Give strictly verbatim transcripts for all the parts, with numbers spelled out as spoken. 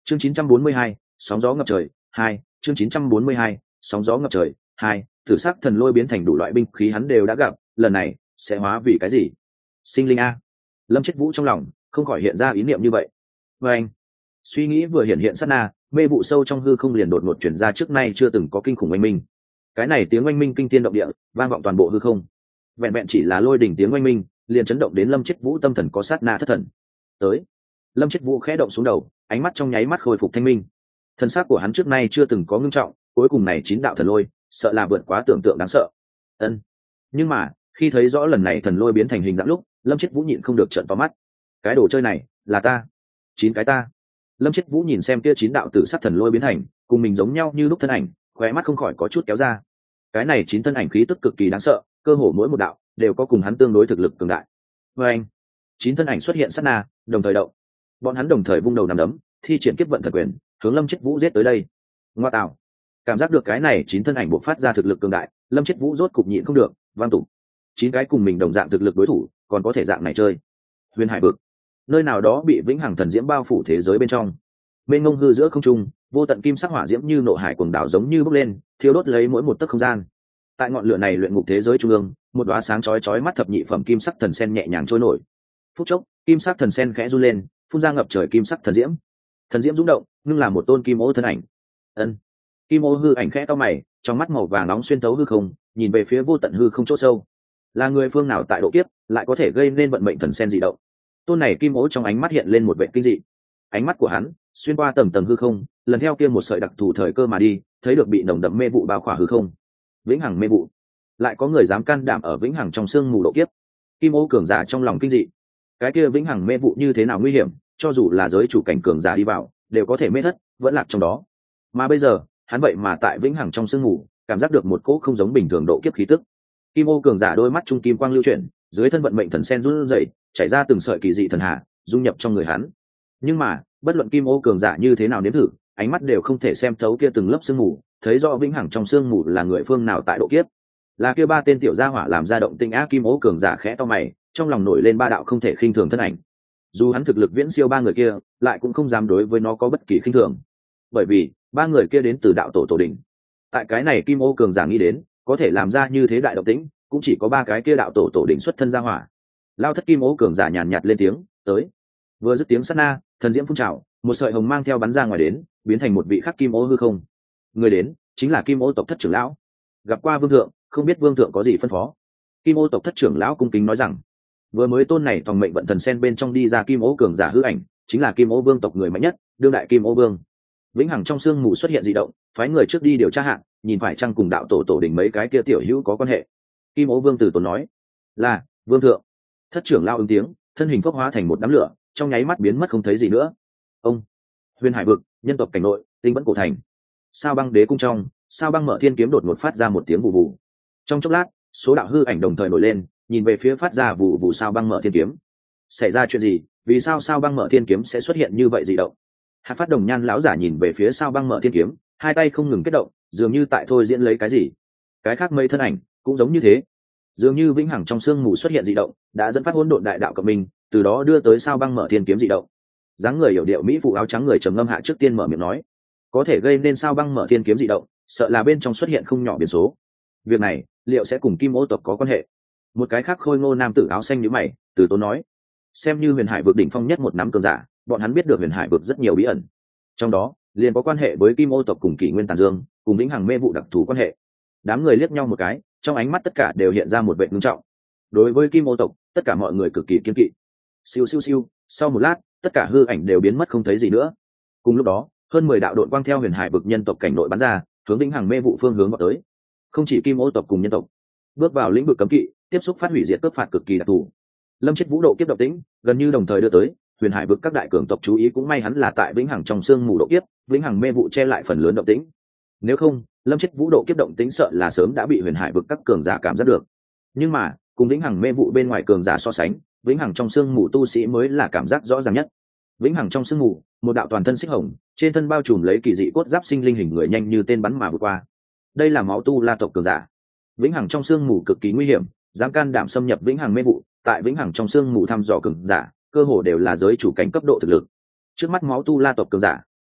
chương chín trăm bốn mươi hai, sóng gió ngập trời hai chương chín trăm bốn mươi hai, sóng gió ngập trời hai Tử sắc thần lôi biến thành đủ loại binh khí hắn đều đã gặp, lần này sẽ hóa vì cái gì? Sinh linh a. Lâm Chết Vũ trong lòng không khỏi hiện ra ý niệm như vậy. Và anh suy nghĩ vừa hiện hiện sát na, mê vụ sâu trong hư không liền đột ngột chuyển ra trước nay chưa từng có kinh khủng oanh minh. Cái này tiếng oanh minh kinh thiên động địa, vang vọng toàn bộ hư không. Vẹn vẹn chỉ là lôi đỉnh tiếng oanh minh, liền chấn động đến Lâm Chết Vũ tâm thần có sát na thất thần. Tới, Lâm Chết Vũ khẽ động xuống đầu, ánh mắt trong nháy mắt khôi phục thanh minh. Thân xác của hắn trước nay chưa từng có ngưng trọng, cuối cùng này chín đạo thần lôi, sợ là vượt quá tưởng tượng đáng sợ. Ân. Nhưng mà, khi thấy rõ lần này thần lôi biến thành hình dạng lúc, Lâm Chết Vũ nhịn không được trợn to mắt. Cái đồ chơi này, là ta. Chín cái ta. Lâm Chết Vũ nhìn xem kia chín đạo tử sắc thần lôi biến thành, cùng mình giống nhau như lúc thân ảnh, khóe mắt không khỏi có chút kéo ra. Cái này chín thân ảnh khí tức cực kỳ đáng sợ, cơ hồ mỗi một đạo đều có cùng hắn tương đối thực lực cường đại. Và anh, chín thân ảnh xuất hiện sát na, đồng thời động. Bọn hắn đồng thời vung đầu nằm đấm, thi triển kiếp vận thần quyền, hướng Lâm Chết Vũ giết tới đây. Ngoa tạo. Cảm giác được cái này chín thân ảnh bộc phát ra thực lực cường đại, Lâm Chết Vũ rốt cục nhịn không được, vang tụng. Chín cái cùng mình đồng dạng thực lực đối thủ, còn có thể dạng này chơi. Huyền Hải vực, nơi nào đó bị vĩnh hằng thần diễm bao phủ thế giới bên trong. Mênh mông hư giữa không trung, vô tận kim sắc hỏa diễm như nộ hải cuồng đảo giống như bốc lên, thiêu đốt lấy mỗi một tấc không gian. Tại ngọn lửa này luyện ngục thế giới trung ương, một đóa sáng chói chói mắt thập nhị phẩm kim sắc thần sen nhẹ nhàng trôi nổi. Phút chốc, kim sắc thần sen khẽ run lên, phun ra ngập trời kim sắc thần diễm. Thần diễm rung động, ngưng là một tôn kim ô thân ảnh. Ân. Kim ô hư ảnh khẽ cau mày, trong mắt màu vàng nóng xuyên thấu hư không, nhìn về phía vô tận hư không chỗ sâu. Là người phương nào tại độ kiếp, lại có thể gây nên vận mệnh thần sen dị động? Tôn này kim ô trong ánh mắt hiện lên một vẻ kinh dị. Ánh mắt của hắn xuyên qua tầng tầng hư không, lần theo kia một sợi đặc thù thời cơ mà đi, thấy được bị nồng đậm mê vụ bao khỏa hư không. Vĩnh hằng mê vụ, lại có người dám can đảm ở vĩnh hằng trong sương mù độ kiếp. Kim ô cường giả trong lòng kinh dị. Cái kia vĩnh hằng mê vụ như thế nào nguy hiểm, cho dù là giới chủ cảnh cường giả đi vào, đều có thể mê thất, vẫn lạc trong đó. Mà bây giờ, hắn vậy mà tại vĩnh hằng trong sương mù, cảm giác được một cỗ không giống bình thường độ kiếp khí tức. Kim ô cường giả đôi mắt trung kim quang lưu chuyển, dưới thân vận mệnh thần sen run rẩy, chảy ra từng sợi kỳ dị thần hạ, dung nhập trong người hắn. Nhưng mà, bất luận kim ô cường giả như thế nào nếm thử, ánh mắt đều không thể xem thấu kia từng lớp sương mù, thấy rõ vĩnh hằng trong sương mù là người phương nào tại độ kiếp. Là kia ba tên tiểu gia hỏa làm ra động tinh á. Kim ô cường giả khẽ to mày, trong lòng nổi lên ba đạo không thể khinh thường thân ảnh. Dù hắn thực lực viễn siêu ba người kia, lại cũng không dám đối với nó có bất kỳ khinh thường, bởi vì ba người kia đến từ đạo tổ tổ đỉnh. Tại cái này Kim ô cường giả nghĩ đến, có thể làm ra như thế đại động tĩnh, cũng chỉ có ba cái kia đạo tổ tổ đỉnh xuất thân gia hỏa. Lao thất Kim ô cường giả nhàn nhạt lên tiếng, tới. Vừa dứt tiếng sát na, thần diễm phun trào, một sợi hồng mang theo bắn ra ngoài đến, biến thành một vị khắc Kim ô hư không. Người đến chính là Kim ô tộc thất trưởng lão. Gặp qua vương thượng, không biết vương thượng có gì phân phó? Kim ô tộc thất trưởng lão cung kính nói rằng, vừa mới tôn này toàn mệnh vận thần sen bên trong đi ra Kim ô cường giả hư ảnh, chính là Kim ô vương tộc người mạnh nhất, đương đại Kim ô vương. Vĩnh hằng trong sương mù xuất hiện dị động, phái người trước đi điều tra hạng, nhìn phải chăng cùng đạo tổ tổ đỉnh mấy cái kia tiểu hữu có quan hệ. Kim ô vương tử tốn nói, là vương thượng. Thất trưởng lao ứng tiếng, thân hình phốc hóa thành một đám lửa, trong nháy mắt biến mất không thấy gì nữa. Ông Huyền Hải vực, nhân tộc cảnh nội, tinh vẫn cổ thành. Sao băng đế cung trong, sao băng mở thiên kiếm đột ngột phát ra một tiếng vù vù. Trong chốc lát, số đạo hư ảnh đồng thời nổi lên, nhìn về phía phát ra vù vù sao băng mở thiên kiếm. Xảy ra chuyện gì? Vì sao sao băng mở thiên kiếm sẽ xuất hiện như vậy dị động? Hạc Phát Đồng Nhan lão giả nhìn về phía sao băng mở thiên kiếm, hai tay không ngừng kết động, dường như tại thôi diễn lấy cái gì. Cái khác mấy thân ảnh cũng giống như thế, dường như vĩnh hằng trong sương mù xuất hiện dị động, đã dẫn phát hỗn độn đại đạo cộng minh, từ đó đưa tới sao băng mở thiên kiếm dị động. Dáng người hiểu điệu mỹ phụ áo trắng người trầm ngâm hạ trước tiên mở miệng nói, có thể gây nên sao băng mở thiên kiếm dị động, sợ là bên trong xuất hiện không nhỏ biến số. Việc này liệu sẽ cùng Kim ô tộc có quan hệ? Một cái khác khôi ngô nam tử áo xanh nhíu mày, từ tốn nói, xem như Huyền Hải vực đỉnh phong nhất một nắm cường giả, bọn hắn biết được Huyền Hải vực rất nhiều bí ẩn, trong đó liền có quan hệ với Kim ô tộc cùng Kỷ Nguyên Tàn Dương, cùng vĩnh hằng mê vụ đặc thù quan hệ. Đám người liếc nhau một cái, trong ánh mắt tất cả đều hiện ra một vẻ ngưng trọng. Đối với Kim ô tộc, tất cả mọi người cực kỳ kiên kỵ. Siêu siêu siêu, sau một lát, tất cả hư ảnh đều biến mất không thấy gì nữa. Cùng lúc đó, hơn mười đạo đội quang theo Huyền Hải vực nhân tộc cảnh nội bắn ra, hướng vĩnh hằng mê vụ phương hướng vào tới. Không chỉ Kim ô tộc cùng nhân tộc bước vào lĩnh vực cấm kỵ, tiếp xúc phát hủy diệt cướp phạt cực kỳ đặc thù. Lâm Chết Vũ độ kiếp động tĩnh gần như đồng thời đưa tới Huyền Hải vực các đại cường tộc chú ý, cũng may hắn là tại vĩnh hằng trong sương mù độ kiếp, vĩnh hằng mê vụ che lại phần lớn động tĩnh. Nếu không, Lâm Chết Vũ độ kiếp động tĩnh sợ là sớm đã bị Huyền Hải vực các cường giả cảm giác được. Nhưng mà, cùng vĩnh hằng mê vụ bên ngoài cường giả so sánh, vĩnh hằng trong sương mù tu sĩ mới là cảm giác rõ ràng nhất. Vĩnh hằng trong sương mù, một đạo toàn thân xích hồng, trên thân bao trùm lấy kỳ dị cốt giáp sinh linh hình người nhanh như tên bắn mà vượt qua. Đây là máu tu la tộc cường giả. Vĩnh hằng trong sương mù cực kỳ nguy hiểm, dám can đảm xâm nhập vĩnh hằng mê vụ, tại vĩnh hằng trong sương mù thăm dò cường giả, cơ hồ đều là giới chủ cảnh cấp độ thực lực. Trước mắt máu tu la tộc cường giả,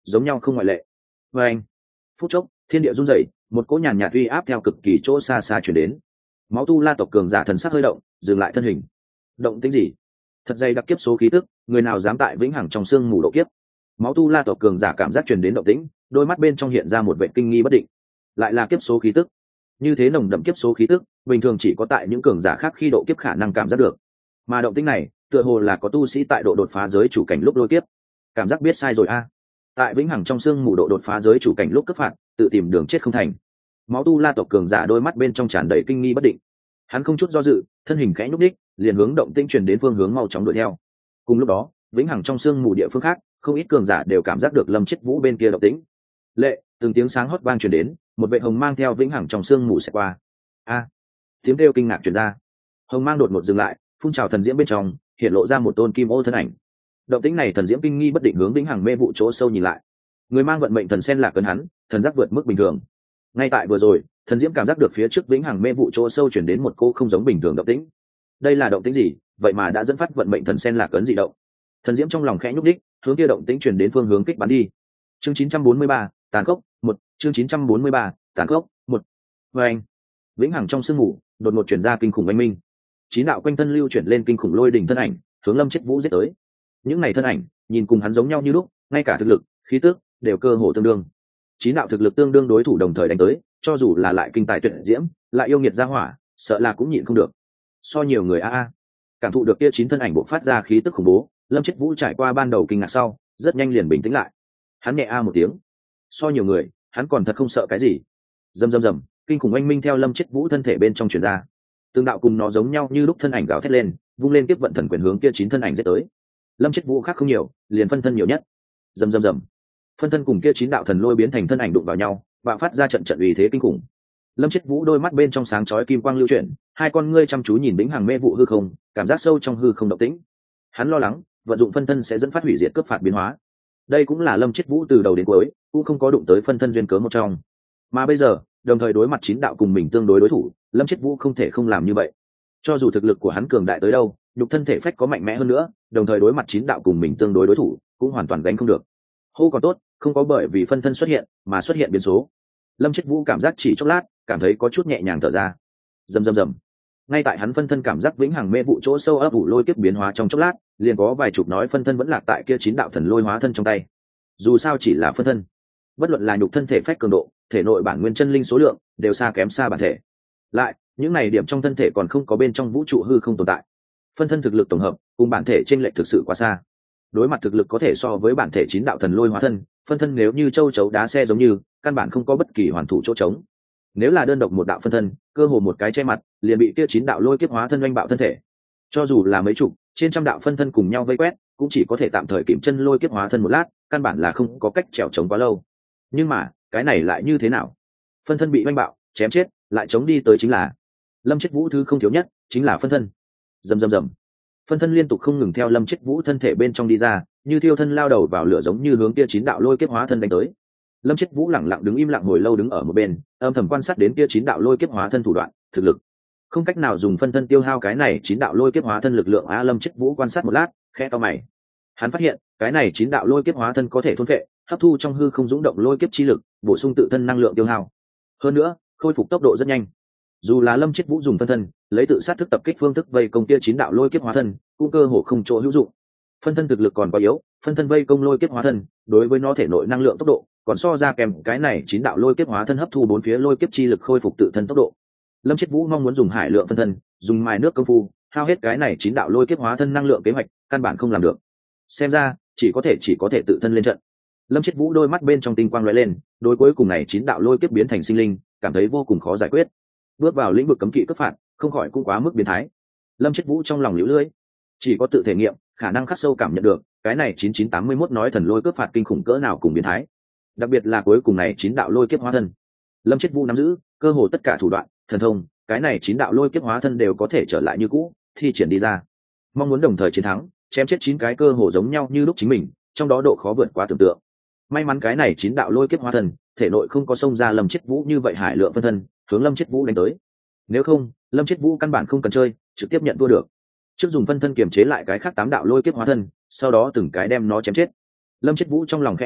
giống nhau không ngoại lệ. Và anh, phút chốc thiên địa run rẩy, một cỗ nhàn nhạt uy áp theo cực kỳ chỗ xa xa chuyển đến. Máu tu la tộc cường giả thần sắc hơi động, dừng lại thân hình. Động tĩnh gì? Thật dày đặc kiếp số khí tức, người nào dám tại vĩnh hằng trong xương mù độ kiếp? Máu tu la tộc cường giả cảm giác truyền đến động tĩnh, đôi mắt bên trong hiện ra một vẻ kinh nghi bất định. Lại là kiếp số khí tức. Như thế nồng đậm kiếp số khí tức, bình thường chỉ có tại những cường giả khác khi độ kiếp khả năng cảm giác được. Mà động tĩnh này, tựa hồ là có tu sĩ tại độ đột phá giới chủ cảnh lúc lôi kiếp. Cảm giác biết sai rồi a. Tại vĩnh hằng trong xương mù độ đột phá giới chủ cảnh lúc cấp phạt, tự tìm đường chết không thành. Máu tu la tộc cường giả đôi mắt bên trong tràn đầy kinh nghi bất định. Hắn không chút do dự, thân hình khẽ nhúc nhích, liền hướng động tĩnh truyền đến phương hướng mau chóng đuổi theo. Cùng lúc đó, vĩnh hằng trong xương mù địa phương khác, không ít cường giả đều cảm giác được Lâm Chết Vũ bên kia động tĩnh. Lệ, từng tiếng sáng hót vang truyền đến, một vệ hồng mang theo vĩnh hằng trong xương mù sẽ qua. A! Tiếng kêu kinh ngạc truyền ra. Hồng mang đột ngột dừng lại, phun trào thần diễm bên trong, hiện lộ ra một tôn kim ô thân ảnh. Động tĩnh này thần diễm kinh nghi bất định hướng vĩnh hằng mê vụ chỗ sâu nhìn lại. Người mang vận mệnh thần sen lạc cấn hắn, thần giác vượt mức bình thường. Ngay tại vừa rồi, thần diễm cảm giác được phía trước vĩnh hằng mê vụ chỗ sâu chuyển đến một cô không giống bình thường động tĩnh. Đây là động tĩnh gì? Vậy mà đã dẫn phát vận mệnh thần sen lạc cấn dị động. Thần diễm trong lòng khẽ nhúc đích, hướng kia động tĩnh truyền đến phương hướng kích bắn đi. Chương chín trăm bốn mươi ba, tàn khốc, một, chương chín trăm bốn mươi ba, tàn khốc, một. Và anh, vĩnh hằng trong sương mù, đột ngột truyền ra kinh khủng oanh minh. Chín đạo quanh thân lưu chuyển lên kinh khủng lôi đỉnh thân ảnh, hướng Lâm Chết Vũ giết tới. Những này thân ảnh, nhìn cùng hắn giống nhau như lúc, ngay cả thực lực, khí tức đều cơ hồ tương đương. Chín đạo thực lực tương đương đối thủ đồng thời đánh tới, cho dù là lại kinh tài tuyệt diễm, lại yêu nghiệt ra hỏa, sợ là cũng nhịn không được. So nhiều người a a. Cảm thụ được kia chín thân ảnh bộc phát ra khí tức khủng bố, Lâm Chết Vũ trải qua ban đầu kinh ngạc sau, rất nhanh liền bình tĩnh lại. Hắn nhẹ a một tiếng. So nhiều người, hắn còn thật không sợ cái gì. Rầm rầm rầm, kinh khủng oanh minh theo Lâm Chết Vũ thân thể bên trong truyền ra. Tương đạo cùng nó giống nhau như lúc thân ảnh gào thét lên, vung lên tiếp vận thần quyền hướng kia chín thân ảnh giết tới. Lâm Chết Vũ khác không nhiều, liền phân thân nhiều nhất. Rầm rầm rầm. Phân thân cùng kia chín đạo thần lôi biến thành thân ảnh đụng vào nhau, bạo phát ra trận trận uy thế kinh khủng. Lâm Chết Vũ đôi mắt bên trong sáng chói kim quang lưu chuyển, hai con ngươi chăm chú nhìn vĩnh hằng mê vụ hư không, cảm giác sâu trong hư không động tĩnh. Hắn lo lắng, vận dụng phân thân sẽ dẫn phát hủy diệt cướp phạt biến hóa. Đây cũng là Lâm Chết Vũ từ đầu đến cuối cũng không có đụng tới phân thân duyên cớ một trong. Mà bây giờ, đồng thời đối mặt chín đạo cùng mình tương đối đối thủ, Lâm Chết Vũ không thể không làm như vậy. Cho dù thực lực của hắn cường đại tới đâu, nhục thân thể phách có mạnh mẽ hơn nữa, đồng thời đối mặt chín đạo cùng mình tương đối đối thủ, cũng hoàn toàn gánh không được. Hô còn tốt, không có bởi vì phân thân xuất hiện mà xuất hiện biến số. Lâm Chết Vũ cảm giác chỉ chốc lát, cảm thấy có chút nhẹ nhàng thở ra. Rầm rầm rầm. Ngay tại hắn phân thân cảm giác vĩnh hằng mê vụ chỗ sâu ấp ủ lôi kiếp biến hóa trong chốc lát, liền có vài chục nói phân thân vẫn lạc tại kia chín đạo thần lôi hóa thân trong tay. Dù sao chỉ là phân thân, bất luận là nhục thân thể phách cường độ, thể nội bản nguyên chân linh số lượng, đều xa kém xa bản thể. Lại, những này điểm trong thân thể còn không có bên trong vũ trụ hư không tồn tại. Phân thân thực lực tổng hợp, cùng bản thể chênh lệch thực sự quá xa. Đối mặt thực lực có thể so với bản thể chín đạo thần lôi hóa thân, phân thân nếu như châu chấu đá xe giống như, căn bản không có bất kỳ hoàn thủ chỗ trống. Nếu là đơn độc một đạo phân thân, cơ hồ một cái che mặt, liền bị kia chín đạo lôi kiếp hóa thân oanh bạo thân thể. Cho dù là mấy chục, trên trăm đạo phân thân cùng nhau vây quét, cũng chỉ có thể tạm thời kiểm chân lôi kiếp hóa thân một lát, căn bản là không có cách trèo chống quá lâu. Nhưng mà, cái này lại như thế nào? Phân thân bị oanh bạo, chém chết, lại chống đi tới chính là Lâm Chết Vũ thứ không thiếu nhất, chính là phân thân. Rầm rầm rầm. Phân thân liên tục không ngừng theo Lâm Chết Vũ thân thể bên trong đi ra, như thiêu thân lao đầu vào lửa giống như hướng kia chín đạo lôi kiếp hóa thân đánh tới. Lâm Chết Vũ lẳng lặng đứng im lặng hồi lâu đứng ở một bên, âm thầm quan sát đến kia chín đạo lôi kiếp hóa thân thủ đoạn, thực lực. Không cách nào dùng phân thân tiêu hao cái này chín đạo lôi kiếp hóa thân lực lượng a. Lâm Chết Vũ quan sát một lát, khẽ to mày. Hắn phát hiện, cái này chín đạo lôi kiếp hóa thân có thể thôn phệ, hấp thu trong hư không dũng động lôi kiếp chi lực, bổ sung tự thân năng lượng tiêu hao. Hơn nữa, khôi phục tốc độ rất nhanh. Dù là Lâm Chết Vũ dùng phân thân, lấy tự sát thức tập kích phương thức vây công kia chín đạo lôi kiếp hóa thân, cũng cơ hồ không chỗ hữu dụng. Phân thân thực lực còn quá yếu, phân thân vây công lôi kiếp hóa thân, đối với nó thể nội năng lượng tốc độ, còn so ra kèm cái này chín đạo lôi kiếp hóa thân hấp thu bốn phía lôi kiếp chi lực khôi phục tự thân tốc độ. Lâm Chết Vũ mong muốn dùng hải lượng phân thân, dùng mài nước công phu, hao hết cái này chín đạo lôi kiếp hóa thân năng lượng kế hoạch, căn bản không làm được. Xem ra, chỉ có thể chỉ có thể tự thân lên trận. Lâm Chết Vũ đôi mắt bên trong tinh quang lóe lên, đối cuối cùng này chín đạo lôi kiếp biến thành sinh linh, cảm thấy vô cùng khó giải quyết. Bước vào lĩnh vực cấm kỵ cấp phạt, không khỏi cũng quá mức biến thái. Lâm Chết Vũ trong lòng liễu lưỡi, chỉ có tự thể nghiệm, khả năng khắc sâu cảm nhận được, cái này chín chín tám mươi mốt nói thần lôi cướp phạt kinh khủng cỡ nào cùng biến thái. Đặc biệt là cuối cùng này chín đạo lôi kiếp hóa thân. Lâm Chết Vũ nắm giữ cơ hồ tất cả thủ đoạn, thần thông, cái này chín đạo lôi kiếp hóa thân đều có thể trở lại như cũ, thi triển đi ra. Mong muốn đồng thời chiến thắng, chém chết chín cái cơ hồ giống nhau như lúc chính mình, trong đó độ khó vượt quá tưởng tượng. May mắn cái này chín đạo lôi kiếp hóa thân, thể nội không có xông ra Lâm Chết Vũ như vậy hải lượng phân thân, hướng Lâm Chết Vũ đánh tới. Nếu không, Lâm Chết Vũ căn bản không cần chơi, trực tiếp nhận thua được. Trước dùng phân thân kiềm chế lại cái khác tám đạo lôi kiếp hóa thân, sau đó từng cái đem nó chém chết. Lâm Chết Vũ trong lòng khẽ nhúc đích,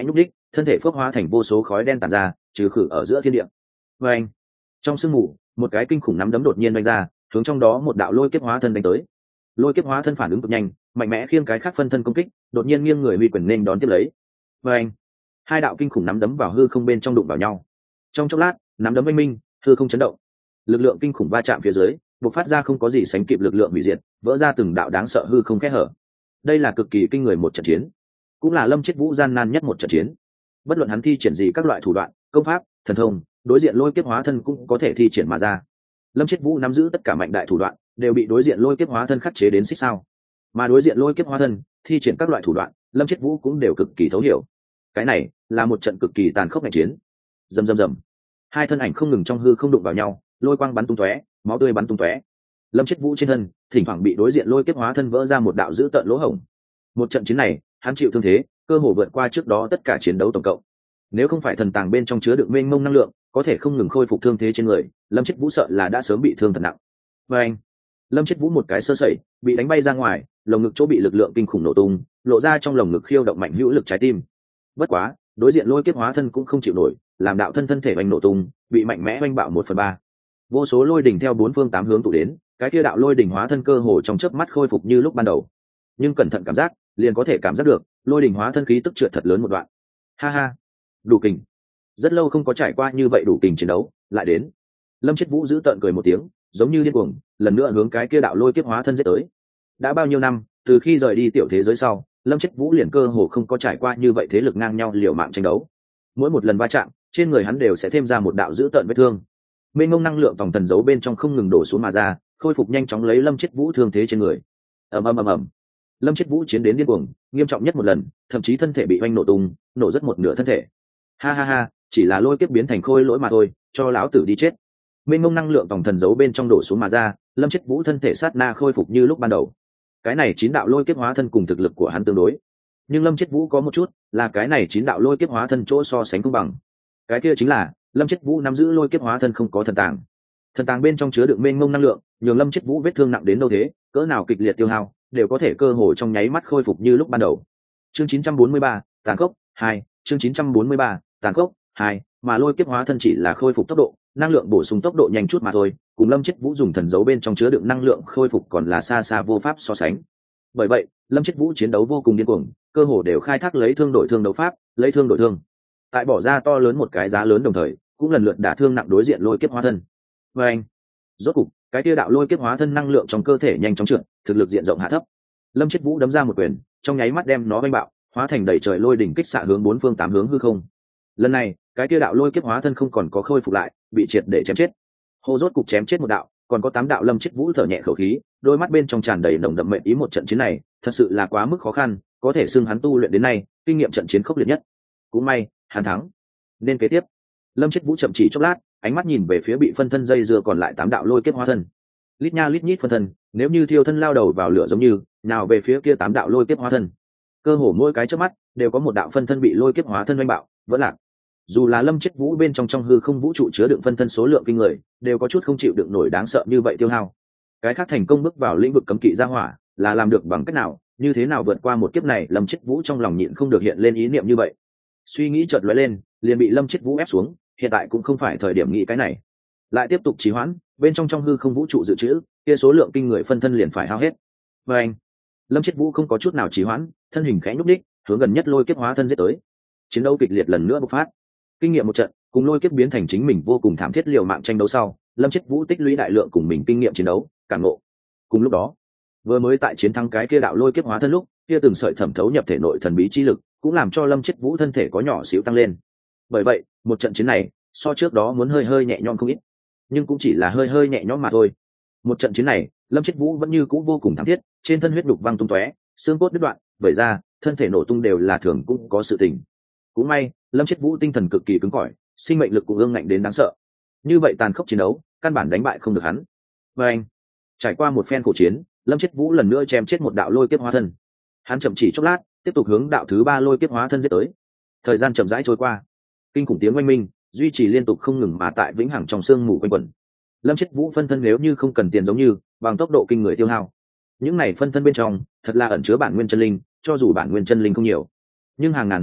thân thể phước hóa thành vô số khói đen tàn ra trừ khử ở giữa thiên địa. Và anh trong sương mù một cái kinh khủng nắm đấm đột nhiên đánh ra hướng trong đó một đạo lôi kiếp hóa thân đánh tới. Lôi kiếp hóa thân phản ứng cực nhanh, mạnh mẽ khiêng cái khác phân thân công kích, đột nhiên nghiêng người huy quyền nên đón tiếp lấy. Và anh hai đạo kinh khủng nắm đấm vào hư không bên trong đụng vào nhau. Trong chốc lát nắm đấm oanh minh, hư không chấn động, lực lượng kinh khủng va chạm phía dưới bộc phát ra không có gì sánh kịp lực lượng hủy diệt, vỡ ra từng đạo đáng sợ hư không kẽ hở. Đây là cực kỳ kinh người một trận chiến, cũng là Lâm Chết Vũ gian nan nhất một trận chiến. Bất luận hắn thi triển gì các loại thủ đoạn, công pháp, thần thông, đối diện lôi kiếp hóa thân cũng có thể thi triển mà ra. Lâm Chết Vũ nắm giữ tất cả mạnh đại thủ đoạn, đều bị đối diện lôi kiếp hóa thân khắc chế đến xích sao. Mà đối diện lôi kiếp hóa thân thi triển các loại thủ đoạn, Lâm Chết Vũ cũng đều cực kỳ thấu hiểu. Cái này là một trận cực kỳ tàn khốc ngày chiến. Rầm rầm rầm, hai thân ảnh không ngừng trong hư không đụng vào nhau, lôi quang bắn tung tóe, máu tươi bắn tung tóe. Lâm Chết Vũ trên thân thỉnh thoảng bị đối diện lôi kiếp hóa thân vỡ ra một đạo dữ tợn lỗ hổng. Một trận chiến này hắn chịu thương thế cơ hồ vượt qua trước đó tất cả chiến đấu tổng cộng. Nếu không phải thần tàng bên trong chứa đựng mênh mông năng lượng có thể không ngừng khôi phục thương thế trên người, Lâm Chết Vũ sợ là đã sớm bị thương thật nặng. Và anh Lâm Chết Vũ một cái sơ sẩy bị đánh bay ra ngoài, lồng ngực chỗ bị lực lượng kinh khủng nổ tung, lộ ra trong lồng ngực khiêu động mạnh hữu lực trái tim. Bất quá đối diện lôi kiếp hóa thân cũng không chịu nổi, làm đạo thân thân thể oanh nổ tung, bị mạnh mẽ oanh bạo một phần ba. Vô số lôi đỉnh theo bốn phương tám hướng tụ đến, cái kia đạo lôi đỉnh hóa thân cơ hồ trong chớp mắt khôi phục như lúc ban đầu. Nhưng cẩn thận cảm giác liền có thể cảm giác được lôi đỉnh hóa thân khí tức trượt thật lớn một đoạn. Ha ha, đủ kình. Rất lâu không có trải qua như vậy đủ kình chiến đấu lại đến. Lâm Chết Vũ giữ tợn cười một tiếng, giống như điên cuồng, lần nữa hướng cái kia đạo lôi kiếp hóa thân giết tới. Đã bao nhiêu năm, từ khi rời đi tiểu thế giới sau, Lâm Chết Vũ liền cơ hồ không có trải qua như vậy thế lực ngang nhau liều mạng tranh đấu. Mỗi một lần va chạm, trên người hắn đều sẽ thêm ra một đạo dữ tợn vết thương. Mênh mông năng lượng vòng thần giấu bên trong không ngừng đổ xuống mà ra, khôi phục nhanh chóng lấy Lâm Chết Vũ thương thế trên người. Ầm ầm ầm ầm. Lâm Chết Vũ chiến đến điên cuồng, nghiêm trọng nhất một lần, thậm chí thân thể bị oanh nổ tung, nổ rất một nửa thân thể. Ha ha ha, chỉ là lôi kiếp biến thành khôi lỗi mà thôi, cho lão tử đi chết. Mênh mông năng lượng vòng thần giấu bên trong đổ xuống mà ra, Lâm Chết Vũ thân thể sát na khôi phục như lúc ban đầu. Cái này chín đạo lôi kiếp hóa thân cùng thực lực của hắn tương đối, nhưng Lâm Chết Vũ có một chút, là cái này chín đạo lôi kiếp hóa thân chỗ so sánh công bằng. Cái kia chính là Lâm Chết Vũ nắm giữ lôi kiếp hóa thân không có thần tàng. Thần tàng bên trong chứa đựng mênh mông năng lượng, nhường Lâm Chết Vũ vết thương nặng đến đâu thế, cỡ nào kịch liệt tiêu hao, đều có thể cơ hồ trong nháy mắt khôi phục như lúc ban đầu. Chương chín trăm bốn mươi ba, tàn khốc hai, chương chín trăm bốn mươi ba, tàn khốc hai, mà lôi kiếp hóa thân chỉ là khôi phục tốc độ, năng lượng bổ sung tốc độ nhanh chút mà thôi, cùng Lâm Chết Vũ dùng thần dấu bên trong chứa đựng năng lượng khôi phục còn là xa xa vô pháp so sánh. Bởi vậy, Lâm Chết Vũ chiến đấu vô cùng điên cuồng, cơ hồ đều khai thác lấy thương đổi thương đấu pháp, lấy thương đổi thương. Tại bỏ ra to lớn một cái giá lớn đồng thời, cũng lần lượt đả thương nặng đối diện lôi kiếp hóa thân. Và anh, rốt cục, cái tiêu đạo lôi kiếp hóa thân năng lượng trong cơ thể nhanh chóng trượt, thực lực diện rộng hạ thấp. Lâm Chết Vũ đấm ra một quyền, trong nháy mắt đem nó vênh bạo, hóa thành đầy trời lôi đỉnh kích xạ hướng bốn phương tám hướng hư không. Lần này, cái tiêu đạo lôi kiếp hóa thân không còn có khôi phục lại, bị triệt để chém chết. Hô rốt cục chém chết một đạo, còn có tám đạo. Lâm Chết Vũ thở nhẹ khẩu khí, đôi mắt bên trong tràn đầy nồng đậm mệnh ý. Một trận chiến này, thật sự là quá mức khó khăn, có thể xưng hắn tu luyện đến nay, kinh nghiệm trận chiến khốc liệt nhất. Cũng may, hắn thắng. Nên kế tiếp, Lâm Chết Vũ chậm chỉ chốc lát, ánh mắt nhìn về phía bị phân thân dây dưa còn lại tám đạo lôi kiếp hóa thân. Lít nha lít nhít phân thân, nếu như thiêu thân lao đầu vào lửa giống như, nào về phía kia tám đạo lôi kiếp hóa thân. Cơ hồ mỗi cái chớp mắt, đều có một đạo phân thân bị lôi kiếp hóa thân oanh bạo, vỡ lạc. Dù là Lâm Chết Vũ bên trong trong hư không vũ trụ chứa đựng phân thân số lượng kinh người, đều có chút không chịu đựng nổi đáng sợ như vậy tiêu hao. Cái khác thành công bước vào lĩnh vực cấm kỵ gia hỏa, là làm được bằng cách nào, như thế nào vượt qua một kiếp này? Lâm Chết Vũ trong lòng nhịn không được hiện lên ý niệm như vậy. Suy nghĩ chợt lóe lên, liền bị Lâm Chết Vũ ép xuống, hiện tại cũng không phải thời điểm nghĩ cái này. Lại tiếp tục trì hoãn, bên trong trong hư không vũ trụ dự trữ, kia số lượng kinh người phân thân liền phải hao hết. Và anh, Lâm Chết Vũ không có chút nào trì hoãn, thân hình khẽ nhúc nhích, hướng gần nhất lôi kiếp hóa thân giết tới. Chiến đấu kịch liệt lần nữa bộc phát. Kinh nghiệm một trận, cùng lôi kiếp biến thành chính mình vô cùng thảm thiết liều mạng tranh đấu sau, Lâm Chết Vũ tích lũy đại lượng cùng mình kinh nghiệm chiến đấu, cảm ngộ. Cùng lúc đó, vừa mới tại chiến thắng cái kia đạo lôi kiếp hóa thân lúc, kia từng sợi thẩm thấu nhập thể nội thần bí chi lực, cũng làm cho Lâm Chết Vũ thân thể có nhỏ xíu tăng lên. Bởi vậy, một trận chiến này, so trước đó muốn hơi hơi nhẹ nhõm không ít, nhưng cũng chỉ là hơi hơi nhẹ nhõm mà thôi. Một trận chiến này, Lâm Chết Vũ vẫn như cũ vô cùng thảm thiết, trên thân huyết đục văng tung tóe, xương cốt đứt đoạn, vẩy ra, thân thể nổ tung đều là thường cũng có sự tình. Cũng may, Lâm Chết Vũ tinh thần cực kỳ cứng cỏi, sinh mệnh lực cũng ương ngạnh đến đáng sợ. Như vậy tàn khốc chiến đấu, căn bản đánh bại không được hắn. Và anh, trải qua một phen khổ chiến, Lâm Chết Vũ lần nữa chém chết một đạo lôi kiếp hóa thân. Hắn chậm chỉ chốc lát, tiếp tục hướng đạo thứ ba lôi kiếp hóa thân giết tới. Thời gian chậm rãi trôi qua, kinh khủng tiếng oanh minh duy trì liên tục không ngừng mà tại vĩnh hằng trong sương mù quanh quẩn. Lâm Chết Vũ phân thân nếu như không cần tiền giống như, bằng tốc độ kinh người tiêu hao. Những này phân thân bên trong, thật là ẩn chứa bản nguyên chân linh, cho dù bản nguyên chân linh không nhiều, nhưng hàng ngàn hàng vạn,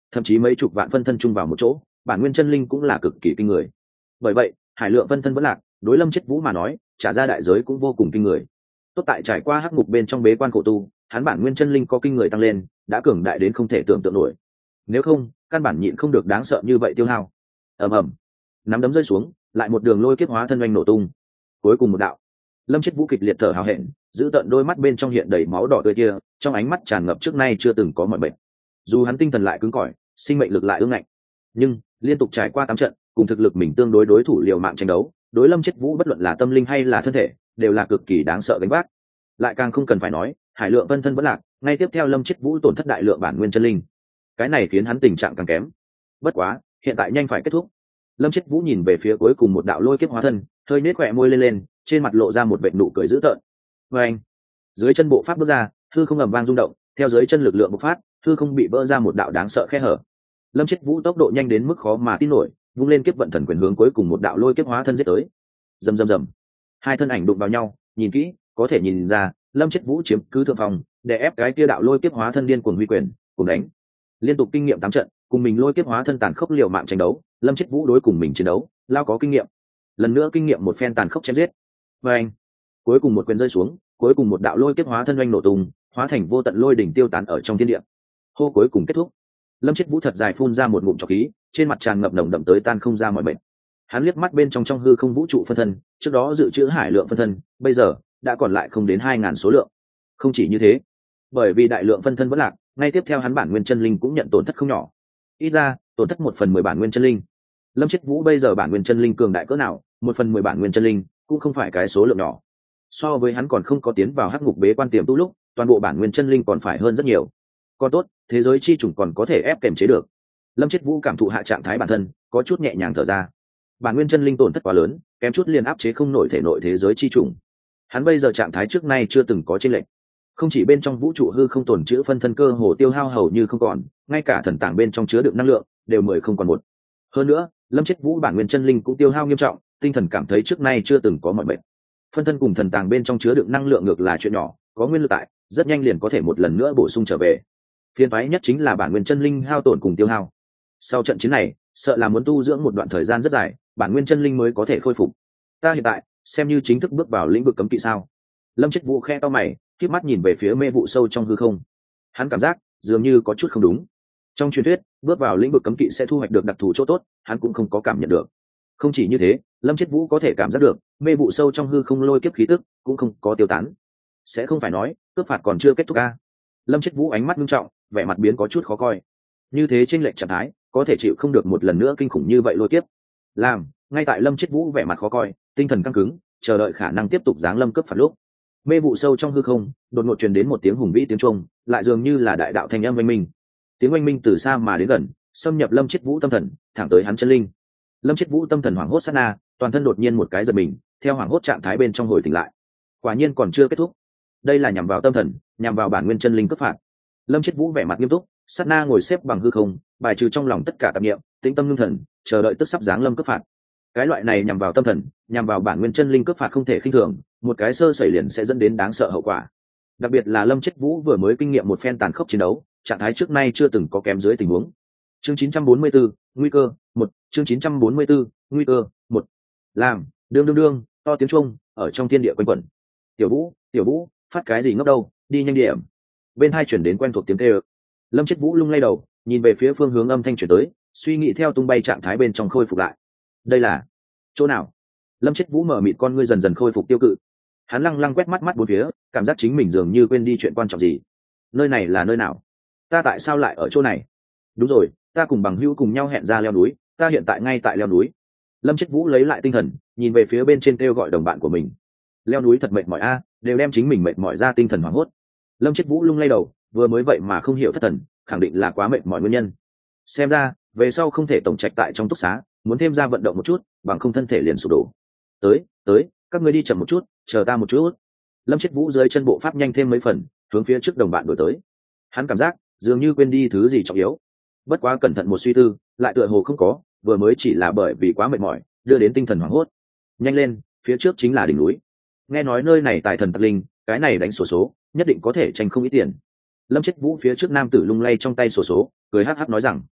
thậm chí mấy chục vạn phân thân chung vào một chỗ, bản nguyên chân linh cũng là cực kỳ kinh người. Bởi vậy hải lượng phân thân vẫn lạc, đối Lâm Chết Vũ mà nói trả ra đại giới cũng vô cùng kinh người. Tốt tại trải qua hắc ngục bên trong bế quan khổ tu, hắn bản nguyên chân linh có kinh người tăng lên, đã cường đại đến không thể tưởng tượng nổi. Nếu không căn bản nhịn không được đáng sợ như vậy tiêu hao. Ầm ầm, nắm đấm rơi xuống, lại một đường lôi kiếp hóa thân oanh nổ tung. Cuối cùng một đạo, Lâm Chết Vũ kịch liệt thở hào hẹn, giữ tận đôi mắt bên trong hiện đầy máu đỏ tươi kia, trong ánh mắt tràn ngập trước nay chưa từng có mọi bệnh. Dù hắn tinh thần lại cứng cỏi, sinh mệnh lực lại ương ngạnh, nhưng liên tục trải qua tám trận, cùng thực lực mình tương đối đối thủ liều mạng tranh đấu, đối Lâm Chết Vũ bất luận là tâm linh hay là thân thể, đều là cực kỳ đáng sợ gánh vác. Lại càng không cần phải nói, hải lượng phân thân vẫn lạc, ngay tiếp theo Lâm Chết Vũ tổn thất đại lượng bản nguyên chân linh. Cái này khiến hắn tình trạng càng kém. Bất quá, hiện tại nhanh phải kết thúc. Lâm Chết Vũ nhìn về phía cuối cùng một đạo lôi kiếp hóa thân, hơi nết khỏe môi lên lên, trên mặt lộ ra một vệt nụ cười dữ tợn. Và anh, dưới chân bộ pháp bước ra, hư không ầm vang rung động, theo dưới chân lực lượng bộc phát, hư không bị vỡ ra một đạo đáng sợ khe hở. Lâm Chết Vũ tốc độ nhanh đến mức khó mà tin nổi, vung lên kiếp vận thần quyền hướng cuối cùng một đạo lôi kiếp hóa thân giết tới. Rầm rầm rầm, hai thân ảnh đụng vào nhau, nhìn kỹ, có thể nhìn ra, Lâm Chết Vũ chiếm cứ thượng phòng, để ép cái kia đạo lôi kiếp hóa thân điên cuồng huy quyền, cùng đánh. Liên tục kinh nghiệm tám trận, cùng mình lôi kiếp hóa thân tàn khốc liều mạng tranh đấu, Lâm Chết Vũ đối cùng mình chiến đấu, lao có kinh nghiệm. Lần nữa kinh nghiệm một phen tàn khốc chém giết. Và anh, cuối cùng một quyền rơi xuống, cuối cùng một đạo lôi kiếp hóa thân oanh nổ tung, hóa thành vô tận lôi đỉnh tiêu tán ở trong thiên địa. Hô cuối cùng kết thúc. Lâm Chết Vũ thật dài phun ra một ngụm trọc khí, trên mặt tràn ngập nồng đậm tới tan không ra mọi bệnh. Hắn liếc mắt bên trong trong hư không vũ trụ phân thân, trước đó dự trữ hải lượng phân thân, bây giờ đã còn lại không đến hai ngàn số lượng. Không chỉ như thế, bởi vì đại lượng phân thân vẫn lạc, ngay tiếp theo hắn bản nguyên chân linh cũng nhận tổn thất không nhỏ. Ít ra, tổn thất một phần mười bản nguyên chân linh. Lâm Chết Vũ bây giờ bản nguyên chân linh cường đại cỡ nào, một phần mười bản nguyên chân linh cũng không phải cái số lượng nhỏ. So với hắn còn không có tiến vào hắc ngục bế quan tiềm tu lúc, toàn bộ bản nguyên chân linh còn phải hơn rất nhiều. Còn tốt, thế giới chi chủng còn có thể ép kềm chế được. Lâm Chết Vũ cảm thụ hạ trạng thái bản thân, có chút nhẹ nhàng thở ra. Bản nguyên chân linh tổn thất quá lớn, kém chút liền áp chế không nổi thể nội thế giới chi chủng. Hắn bây giờ trạng thái trước nay chưa từng có chênh lệch. Không chỉ bên trong vũ trụ hư không tồn trữ phân thân cơ hồ tiêu hao hầu như không còn, ngay cả thần tàng bên trong chứa đựng năng lượng đều mười không còn một. Hơn nữa, Lâm Chết Vũ bản nguyên chân linh cũng tiêu hao nghiêm trọng, tinh thần cảm thấy trước nay chưa từng có mọi bệnh. Phân thân cùng thần tàng bên trong chứa đựng năng lượng ngược là chuyện nhỏ, có nguyên lực tại, rất nhanh liền có thể một lần nữa bổ sung trở về. Phiền toái nhất chính là bản nguyên chân linh hao tổn cùng tiêu hao. Sau trận chiến này, sợ là muốn tu dưỡng một đoạn thời gian rất dài, bản nguyên chân linh mới có thể khôi phục. Ta hiện tại xem như chính thức bước vào lĩnh vực cấm kỵ sao? Lâm Chết Vũ khe to mày, khép mắt nhìn về phía mê vụ sâu trong hư không. Hắn cảm giác dường như có chút không đúng. Trong truyền thuyết, bước vào lĩnh vực cấm kỵ sẽ thu hoạch được đặc thù chỗ tốt, hắn cũng không có cảm nhận được. Không chỉ như thế, Lâm Chết Vũ có thể cảm giác được, mê vụ sâu trong hư không lôi kiếp khí tức cũng không có tiêu tán. Sẽ không phải nói, cướp phạt còn chưa kết thúc a? Lâm Chết Vũ ánh mắt nghiêm trọng, vẻ mặt biến có chút khó coi. Như thế chênh lệch trạng thái, có thể chịu không được một lần nữa kinh khủng như vậy lôi kiếp. Làm, ngay tại Lâm Chết Vũ vẻ mặt khó coi, tinh thần căng cứng, chờ đợi khả năng tiếp tục giáng lâm cướp phạt lúc. Mê vụ sâu trong hư không, đột ngột truyền đến một tiếng hùng vĩ tiếng trung, lại dường như là đại đạo thanh âm oanh minh. Tiếng oanh minh từ xa mà đến gần, xâm nhập Lâm Chết Vũ tâm thần, thẳng tới hắn chân linh. Lâm Chết Vũ tâm thần hoảng hốt sát na, toàn thân đột nhiên một cái giật mình, theo hoảng hốt trạng thái bên trong hồi tỉnh lại. Quả nhiên còn chưa kết thúc. Đây là nhằm vào tâm thần, nhằm vào bản nguyên chân linh cấp phạt. Lâm Chết Vũ vẻ mặt nghiêm túc, sát na ngồi xếp bằng hư không, bài trừ trong lòng tất cả tạp niệm, tĩnh tâm ngưng thần, chờ đợi tức sắp giáng lâm cấp phạt. Cái loại này nhằm vào tâm thần, nhằm vào bản nguyên chân linh cấp phạt không thể khinh thường, một cái sơ sẩy liền sẽ dẫn đến đáng sợ hậu quả. Đặc biệt là Lâm Chết Vũ vừa mới kinh nghiệm một phen tàn khốc chiến đấu, trạng thái trước nay chưa từng có kém dưới tình huống. Chương chín trăm bốn mươi tư, nguy cơ, một, chương chín trăm bốn mươi tư, nguy cơ, một. Làm, đương đương đương, to tiếng chuông ở trong thiên địa quanh quẩn. Tiểu Vũ, Tiểu Vũ, phát cái gì ngốc đâu, đi nhanh điểm. Bên hai chuyển đến quen thuộc tiếng kêu. Lâm Chết Vũ lung lay đầu, nhìn về phía phương hướng âm thanh chuyển tới, suy nghĩ theo tung bay trạng thái bên trong khôi phục lại. Đây là chỗ nào? Lâm Chết Vũ mở mịt con ngươi dần dần khôi phục tiêu cự. Hắn lăng lăng quét mắt mắt bốn phía, cảm giác chính mình dường như quên đi chuyện quan trọng gì. Nơi này là nơi nào? Ta tại sao lại ở chỗ này? Đúng rồi, ta cùng bằng hữu cùng nhau hẹn ra leo núi, ta hiện tại ngay tại leo núi. Lâm Chết Vũ lấy lại tinh thần, nhìn về phía bên trên kêu gọi đồng bạn của mình. Leo núi thật mệt mỏi a, đều đem chính mình mệt mỏi ra tinh thần hoảng hốt. Lâm Chết Vũ lung lay đầu, vừa mới vậy mà không hiểu thất thần, khẳng định là quá mệt mỏi nguyên nhân. Xem ra, về sau không thể tổng trạch tại trong túc xá, muốn thêm ra vận động một chút, bằng không thân thể liền sụp đổ. Tới, tới, các ngươi đi chậm một chút, chờ ta một chút. Lâm Chết Vũ dưới chân bộ pháp nhanh thêm mấy phần, hướng phía trước đồng bạn đuổi tới. Hắn cảm giác dường như quên đi thứ gì trọng yếu. Bất quá cẩn thận một suy tư, lại tựa hồ không có, vừa mới chỉ là bởi vì quá mệt mỏi, đưa đến tinh thần hoảng hốt. Nhanh lên, phía trước chính là đỉnh núi. Nghe nói nơi này tài thần tặc linh, cái này đánh sổ số, số, nhất định có thể tranh không ít tiền. Lâm Chết Vũ phía trước nam tử lung lay trong tay sổ số, cười hắc hắc nói rằng,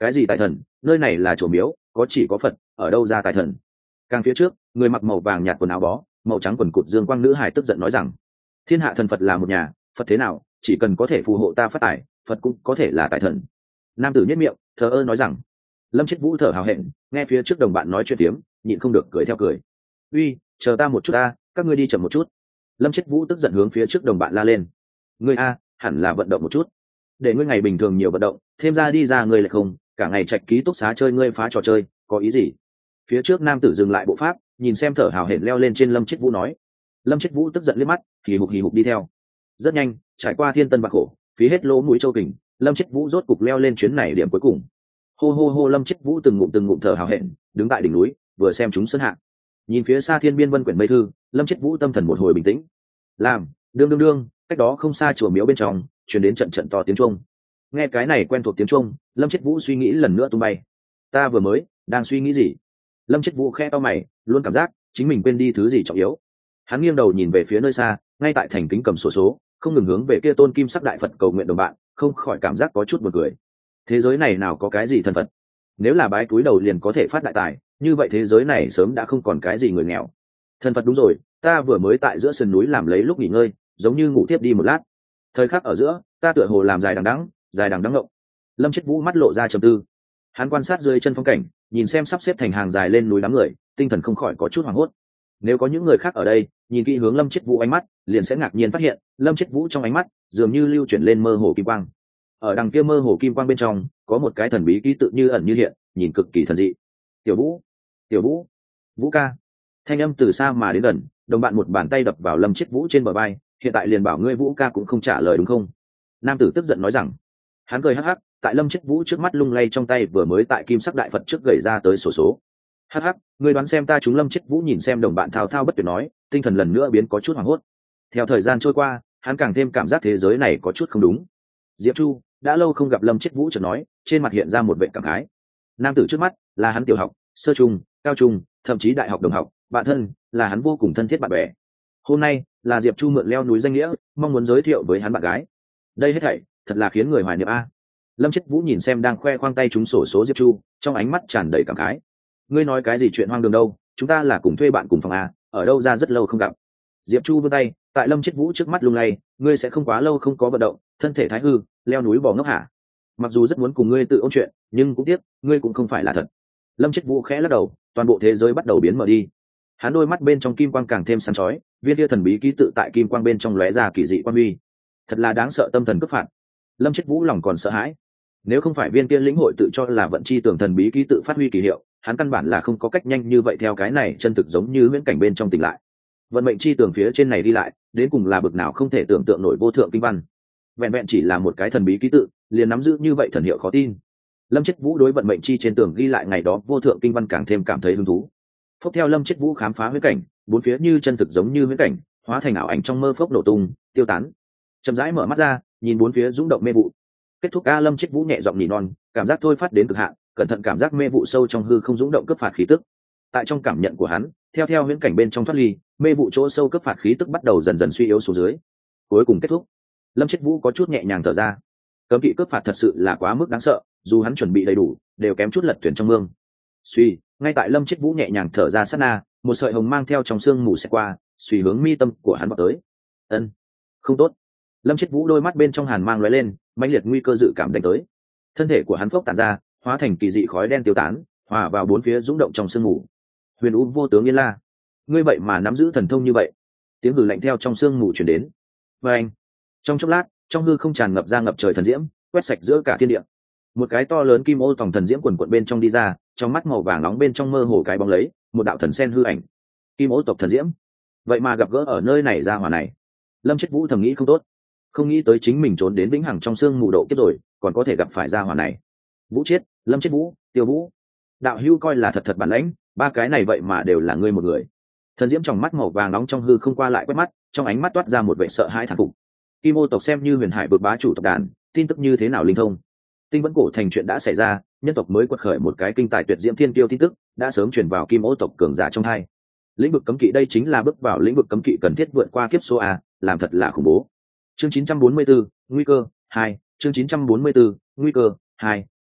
cái gì tài thần? Nơi này là chùa miếu, có chỉ có Phật, ở đâu ra tài thần? Càng phía trước, người mặc màu vàng nhạt quần áo bó, màu trắng quần cụt dương quang nữ hải tức giận nói rằng, thiên hạ thần Phật là một nhà, Phật thế nào, chỉ cần có thể phù hộ ta phát tài, Phật cũng có thể là tài thần. Nam tử nhất miệng, thờ ơ nói rằng. Lâm Chết Vũ thở hào hẹn, nghe phía trước đồng bạn nói chuyện tiếm, nhịn không được cười theo cười. Uy, chờ ta một chút ta, các ngươi đi chậm một chút. Lâm Chết Vũ tức giận hướng phía trước đồng bạn la lên. Ngươi a, hẳn là vận động một chút, để ngươi ngày bình thường nhiều vận động, thêm ra đi ra ngươi lại không, cả ngày trạch ký túc xá chơi ngươi phá trò chơi, có ý gì? Phía trước nam tử dừng lại bộ pháp, nhìn xem thở hào hển leo lên trên Lâm Chết Vũ nói. Lâm Chết Vũ tức giận liếc mắt, hì hục hì hục đi theo. Rất nhanh, trải qua thiên tân bạc khổ, phí hết lỗ mũi châu kình, Lâm Chết Vũ rốt cục leo lên chuyến này điểm cuối cùng. Hô hô hô, Lâm Chết Vũ từng ngụm từng ngụm thở hào hển, đứng tại đỉnh núi, vừa xem chúng sơn hạ. Nhìn phía xa thiên biên vân quyển mây thư, Lâm Chết Vũ tâm thần một hồi bình tĩnh. Làm, đương đương đương, cách đó không xa chùa miếu bên trong, truyền đến trận trận to tiếng chuông. Nghe cái này quen thuộc tiếng chuông, Lâm Chết Vũ suy nghĩ lần nữa tung bay. Ta vừa mới đang suy nghĩ gì? Lâm Chết Vũ khẽ to mày, luôn cảm giác chính mình quên đi thứ gì trọng yếu. Hắn nghiêng đầu nhìn về phía nơi xa, ngay tại thành kính cầm sổ số, không ngừng hướng về kia tôn kim sắc đại Phật cầu nguyện đồng bạn, không khỏi cảm giác có chút buồn cười. Thế giới này nào có cái gì thần Phật? Nếu là bái túi đầu liền có thể phát đại tài, như vậy thế giới này sớm đã không còn cái gì người nghèo. Thần Phật đúng rồi, ta vừa mới tại giữa sườn núi làm lấy lúc nghỉ ngơi, giống như ngủ tiếp đi một lát. Thời khắc ở giữa, ta tựa hồ làm dài đằng đẵng, dài đằng đẵng ngộng. Lâm Chết Vũ mắt lộ ra trầm tư. Hắn quan sát dưới chân phong cảnh, nhìn xem sắp xếp thành hàng dài lên núi đám người, tinh thần không khỏi có chút hoảng hốt. Nếu có những người khác ở đây, nhìn kỹ hướng Lâm Chết Vũ ánh mắt, liền sẽ ngạc nhiên phát hiện, Lâm Chết Vũ trong ánh mắt dường như lưu chuyển lên mơ hồ kim quang. Ở đằng kia mơ hồ kim quang bên trong, có một cái thần bí ký tự như ẩn như hiện, nhìn cực kỳ thần dị. Tiểu Vũ, Tiểu Vũ, Vũ ca. Thanh âm từ xa mà đến gần, đồng bạn một bàn tay đập vào Lâm Chết Vũ trên bờ vai, hiện tại liền bảo ngươi Vũ ca cũng không trả lời đúng không? Nam tử tức giận nói rằng. Hắn cười hắc hắc, tại Lâm Chết Vũ trước mắt lung lay trong tay vừa mới tại kim sắc đại Phật trước gầy ra tới sổ số. Hắc hắc, ngươi đoán xem ta chúng. Lâm Chết Vũ nhìn xem đồng bạn thao thao bất tuyệt nói, tinh thần lần nữa biến có chút hoảng hốt. Theo thời gian trôi qua, hắn càng thêm cảm giác thế giới này có chút không đúng. Diệp Chu đã lâu không gặp. Lâm Chết Vũ chợt nói, trên mặt hiện ra một vẻ cảm khái. Nam tử trước mắt là hắn tiểu học, sơ trung, cao trung, thậm chí đại học đồng học, bạn thân, là hắn vô cùng thân thiết bạn bè. Hôm nay là Diệp Chu mượn leo núi danh nghĩa, mong muốn giới thiệu với hắn bạn gái. Đây hết thảy thật là khiến người hoài niệm a. Lâm Chết Vũ nhìn xem đang khoe khoang tay trúng sổ số Diệp Chu, trong ánh mắt tràn đầy cảm khái. Ngươi nói cái gì chuyện hoang đường đâu, chúng ta là cùng thuê bạn cùng phòng a, ở đâu ra rất lâu không gặp. Diệp Chu vươn tay tại Lâm Chết Vũ trước mắt lung lay, ngươi sẽ không quá lâu không có vận động, thân thể thái hư, leo núi bò ngốc hả? Mặc dù rất muốn cùng ngươi tự ôn chuyện, nhưng cũng tiếc, ngươi cũng không phải là thật. Lâm Chết Vũ khẽ lắc đầu, toàn bộ thế giới bắt đầu biến mờ đi. Hắn đôi mắt bên trong kim quang càng thêm sáng chói, viên kia thần bí ký tự tại kim quang bên trong lóe ra kỳ dị quan huy. Thật là đáng sợ, tâm thần cấp phạt. Lâm Chết Vũ lòng còn sợ hãi. Nếu không phải viên kia lĩnh hội tự cho là vận chi tưởng thần bí ký tự phát huy kỳ hiệu, hắn căn bản là không có cách nhanh như vậy theo cái này chân thực giống như huyễn cảnh bên trong tỉnh lại. Vận mệnh chi tưởng phía trên này đi lại, đến cùng là bực nào không thể tưởng tượng nổi vô thượng kinh văn. Vẹn vẹn chỉ là một cái thần bí ký tự, liền nắm giữ như vậy thần hiệu khó tin. Lâm Chết Vũ đối vận mệnh chi trên tường ghi lại ngày đó vô thượng kinh văn càng thêm cảm thấy hứng thú. Phốc theo Lâm Chết Vũ khám phá huyễn cảnh, bốn phía như chân thực giống như huyễn cảnh, hóa thành ảo ảnh trong mơ phốc nổ tung, tiêu tán. Chậm rãi mở mắt ra, nhìn bốn phía rung động mê vụ. Kết thúc a. Lâm Chết Vũ nhẹ giọng nỉ non, cảm giác thôi phát đến cực hạn, cẩn thận cảm giác mê vụ sâu trong hư không rung động cấp phạt khí tức. Tại trong cảm nhận của hắn, theo theo huyễn cảnh bên trong thoát ly, mê vụ chỗ sâu cấp phạt khí tức bắt đầu dần dần suy yếu xuống dưới. Cuối cùng kết thúc, Lâm Chết Vũ có chút nhẹ nhàng thở ra. Cấm kỵ cướp phạt thật sự là quá mức đáng sợ, dù hắn chuẩn bị đầy đủ, đều kém chút lật thuyền trong mương. Suy, ngay tại Lâm Chết Vũ nhẹ nhàng thở ra sát na, một sợi hồng mang theo trong xương mù sẽ qua, suy hướng mi tâm của hắn vào tới. Ân, không tốt. Lâm Chết Vũ đôi mắt bên trong hàn mang lóe lên, mãnh liệt nguy cơ dự cảm đánh tới. Thân thể của hắn phốc tản ra, hóa thành kỳ dị khói đen tiêu tán, hòa vào bốn phía rung động trong sương mù. Huyền U vô tướng yên la, ngươi vậy mà nắm giữ thần thông như vậy? Tiếng hừ lạnh theo trong sương mù truyền đến. Và anh, trong chốc lát, trong hư không tràn ngập ra ngập trời thần diễm, quét sạch giữa cả thiên địa. Một cái to lớn kim ô tòng thần diễm quần quận bên trong đi ra, trong mắt màu vàng nóng bên trong mơ hồ cái bóng lấy một đạo thần sen hư ảnh. Kim ô tộc thần diễm, vậy mà gặp gỡ ở nơi này ra hỏa này. Lâm Chết Vũ thầm nghĩ không tốt, không nghĩ tới chính mình trốn đến vĩnh hằng trong sương mù độ kiếp rồi, còn có thể gặp phải ra hỏa này. Vũ Chiết, Lâm Chết Vũ, Tiêu Vũ, đạo hữu coi là thật thật bản lãnh, ba cái này vậy mà đều là ngươi một người. Thần diễm trong mắt màu vàng nóng trong hư không qua lại quét mắt, trong ánh mắt toát ra một vẻ sợ hãi thán phục. Kim ô tộc xem như huyền hải vực bá chủ tộc đàn, tin tức như thế nào linh thông? Tinh vẫn cổ thành chuyện đã xảy ra, nhân tộc mới quật khởi một cái kinh tài tuyệt diễm thiên kiêu tin tức đã sớm truyền vào kim ô tộc cường giả trong hai. Lĩnh vực cấm kỵ, đây chính là bước vào lĩnh vực cấm kỵ cần thiết vượt qua kiếp số a, làm thật là khủng bố. Chương chín trăm bốn mươi tư, nguy cơ hai, chương chín trăm bốn mươi tư, nguy cơ hai,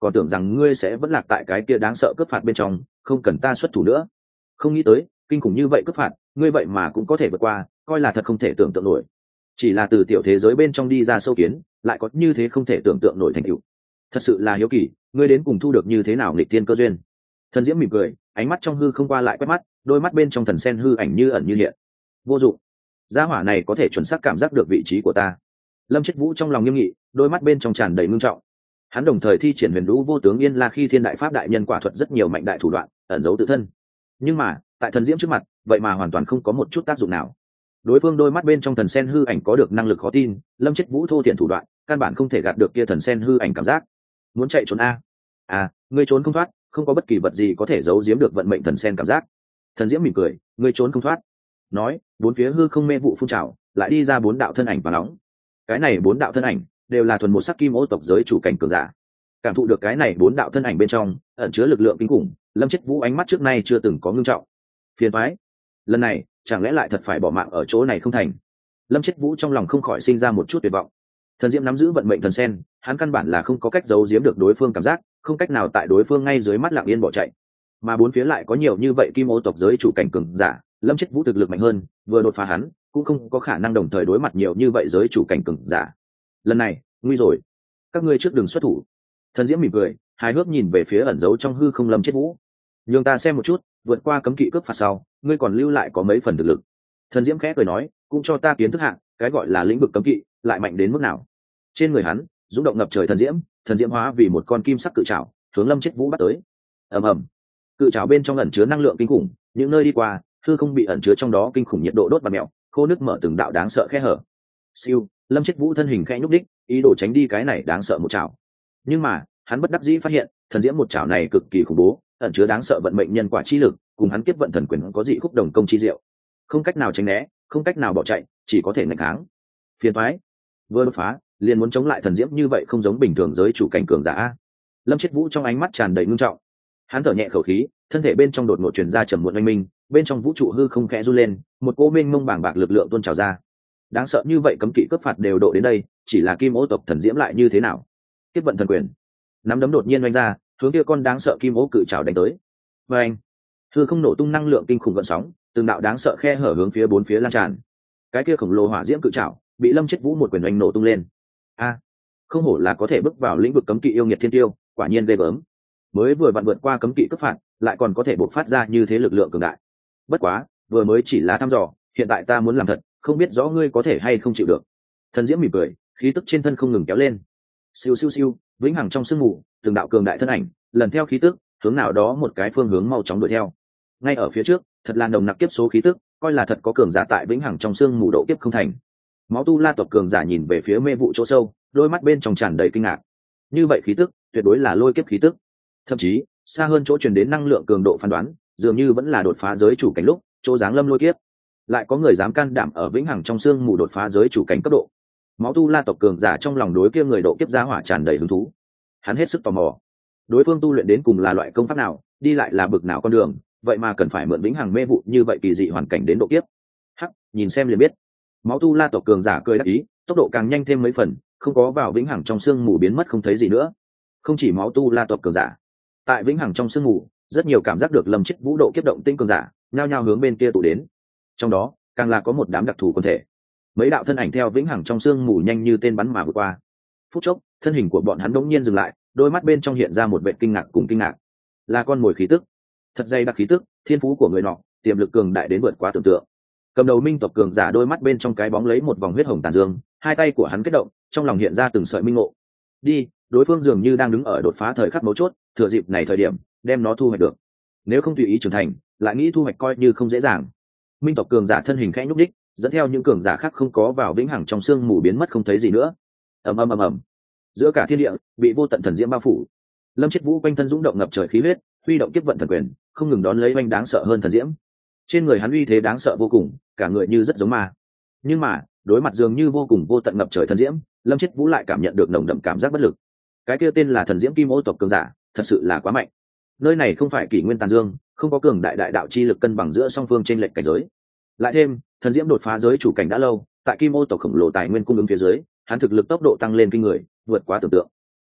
còn tưởng rằng ngươi sẽ vẫn lạc tại cái kia đáng sợ cướp phạt bên trong, không cần ta xuất thủ nữa. Không nghĩ tới kinh khủng như vậy cướp phạt, ngươi vậy mà cũng có thể vượt qua, coi là thật không thể tưởng tượng nổi. Chỉ là từ tiểu thế giới bên trong đi ra sâu kiến, lại có như thế không thể tưởng tượng nổi thành tựu. Thật sự là hiếu kỳ, ngươi đến cùng thu được như thế nào nghịch tiên cơ duyên. Thần Diễm mỉm cười, ánh mắt trong hư không qua lại quét mắt, đôi mắt bên trong thần sen hư ảnh như ẩn như hiện. Vô dụng, gia hỏa này có thể chuẩn xác cảm giác được vị trí của ta. Lâm Chết Vũ trong lòng nghiêm nghị, đôi mắt bên trong tràn đầy ngưng trọng. Hắn đồng thời thi triển huyền lũ vô tướng yên la khi thiên đại pháp đại nhân quả thuật rất nhiều mạnh đại thủ đoạn, ẩn giấu tự thân. Nhưng mà tại thần Diễm trước mặt, vậy mà hoàn toàn không có một chút tác dụng nào. Đối phương đôi mắt bên trong thần sen hư ảnh có được năng lực khó tin, Lâm Chết Vũ thô thiển thủ đoạn, căn bản không thể gạt được kia thần sen hư ảnh cảm giác. Muốn chạy trốn a? À, ngươi trốn không thoát, không có bất kỳ vật gì có thể giấu giếm được vận mệnh thần sen cảm giác. Thần Diễm mỉm cười, ngươi trốn không thoát. Nói, bốn phía hư không mê vụ phun trào, lại đi ra bốn đạo thân ảnh và nóng. Cái này bốn đạo thân ảnh đều là thuần một sắc kim ô tộc giới chủ cảnh cường giả. Cảm thụ được cái này bốn đạo thân ảnh bên trong ẩn chứa lực lượng kinh khủng, Lâm Chết Vũ ánh mắt trước nay chưa từng có ngưng trọng. Phiền toái, lần này chẳng lẽ lại thật phải bỏ mạng ở chỗ này không thành? Lâm Chết Vũ trong lòng không khỏi sinh ra một chút tuyệt vọng. Thần Diễm nắm giữ vận mệnh thần sen, hắn căn bản là không có cách giấu giếm được đối phương cảm giác, không cách nào tại đối phương ngay dưới mắt lặng yên bỏ chạy. Mà bốn phía lại có nhiều như vậy kim ô tộc giới chủ cảnh cường giả, Lâm Chết Vũ thực lực mạnh hơn, vừa đột phá hắn, cũng không có khả năng đồng thời đối mặt nhiều như vậy giới chủ cảnh cường giả. Lần này, nguy rồi. Các ngươi trước đừng xuất thủ. Thần Diễm mỉm cười, hài hước nhìn về phía ẩn giấu trong hư không Lâm Chết Vũ. Nhường ta xem một chút, vượt qua cấm kỵ cướp phạt sau, ngươi còn lưu lại có mấy phần thực lực. Thần Diễm khẽ cười nói, cũng cho ta kiến thức hạng, cái gọi là lĩnh vực cấm kỵ, lại mạnh đến mức nào. Trên người hắn, dũng động ngập trời thần diễm, thần diễm hóa vì một con kim sắc cự trảo, hướng Lâm Chết Vũ bắt tới. Ầm ầm. Cự trảo bên trong ẩn chứa năng lượng kinh khủng, những nơi đi qua, hư không bị ẩn chứa trong đó kinh khủng nhiệt độ đốt bạt mèo, khô nước mở từng đạo đáng sợ khe hở. Siêu, Lâm Chết Vũ thân hình khẽ nhúc đích, ý đồ tránh đi cái này đáng sợ một trảo. Nhưng mà, hắn bất đắc dĩ phát hiện, thần diễm một trảo này cực kỳ khủng bố, ẩn chứa đáng sợ vận mệnh nhân quả chi lực, cùng hắn kiếp vận thần quyền có dị khúc đồng công chi diệu. Không cách nào tránh né, không cách nào bỏ chạy, chỉ có thể nghênh kháng. Phiền toái. Vừa đột phá, liền muốn chống lại thần diễm như vậy không giống bình thường giới chủ cảnh cường giả. Lâm Chết Vũ trong ánh mắt tràn đầy ngưng trọng. Hắn thở nhẹ khẩu khí, thân thể bên trong đột ngột truyền ra trầm muộn oanh minh, bên trong vũ trụ hư không khẽ run lên, một cỗ mênh mông bàng bạc lực lượng tuôn trào ra. Đáng sợ như vậy cấm kỵ cướp phạt đều độ đến đây, chỉ là kim ô tộc thần diễm lại như thế nào? Kiếp vận thần quyền, nắm đấm đột nhiên oanh ra, hướng kia con đáng sợ kim ô cự trảo đánh tới. Và anh, hư không nổ tung năng lượng kinh khủng gợn sóng, từng đạo đáng sợ khe hở hướng phía bốn phía lan tràn. Cái kia khổng lồ hỏa diễm cự trảo bị Lâm Chết Vũ một quyền oanh nổ tung lên. A, không hổ là có thể bước vào lĩnh vực cấm kỵ yêu nghiệt thiên tiêu, quả nhiên ghê gớm. Mới vừa vặn vượt qua cấm kỵ cấp phạt, lại còn có thể bộc phát ra như thế lực lượng cường đại. Bất quá, vừa mới chỉ là thăm dò, hiện tại ta muốn làm thật, không biết rõ ngươi có thể hay không chịu được. Thần Diễm mỉm cười, khí tức trên thân không ngừng kéo lên. Siêu siêu siêu, vĩnh hằng trong sương mù, từng đạo cường đại thân ảnh, lần theo khí tức, hướng nào đó một cái phương hướng mau chóng đuổi theo. Ngay ở phía trước, thật là nồng nặc kiếp số khí tức, coi là thật có cường giả tại vĩnh hằng trong sương mù độ kiếp không thành. Máu tu la tộc cường giả nhìn về phía mê vụ chỗ sâu, đôi mắt bên trong tràn đầy kinh ngạc. Như vậy khí tức, tuyệt đối là lôi kiếp khí tức. Thậm chí, xa hơn chỗ truyền đến năng lượng cường độ phán đoán, dường như vẫn là đột phá giới chủ cảnh lúc, chỗ dáng lâm lôi kiếp. Lại có người dám can đảm ở vĩnh hằng trong sương mù đột phá giới chủ cảnh cấp độ. Máu tu la tộc cường giả trong lòng đối kia người độ kiếp giá hỏa tràn đầy hứng thú. Hắn hết sức tò mò, đối phương tu luyện đến cùng là loại công pháp nào, đi lại là bực nào con đường, vậy mà cần phải mượn vĩnh hằng mê vụ như vậy kỳ dị hoàn cảnh đến độ kiếp. Hắc, nhìn xem liền biết. Máu tu la tộc cường giả cười đắc ý, tốc độ càng nhanh thêm mấy phần, không có vào vĩnh hằng trong sương mù biến mất không thấy gì nữa. Không chỉ máu tu la tộc cường giả, tại vĩnh hằng trong sương mù, rất nhiều cảm giác được Lâm Chết Vũ độ kiếp động tinh cường giả, nhao nhao hướng bên kia tụ đến. Trong đó, càng là có một đám đặc thù quân thể. Mấy đạo thân ảnh theo vĩnh hằng trong sương mù nhanh như tên bắn mà vượt qua. Phút chốc, thân hình của bọn hắn đột nhiên dừng lại, đôi mắt bên trong hiện ra một vẻ kinh ngạc cùng kinh ngạc. Là con mồi khí tức, thật dày đặc khí tức, thiên phú của người nọ, tiềm lực cường đại đến vượt quá tưởng tượng. Cầm đầu minh tộc cường giả đôi mắt bên trong cái bóng lấy một vòng huyết hồng tàn dương, hai tay của hắn kết động, trong lòng hiện ra từng sợi minh ngộ. Đi, đối phương dường như đang đứng ở đột phá thời khắc mấu chốt, thừa dịp này thời điểm, đem nó thu hoạch được. Nếu không tùy ý trưởng thành, lại nghĩ thu hoạch coi như không dễ dàng. Minh tộc cường giả thân hình khẽ nhúc đích, dẫn theo những cường giả khác không có vào vĩnh hằng trong sương mù biến mất không thấy gì nữa. Ầm ầm ầm ầm. Giữa cả thiên địa, bị vô tận thần diễm bao phủ. Lâm Chết Vũ quanh thân dũng động ngập trời khí huyết, huy động kiếp vận thần quyền, không ngừng đón lấy oanh đáng sợ hơn thần diễm. Trên người hắn uy thế đáng sợ vô cùng, cả người như rất giống ma. Nhưng mà, đối mặt dường như vô cùng vô tận ngập trời thần diễm, Lâm Chết Vũ lại cảm nhận được nồng đậm cảm giác bất lực. Cái kia tên là thần diễm kim ô tộc cường giả, thật sự là quá mạnh. Nơi này không phải kỷ nguyên tàn dương, không có cường đại đại đạo chi lực cân bằng giữa song phương trên lệch cảnh giới. Lại thêm, thần diễm đột phá giới chủ cảnh đã lâu, tại kim ô tộc khổng lồ tài nguyên cung ứng phía dưới, hắn thực lực tốc độ tăng lên kinh người, vượt quá tưởng tượng.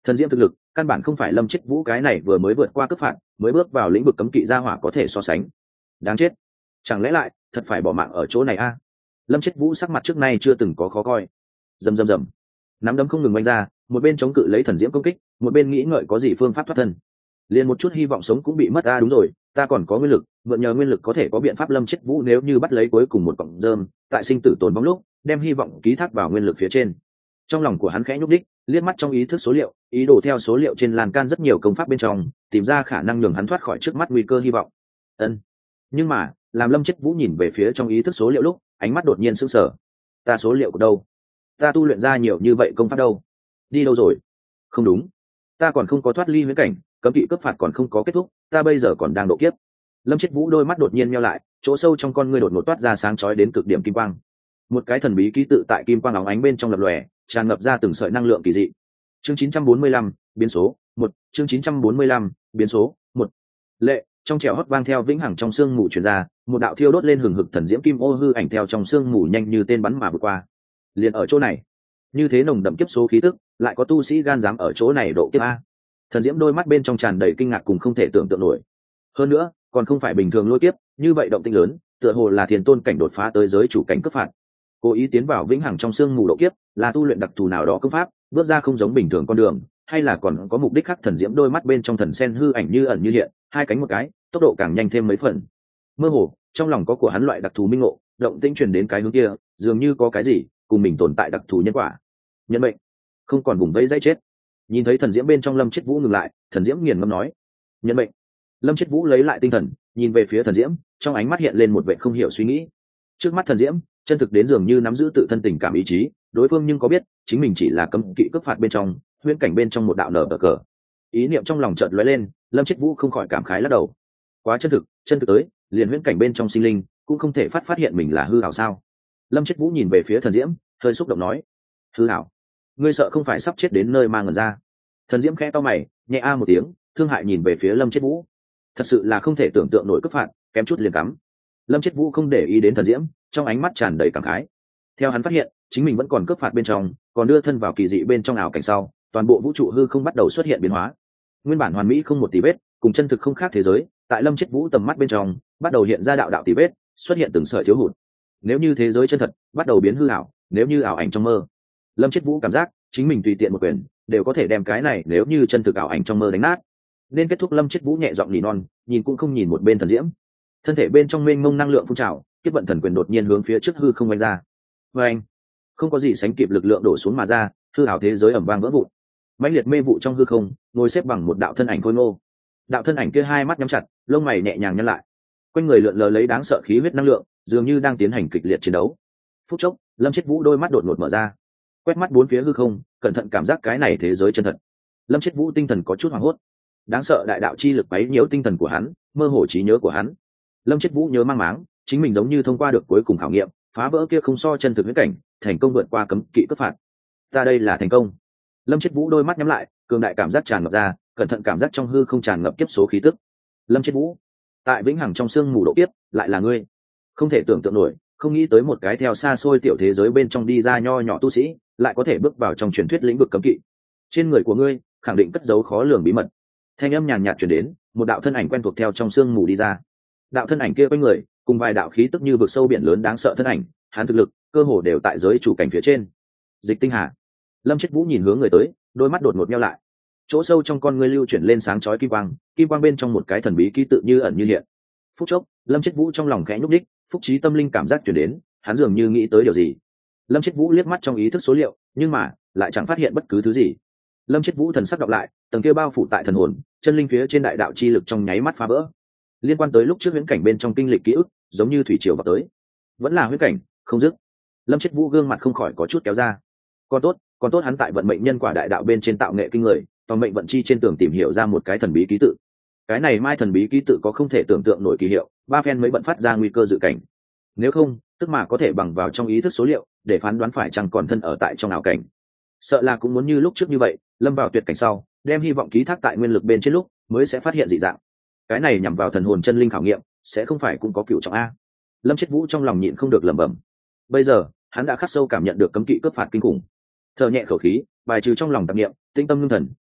Thần diễm thực lực căn bản không phải Lâm Chết Vũ cái này vừa mới vượt qua cấp phạt mới bước vào lĩnh vực cấm kỵ gia hỏa có thể so sánh. Đáng chết, chẳng lẽ lại thật phải bỏ mạng ở chỗ này a? Lâm Chết Vũ sắc mặt trước nay chưa từng có khó coi. Rầm rầm rầm, nắm đấm không ngừng vung ra, một bên chống cự lấy thần diễm công kích, một bên nghĩ ngợi có gì phương pháp thoát thân. Liền một chút hy vọng sống cũng bị mất. A đúng rồi, ta còn có nguyên lực, mượn nhờ nguyên lực có thể có biện pháp. Lâm Chết Vũ nếu như bắt lấy cuối cùng một cọng rơm, tại sinh tử tồn vong lúc đem hy vọng ký thác vào nguyên lực phía trên. Trong lòng của hắn khẽ nhúc đích, liếc mắt trong ý thức số liệu, ý đồ theo số liệu trên lan can rất nhiều công pháp bên trong tìm ra khả năng nhường hắn thoát khỏi trước mắt nguy cơ hy vọng. Ân. Nhưng mà làm Lâm Chết Vũ nhìn về phía trong ý thức số liệu lúc, ánh mắt đột nhiên sững sờ. Ta số liệu của đâu? Ta tu luyện ra nhiều như vậy công pháp đâu? Đi đâu rồi? Không đúng, ta còn không có thoát ly huyễn cảnh, cấm kỵ cấp phạt còn không có kết thúc, ta bây giờ còn đang độ kiếp. Lâm Chết Vũ đôi mắt đột nhiên meo lại, chỗ sâu trong con ngươi đột ngột toát ra sáng chói đến cực điểm kim quang. Một cái thần bí ký tự tại kim quang óng ánh bên trong lập lòe, tràn ngập ra từng sợi năng lượng kỳ dị. Chương chín trăm bốn mươi lăm, biến số một. Chương chín trăm bốn mươi lăm, biến số một. Lệ, trong trẻo hót vang theo vĩnh hằng trong xương mù truyền ra, một đạo thiêu đốt lên hừng hực thần diễm kim ô hư ảnh theo trong xương mù nhanh như tên bắn mà vượt qua. Liền ở chỗ này, như thế nồng đậm kiếp số khí tức, lại có tu sĩ gan dám ở chỗ này độ kiếp a. Thần diễm đôi mắt bên trong tràn đầy kinh ngạc cùng không thể tưởng tượng nổi. Hơn nữa, còn không phải bình thường lôi kiếp, như vậy động tĩnh lớn, tựa hồ là thiên tôn cảnh đột phá tới giới chủ cảnh cấp phạt. Cố ý tiến vào vĩnh hằng trong xương mù độ kiếp, là tu luyện đặc thù nào đó công pháp, bước ra không giống bình thường con đường, hay là còn có mục đích khác? Thần diễm đôi mắt bên trong thần sen hư ảnh như ẩn như hiện, hai cánh một cái, tốc độ càng nhanh thêm mấy phần. Mơ hồ, trong lòng có của hắn loại đặc thù minh ngộ, động tĩnh truyền đến cái hướng kia, dường như có cái gì cùng mình tồn tại đặc thù nhân quả. Nhân mệnh, không còn vùng vẫy dây chết. Nhìn thấy thần diễm bên trong Lâm Chết Vũ ngừng lại, thần diễm nghiền ngâm nói: "Nhân mệnh." Lâm Chết Vũ lấy lại tinh thần, nhìn về phía thần diễm, trong ánh mắt hiện lên một vẻ không hiểu suy nghĩ. Trước mắt thần diễm, chân thực đến dường như nắm giữ tự thân tình cảm ý chí, đối phương nhưng có biết chính mình chỉ là cấm kỵ cướp phạt bên trong, huyễn cảnh bên trong một đạo nở cờ. Ý niệm trong lòng chợt lóe lên, Lâm Chết Vũ không khỏi cảm khái lắc đầu. Quá chân thực, chân thực tới, liền huyễn cảnh bên trong sinh linh cũng không thể phát phát hiện mình là hư ảo sao? Lâm Chết Vũ nhìn về phía thần diễm, hơi xúc động nói: "Hư ảo? Ngươi sợ không phải sắp chết đến nơi mang ngần ra?" Thần diễm khẽ to mày, nhẹ a một tiếng, thương hại nhìn về phía Lâm Chết Vũ. Thật sự là không thể tưởng tượng nổi cướp phạt, kém chút liền cắm. Lâm Chết Vũ không để ý đến thần diễm, trong ánh mắt tràn đầy cảm khái. Theo hắn phát hiện, chính mình vẫn còn cướp phạt bên trong, còn đưa thân vào kỳ dị bên trong ảo cảnh sau, toàn bộ vũ trụ hư không bắt đầu xuất hiện biến hóa. Nguyên bản hoàn mỹ không một tì vết, cùng chân thực không khác thế giới, tại Lâm Chết Vũ tầm mắt bên trong, bắt đầu hiện ra đạo đạo tì vết, xuất hiện từng sợi thiếu hụt. Nếu như thế giới chân thật bắt đầu biến hư ảo, nếu như ảo ảnh trong mơ, Lâm Chết Vũ cảm giác chính mình tùy tiện một quyền đều có thể đem cái này nếu như chân thực ảo ảnh trong mơ đánh nát. Nên kết thúc. Lâm Chết Vũ nhẹ giọng nỉ non, nhìn cũng không nhìn một bên thần diễm. Thân thể bên trong mênh mông năng lượng phun trào, kiếp vận thần quyền đột nhiên hướng phía trước hư không vung ra. Và anh, không có gì sánh kịp lực lượng đổ xuống mà ra, hư ảo thế giới ầm vang vỡ vụn. Mãnh liệt mê vụ trong hư không, ngồi xếp bằng một đạo thân ảnh khôi ngô. Đạo thân ảnh kia hai mắt nhắm chặt, lông mày nhẹ nhàng nhăn lại. Quanh người lượn lờ lấy đáng sợ khí huyết năng lượng, dường như đang tiến hành kịch liệt chiến đấu. Phút chốc, Lâm Chết Vũ đôi mắt đột ngột mở ra, quét mắt bốn phía hư không, cẩn thận cảm giác cái này thế giới chân thật. Lâm Chết Vũ tinh thần có chút hoảng hốt. Đáng sợ đại đạo chi lực quấy nhiễu tinh thần của hắn, mơ hồ trí nhớ của hắn. Lâm Chết Vũ nhớ mang máng, chính mình giống như thông qua được cuối cùng khảo nghiệm, phá vỡ kia không so chân thực huyễn cảnh, thành công vượt qua cấm kỵ cấp phạt. Ta đây là thành công. Lâm Chết Vũ đôi mắt nhắm lại, cường đại cảm giác tràn ngập ra, cẩn thận cảm giác trong hư không tràn ngập kiếp số khí tức. Lâm Chết Vũ, tại vĩnh hằng trong sương mù độ kiếp, lại là ngươi. Không thể tưởng tượng nổi, không nghĩ tới một cái theo xa xôi tiểu thế giới bên trong đi ra nho nhỏ tu sĩ, lại có thể bước vào trong truyền thuyết lĩnh vực cấm kỵ. Trên người của ngươi, khẳng định cất giấu khó lường bí mật. Thanh âm nhàn nhạt truyền đến, một đạo thân ảnh quen thuộc theo trong sương mù đi ra. Đạo thân ảnh kia quanh người, cùng vài đạo khí tức như vực sâu biển lớn đáng sợ thân ảnh, hắn thực lực cơ hồ đều tại giới chủ cảnh phía trên. Dịch Tinh Hà. Lâm Chết Vũ nhìn hướng người tới, đôi mắt đột ngột nheo lại. Chỗ sâu trong con ngươi lưu chuyển lên sáng chói kim quang, kim quang bên trong một cái thần bí ký tự như ẩn như hiện. Phút chốc, Lâm Chết Vũ trong lòng khẽ nhúc nhích, phúc trí tâm linh cảm giác truyền đến, hắn dường như nghĩ tới điều gì. Lâm Chết Vũ liếc mắt trong ý thức số liệu, nhưng mà lại chẳng phát hiện bất cứ thứ gì. Lâm Chết Vũ thần sắc đọc lại, tầng kia bao phủ tại thần hồn, chân linh phía trên đại đạo chi lực trong nháy mắt phá vỡ. Liên quan tới lúc trước huyễn cảnh bên trong kinh lịch ký ức, giống như thủy triều vào tới. Vẫn là huyễn cảnh, không dứt. Lâm Chết Vũ gương mặt không khỏi có chút kéo ra. Còn tốt, còn tốt hắn tại vận mệnh nhân quả đại đạo bên trên tạo nghệ kinh người, toàn mệnh vận chi trên tường tìm hiểu ra một cái thần bí ký tự. Cái này mai thần bí ký tự có không thể tưởng tượng nổi kỳ hiệu, ba phen mới bận phát ra nguy cơ dự cảnh. Nếu không, tức mà có thể bằng vào trong ý thức số liệu để phán đoán phải chăng còn thân ở tại trong ảo cảnh. Sợ là cũng muốn như lúc trước như vậy, lâm vào tuyệt cảnh sau, đem hy vọng ký thác tại nguyên lực bên trên lúc mới sẽ phát hiện dị dạng. Cái này nhằm vào thần hồn chân linh khảo nghiệm, sẽ không phải cũng có cựu trọng a. Lâm Chết Vũ trong lòng nhịn không được lẩm bẩm. Bây giờ hắn đã khắc sâu cảm nhận được cấm kỵ cướp phạt kinh khủng. Thở nhẹ khẩu khí, bài trừ trong lòng tạp niệm, tinh tâm ngưng thần,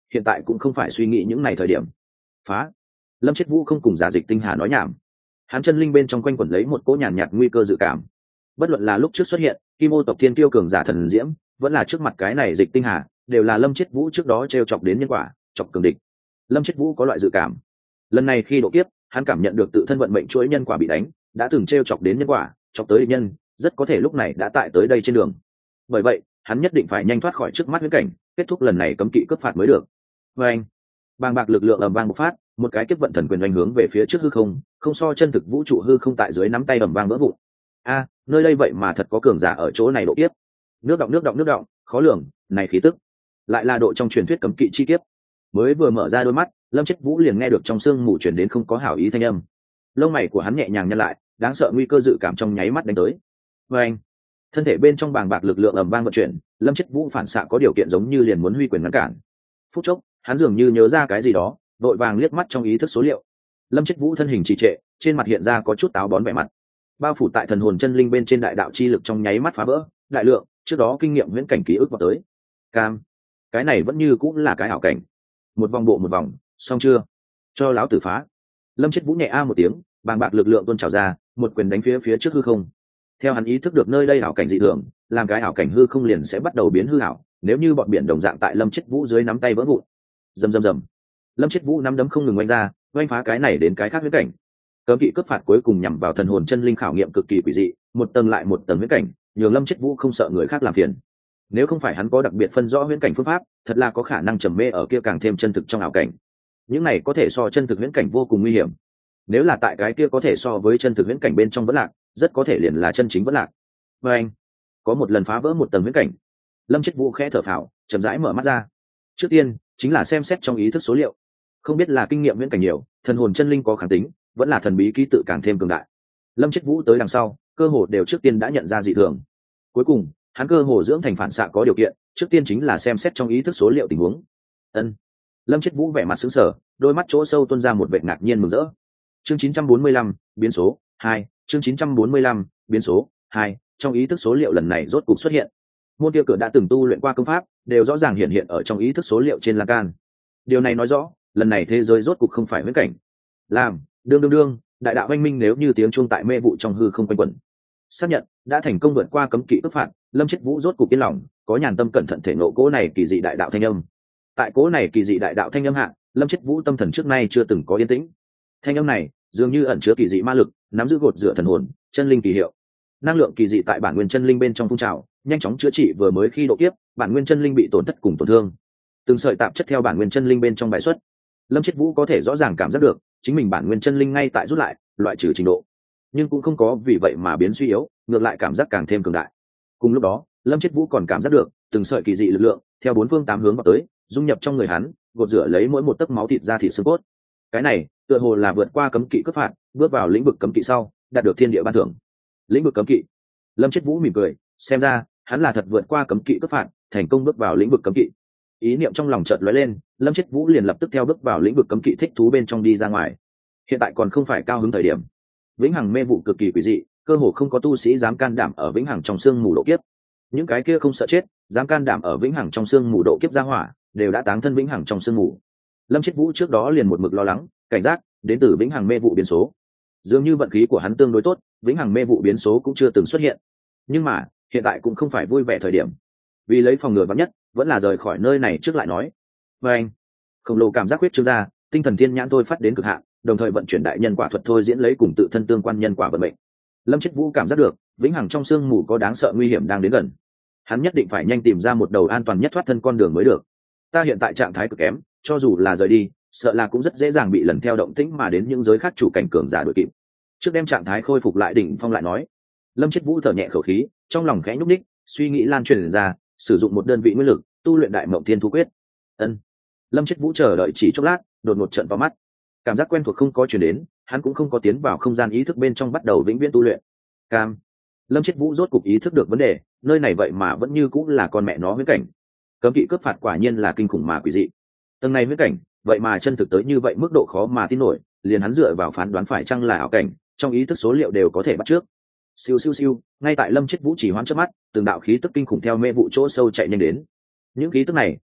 hiện tại cũng không phải suy nghĩ những này thời điểm. Phá. Lâm Chết Vũ không cùng giả dịch tinh hà nói nhảm, hắn chân linh bên trong quanh quẩn lấy một cỗ nhàn nhạt, nhạt nguy cơ dự cảm. Bất luận là lúc trước xuất hiện kim ô tộc thiên tiêu cường giả thần diễm, vẫn là trước mặt cái này dịch tinh hà, đều là Lâm Chết Vũ trước đó trêu chọc đến nhân quả, chọc cường địch. Lâm Chết Vũ có loại dự cảm, lần này khi độ kiếp, hắn cảm nhận được tự thân vận mệnh chuỗi nhân quả bị đánh, đã từng trêu chọc đến nhân quả, chọc tới địch nhân, rất có thể lúc này đã tại tới đây trên đường. Bởi vậy, hắn nhất định phải nhanh thoát khỏi trước mắt huyễn cảnh, kết thúc lần này cấm kỵ cướp phạt mới được. Và anh, bàng bạc lực lượng ầm vang bộc phát, một cái kiếp vận thần quyền đánh hướng về phía trước hư không, không so chân thực vũ trụ hư không tại dưới nắm tay ầm vang vỡ vụn. A, nơi đây vậy mà thật có cường giả ở chỗ này độ kiếp. Nước động nước động nước động, khó lường, này khí tức, lại là độ trong truyền thuyết cấm kỵ chi kiếp. Mới vừa mở ra đôi mắt, Lâm Chết Vũ liền nghe được trong xương mù truyền đến không có hảo ý thanh âm. Lông mày của hắn nhẹ nhàng nhăn lại, đáng sợ nguy cơ dự cảm trong nháy mắt đánh tới. Và anh, thân thể bên trong bàng bạc lực lượng ầm vang vận chuyển, Lâm Chết Vũ phản xạ có điều kiện giống như liền muốn huy quyền ngăn cản. Phút chốc, hắn dường như nhớ ra cái gì đó, vội vàng liếc mắt trong ý thức số liệu. Lâm Chết Vũ thân hình trì trệ, trên mặt hiện ra có chút táo bón vẻ mặt. Bao phủ tại thần hồn chân linh bên trên đại đạo chi lực trong nháy mắt phá vỡ, đại lượng trước đó kinh nghiệm huyễn cảnh ký ức vào tới. Cam, cái này vẫn như cũng là cái ảo cảnh. Một vòng bộ một vòng, xong chưa? Cho lão tử phá. Lâm Chết Vũ nhẹ a một tiếng, bàng bạc lực lượng tuôn trào ra, một quyền đánh phía phía trước hư không. Theo hắn ý thức được nơi đây ảo cảnh dị thường, làm cái ảo cảnh hư không liền sẽ bắt đầu biến hư ảo, nếu như bọn biển đồng dạng tại Lâm Chết Vũ dưới nắm tay vỡ vụn. Rầm rầm rầm. Lâm Chết Vũ nắm đấm không ngừng oanh ra, oanh phá cái này đến cái khác huyễn cảnh. Cấm kỵ cướp phạt cuối cùng nhằm vào thần hồn chân linh khảo nghiệm cực kỳ quỷ dị, một tầng lại một tầng huyễn cảnh, nhường Lâm Chết Vũ không sợ người khác làm phiền. Nếu không phải hắn có đặc biệt phân rõ huyễn cảnh phương pháp, thật là có khả năng trầm mê ở kia càng thêm chân thực trong ảo cảnh. Những này có thể so chân thực huyễn cảnh vô cùng nguy hiểm. Nếu là tại cái kia có thể so với chân thực huyễn cảnh bên trong vẫn lạc, rất có thể liền là chân chính vẫn lạc. Và anh, có một lần phá vỡ một tầng huyễn cảnh, Lâm Chết Vũ khẽ thở phào, chậm rãi mở mắt ra. Trước tiên, chính là xem xét trong ý thức số liệu. Không biết là kinh nghiệm huyễn cảnh nhiều, thần hồn chân linh có kháng tính, vẫn là thần bí ký tự càng thêm cường đại. Lâm Chết Vũ tới đằng sau, cơ hồ đều trước tiên đã nhận ra dị thường. Cuối cùng, hắn cơ hồ dưỡng thành phản xạ có điều kiện, trước tiên chính là xem xét trong ý thức số liệu tình huống. Ân. Lâm Chết Vũ vẻ mặt sững sờ, đôi mắt chỗ sâu tuôn ra một vẻ ngạc nhiên mừng rỡ. Chương chín trăm bốn mươi lăm, biến số hai, chương chín trăm bốn mươi lăm, biến số hai, trong ý thức số liệu lần này rốt cục xuất hiện. Môn kia cửa đã từng tu luyện qua công pháp, đều rõ ràng hiện hiện ở trong ý thức số liệu trên lan can. Điều này nói rõ, lần này thế giới rốt cục không phải huyễn cảnh. Làm, đương đương đương, đại đạo anh minh nếu như tiếng chuông tại mê vụ trong hư không quanh quẩn. Xác nhận, đã thành công vượt qua cấm kỵ cướp phạt, Lâm Chết Vũ rốt cục yên lòng, có nhàn tâm cẩn thận thể ngộ cố này kỳ dị đại đạo thanh âm. Tại cố này kỳ dị đại đạo thanh âm hạ, Lâm Chết Vũ tâm thần trước nay chưa từng có yên tĩnh. Thanh âm này, dường như ẩn chứa kỳ dị ma lực, nắm giữ gột rửa thần hồn, chân linh kỳ hiệu. Năng lượng kỳ dị tại bản nguyên chân linh bên trong phun trào, nhanh chóng chữa trị vừa mới khi độ kiếp, bản nguyên chân linh bị tổn thất cùng tổn thương. Từng sợi tạp chất theo bản nguyên chân linh bên trong bài xuất. Lâm Chết Vũ có thể rõ ràng cảm giác được, chính mình bản nguyên chân linh ngay tại rút lại, loại trừ trình độ, nhưng cũng không có vì vậy mà biến suy yếu, ngược lại cảm giác càng thêm cường đại. Cùng lúc đó, Lâm Chết Vũ còn cảm giác được từng sợi kỳ dị lực lượng theo bốn phương tám hướng vào tới, dung nhập trong người hắn, gột rửa lấy mỗi một tấc máu thịt ra thịt xương cốt. Cái này, tựa hồ là vượt qua cấm kỵ cướp phạt, bước vào lĩnh vực cấm kỵ sau, đạt được thiên địa ban thưởng. Lĩnh vực cấm kỵ. Lâm Chết Vũ mỉm cười, xem ra, hắn là thật vượt qua cấm kỵ cướp phạt, thành công bước vào lĩnh vực cấm kỵ. Ý niệm trong lòng chợt lóe lên, Lâm Chết Vũ liền lập tức theo bước vào lĩnh vực cấm kỵ thích thú bên trong đi ra ngoài. Hiện tại còn không phải cao hứng thời điểm. Vĩnh hằng mê vụ cực kỳ quỷ dị, cơ hồ không có tu sĩ dám can đảm ở vĩnh hằng trong sương mù độ kiếp. Những cái kia không sợ chết, dám can đảm ở vĩnh hằng trong sương mù độ kiếp ra hỏa, đều đã táng thân vĩnh hằng trong sương mù. Lâm Chết Vũ trước đó liền một mực lo lắng, cảnh giác, đến từ vĩnh hằng mê vụ biến số. Dường như vận khí của hắn tương đối tốt, vĩnh hằng mê vụ biến số cũng chưa từng xuất hiện. Nhưng mà, hiện tại cũng không phải vui vẻ thời điểm. Vì lấy phòng ngừa vắn nhất, vẫn là rời khỏi nơi này trước lại nói. Và anh, khổng lồ cảm giác huyết trương ra, tinh thần thiên nhãn tôi phát đến cực hạn, đồng thời vận chuyển đại nhân quả thuật thôi diễn lấy cùng tự thân tương quan nhân quả vận mệnh. Lâm Chết Vũ cảm giác được, vĩnh hằng trong sương mù có đáng sợ nguy hiểm đang đến gần. Hắn nhất định phải nhanh tìm ra một đầu an toàn nhất thoát thân con đường mới được. Ta hiện tại trạng thái cực kém, cho dù là rời đi, sợ là cũng rất dễ dàng bị lần theo động tĩnh mà đến những giới khác chủ cảnh cường giả đuổi kịp. Trước đem trạng thái khôi phục lại đỉnh phong lại nói. Lâm Chết Vũ thở nhẹ khẩu khí, trong lòng khẽ nhúc nhích, suy nghĩ lan truyền ra, sử dụng một đơn vị nguyên lực, tu luyện đại mộng thiên thu quyết. Ân. Lâm Chết Vũ chờ đợi chỉ chốc lát, đột ngột trợn vào mắt. Cảm giác quen thuộc không có truyền đến, hắn cũng không có tiến vào không gian ý thức bên trong bắt đầu vĩnh viễn tu luyện. Cam. Lâm Chết Vũ rốt cục ý thức được vấn đề, nơi này vậy mà vẫn như cũng là con mẹ nó huyễn cảnh. Cấm kỵ cướp phạt quả nhiên là kinh khủng mà quỷ dị. Tầng này huyễn cảnh, vậy mà chân thực tới như vậy mức độ khó mà tin nổi, liền hắn dựa vào phán đoán phải chăng là ảo cảnh, trong ý thức số liệu đều có thể bắt trước. Siêu siêu siêu, ngay tại Lâm Chết Vũ chỉ hoán chớp mắt, từng đạo khí tức kinh khủng theo mê vụ chỗ sâu chạy nhanh đến. Những khí tức này,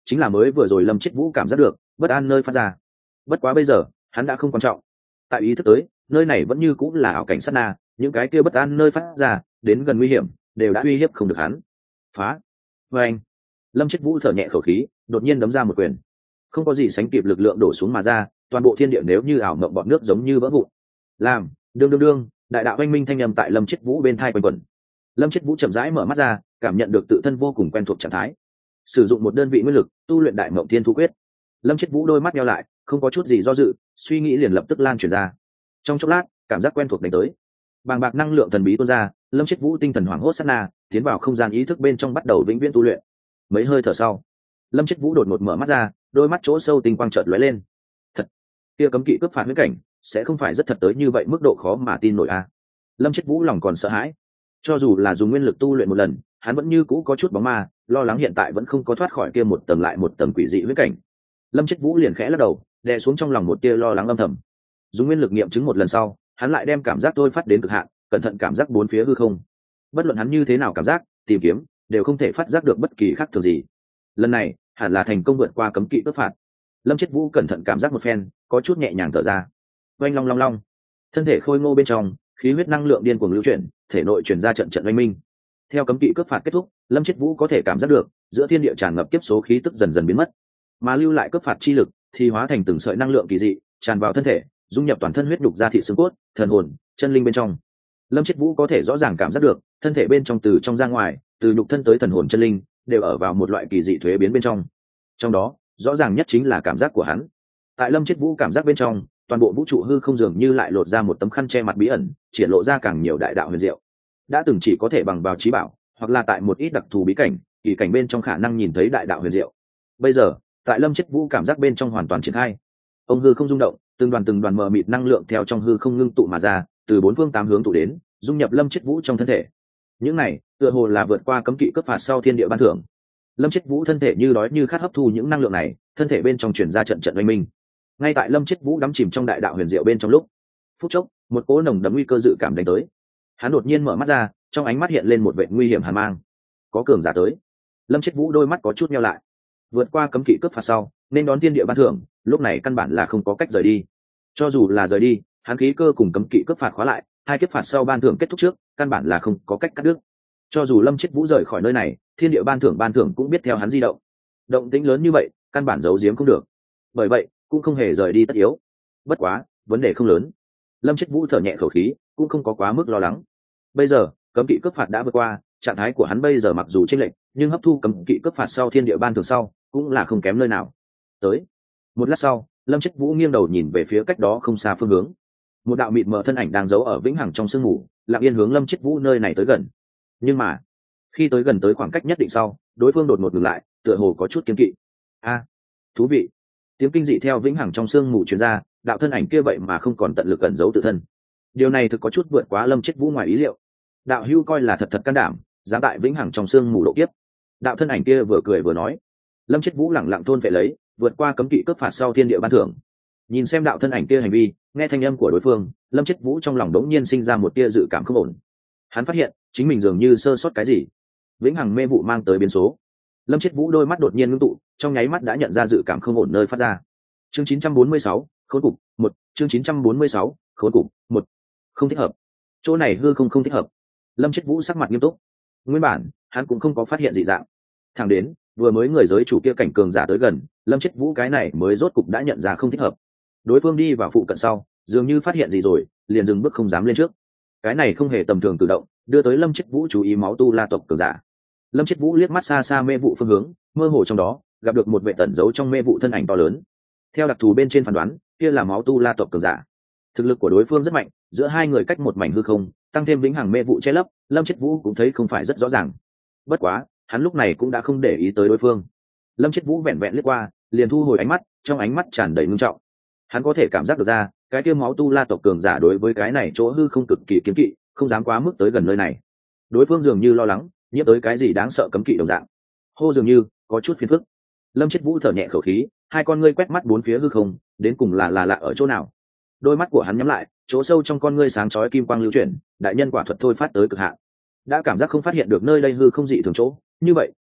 chính là mới vừa rồi lâm chết vũ cảm giác được bất an nơi phát ra. Bất quá bây giờ hắn đã không quan trọng, tại ý thức tới nơi này vẫn như cũng là ảo cảnh sát na, những cái kia bất an nơi phát ra đến gần nguy hiểm đều đã uy hiếp không được hắn. Phá. Và anh, lâm chết vũ thở nhẹ khẩu khí, đột nhiên đấm ra một quyền, không có gì sánh kịp lực lượng đổ xuống mà ra, toàn bộ thiên địa nếu như ảo mộng bọt nước giống như vỡ vụn. Làm đương đương đương, đại đạo oanh minh thanh âm tại lâm chết vũ bên thai quanh quẩn. Lâm chết vũ chậm rãi mở mắt ra, cảm nhận được tự thân vô cùng quen thuộc trạng thái, sử dụng một đơn vị nguyên lực tu luyện đại mộng thiên thu quyết. Lâm chết vũ đôi mắt nhau lại, không có chút gì do dự, suy nghĩ liền lập tức lan truyền ra. Trong chốc lát cảm giác quen thuộc đánh tới, bàng bạc năng lượng thần bí tuôn ra, lâm chết vũ tinh thần hoảng hốt sát na tiến vào không gian ý thức bên trong, bắt đầu vĩnh viễn tu luyện. Mấy hơi thở sau, lâm chết vũ đột ngột mở mắt ra, đôi mắt chỗ sâu tinh quang chợt lóe lên. Thật, kia cấm kỵ cướp phạt huyễn cảnh sẽ không phải rất thật tới như vậy, mức độ khó mà tin nổi a. À. Lâm chết vũ lòng còn sợ hãi, cho dù là dùng nguyên lực tu luyện một lần, hắn vẫn như cũ có chút bóng ma, lo lắng hiện tại vẫn không có thoát khỏi kia một tầng lại một tầng quỷ dị huyễn cảnh. Lâm chết vũ liền khẽ lắc đầu, đè xuống trong lòng một tia lo lắng âm thầm. Dùng nguyên lực nghiệm chứng một lần sau, hắn lại đem cảm giác tôi phát đến cực hạn, cẩn thận cảm giác bốn phía hư không. Bất luận hắn như thế nào cảm giác, tìm kiếm đều không thể phát giác được bất kỳ khác thường gì. Lần này hẳn là thành công vượt qua cấm kỵ cướp phạt. Lâm chết vũ cẩn thận cảm giác một phen, có chút nhẹ nhàng thở ra. Oanh long long long, thân thể khôi ngô bên trong khí huyết năng lượng điên cuồng lưu chuyển, thể nội chuyển ra trận trận oanh minh. Theo cấm kỵ cướp phạt kết thúc, lâm chết vũ có thể cảm giác được giữa thiên địa tràn ngập kiếp số khí tức dần dần biến mất, mà lưu lại cướp phạt chi lực thì hóa thành từng sợi năng lượng kỳ dị tràn vào thân thể, dung nhập toàn thân huyết đục, da thịt, xương cốt, thần hồn, chân linh bên trong. Lâm chết vũ có thể rõ ràng cảm giác được thân thể bên trong từ trong ra ngoài, từ nhục thân tới thần hồn chân linh đều ở vào một loại kỳ dị thuế biến bên trong. Trong đó rõ ràng nhất chính là cảm giác của hắn. Tại lâm chết vũ cảm giác bên trong, toàn bộ vũ trụ hư không dường như lại lột ra một tấm khăn che mặt bí ẩn, triển lộ ra càng nhiều đại đạo huyền diệu. Đã từng chỉ có thể bằng vào trí bảo, hoặc là tại một ít đặc thù bí cảnh, kỳ cảnh bên trong khả năng nhìn thấy đại đạo huyền diệu. Bây giờ, tại lâm chết vũ cảm giác bên trong hoàn toàn triển khai. Ông hư không rung động, từng đoàn từng đoàn mờ mịt năng lượng theo trong hư không ngưng tụ mà ra, từ bốn phương tám hướng tụ đến, dung nhập lâm chết vũ trong thân thể. Những này tựa hồ là vượt qua cấm kỵ cướp phạt sau thiên địa ban thưởng. Lâm chết vũ thân thể như đói như khát hấp thu những năng lượng này, thân thể bên trong chuyển ra trận trận oanh minh. Ngay tại lâm chết vũ đắm chìm trong đại đạo huyền diệu bên trong lúc, phút chốc một cỗ nồng đậm nguy cơ dự cảm đánh tới. Hắn đột nhiên mở mắt ra, trong ánh mắt hiện lên một vẻ nguy hiểm hàn mang. Có cường giả tới. Lâm chết vũ đôi mắt có chút nheo lại. Vượt qua cấm kỵ cướp phạt sau, nên đón thiên địa ban thưởng, lúc này căn bản là không có cách rời đi. Cho dù là rời đi, hắn khí cơ cùng cấm kỵ cướp phạt khóa lại, hai kiếp phạt sau ban thưởng kết thúc trước, căn bản là không có cách cắt đứt. Cho dù lâm chết vũ rời khỏi nơi này, thiên địa ban thưởng ban thưởng cũng biết theo hắn di động. Động tĩnh lớn như vậy, căn bản giấu giếm không được. Bởi vậy, cũng không hề rời đi tất yếu. Bất quá, vấn đề không lớn. Lâm chết vũ thở nhẹ khẩu khí, cũng không có quá mức lo lắng. Bây giờ, cấm kỵ cướp phạt đã vượt qua, trạng thái của hắn bây giờ mặc dù chênh lệch, nhưng hấp thu cấm kỵ cướp phạt sau thiên địa ban thưởng sau, cũng là không kém nơi nào. Tới. Một lát sau, lâm chết vũ nghiêng đầu nhìn về phía cách đó không xa phương hướng. Một đạo mịt mờ thân ảnh đang giấu ở vĩnh hằng trong sương mù, lặng yên hướng lâm chết vũ nơi này tới gần. Nhưng mà, khi tới gần tới khoảng cách nhất định sau, đối phương đột ngột ngừng lại, tựa hồ có chút kiêng kỵ. A, thú vị. Tiếng kinh dị theo vĩnh hằng trong sương mù truyền ra, đạo thân ảnh kia vậy mà không còn tận lực ẩn giấu tự thân. Điều này thực có chút vượt quá lâm chết vũ ngoài ý liệu. Đạo hưu coi là thật thật can đảm, dám tại vĩnh hằng trong sương mù độ kiếp. Đạo thân ảnh kia vừa cười vừa nói. Lâm chết vũ lẳng lặng thôn vệ lấy, vượt qua cấm kỵ cướp phạt sau thiên địa ban thưởng. Nhìn xem đạo thân ảnh kia hành vi, nghe thanh âm của đối phương, lâm chết vũ trong lòng đống nhiên sinh ra một tia dự cảm không ổn. Hắn phát hiện chính mình dường như sơ sót cái gì. Vĩnh hằng mê vụ mang tới biến số. Lâm chết vũ đôi mắt đột nhiên ngưng tụ, trong nháy mắt đã nhận ra dự cảm không ổn nơi phát ra. Chương chín trăm bốn mươi sáu, khốn cục một. Chương chín trăm bốn mươi sáu, khốn cục một. Không thích hợp. Chỗ này hư không không thích hợp. Lâm chết vũ sắc mặt nghiêm túc. Nguyên bản hắn cũng không có phát hiện dị dạng. Thẳng đến vừa mới người giới chủ kia cảnh cường giả tới gần, lâm chết vũ cái này mới rốt cục đã nhận ra không thích hợp. Đối phương đi vào phụ cận sau, dường như phát hiện gì rồi, liền dừng bước không dám lên trước. Cái này không hề tầm thường tự động, đưa tới lâm chết vũ chú ý máu tu la tộc cường giả. Lâm chết vũ liếc mắt xa xa mê vụ phương hướng, mơ hồ trong đó gặp được một vệ tẩn giấu trong mê vụ thân ảnh to lớn. Theo đặc thù bên trên phán đoán, kia là máu tu la tộc cường giả. Thực lực của đối phương rất mạnh, giữa hai người cách một mảnh hư không, tăng thêm vĩnh hằng mê vụ che lấp, lâm chết vũ cũng thấy không phải rất rõ ràng. Bất quá hắn lúc này cũng đã không để ý tới đối phương. Lâm chết vũ vẹn vẹn liếc qua, liền thu hồi ánh mắt, trong ánh mắt tràn đầy ngưng trọng. Hắn có thể cảm giác được ra, cái kia máu tu la tộc cường giả đối với cái này chỗ hư không cực kỳ kiếm kỵ, không dám quá mức tới gần nơi này. Đối phương dường như lo lắng nhiễm tới cái gì đáng sợ cấm kỵ đồng dạng. Hô, dường như có chút phiền phức. Lâm chết vũ thở nhẹ khẩu khí, hai con ngươi quét mắt bốn phía hư không, đến cùng là là lạ ở chỗ nào. Đôi mắt của hắn nhắm lại, chỗ sâu trong con ngươi sáng chói kim quang lưu chuyển, đại nhân quả thuật thôi phát tới cực hạn. Đã cảm giác không phát hiện được nơi đây hư không dị thường chỗ, như vậy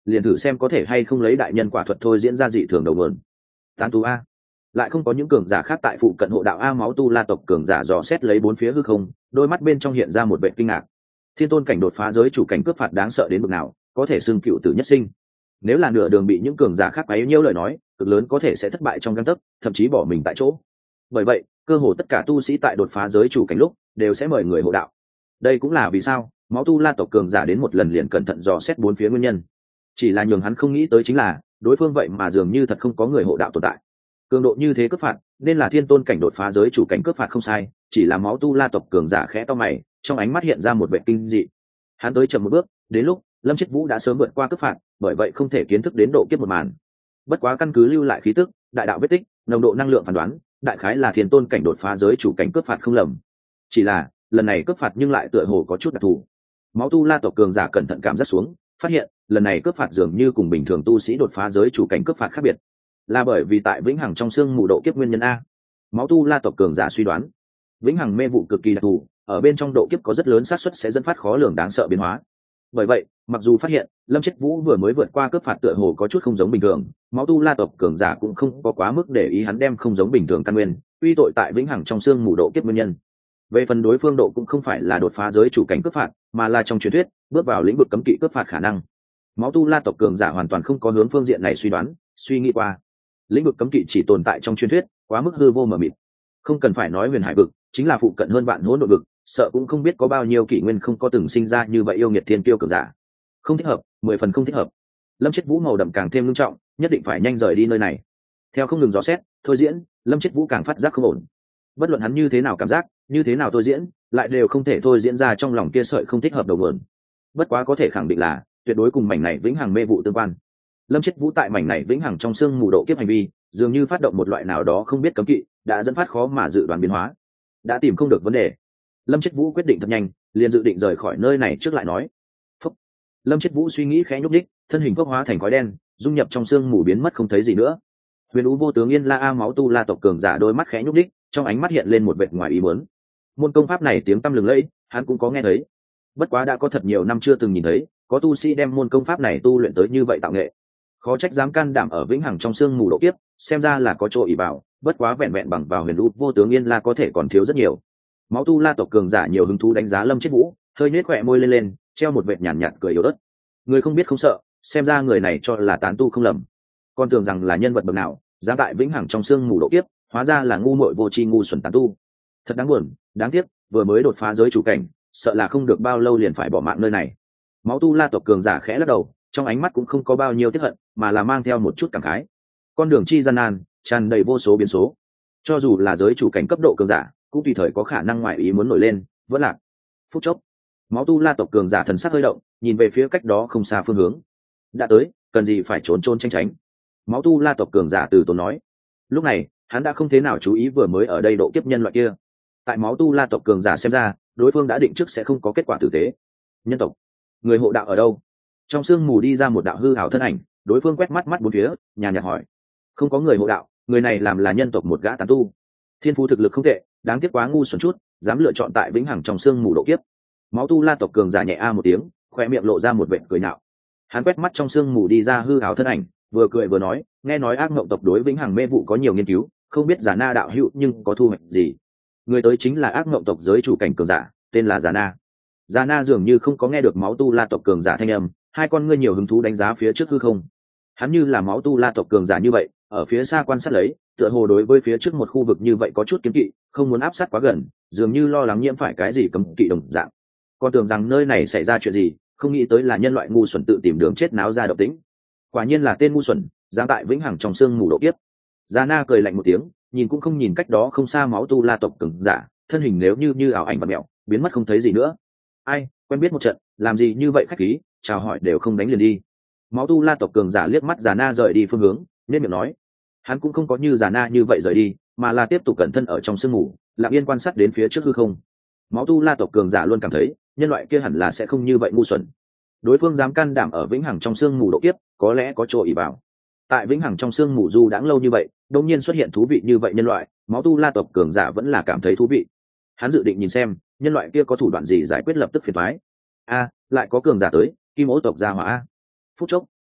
liền thử xem có thể hay không lấy đại nhân quả thuật thôi diễn ra dị thường đầu nguồn. Tán tu a, lại không có những cường giả khác tại phụ cận hộ đạo a. Máu tu la tộc cường giả dò xét lấy bốn phía hư không, đôi mắt bên trong hiện ra một vẻ kinh ngạc. Thiên tôn cảnh đột phá giới chủ cảnh cướp phạt đáng sợ đến mức nào, có thể xưng cựu tử nhất sinh. Nếu là nửa đường bị những cường giả khác quấy nhiễu lời nói, cực lớn có thể sẽ thất bại trong gang tấc, thậm chí bỏ mình tại chỗ. Bởi vậy, cơ hồ tất cả tu sĩ tại đột phá giới chủ cảnh lúc đều sẽ mời người hộ đạo. Đây cũng là vì sao máu tu la tộc cường giả đến một lần liền cẩn thận dò xét bốn phía nguyên nhân. Chỉ là nhường hắn không nghĩ tới chính là đối phương vậy mà dường như thật không có người hộ đạo tồn tại. Cường độ như thế cướp phạt, nên là thiên tôn cảnh đột phá giới chủ cảnh cướp phạt không sai, chỉ là máu tu la tộc cường giả khẽ to mày, trong ánh mắt hiện ra một vẻ kinh dị. Hắn tới chậm một bước, đến lúc Lâm Chết Vũ đã sớm vượt qua cướp phạt, bởi vậy không thể kiến thức đến độ kiếp một màn. Bất quá căn cứ lưu lại khí tức, đại đạo vết tích, nồng độ năng lượng phán đoán, đại khái là thiên tôn cảnh đột phá giới chủ cảnh cướp phạt không lầm. Chỉ là lần này cướp phạt nhưng lại tựa hồ có chút đặc thù. Máu tu la tộc cường giả cẩn thận cảm giác xuống, phát hiện lần này cướp phạt dường như cùng bình thường tu sĩ đột phá giới chủ cảnh cướp phạt khác biệt, là bởi vì tại vĩnh hằng trong xương mù độ kiếp nguyên nhân a. Máu tu la tộc cường giả suy đoán, vĩnh hằng mê vụ cực kỳ đặc thù, ở bên trong độ kiếp có rất lớn xác suất sẽ dẫn phát khó lường đáng sợ biến hóa. Bởi vậy, mặc dù phát hiện Lâm Chết Vũ vừa mới vượt qua cướp phạt tựa hồ có chút không giống bình thường, máu tu la tộc cường giả cũng không có quá mức để ý hắn đem không giống bình thường căn nguyên uy tội tại vĩnh hằng trong xương mù độ kiếp nguyên nhân. Về phần đối phương độ cũng không phải là đột phá giới chủ cảnh cướp phạt, mà là trong truyền thuyết bước vào lĩnh vực cấm kỵ cướp phạt khả năng. Máu tu la tộc cường giả hoàn toàn không có hướng phương diện này suy đoán, suy nghĩ qua lĩnh vực cấm kỵ chỉ tồn tại trong truyền thuyết, quá mức hư vô mờ mịt. Không cần phải nói huyền hải vực, chính là phụ cận hơn vạn hỗn độn vực, sợ cũng không biết có bao nhiêu kỷ nguyên không có từng sinh ra như vậy yêu nghiệt thiên kiêu cường giả. Không thích hợp, mười phần không thích hợp. Lâm Chết Vũ màu đậm càng thêm nghiêm trọng, nhất định phải nhanh rời đi nơi này. Theo không ngừng dò xét, thôi diễn, Lâm Chết Vũ càng phát giác không ổn. Bất luận hắn như thế nào cảm giác, như thế nào thôi diễn, lại đều không thể thôi diễn ra trong lòng kia sợi không thích hợp đầu nguồn. Bất quá có thể khẳng định là tuyệt đối cùng mảnh này vĩnh hằng mê vụ tương quan. Lâm Chết Vũ tại mảnh này vĩnh hằng trong xương mù độ kiếp hành vi, dường như phát động một loại nào đó không biết cấm kỵ, đã dẫn phát khó mà dự đoán biến hóa. Đã tìm không được vấn đề, Lâm Chết Vũ quyết định thật nhanh, liền dự định rời khỏi nơi này trước lại nói. Phúc. Lâm Chết Vũ suy nghĩ khẽ nhúc nhích, thân hình phốc hóa thành khói đen, dung nhập trong xương mù biến mất không thấy gì nữa. Huyền Vũ vô tướng Yên La A máu tu la tộc cường giả đôi mắt khẽ nhúc nhích, trong ánh mắt hiện lên một vệt ngoài ý muốn. Môn công pháp này tiếng tăm lừng lẫy, hắn cũng có nghe thấy. Bất quá đã có thật nhiều năm chưa từng nhìn thấy, có tu sĩ đem môn công pháp này tu luyện tới như vậy tạo nghệ. Khó trách dám can đảm ở vĩnh hằng trong xương mù độ kiếp, xem ra là có chỗ ỷ vào, bất quá vẹn vẹn bằng vào Huyền Vũ vô tướng Yên La có thể còn thiếu rất nhiều. Máu tu la tộc cường giả nhiều hứng thú đánh giá Lâm Chết Vũ, hơi nhếch khóe môi lên lên, treo một vệt nhàn nhạt, nhạt cười yếu ớt. Người không biết không sợ, xem ra người này cho là tán tu không lầm. Con tưởng rằng là nhân vật bậc nào, dám tại vĩnh hằng trong xương mù độ kiếp, hóa ra là ngu muội vô tri ngu xuẩn tán tu. Thật đáng buồn, đáng tiếc, vừa mới đột phá giới chủ cảnh, sợ là không được bao lâu liền phải bỏ mạng nơi này. Máu tu la tộc cường giả khẽ lắc đầu, trong ánh mắt cũng không có bao nhiêu tiếc hận, mà là mang theo một chút cảm khái. Con đường chi gian nan, tràn đầy vô số biến số. Cho dù là giới chủ cảnh cấp độ cường giả, cũng tùy thời có khả năng ngoại ý muốn nổi lên, vẫn lạc. Phút chốc, máu tu la tộc cường giả thần sắc hơi động, nhìn về phía cách đó không xa phương hướng. Đã tới, cần gì phải trốn trôn tranh tránh. Máu tu la tộc cường giả từ tốn nói. Lúc này, hắn đã không thế nào chú ý vừa mới ở đây độ kiếp nhân loại kia. Tại máu tu la tộc cường giả xem ra, đối phương đã định trước sẽ không có kết quả tử tế. Nhân tộc, người hộ đạo ở đâu? Trong sương mù đi ra một đạo hư ảo thân ảnh, đối phương quét mắt mắt bốn phía, nhàn nhạt hỏi. Không có người hộ đạo, người này làm là nhân tộc một gã tán tu. Thiên phú thực lực không tệ, đáng tiếc quá ngu xuẩn chút, dám lựa chọn tại vĩnh hằng trong sương mù độ kiếp. Máu tu la tộc cường giả nhẹ a một tiếng, khoe miệng lộ ra một vệt cười nhạo. Hắn quét mắt trong sương mù đi ra hư ảo thân ảnh, vừa cười vừa nói, nghe nói ác mộng tộc đối vĩnh hằng mê vụ có nhiều nghiên cứu, không biết Già Na đạo hữu nhưng có thu hoạch gì. Người tới chính là ác mộng tộc giới chủ cảnh cường giả, tên là Già Na. Già Na dường như không có nghe được máu tu la tộc cường giả thanh âm, hai con ngươi nhiều hứng thú đánh giá phía trước hư không. Hắn như là máu tu la tộc cường giả như vậy, ở phía xa quan sát lấy, tựa hồ đối với phía trước một khu vực như vậy có chút kiêng kỵ, không muốn áp sát quá gần, dường như lo lắng nhiễm phải cái gì cấm kỵ đồng dạng. Còn tưởng rằng nơi này xảy ra chuyện gì, không nghĩ tới là nhân loại ngu xuẩn tự tìm đường chết náo ra động tĩnh. Quả nhiên là tên ngu xuẩn, dám tại vĩnh hằng trong xương mù độ kiếp. Già Na cười lạnh một tiếng, nhìn cũng không nhìn cách đó không xa máu tu la tộc cường giả, thân hình nếu như như ảo ảnh và mèo, biến mất không thấy gì nữa. Ai, quen biết một trận, làm gì như vậy khách khí, chào hỏi đều không đánh liền đi. Máu tu la tộc cường giả liếc mắt Già Na rời đi phương hướng, nên miệng nói. Hắn cũng không có như Già Na như vậy rời đi, mà là tiếp tục cẩn thân ở trong sương mù, lặng yên quan sát đến phía trước hư không. Máu tu la tộc cường giả luôn cảm thấy, nhân loại kia hẳn là sẽ không như vậy ngu xuẩn. Đối phương dám can đảm ở vĩnh hằng trong sương mù độ kiếp, có lẽ có chỗ ỷ vào. Tại vĩnh hằng trong sương mù du đãng lâu như vậy, đột nhiên xuất hiện thú vị như vậy nhân loại, máu tu la tộc cường giả vẫn là cảm thấy thú vị. Hắn dự định nhìn xem, nhân loại kia có thủ đoạn gì giải quyết lập tức phiền toái. A, lại có cường giả tới, Kim Ô tộc gia hỏa a. Phút chốc,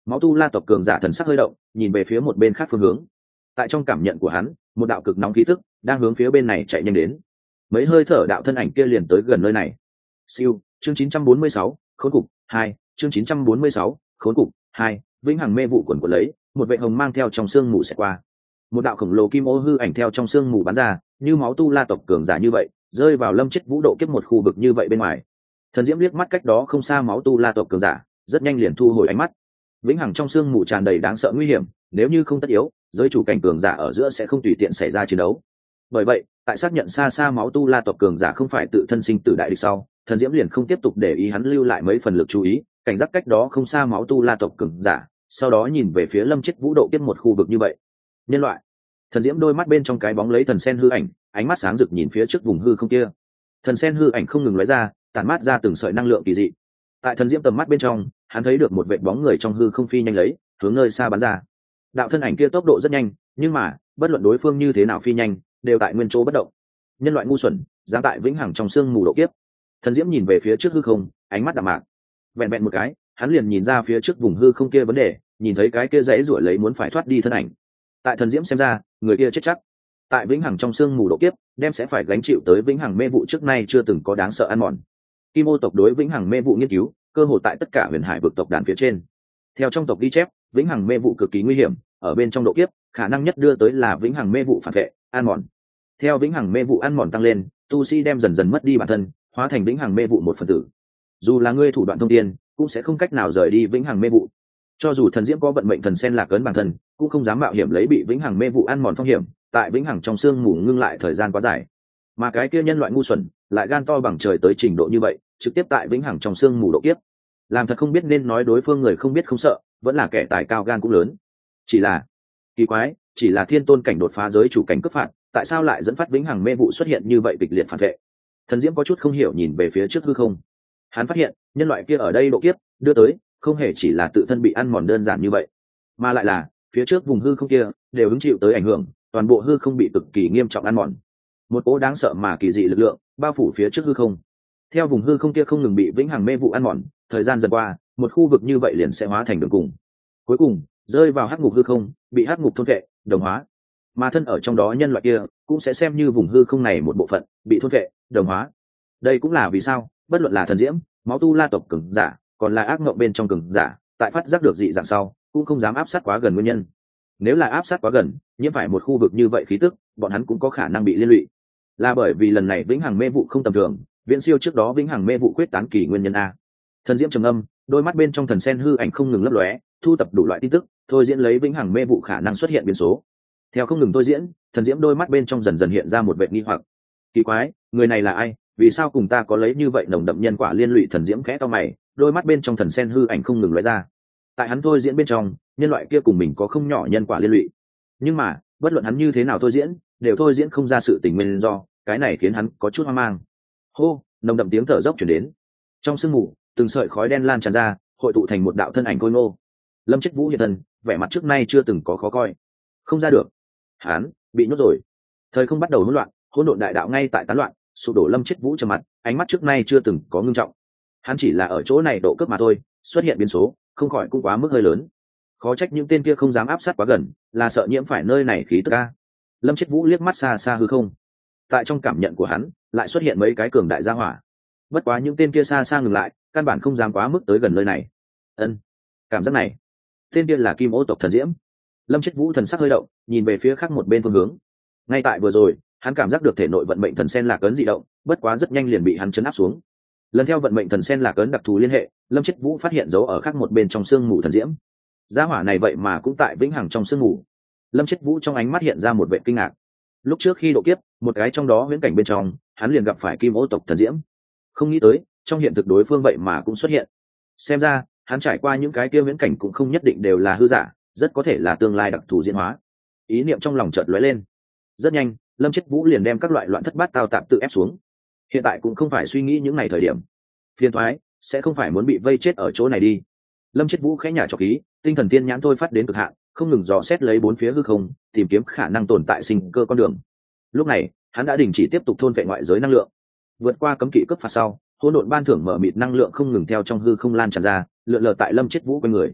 Máu tu la tộc cường giả thần sắc hơi động, nhìn về phía một bên khác phương hướng. Tại trong cảm nhận của hắn, một đạo cực nóng khí tức đang hướng phía bên này chạy nhanh đến. Mấy hơi thở đạo thân ảnh kia liền tới gần nơi này. Siêu, chương chín trăm bốn mươi sáu, khốn cục hai, chương chín trăm bốn mươi sáu, khốn cục hai, vĩnh hằng mê vụ quần của lấy, một vệ hồng mang theo trong sương mù sẽ qua. Một đạo khổng lồ kim ô hư ảnh theo trong sương mù bắn ra, như máu tu la tộc cường giả như vậy, rơi vào Lâm Chết Vũ độ kiếp một khu vực như vậy bên ngoài. Thần Diễm liếc mắt cách đó không xa máu tu la tộc cường giả, rất nhanh liền thu hồi ánh mắt. Vĩnh hằng trong sương mù tràn đầy đáng sợ nguy hiểm, nếu như không tất yếu, giới chủ cảnh cường giả ở giữa sẽ không tùy tiện xảy ra chiến đấu. Bởi vậy, tại xác nhận xa xa máu tu la tộc cường giả không phải tự thân sinh tử đại địch sau, Thần Diễm liền không tiếp tục để ý hắn, lưu lại mấy phần lực chú ý, cảnh giác cách đó không xa máu tu la tộc cường giả, sau đó nhìn về phía Lâm Chết Vũ độ kiếp một khu vực như vậy. Nhân loại. Thần Diễm đôi mắt bên trong cái bóng lấy thần sen hư ảnh, ánh mắt sáng rực nhìn phía trước vùng hư không kia. Thần sen hư ảnh không ngừng lóe ra, tản mát ra từng sợi năng lượng kỳ dị. Tại Thần Diễm tầm mắt bên trong, hắn thấy được một vệt bóng người trong hư không phi nhanh lấy, hướng nơi xa bắn ra. Đạo thân ảnh kia tốc độ rất nhanh, nhưng mà, bất luận đối phương như thế nào phi nhanh, đều tại nguyên chỗ bất động. Nhân loại ngu xuẩn, dám tại vĩnh hằng trong sương mù độ kiếp. Thần Diễm nhìn về phía trước hư không, ánh mắt đạm mạc. Vẹn vẹn một cái, hắn liền nhìn ra phía trước vùng hư không kia vấn đề, nhìn thấy cái kia dãy ruổi lấy muốn phải thoát đi thân ảnh. Tại Thần Diễm xem ra, người kia chết chắc. Tại vĩnh hằng trong sương mù độ kiếp, đem sẽ phải gánh chịu tới vĩnh hằng mê vụ trước nay chưa từng có đáng sợ ăn mòn. Kim ô tộc đối vĩnh hằng mê vụ nghiên cứu, cơ hội tại tất cả huyền hải vực tộc đàn phía trên. Theo trong tộc ghi chép, vĩnh hằng mê vụ cực kỳ nguy hiểm, ở bên trong độ kiếp, khả năng nhất đưa tới là vĩnh hằng mê vụ phản vệ, ăn mòn. Theo vĩnh hằng mê vụ ăn mòn tăng lên, tu sĩ đem dần dần mất đi bản thân, hóa thành vĩnh hằng mê vụ một phần tử. Dù là ngươi thủ đoạn thông tiên, cũng sẽ không cách nào rời đi vĩnh hằng mê vụ. Cho dù Thần Diễm có vận mệnh thần sen lạc ấn bản thân, cũng không dám mạo hiểm lấy bị vĩnh hằng mê vụ ăn mòn phong hiểm, tại vĩnh hằng trong xương mù ngưng lại thời gian quá dài. Mà cái kia nhân loại ngu xuẩn, lại gan to bằng trời tới trình độ như vậy, trực tiếp tại vĩnh hằng trong xương mù độ kiếp. Làm thật không biết nên nói đối phương người không biết không sợ, vẫn là kẻ tài cao gan cũng lớn. Chỉ là kỳ quái, chỉ là thiên tôn cảnh đột phá giới chủ cảnh cấp phạt, tại sao lại dẫn phát vĩnh hằng mê vụ xuất hiện như vậy kịch liệt phản vệ? Thần Diễm có chút không hiểu nhìn về phía trước hư không. Hắn phát hiện, nhân loại kia ở đây độ kiếp, đưa tới, không hề chỉ là tự thân bị ăn mòn đơn giản như vậy, mà lại là phía trước vùng hư không kia đều hứng chịu tới ảnh hưởng, toàn bộ hư không bị cực kỳ nghiêm trọng ăn mòn. Một cỗ đáng sợ mà kỳ dị lực lượng bao phủ phía trước hư không. Theo vùng hư không kia không ngừng bị vĩnh hằng mê vụ ăn mòn, thời gian dần qua, một khu vực như vậy liền sẽ hóa thành đường cùng. Cuối cùng, rơi vào hắc ngục hư không, bị hắc ngục thôn vệ, đồng hóa. Mà thân ở trong đó nhân loại kia cũng sẽ xem như vùng hư không này một bộ phận, bị thôn vệ, đồng hóa. Đây cũng là vì sao, bất luận là Thần Diễm, máu tu la tộc cường giả, còn là ác mộng bên trong cường giả, tại phát giác được dị dạng sau, cũng không dám áp sát quá gần nguyên nhân. Nếu là áp sát quá gần, nhiễm phải một khu vực như vậy khí tức, bọn hắn cũng có khả năng bị liên lụy. Là bởi vì lần này vĩnh hằng mê vụ không tầm thường, viễn siêu trước đó vĩnh hằng mê vụ quyết tán kỳ nguyên nhân a. Thần Diễm trầm âm, đôi mắt bên trong thần sen hư ảnh không ngừng lấp lóe, thu tập đủ loại tin tức, thôi diễn lấy vĩnh hằng mê vụ khả năng xuất hiện biến số. Theo không ngừng thôi diễn, Thần Diễm đôi mắt bên trong dần dần hiện ra một vẻ nghi hoặc. Kỳ quái, người này là ai? Vì sao cùng ta có lấy như vậy nồng đậm nhân quả liên lụy? Thần Diễm khẽ cau mày, đôi mắt bên trong thần sen hư ảnh không ngừng lóe ra. Tại hắn thôi diễn bên trong, nhân loại kia cùng mình có không nhỏ nhân quả liên lụy. Nhưng mà, bất luận hắn như thế nào thôi diễn, đều thôi diễn không ra sự tình nguyên do, cái này khiến hắn có chút hoang mang. Hô, nồng đậm tiếng thở dốc truyền đến. Trong sương mù, từng sợi khói đen lan tràn ra, hội tụ thành một đạo thân ảnh khôi ngô. Lâm Chết Vũ hiện thân, vẻ mặt trước nay chưa từng có khó coi. Không ra được. Hắn bị nhốt rồi. Thời không bắt đầu hỗn loạn, hỗn độn đại đạo ngay tại tán loạn, sụp đổ. Lâm Chết Vũ trầm mặt, ánh mắt trước nay chưa từng có ngưng trọng. Hắn chỉ là ở chỗ này độ cấp mà thôi, xuất hiện biến số, không khỏi cũng quá mức hơi lớn. Khó trách những tên kia không dám áp sát quá gần, là sợ nhiễm phải nơi này khí tức a. Lâm Chết Vũ liếc mắt xa xa hư không. Tại trong cảm nhận của hắn, lại xuất hiện mấy cái cường đại gia hỏa. Bất quá những tên kia xa xa ngừng lại, căn bản không dám quá mức tới gần nơi này. Ân, cảm giác này, tên kia là Kim Ô tộc Thần Diễm. Lâm Chết Vũ thần sắc hơi động, nhìn về phía khác một bên phương hướng. Ngay tại vừa rồi, hắn cảm giác được thể nội vận mệnh thần sen lạc ấn dị động, bất quá rất nhanh liền bị hắn chấn áp xuống. Lần theo vận mệnh thần sen lạc ấn đặc thù liên hệ, Lâm Chết Vũ phát hiện dấu ở khác một bên trong xương mù thần diễm. Gia hỏa này vậy mà cũng tại vĩnh hằng trong xương mù. Lâm Chết Vũ trong ánh mắt hiện ra một vẻ kinh ngạc. Lúc trước khi độ kiếp, một cái trong đó huyễn cảnh bên trong, hắn liền gặp phải Kim Ô tộc Thần Diễm. Không nghĩ tới, trong hiện thực đối phương vậy mà cũng xuất hiện. Xem ra, hắn trải qua những cái kia huyễn cảnh cũng không nhất định đều là hư giả, rất có thể là tương lai đặc thù diễn hóa. Ý niệm trong lòng chợt lóe lên. Rất nhanh, Lâm Chết Vũ liền đem các loại loạn thất bát tao tạm tự ép xuống. Hiện tại cũng không phải suy nghĩ những ngày thời điểm phiền thoái, sẽ không phải muốn bị vây chết ở chỗ này đi. Lâm Chết Vũ khẽ nhả trọc khí, tinh thần tiên nhãn thôi phát đến cực hạn, không ngừng dò xét lấy bốn phía hư không, tìm kiếm khả năng tồn tại sinh cơ con đường. Lúc này, hắn đã đình chỉ tiếp tục thôn vệ ngoại giới năng lượng. Vượt qua cấm kỵ cấp phạt sau, hỗn độn ban thưởng mở mịt năng lượng không ngừng theo trong hư không lan tràn ra, lượn lờ tại Lâm Chết Vũ quanh người.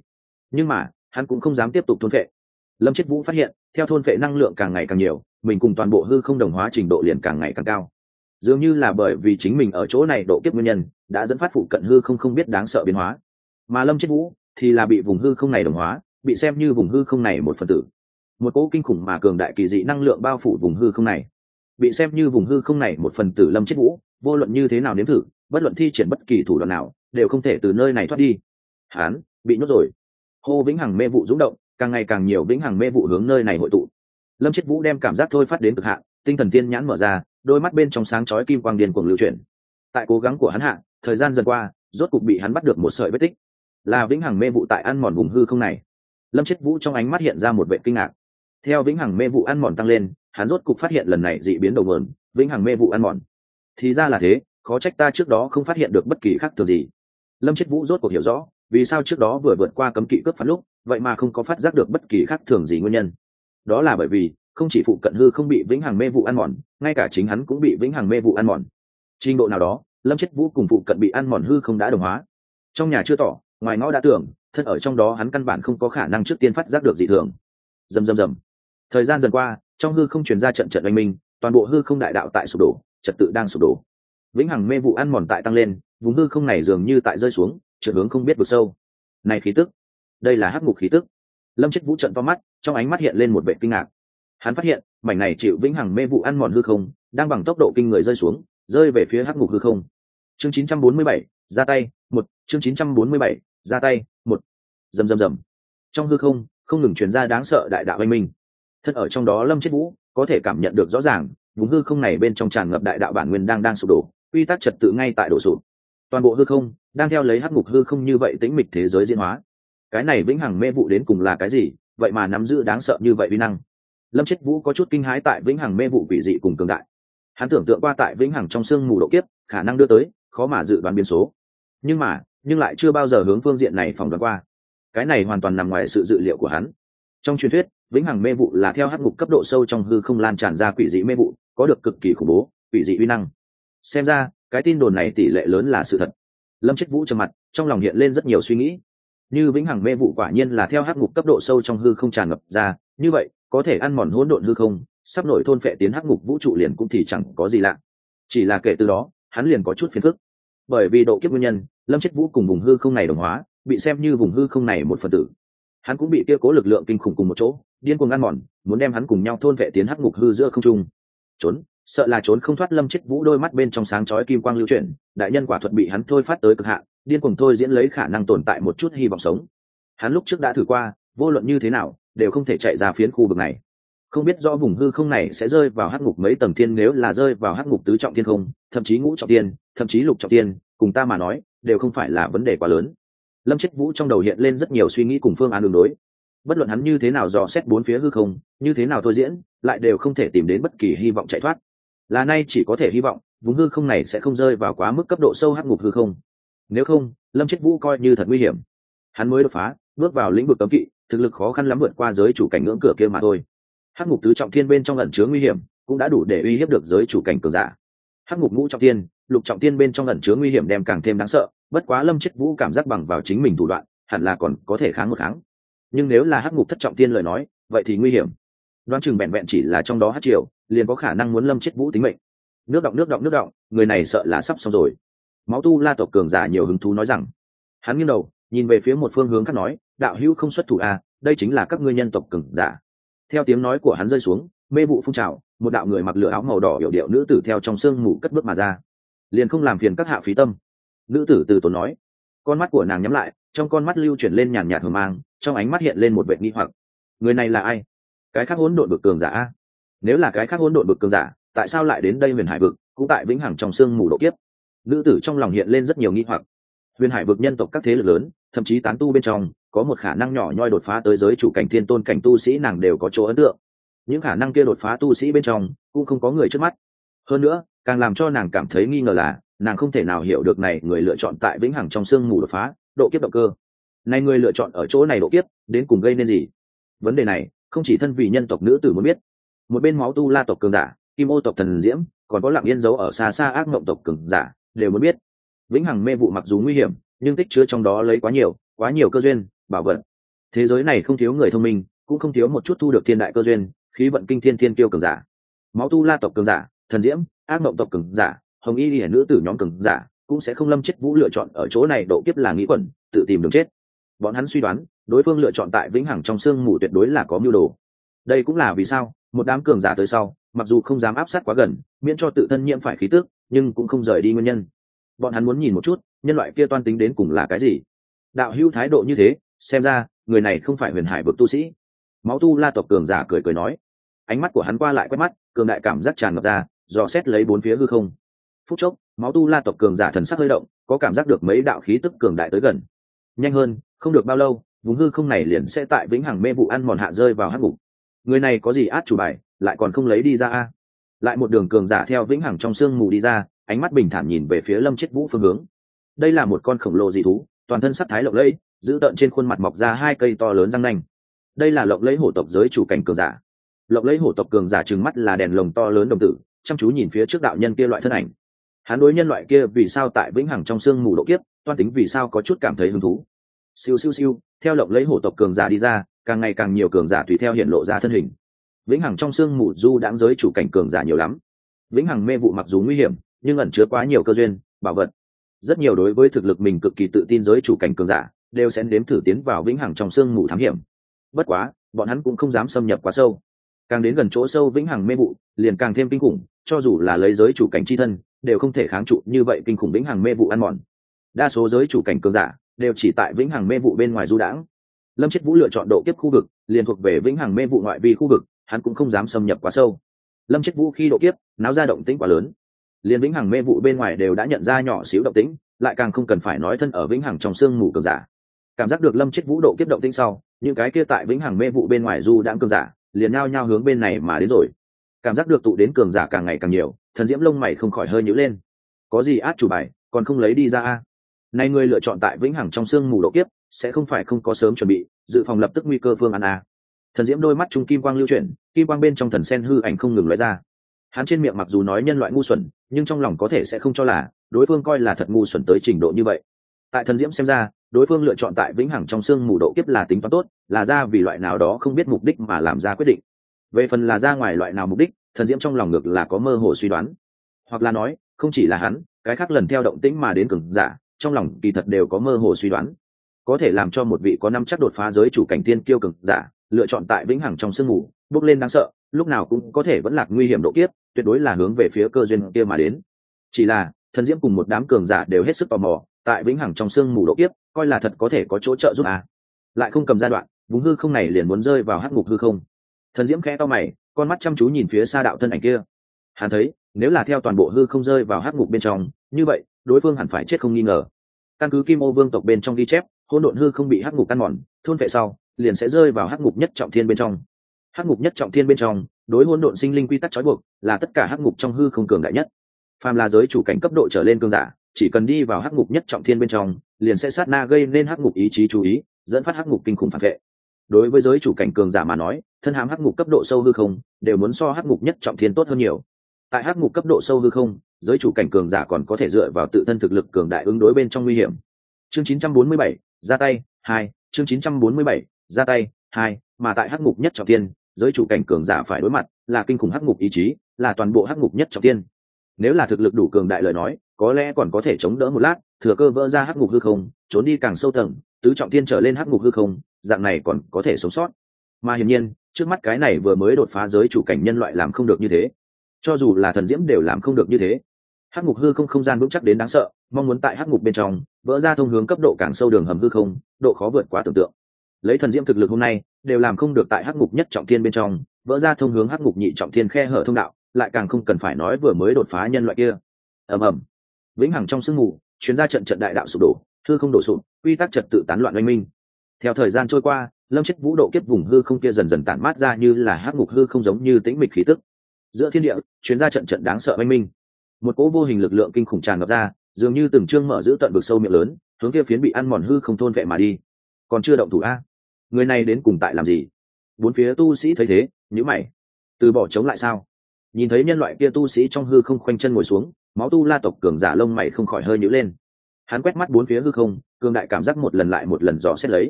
nhưng mà hắn cũng không dám tiếp tục thôn phệ. Lâm Chết Vũ phát hiện theo thôn phệ năng lượng càng ngày càng nhiều, mình cùng toàn bộ hư không đồng hóa trình độ liền càng ngày càng cao. Dường như là bởi vì chính mình ở chỗ này độ kiếp nguyên nhân đã dẫn phát phụ cận hư không không biết đáng sợ biến hóa, mà Lâm Chết Vũ thì là bị vùng hư không này đồng hóa, bị xem như vùng hư không này một phần tử. Một cỗ kinh khủng mà cường đại kỳ dị năng lượng bao phủ vùng hư không này, bị xem như vùng hư không này một phần tử Lâm Chết Vũ vô luận như thế nào nếm thử, bất luận thi triển bất kỳ thủ đoạn nào đều không thể từ nơi này thoát đi. Hắn bị nhốt rồi. Hô vĩnh hằng mê vụ dũng động, càng ngày càng nhiều vĩnh hằng mê vụ hướng nơi này hội tụ. Lâm Chết Vũ đem cảm giác thôi phát đến cực hạn, tinh thần tiên nhãn mở ra, đôi mắt bên trong sáng chói kim quang điên cuồng lưu chuyển. Tại cố gắng của hắn hạ, thời gian dần qua, rốt cục bị hắn bắt được một sợi vết tích, là vĩnh hằng mê vụ tại ăn mòn vùng hư không này. Lâm Chết Vũ trong ánh mắt hiện ra một vẻ kinh ngạc. Theo vĩnh hằng mê vụ ăn mòn tăng lên, hắn rốt cục phát hiện lần này dị biến đầu nguồn, vĩnh hằng mê vụ ăn mòn. Thì ra là thế, khó trách ta trước đó không phát hiện được bất kỳ khác thường gì. Lâm Chết Vũ rốt cuộc hiểu rõ, vì sao trước đó vừa vượt qua cấm kỵ cướp phản lúc, vậy mà không có phát giác được bất kỳ khác thường gì nguyên nhân. Đó là bởi vì không chỉ phụ cận hư không bị vĩnh hằng mê vụ ăn mòn, ngay cả chính hắn cũng bị vĩnh hằng mê vụ ăn mòn. Trình độ nào đó, Lâm Chết Vũ cùng phụ cận bị ăn mòn hư không đã đồng hóa. Trong nhà chưa tỏ, ngoài ngõ đã tưởng, thân ở trong đó hắn căn bản không có khả năng trước tiên phát giác được dị thường. Rầm rầm rầm. Thời gian dần qua, trong hư không truyền ra trận trận oanh minh, toàn bộ hư không đại đạo tại sụp đổ, trật tự đang sụp đổ. Vĩnh hằng mê vụ ăn mòn tại tăng lên, vùng hư không này dường như tại rơi xuống, trượt hướng không biết vực sâu. Này khí tức, đây là hắc ngục khí tức. Lâm Chết Vũ trợn to mắt, trong ánh mắt hiện lên một vẻ kinh ngạc. Hắn phát hiện, mảnh này chịu vĩnh hằng mê vụ ăn mòn hư không, đang bằng tốc độ kinh người rơi xuống, rơi về phía hắc ngục hư không. Chương chín trăm bốn mươi bảy, ra tay, một, chương chín trăm bốn mươi bảy, ra tay, một. Rầm rầm rầm. Trong hư không, không ngừng truyền ra đáng sợ đại đạo oanh minh. Thân ở trong đó Lâm Chết Vũ có thể cảm nhận được rõ ràng, vùng hư không này bên trong tràn ngập đại đạo bản nguyên đang đang sụp đổ, quy tắc trật tự ngay tại đổ sụp. Toàn bộ hư không đang theo lấy hắc ngục hư không như vậy tĩnh mịch thế giới diễn hóa. Cái này vĩnh hằng mê vụ đến cùng là cái gì, vậy mà nắm giữ đáng sợ như vậy uy năng. Lâm Chết Vũ có chút kinh hãi tại vĩnh hằng mê vụ quỷ dị cùng cường đại. Hắn tưởng tượng qua tại vĩnh hằng trong xương mù độ kiếp khả năng đưa tới, khó mà dự đoán biến số. Nhưng mà, nhưng lại chưa bao giờ hướng phương diện này phỏng đoán qua. Cái này hoàn toàn nằm ngoài sự dự liệu của hắn. Trong truyền thuyết, vĩnh hằng mê vụ là theo hắc ngục cấp độ sâu trong hư không lan tràn ra quỷ dị mê vụ, có được cực kỳ khủng bố, quỷ dị uy năng. Xem ra, cái tin đồn này tỷ lệ lớn là sự thật. Lâm Chết Vũ trầm mặt, trong lòng hiện lên rất nhiều suy nghĩ. Như vĩnh hằng mê vụ quả nhiên là theo hắc ngục cấp độ sâu trong hư không tràn ngập ra, như vậy, có thể ăn mòn hỗn độn hư không, sắp nổi thôn phệ tiến hắc ngục vũ trụ liền cũng thì chẳng có gì lạ. Chỉ là kể từ đó, hắn liền có chút phiền phức. Bởi vì độ kiếp nguyên nhân, Lâm Chết Vũ cùng vùng hư không này đồng hóa, bị xem như vùng hư không này một phần tử. Hắn cũng bị kia cố lực lượng kinh khủng cùng một chỗ, điên cuồng ăn mòn, muốn đem hắn cùng nhau thôn phệ tiến hắc ngục hư giữa không trung. Trốn, sợ là trốn không thoát. Lâm Chết Vũ đôi mắt bên trong sáng chói kim quang lưu chuyển, đại nhân quả thuật bị hắn thôi phát tới cực hạn, điên cuồng thôi diễn lấy khả năng tồn tại một chút hy vọng sống. Hắn lúc trước đã thử qua, vô luận như thế nào đều không thể chạy ra phiến khu vực này. Không biết rõ vùng hư không này sẽ rơi vào hắc ngục mấy tầng thiên, nếu là rơi vào hắc ngục tứ trọng thiên không, thậm chí ngũ trọng thiên, thậm chí lục trọng thiên, cùng ta mà nói, đều không phải là vấn đề quá lớn. Lâm Chết Vũ trong đầu hiện lên rất nhiều suy nghĩ cùng phương án đường đối. Bất luận hắn như thế nào dò xét bốn phía hư không, như thế nào thôi diễn, lại đều không thể tìm đến bất kỳ hy vọng chạy thoát. Là nay chỉ có thể hy vọng, vùng hư không này sẽ không rơi vào quá mức cấp độ sâu hắc ngục hư không. Nếu không, Lâm Chết Vũ coi như thật nguy hiểm. Hắn mới đột phá, bước vào lĩnh vực cấm kỵ, thực lực khó khăn lắm vượt qua giới chủ cảnh ngưỡng cửa kia mà thôi. Hắc ngục tứ trọng thiên bên trong ẩn chứa nguy hiểm, cũng đã đủ để uy hiếp được giới chủ cảnh cường giả. Hắc ngục ngũ trọng thiên, lục trọng thiên bên trong ẩn chứa nguy hiểm đem càng thêm đáng sợ, bất quá Lâm Chết Vũ cảm giác bằng vào chính mình thủ đoạn, hẳn là còn có thể kháng một kháng. Nhưng nếu là hắc ngục thất trọng thiên lời nói, vậy thì nguy hiểm. Đoán chừng vẹn vẹn chỉ là trong đó hắc triều, liền có khả năng muốn Lâm Chết Vũ tính mệnh. Nước động nước động nước động, người này sợ là sắp xong rồi. Máu tu la tộc cường giả nhiều hứng thú nói rằng. Hắn nghiêng đầu, nhìn về phía một phương hướng khác nói, đạo hữu không xuất thủ à, đây chính là các ngươi nhân tộc cường giả. Theo tiếng nói của hắn rơi xuống, mê vụ phun trào, một đạo người mặc lửa áo màu đỏ hiểu điệu nữ tử theo trong sương mù cất bước mà ra. Liền không làm phiền các hạ phí tâm. Nữ tử từ tốn nói. Con mắt của nàng nhắm lại, trong con mắt lưu chuyển lên nhàn nhạt hờ mang, trong ánh mắt hiện lên một vẻ nghi hoặc. Người này là ai? Cái khác hỗn độn vực cường giả a? Nếu là cái khác hỗn độn vực cường giả, tại sao lại đến đây Huyền Hải vực, cũng tại vĩnh hằng trong sương mù độ kiếp? Nữ tử trong lòng hiện lên rất nhiều nghi hoặc. Huyền Hải vực nhân tộc các thế lực lớn, thậm chí tán tu bên trong, có một khả năng nhỏ nhoi đột phá tới giới chủ cảnh thiên tôn cảnh tu sĩ, nàng đều có chỗ ấn tượng. Những khả năng kia đột phá tu sĩ bên trong, cũng không có người trước mắt. Hơn nữa, càng làm cho nàng cảm thấy nghi ngờ là, nàng không thể nào hiểu được này người lựa chọn tại vĩnh hằng trong sương mù đột phá, độ kiếp động cơ. Này người lựa chọn ở chỗ này độ kiếp, đến cùng gây nên gì? Vấn đề này, không chỉ thân vì nhân tộc nữ tử muốn biết. Một bên máu tu la tộc cường giả, kim ô tộc thần diễm, còn có lặng yên giấu ở xa xa ác mộng tộc cường giả, đều muốn biết. Vĩnh hằng mê vụ mặc dù nguy hiểm, nhưng tích chứa trong đó lấy quá nhiều, quá nhiều cơ duyên, bảo vật. thế giới này không thiếu người thông minh, cũng không thiếu một chút thu được thiên đại cơ duyên, khí vận kinh thiên thiên kiêu cường giả. Máu tu la tộc cường giả, thần diễm, ác mộng tộc cường giả, hồng y liễu nữ tử nhóm cường giả cũng sẽ không Lâm Chết Vũ lựa chọn ở chỗ này độ kiếp là nghĩ quẩn, tự tìm đường chết. Bọn hắn suy đoán, đối phương lựa chọn tại vĩnh hằng trong sương mù tuyệt đối là có mưu đồ. Đây cũng là vì sao một đám cường giả tới sau, mặc dù không dám áp sát quá gần, miễn cho tự thân nhiễm phải khí tức, nhưng cũng không rời đi nguyên nhân. Bọn hắn muốn nhìn một chút, nhân loại kia toan tính đến cùng là cái gì. Đạo hữu thái độ như thế, xem ra người này không phải huyền hải vực tu sĩ. Máu tu la tộc cường giả cười cười nói, ánh mắt của hắn qua lại quét mắt, cường đại cảm giác tràn ngập ra, dò xét lấy bốn phía hư không. Phút chốc, máu tu la tộc cường giả thần sắc hơi động, có cảm giác được mấy đạo khí tức cường đại tới gần. Nhanh hơn, không được bao lâu, vùng hư không này liền sẽ tại vĩnh hằng mê vụ ăn mòn hạ rơi vào hắc ngục. Người này có gì át chủ bài, lại còn không lấy đi ra a? Lại một đường cường giả theo vĩnh hằng trong sương mù đi ra, ánh mắt bình thản nhìn về phía Lâm Chết Vũ phương hướng. Đây là một con khổng lồ dị thú, toàn thân sắc thái lộng lẫy, giữ tợn trên khuôn mặt mọc ra hai cây to lớn răng nanh. Đây là lộng lẫy hổ tộc giới chủ cảnh cường giả. Lộng lẫy hổ tộc cường giả trừng mắt là đèn lồng to lớn đồng tử, chăm chú nhìn phía trước đạo nhân kia loại thân ảnh. Hắn đối nhân loại kia vì sao tại vĩnh hằng trong sương mù độ kiếp, toan tính vì sao có chút cảm thấy hứng thú. Siêu siêu siêu, theo lộng lẫy hổ tộc cường giả đi ra, càng ngày càng nhiều cường giả tùy theo hiện lộ ra thân hình. Vĩnh hằng trong sương mù du đãng giới chủ cảnh cường giả nhiều lắm. Vĩnh hằng mê vụ mặc dù nguy hiểm, nhưng ẩn chứa quá nhiều cơ duyên, bảo vật. Rất nhiều đối với thực lực mình cực kỳ tự tin giới chủ cảnh cường giả, đều sẽ nếm thử tiến vào vĩnh hằng trong sương mù thám hiểm. Bất quá, bọn hắn cũng không dám xâm nhập quá sâu. Càng đến gần chỗ sâu vĩnh hằng mê vụ, liền càng thêm kinh khủng, cho dù là lấy giới chủ cảnh chi thân, đều không thể kháng trụ như vậy kinh khủng vĩnh hằng mê vụ ăn mòn. Đa số giới chủ cảnh cường giả đều chỉ tại vĩnh hằng mê vụ bên ngoài du đãng. Lâm Chết Vũ lựa chọn độ kiếp khu vực, liền thuộc về vĩnh hằng mê vụ ngoại vi khu vực, hắn cũng không dám xâm nhập quá sâu. Lâm Chết Vũ khi độ kiếp, náo ra động tĩnh quá lớn, liền vĩnh hằng mê vụ bên ngoài đều đã nhận ra nhỏ xíu động tĩnh, lại càng không cần phải nói thân ở vĩnh hằng trong sương mù cường giả. Cảm giác được Lâm Chết Vũ độ kiếp động tĩnh sau, những cái kia tại vĩnh hằng mê vụ bên ngoài du đãng cường giả, liền nhao nhao hướng bên này mà đến rồi. Cảm giác được tụ đến cường giả càng ngày càng nhiều, thần diễm lông mày không khỏi hơi nhíu lên. Có gì át chủ bài, còn không lấy đi ra a? Nay người lựa chọn tại vĩnh hằng trong sương mù độ kiếp, sẽ không phải không có sớm chuẩn bị, dự phòng lập tức nguy cơ phương án a. Thần diễm đôi mắt trung kim quang lưu chuyển, kim quang bên trong thần sen hư ảnh không ngừng lóe ra. Hắn trên miệng mặc dù nói nhân loại ngu xuẩn, nhưng trong lòng có thể sẽ không cho là đối phương coi là thật ngu xuẩn tới trình độ như vậy. Tại thần diễm xem ra, đối phương lựa chọn tại vĩnh hằng trong sương mù độ kiếp là tính toán tốt, là ra vì loại nào đó không biết mục đích mà làm ra quyết định. Về phần là ra ngoài loại nào mục đích, thần diễm trong lòng ngược là có mơ hồ suy đoán, hoặc là nói không chỉ là hắn, cái khác lần theo động tĩnh mà đến cường giả, trong lòng kỳ thật đều có mơ hồ suy đoán. Có thể làm cho một vị có năm chắc đột phá giới chủ cảnh tiên kiêu cường giả lựa chọn tại vĩnh hằng trong sương mù bước lên đáng sợ, lúc nào cũng có thể vẫn lạc nguy hiểm độ kiếp, tuyệt đối là hướng về phía cơ duyên kia mà đến. Chỉ là thần diễm cùng một đám cường giả đều hết sức tò mò, tại vĩnh hằng trong sương mù độ kiếp, coi là thật có thể có chỗ trợ giúp à? Lại không cầm giai đoạn, vùng hư không này liền muốn rơi vào hắc ngục hư không. Thần diễm khẽ to mày, con mắt chăm chú nhìn phía xa đạo thân ảnh kia. Hắn thấy, nếu là theo toàn bộ hư không rơi vào hắc ngục bên trong, như vậy đối phương hẳn phải chết không nghi ngờ. Căn cứ Kim Ô Vương tộc bên trong ghi chép, hỗn độn hư không bị hắc ngục ăn mòn, thôn vệ sau, liền sẽ rơi vào hắc ngục nhất trọng thiên bên trong. Hắc ngục nhất trọng thiên bên trong, đối hỗn độn sinh linh quy tắc trói buộc, là tất cả hắc ngục trong hư không cường đại nhất. Phàm là giới chủ cảnh cấp độ trở lên cường giả, chỉ cần đi vào hắc ngục nhất trọng thiên bên trong, liền sẽ sát na gây nên hắc ngục ý chí chú ý, dẫn phát hắc ngục kinh khủng phản vệ. Đối với giới chủ cảnh cường giả mà nói, thân hám hắc ngục cấp độ sâu hư không, đều muốn so hắc ngục nhất trọng thiên tốt hơn nhiều. Tại hắc ngục cấp độ sâu hư không, giới chủ cảnh cường giả còn có thể dựa vào tự thân thực lực cường đại ứng đối bên trong nguy hiểm. Chương chín trăm bốn mươi bảy, ra tay, hai, chương chín trăm bốn mươi bảy, ra tay, hai, mà tại hắc ngục nhất trọng thiên, giới chủ cảnh cường giả phải đối mặt là kinh khủng hắc ngục ý chí, là toàn bộ hắc ngục nhất trọng thiên. Nếu là thực lực đủ cường đại lời nói, có lẽ còn có thể chống đỡ một lát, thừa cơ vỡ ra hắc ngục hư không, trốn đi càng sâu tầng, tứ trọng thiên trở lên hắc ngục hư không, dạng này còn có thể sống sót. Mà hiển nhiên, trước mắt cái này vừa mới đột phá giới chủ cảnh nhân loại làm không được như thế. Cho dù là thần diễm đều làm không được như thế. Hắc ngục hư không không gian vững chắc đến đáng sợ, mong muốn tại hắc ngục bên trong vỡ ra thông hướng cấp độ càng sâu đường hầm hư không, độ khó vượt quá tưởng tượng. Lấy thần diễm thực lực hôm nay, đều làm không được tại hắc ngục nhất trọng thiên bên trong vỡ ra thông hướng hắc ngục nhị trọng thiên khe hở thông đạo, lại càng không cần phải nói vừa mới đột phá nhân loại kia. Ầm ầm, vĩnh hằng trong sương mù, chuyến ra trận trận đại đạo sụp đổ, hư không đổ sụp, quy tắc trật tự tán loạn oanh minh. Theo thời gian trôi qua, Lâm Chết Vũ độ kiếp vùng hư không kia dần dần tản mát ra như là hắc ngục hư không giống như tĩnh mịch khí tức. Giữa thiên địa, chuyến ra trận trận đáng sợ oanh minh. Một cỗ vô hình lực lượng kinh khủng tràn ngập ra, dường như từng trương mở giữ tận vực sâu miệng lớn, hướng kia phiến bị ăn mòn hư không thôn vệ mà đi. Còn chưa động thủ a? Người này đến cùng tại làm gì? Bốn phía tu sĩ thấy thế, nhíu mày. Từ bỏ chống lại sao? Nhìn thấy nhân loại kia tu sĩ trong hư không khoanh chân ngồi xuống, máu tu la tộc cường giả lông mày không khỏi hơi nhíu lên. Hắn quét mắt bốn phía hư không, cường đại cảm giác một lần lại một lần dò xét lấy.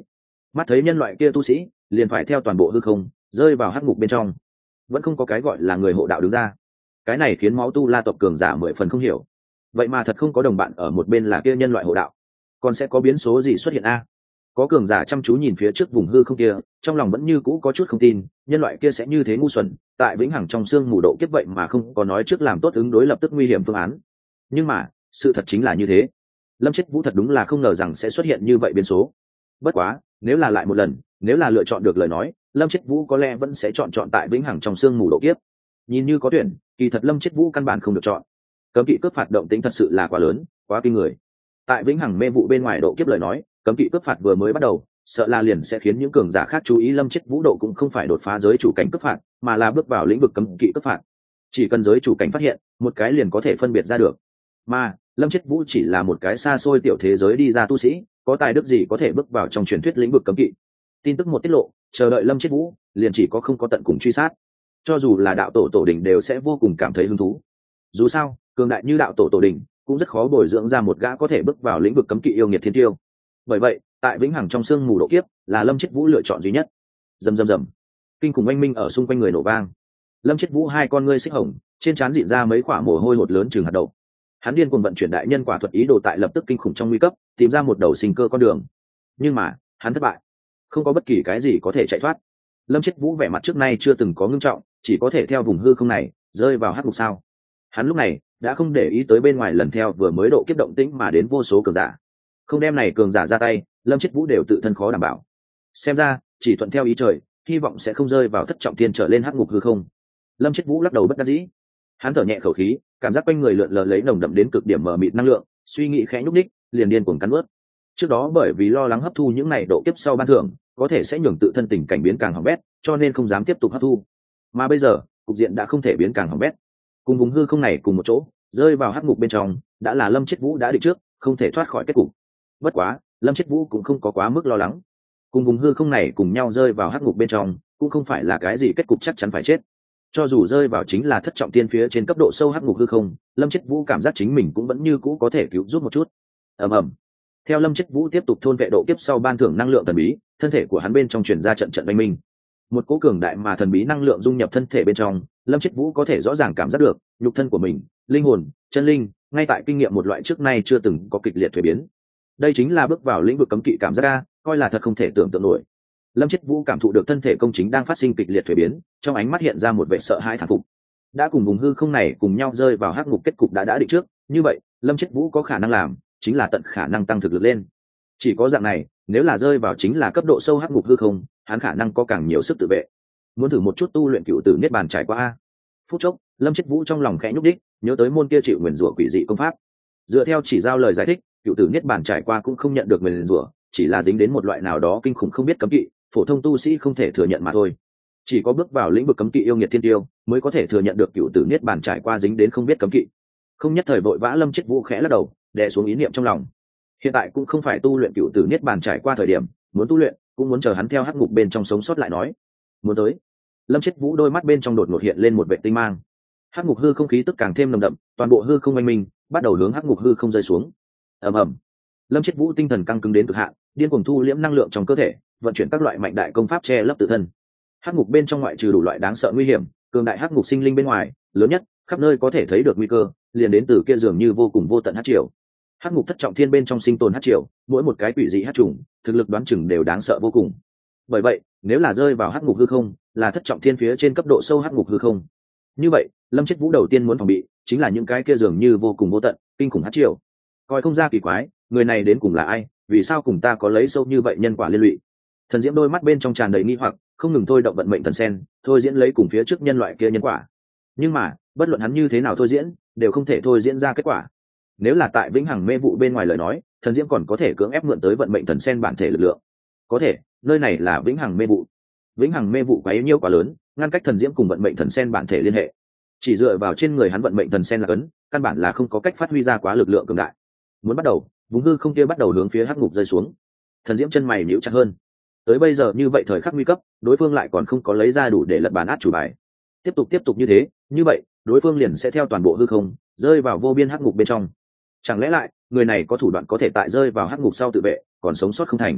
mắt thấy nhân loại kia tu sĩ liền phải theo toàn bộ hư không rơi vào hắc ngục bên trong, vẫn không có cái gọi là người hộ đạo đứng ra. Cái này khiến máu tu la tộc cường giả mười phần không hiểu, vậy mà thật không có đồng bạn ở một bên là kia nhân loại hộ đạo, còn sẽ có biến số gì xuất hiện a? Có cường giả chăm chú nhìn phía trước vùng hư không kia, trong lòng vẫn như cũ có chút không tin nhân loại kia sẽ như thế ngu xuẩn, tại vĩnh hằng trong xương mù độ kiếp vậy mà không có nói trước làm tốt ứng đối lập tức nguy hiểm phương án. Nhưng mà sự thật chính là như thế, Lâm Chết Vũ thật đúng là không ngờ rằng sẽ xuất hiện như vậy biến số. Bất quá nếu là lại một lần, nếu là lựa chọn được lời nói, Lâm Chết Vũ có lẽ vẫn sẽ chọn chọn tại vĩnh hằng trong xương mù độ kiếp. Nhìn như có tuyển, kỳ thật Lâm Chết Vũ căn bản không được chọn. Cấm kỵ cướp phạt động tĩnh thật sự là quá lớn, quá kinh người. Tại vĩnh hằng mê vụ bên ngoài độ kiếp lời nói, cấm kỵ cướp phạt vừa mới bắt đầu, sợ là liền sẽ khiến những cường giả khác chú ý. Lâm Chết Vũ độ cũng không phải đột phá giới chủ cảnh cướp phạt, mà là bước vào lĩnh vực cấm kỵ cướp phạt. Chỉ cần giới chủ cảnh phát hiện, một cái liền có thể phân biệt ra được. Mà Lâm Chết Vũ chỉ là một cái xa xôi tiểu thế giới đi ra tu sĩ, có tài đức gì có thể bước vào trong truyền thuyết lĩnh vực cấm kỵ. Tin tức một tiết lộ, chờ đợi Lâm Chết Vũ liền chỉ có không có tận cùng truy sát. Cho dù là đạo tổ tổ đình đều sẽ vô cùng cảm thấy hứng thú. Dù sao cường đại như đạo tổ tổ đình cũng rất khó bồi dưỡng ra một gã có thể bước vào lĩnh vực cấm kỵ yêu nghiệt thiên tiêu. Bởi vậy tại vĩnh hằng trong sương mù độ kiếp là Lâm Chết Vũ lựa chọn duy nhất. Rầm rầm rầm, kinh khủng oanh minh ở xung quanh người nổ vang. Lâm Chết Vũ hai con ngươi xích hồng, trên trán dịn ra mấy quả mồ hôi hột lớn chừng hạt đậu. Hắn điên cuồng vận chuyển đại nhân quả thuật, ý đồ tại lập tức kinh khủng trong nguy cấp tìm ra một đầu sinh cơ con đường. Nhưng mà hắn thất bại, không có bất kỳ cái gì có thể chạy thoát. Lâm Chết Vũ vẻ mặt trước nay chưa từng có ngưng trọng, chỉ có thể theo vùng hư không này rơi vào hắc ngục sao. Hắn lúc này đã không để ý tới bên ngoài lần theo vừa mới độ kiếp động tĩnh mà đến vô số cường giả. Không đem này cường giả ra tay, Lâm Chết Vũ đều tự thân khó đảm bảo. Xem ra chỉ thuận theo ý trời, hy vọng sẽ không rơi vào thất trọng thiên trở lên hắc ngục hư không. Lâm Chết Vũ lắc đầu bất đắc dĩ. Hắn thở nhẹ khẩu khí, cảm giác quanh người lượn lờ lấy nồng đậm đến cực điểm mờ mịt năng lượng, suy nghĩ khẽ nhúc nhích, liền điên cuồng cắn nuốt. Trước đó bởi vì lo lắng hấp thu những này độ kiếp sau ban thưởng, có thể sẽ nhường tự thân tình cảnh biến càng hỏng bét, cho nên không dám tiếp tục hấp thu. Mà bây giờ, cục diện đã không thể biến càng hỏng bét. Cùng vùng hư không này cùng một chỗ, rơi vào hắc ngục bên trong, đã là Lâm Chết Vũ đã định trước, không thể thoát khỏi kết cục. Bất quá, Lâm Chết Vũ cũng không có quá mức lo lắng. Cùng vùng hư không này cùng nhau rơi vào hắc ngục bên trong, cũng không phải là cái gì kết cục chắc chắn phải chết. Cho dù rơi vào chính là thất trọng tiên phía trên cấp độ sâu hắc ngục hư không, Lâm Chết Vũ cảm giác chính mình cũng vẫn như cũ có thể cứu giúp một chút. Ầm ầm. Theo Lâm Chết Vũ tiếp tục thôn vệ độ kiếp sau ban thưởng năng lượng thần bí, thân thể của hắn bên trong truyền ra trận trận oanh minh. Một cỗ cường đại mà thần bí năng lượng dung nhập thân thể bên trong, Lâm Chết Vũ có thể rõ ràng cảm giác được, nhục thân của mình, linh hồn, chân linh, ngay tại kinh nghiệm một loại trước nay chưa từng có kịch liệt thay biến. Đây chính là bước vào lĩnh vực cấm kỵ cảm giác a, coi là thật không thể tưởng tượng nổi. Lâm Chết Vũ cảm thụ được thân thể công chính đang phát sinh kịch liệt thay biến, trong ánh mắt hiện ra một vẻ sợ hãi thán phục. Đã cùng vùng hư không này cùng nhau rơi vào hắc ngục kết cục đã đã định trước, như vậy, Lâm Chết Vũ có khả năng làm chính là tận khả năng tăng thực lực lên. Chỉ có dạng này, nếu là rơi vào chính là cấp độ sâu hắc ngục hư không, hắn khả năng có càng nhiều sức tự vệ. Muốn thử một chút tu luyện cựu tử niết bàn trải qua a. Phút chốc, Lâm Chết Vũ trong lòng khẽ nhúc đích, nhớ tới môn kia chịu nguyền rủa quỷ dị công pháp. Dựa theo chỉ giao lời giải thích, cựu tử niết bàn trải qua cũng không nhận được nguyền rủa, chỉ là dính đến một loại nào đó kinh khủng không biết cấm kỵ, phổ thông tu sĩ không thể thừa nhận mà thôi. Chỉ có bước vào lĩnh vực cấm kỵ yêu nghiệt thiên tiêu mới có thể thừa nhận được cựu tử niết bàn trải qua dính đến không biết cấm kỵ. Không nhất thời vội vã, Lâm Chết Vũ khẽ lắc đầu, đè xuống ý niệm trong lòng. Hiện tại cũng không phải tu luyện cựu tử niết bàn trải qua thời điểm, muốn tu luyện cũng muốn chờ hắn theo hắc ngục bên trong sống sót lại nói. Muốn tới, Lâm Chết Vũ đôi mắt bên trong đột ngột hiện lên một vệ tinh mang. Hắc ngục hư không khí tức càng thêm nồng đậm, toàn bộ hư không oanh minh, bắt đầu hướng hắc ngục hư không rơi xuống. Ầm ầm. Lâm Chết Vũ tinh thần căng cứng đến cực hạn, điên cuồng thu liễm năng lượng trong cơ thể, vận chuyển các loại mạnh đại công pháp che lấp tự thân. Hắc ngục bên trong ngoại trừ đủ loại đáng sợ nguy hiểm, cường đại hắc ngục sinh linh bên ngoài, lớn nhất, khắp nơi có thể thấy được nguy cơ, liền đến từ kia dường như vô cùng vô tận hắc triều. Hắc ngục thất trọng thiên bên trong sinh tồn hắc triều, mỗi một cái quỷ dị hắc trùng, thực lực đoán chừng đều đáng sợ vô cùng. Bởi vậy, nếu là rơi vào hắc ngục hư không, là thất trọng thiên phía trên cấp độ sâu hắc ngục hư không. Như vậy, Lâm Chết Vũ đầu tiên muốn phòng bị, chính là những cái kia dường như vô cùng vô tận, kinh khủng hắc triều. Coi không ra kỳ quái, người này đến cùng là ai, vì sao cùng ta có lấy sâu như vậy nhân quả liên lụy. Thần Diễm đôi mắt bên trong tràn đầy nghi hoặc, không ngừng thôi động vận mệnh thần sen, thôi diễn lấy cùng phía trước nhân loại kia nhân quả. Nhưng mà, bất luận hắn như thế nào thôi diễn, đều không thể thôi diễn ra kết quả. Nếu là tại vĩnh hằng mê vụ bên ngoài lời nói, Thần Diễm còn có thể cưỡng ép mượn tới vận mệnh thần sen bản thể lực lượng. Có thể, nơi này là vĩnh hằng mê vụ. Vĩnh hằng mê vụ quá yếu nhiêu quá lớn, ngăn cách Thần Diễm cùng vận mệnh thần sen bản thể liên hệ. Chỉ dựa vào trên người hắn vận mệnh thần sen là cấn, căn bản là không có cách phát huy ra quá lực lượng cường đại. Muốn bắt đầu, vùng hư không kia bắt đầu hướng phía hắc ngục rơi xuống. Thần Diễm chân mày nhíu chặt hơn. Tới bây giờ như vậy thời khắc nguy cấp, đối phương lại còn không có lấy ra đủ để lật bàn át chủ bài. Tiếp tục tiếp tục như thế, như vậy, đối phương liền sẽ theo toàn bộ hư không, rơi vào vô biên hắc ngục bên trong. Chẳng lẽ lại, người này có thủ đoạn có thể tại rơi vào hắc ngục sau tự vệ, còn sống sót không thành?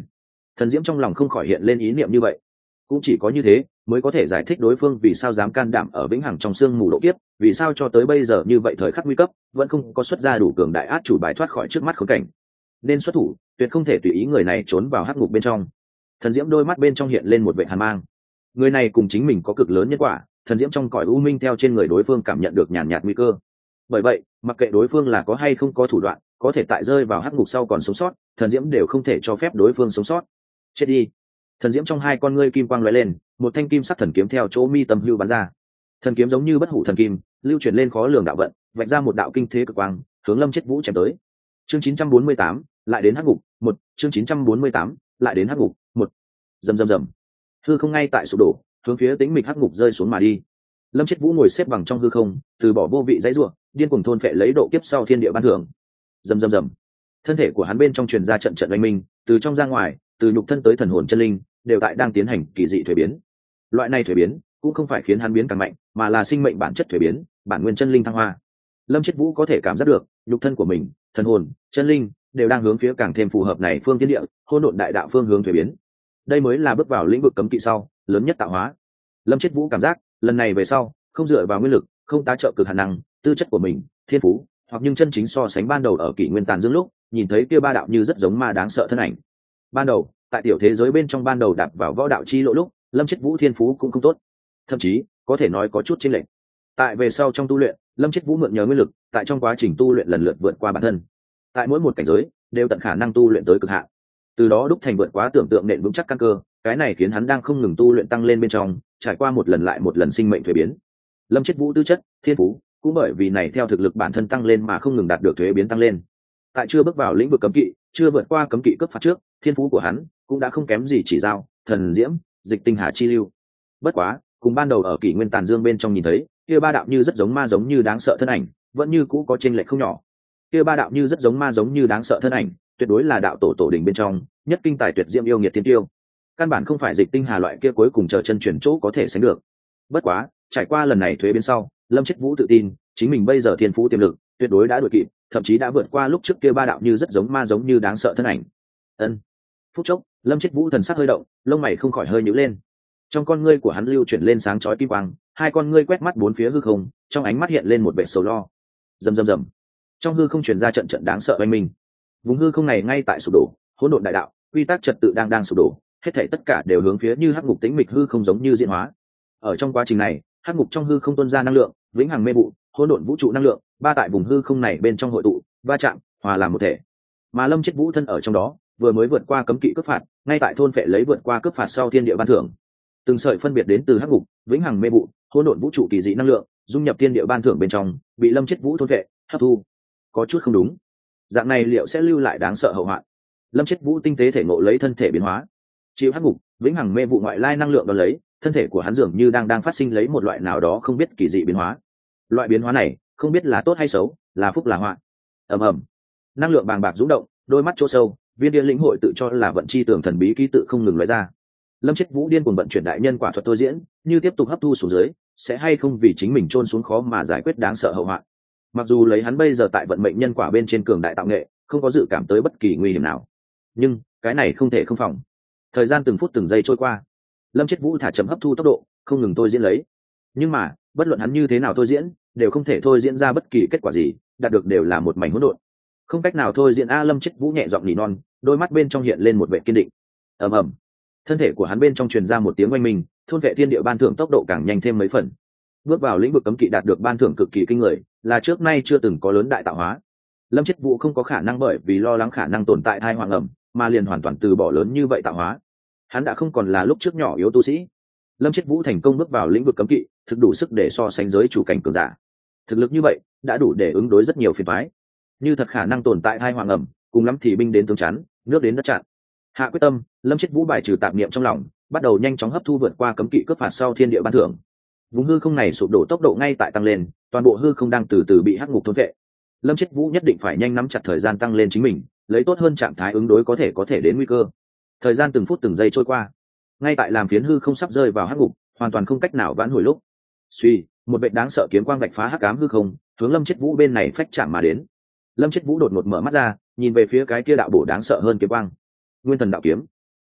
Thần Diễm trong lòng không khỏi hiện lên ý niệm như vậy. Cũng chỉ có như thế mới có thể giải thích đối phương vì sao dám can đảm ở vĩnh hằng trong sương mù độ kiếp, vì sao cho tới bây giờ như vậy thời khắc nguy cấp vẫn không có xuất ra đủ cường đại át chủ bài thoát khỏi trước mắt khốn cảnh. Nên xuất thủ, tuyệt không thể tùy ý người này trốn vào hắc ngục bên trong. Thần Diễm đôi mắt bên trong hiện lên một vẻ hàn mang. Người này cùng chính mình có cực lớn nhân quả, Thần Diễm trong cõi u minh theo trên người đối phương cảm nhận được nhàn nhạt nguy cơ. Bởi vậy, mặc kệ đối phương là có hay không có thủ đoạn, có thể tại rơi vào hắc ngục sau còn sống sót, Thần Diễm đều không thể cho phép đối phương sống sót. Chết đi. Thần Diễm trong hai con ngươi kim quang lóe lên, một thanh kim sắc thần kiếm theo chỗ mi tâm hưu bắn ra. Thần kiếm giống như bất hủ thần kim, lưu chuyển lên khó lường đạo vận, vạch ra một đạo kinh thế cực quang, hướng Lâm Chết Vũ chém tới. Chương chín trăm bốn mươi tám, lại đến hắc ngục, một, chương chín trăm bốn mươi tám, lại đến hắc ngục, một. Rầm rầm rầm. Hư không ngay tại sụp đổ, hướng phía tĩnh mịch hắc ngục rơi xuống mà đi. Lâm Chết Vũ ngồi xếp bằng trong hư không, từ bỏ vô vị dãy rủa, điên cuồng thôn phệ lấy độ kiếp sau thiên địa ban thưởng. Rầm rầm rầm. Thân thể của hắn bên trong truyền ra trận trận oanh minh, từ trong ra ngoài, từ nhục thân tới thần hồn chân linh, đều tại đang tiến hành kỳ dị thuế biến. Loại này thuế biến cũng không phải khiến hắn biến càng mạnh, mà là sinh mệnh bản chất thuế biến, bản nguyên chân linh thăng hoa. Lâm Chết Vũ có thể cảm giác được, nhục thân của mình, thần hồn, chân linh đều đang hướng phía càng thêm phù hợp này phương thiên địa, hỗn độn đại đạo phương hướng thuế biến. Đây mới là bước vào lĩnh vực cấm kỵ sau lớn nhất tạo hóa. Lâm Chết Vũ cảm giác, lần này về sau, không dựa vào nguyên lực, không tá trợ cực khả năng, tư chất của mình, thiên phú, hoặc nhưng chân chính so sánh ban đầu ở kỷ nguyên tàn dương lúc, nhìn thấy kia ba đạo như rất giống ma đáng sợ thân ảnh. Ban đầu, tại tiểu thế giới bên trong ban đầu đạp vào võ đạo chi lộ lúc, Lâm Chết Vũ thiên phú cũng không tốt, thậm chí có thể nói có chút chênh lệch. Tại về sau trong tu luyện, Lâm Chết Vũ mượn nhờ nguyên lực, tại trong quá trình tu luyện lần lượt vượt qua bản thân. Tại mỗi một cảnh giới, đều tận khả năng tu luyện tới cực hạn. Từ đó đúc thành vượt quá tưởng tượng nền vững chắc căn cơ, cái này khiến hắn đang không ngừng tu luyện tăng lên bên trong, trải qua một lần lại một lần sinh mệnh thuế biến. Lâm Chết Vũ tư chất, thiên phú cũng bởi vì này theo thực lực bản thân tăng lên mà không ngừng đạt được thuế biến tăng lên. Tại chưa bước vào lĩnh vực cấm kỵ, chưa vượt qua cấm kỵ cấp phạt trước, thiên phú của hắn cũng đã không kém gì chỉ giao, thần diễm, dịch tinh hà chi lưu. Bất quá, cùng ban đầu ở kỷ nguyên tàn dương bên trong nhìn thấy, kia ba đạo như rất giống ma giống như đáng sợ thân ảnh, vẫn như cũ có chênh lệch không nhỏ. Kia ba đạo như rất giống ma giống như đáng sợ thân ảnh, tuyệt đối là đạo tổ tổ đỉnh bên trong, nhất kinh tài tuyệt diễm yêu nghiệt thiên tiêu. Căn bản không phải dịch tinh hà loại kia cuối cùng chờ chân chuyển chỗ có thể sánh được. Bất quá, trải qua lần này thuế biến sau, Lâm Chết Vũ tự tin, chính mình bây giờ thiên phú tiềm lực tuyệt đối đã đuổi kịp, thậm chí đã vượt qua lúc trước kia ba đạo như rất giống ma giống như đáng sợ thân ảnh. Ân. Phút chốc, Lâm Chết Vũ thần sắc hơi động, lông mày không khỏi hơi nhíu lên. Trong con ngươi của hắn lưu chuyển lên sáng chói kim quang, hai con ngươi quét mắt bốn phía hư không, trong ánh mắt hiện lên một vẻ sầu lo. Rầm rầm rầm. Trong hư không truyền ra trận trận đáng sợ oanh minh. Vùng hư không này ngay tại sụp đổ, hỗn độn đại đạo, quy tắc trật tự đang đang sụp đổ, hết thảy tất cả đều hướng phía như hắc ngục tĩnh mịch hư không giống như diễn hóa. Ở trong quá trình này, hắc ngục trong hư không tuôn ra năng lượng, vĩnh hằng mê vụ, hỗn độn vũ trụ năng lượng, ba tại vùng hư không này bên trong hội tụ, va chạm, hòa làm một thể. Mà Lâm Chết Vũ thân ở trong đó, vừa mới vượt qua cấm kỵ cướp phạt, ngay tại thôn phệ lấy vượt qua cướp phạt sau thiên địa ban thưởng. Từng sợi phân biệt đến từ hắc ngục, vĩnh hằng mê vụ, hỗn độn vũ trụ kỳ dị năng lượng, dung nhập thiên địa ban thưởng bên trong, bị Lâm Chết Vũ thôn phệ, hấp thu. Có chút không đúng. Dạng này liệu sẽ lưu lại đáng sợ hậu hoạn. Lâm Chết Vũ tinh tế thể ngộ lấy thân thể biến hóa, chịu hắc ngục, vĩnh hằng mê vụ ngoại lai năng lượng đón lấy, thân thể của hắn dường như đang đang phát sinh lấy một loại nào đó không biết kỳ dị biến hóa. Loại biến hóa này, không biết là tốt hay xấu, là phúc là họa. Ầm ầm. Năng lượng bàng bạc rung động, đôi mắt chỗ sâu, viên địa lĩnh hội tự cho là vận chi tưởng thần bí ký tự không ngừng lóe ra. Lâm Chết Vũ điên cuồng vận chuyển đại nhân quả thuật tôi diễn, như tiếp tục hấp thu xuống dưới, sẽ hay không vì chính mình chôn xuống khó mà giải quyết đáng sợ hậu họa. Mặc dù lấy hắn bây giờ tại vận mệnh nhân quả bên trên cường đại tạo nghệ, không có dự cảm tới bất kỳ nguy hiểm nào, nhưng cái này không thể không phòng. Thời gian từng phút từng giây trôi qua, Lâm Chết Vũ thả chậm hấp thu tốc độ, không ngừng tôi diễn lấy. Nhưng mà, bất luận hắn như thế nào thôi diễn, đều không thể thôi diễn ra bất kỳ kết quả gì, đạt được đều là một mảnh hỗn độn. Không cách nào thôi diễn a. Lâm Chết Vũ nhẹ giọng nỉ non, đôi mắt bên trong hiện lên một vẻ kiên định. Ầm ầm. Thân thể của hắn bên trong truyền ra một tiếng oanh minh, thôn vệ thiên địa ban thưởng tốc độ càng nhanh thêm mấy phần. Bước vào lĩnh vực cấm kỵ đạt được ban thưởng cực kỳ kinh người, là trước nay chưa từng có lớn đại tạo hóa. Lâm Chết Vũ không có khả năng bởi vì lo lắng khả năng tồn tại thai hoàng ẩm, mà liền hoàn toàn từ bỏ lớn như vậy tạo hóa. Hắn đã không còn là lúc trước nhỏ yếu tu sĩ. Lâm Chết Vũ thành công bước vào lĩnh vực cấm kỵ, thực đủ sức để so sánh giới chủ cảnh cường giả. Thực lực như vậy đã đủ để ứng đối rất nhiều phiền toái. Như thật khả năng tồn tại thai hoàng ẩm, cùng lắm thì binh đến tướng chắn, nước đến đất chặn. Hạ quyết tâm, Lâm Chết Vũ bài trừ tạp niệm trong lòng, bắt đầu nhanh chóng hấp thu vượt qua cấm kỵ cướp phạt sau thiên địa ban thưởng. Vùng hư không này sụp đổ tốc độ ngay tại tăng lên, toàn bộ hư không đang từ từ bị hắc ngục thôn vệ. Lâm Chết Vũ nhất định phải nhanh nắm chặt thời gian tăng lên chính mình, lấy tốt hơn trạng thái ứng đối có thể có thể đến nguy cơ. Thời gian từng phút từng giây trôi qua, ngay tại làm phiến hư không sắp rơi vào hắc ngục, hoàn toàn không cách nào vãn hồi lúc. Suy, một vệt đáng sợ kiếm quang vạch phá hắc ám hư không, hướng Lâm Chết Vũ bên này phách chạm mà đến. Lâm Chết Vũ đột ngột mở mắt ra, nhìn về phía cái kia đạo bổ đáng sợ hơn kiếm quang. Nguyên thần đạo kiếm.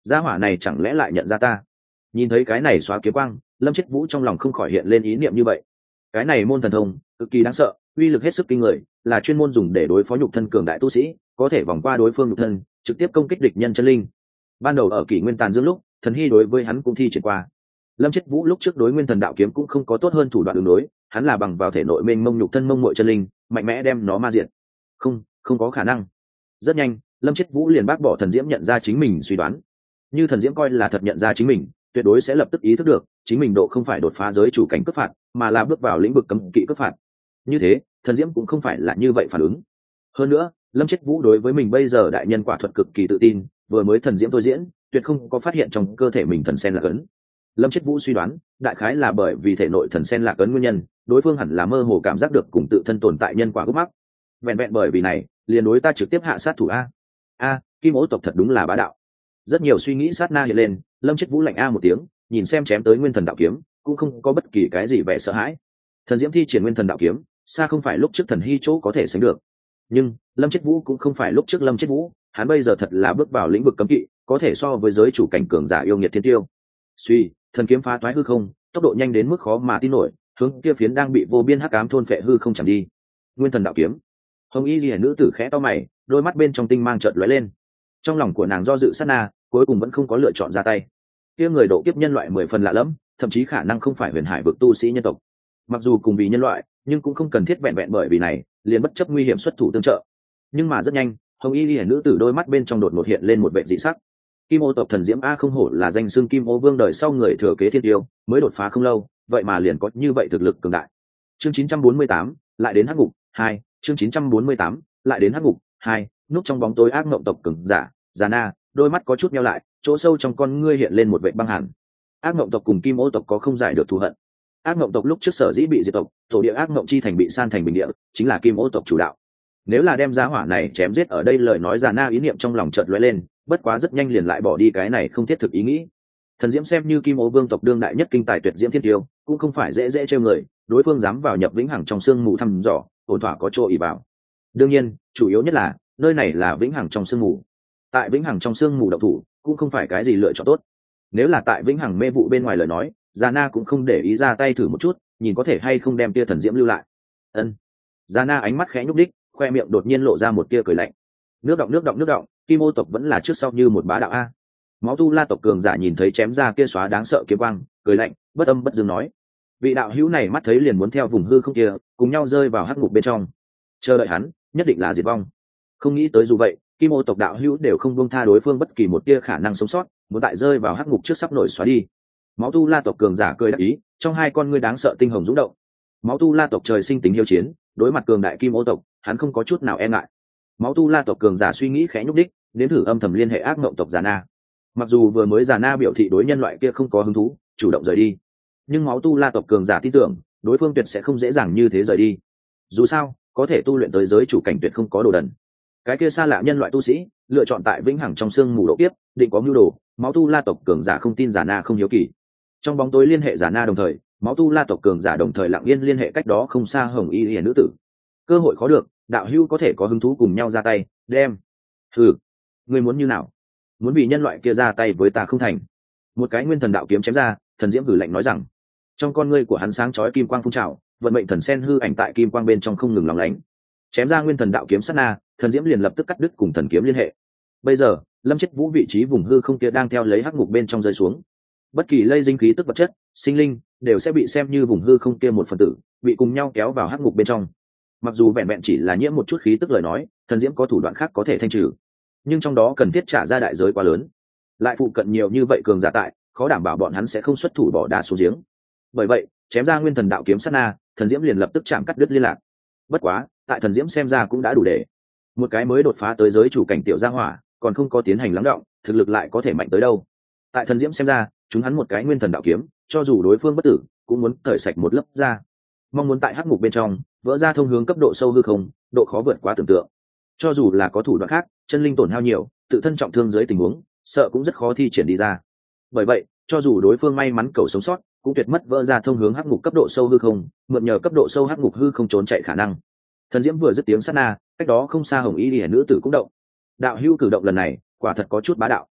gia hỏa này chẳng lẽ lại nhận ra ta? Nhìn thấy cái này xóa kiếm quang, Lâm Chết Vũ trong lòng không khỏi hiện lên ý niệm như vậy. Cái này môn thần thông cực kỳ đáng sợ, uy lực hết sức kinh người, là chuyên môn dùng để đối phó nhục thân cường đại tu sĩ, có thể vòng qua đối phương nhục thân, trực tiếp công kích địch nhân chân linh. Ban đầu ở kỷ nguyên tàn dương lúc, thần hy đối với hắn cũng thi triển qua. Lâm Chết Vũ lúc trước đối nguyên thần đạo kiếm cũng không có tốt hơn thủ đoạn ứng đối, hắn là bằng vào thể nội mênh mông nhục thân mông muội chân linh, mạnh mẽ đem nó ma diệt. Không, không có khả năng. Rất nhanh, Lâm Chết Vũ liền bác bỏ thần diễm nhận ra chính mình suy đoán. Như thần diễm coi là thật nhận ra chính mình, tuyệt đối sẽ lập tức ý thức được, chính mình độ không phải đột phá giới chủ cảnh cấp phạt, mà là bước vào lĩnh vực cấm kỵ cấp phạt. Như thế, thần diễm cũng không phải là như vậy phản ứng. Hơn nữa, Lâm Chết Vũ đối với mình bây giờ đại nhân quả thuật cực kỳ tự tin, vừa mới thần diễm thôi diễn, tuyệt không có phát hiện trong cơ thể mình thần sen lạc ấn. Lâm Chết Vũ suy đoán, đại khái là bởi vì thể nội thần sen lạc ấn nguyên nhân, đối phương hẳn là mơ hồ cảm giác được cùng tự thân tồn tại nhân quả gốc mắc. Vẹn vẹn bởi vì này, liền đối ta trực tiếp hạ sát thủ a. A, Kim Ô tộc thật đúng là bá đạo. Rất nhiều suy nghĩ sát na hiện lên, Lâm Chết Vũ lạnh a một tiếng, nhìn xem chém tới nguyên thần đạo kiếm, cũng không có bất kỳ cái gì vẻ sợ hãi. Thần diễm thi triển nguyên thần đạo kiếm, xa không phải lúc trước thần hy chỗ có thể sánh được. Nhưng Lâm Chết Vũ cũng không phải lúc trước Lâm Chết Vũ, hắn bây giờ thật là bước vào lĩnh vực cấm kỵ, có thể so với giới chủ cảnh cường giả yêu nghiệt thiên tiêu. Suy, thần kiếm phá toái hư không, tốc độ nhanh đến mức khó mà tin nổi, hướng kia phiến đang bị vô biên hắc ám thôn phệ hư không chẳng đi. Nguyên thần đạo kiếm. Hồng Y Liễu nữ tử khẽ to mày, đôi mắt bên trong tinh mang chợt lóe lên. Trong lòng của nàng do dự sát na, cuối cùng vẫn không có lựa chọn ra tay. Kia người độ kiếp nhân loại mười phần lạ lẫm, thậm chí khả năng không phải huyền hải vực tu sĩ nhân tộc. Mặc dù cùng vì nhân loại, nhưng cũng không cần thiết vẹn vẹn bởi vì này, liền bất chấp nguy hiểm xuất thủ tương trợ. Nhưng mà rất nhanh, Hồng Y Liễu nữ tử đôi mắt bên trong đột ngột hiện lên một vẻ dị sắc. Kim Ô tộc thần diễm a không hổ là danh xưng Kim Ô Vương đời sau người thừa kế thiên tiêu, mới đột phá không lâu, vậy mà liền có như vậy thực lực cường đại. Chương chín trăm bốn mươi tám, lại đến hắc ngục hai, chương chín trăm bốn mươi tám, lại đến hắc ngục hai, núp trong bóng tối ác ngộng tộc cường giả, Già Na, đôi mắt có chút nheo lại, chỗ sâu trong con ngươi hiện lên một vẻ băng hàn. Ác ngộng tộc cùng Kim Ô tộc có không giải được thù hận. Ác ngộng tộc lúc trước sở dĩ bị diệt tộc, tổ địa ác ngộng chi thành bị san thành bình địa, chính là Kim Ô tộc chủ đạo. Nếu là đem giá hỏa này chém giết ở đây, lời nói Già Na ý niệm trong lòng chợt lóe lên, bất quá rất nhanh liền lại bỏ đi cái này không thiết thực ý nghĩ. Thần diễm xem như Kim Ô Vương tộc đương đại nhất kinh tài tuyệt diễm thiên tiêu, cũng không phải dễ dễ trêu người, đối phương dám vào nhập vĩnh hằng trong sương mù thăm dò, ổn thỏa có chỗ ỷ vào. Đương nhiên, chủ yếu nhất là nơi này là vĩnh hằng trong sương mù. Tại vĩnh hằng trong sương mù động thủ, cũng không phải cái gì lựa chọn tốt. Nếu là tại vĩnh hằng mê vụ bên ngoài lời nói, Già Na cũng không để ý ra tay thử một chút, nhìn có thể hay không đem tia thần diễm lưu lại. Ân. Già Na ánh mắt khẽ nhúc đích, khoe miệng đột nhiên lộ ra một tia cười lạnh. Nước động nước động nước động, Kim Ô tộc vẫn là trước sau như một bá đạo a. Máu tu la tộc cường giả nhìn thấy chém ra kia xóa đáng sợ kiếm quang, cười lạnh, bất âm bất dương nói: vị đạo hữu này mắt thấy liền muốn theo vùng hư không kia, cùng nhau rơi vào hắc ngục bên trong. Chờ đợi hắn, nhất định là diệt vong. Không nghĩ tới dù vậy, Kim Ô tộc đạo hữu đều không buông tha đối phương bất kỳ một tia khả năng sống sót, muốn tại rơi vào hắc ngục trước sắp nổi xóa đi. Máu tu la tộc cường giả cười đắc ý, trong hai con ngươi đáng sợ tinh hồng rung động. Máu tu la tộc trời sinh tính hiếu chiến, đối mặt cường đại Kim Ô tộc, hắn không có chút nào e ngại. Máu tu la tộc cường giả suy nghĩ khẽ nhúc đích, đến thử âm thầm liên hệ ác mộng tộc Già Na. Mặc dù vừa mới Già Na biểu thị đối nhân loại kia không có hứng thú, chủ động rời đi, nhưng máu tu la tộc cường giả tin tưởng đối phương tuyệt sẽ không dễ dàng như thế rời đi. Dù sao, có thể tu luyện tới giới chủ cảnh tuyệt không có đồ đần. Cái kia xa lạ nhân loại tu sĩ lựa chọn tại vĩnh hằng trong sương mù độ tiếp, định có mưu đồ. Máu tu la tộc cường giả không tin Già Na không hiếu kỳ. Trong bóng tối liên hệ Già Na đồng thời, máu tu la tộc cường giả đồng thời lặng yên liên hệ cách đó không xa Hồng Y Liễu nữ tử. Cơ hội khó được, đạo hữu có thể có hứng thú cùng nhau ra tay, đem. Hừ, ngươi muốn như nào? Muốn bị nhân loại kia ra tay với ta không thành? Một cái nguyên thần đạo kiếm chém ra, thần diễm hừ lạnh nói rằng. Trong con ngươi của hắn sáng chói kim quang phun trào, vận mệnh thần sen hư ảnh tại kim quang bên trong không ngừng lóng lánh. Chém ra nguyên thần đạo kiếm sát na, thần diễm liền lập tức cắt đứt cùng thần kiếm liên hệ. Bây giờ, Lâm Chết Vũ vị trí vùng hư không kia đang theo lấy hắc ngục bên trong rơi xuống. Bất kỳ lây dính khí tức vật chất, sinh linh đều sẽ bị xem như vùng hư không kia một phần tử, bị cùng nhau kéo vào hắc ngục bên trong. Mặc dù vẹn vẹn chỉ là nhiễm một chút khí tức lời nói, thần diễm có thủ đoạn khác có thể thanh trừ, nhưng trong đó cần thiết trả ra đại giới quá lớn. Lại phụ cận nhiều như vậy cường giả tại, khó đảm bảo bọn hắn sẽ không xuất thủ bỏ đá xuống giếng. Bởi vậy, chém ra nguyên thần đạo kiếm sát na, thần diễm liền lập tức chạm cắt đứt liên lạc. Bất quá, tại thần diễm xem ra cũng đã đủ để. Một cái mới đột phá tới giới chủ cảnh tiểu gia hỏa, còn không có tiến hành lắng động, thực lực lại có thể mạnh tới đâu. Tại thần diễm xem ra, chúng hắn một cái nguyên thần đạo kiếm, cho dù đối phương bất tử, cũng muốn cởi sạch một lớp da. Mong muốn tại hắc ngục bên trong vỡ ra thông hướng cấp độ sâu hư không, độ khó vượt quá tưởng tượng. Cho dù là có thủ đoạn khác, chân linh tổn hao nhiều, tự thân trọng thương dưới tình huống, sợ cũng rất khó thi triển đi ra. Bởi vậy, cho dù đối phương may mắn cầu sống sót, cũng tuyệt mất vỡ ra thông hướng hắc ngục cấp độ sâu hư không, mượn nhờ cấp độ sâu hắc ngục hư không trốn chạy khả năng. Thần diễm vừa dứt tiếng sát na, cách đó không xa Hồng Y Liễu nữ tử cũng động. Đạo hữu cử động lần này, quả thật có chút bá đạo.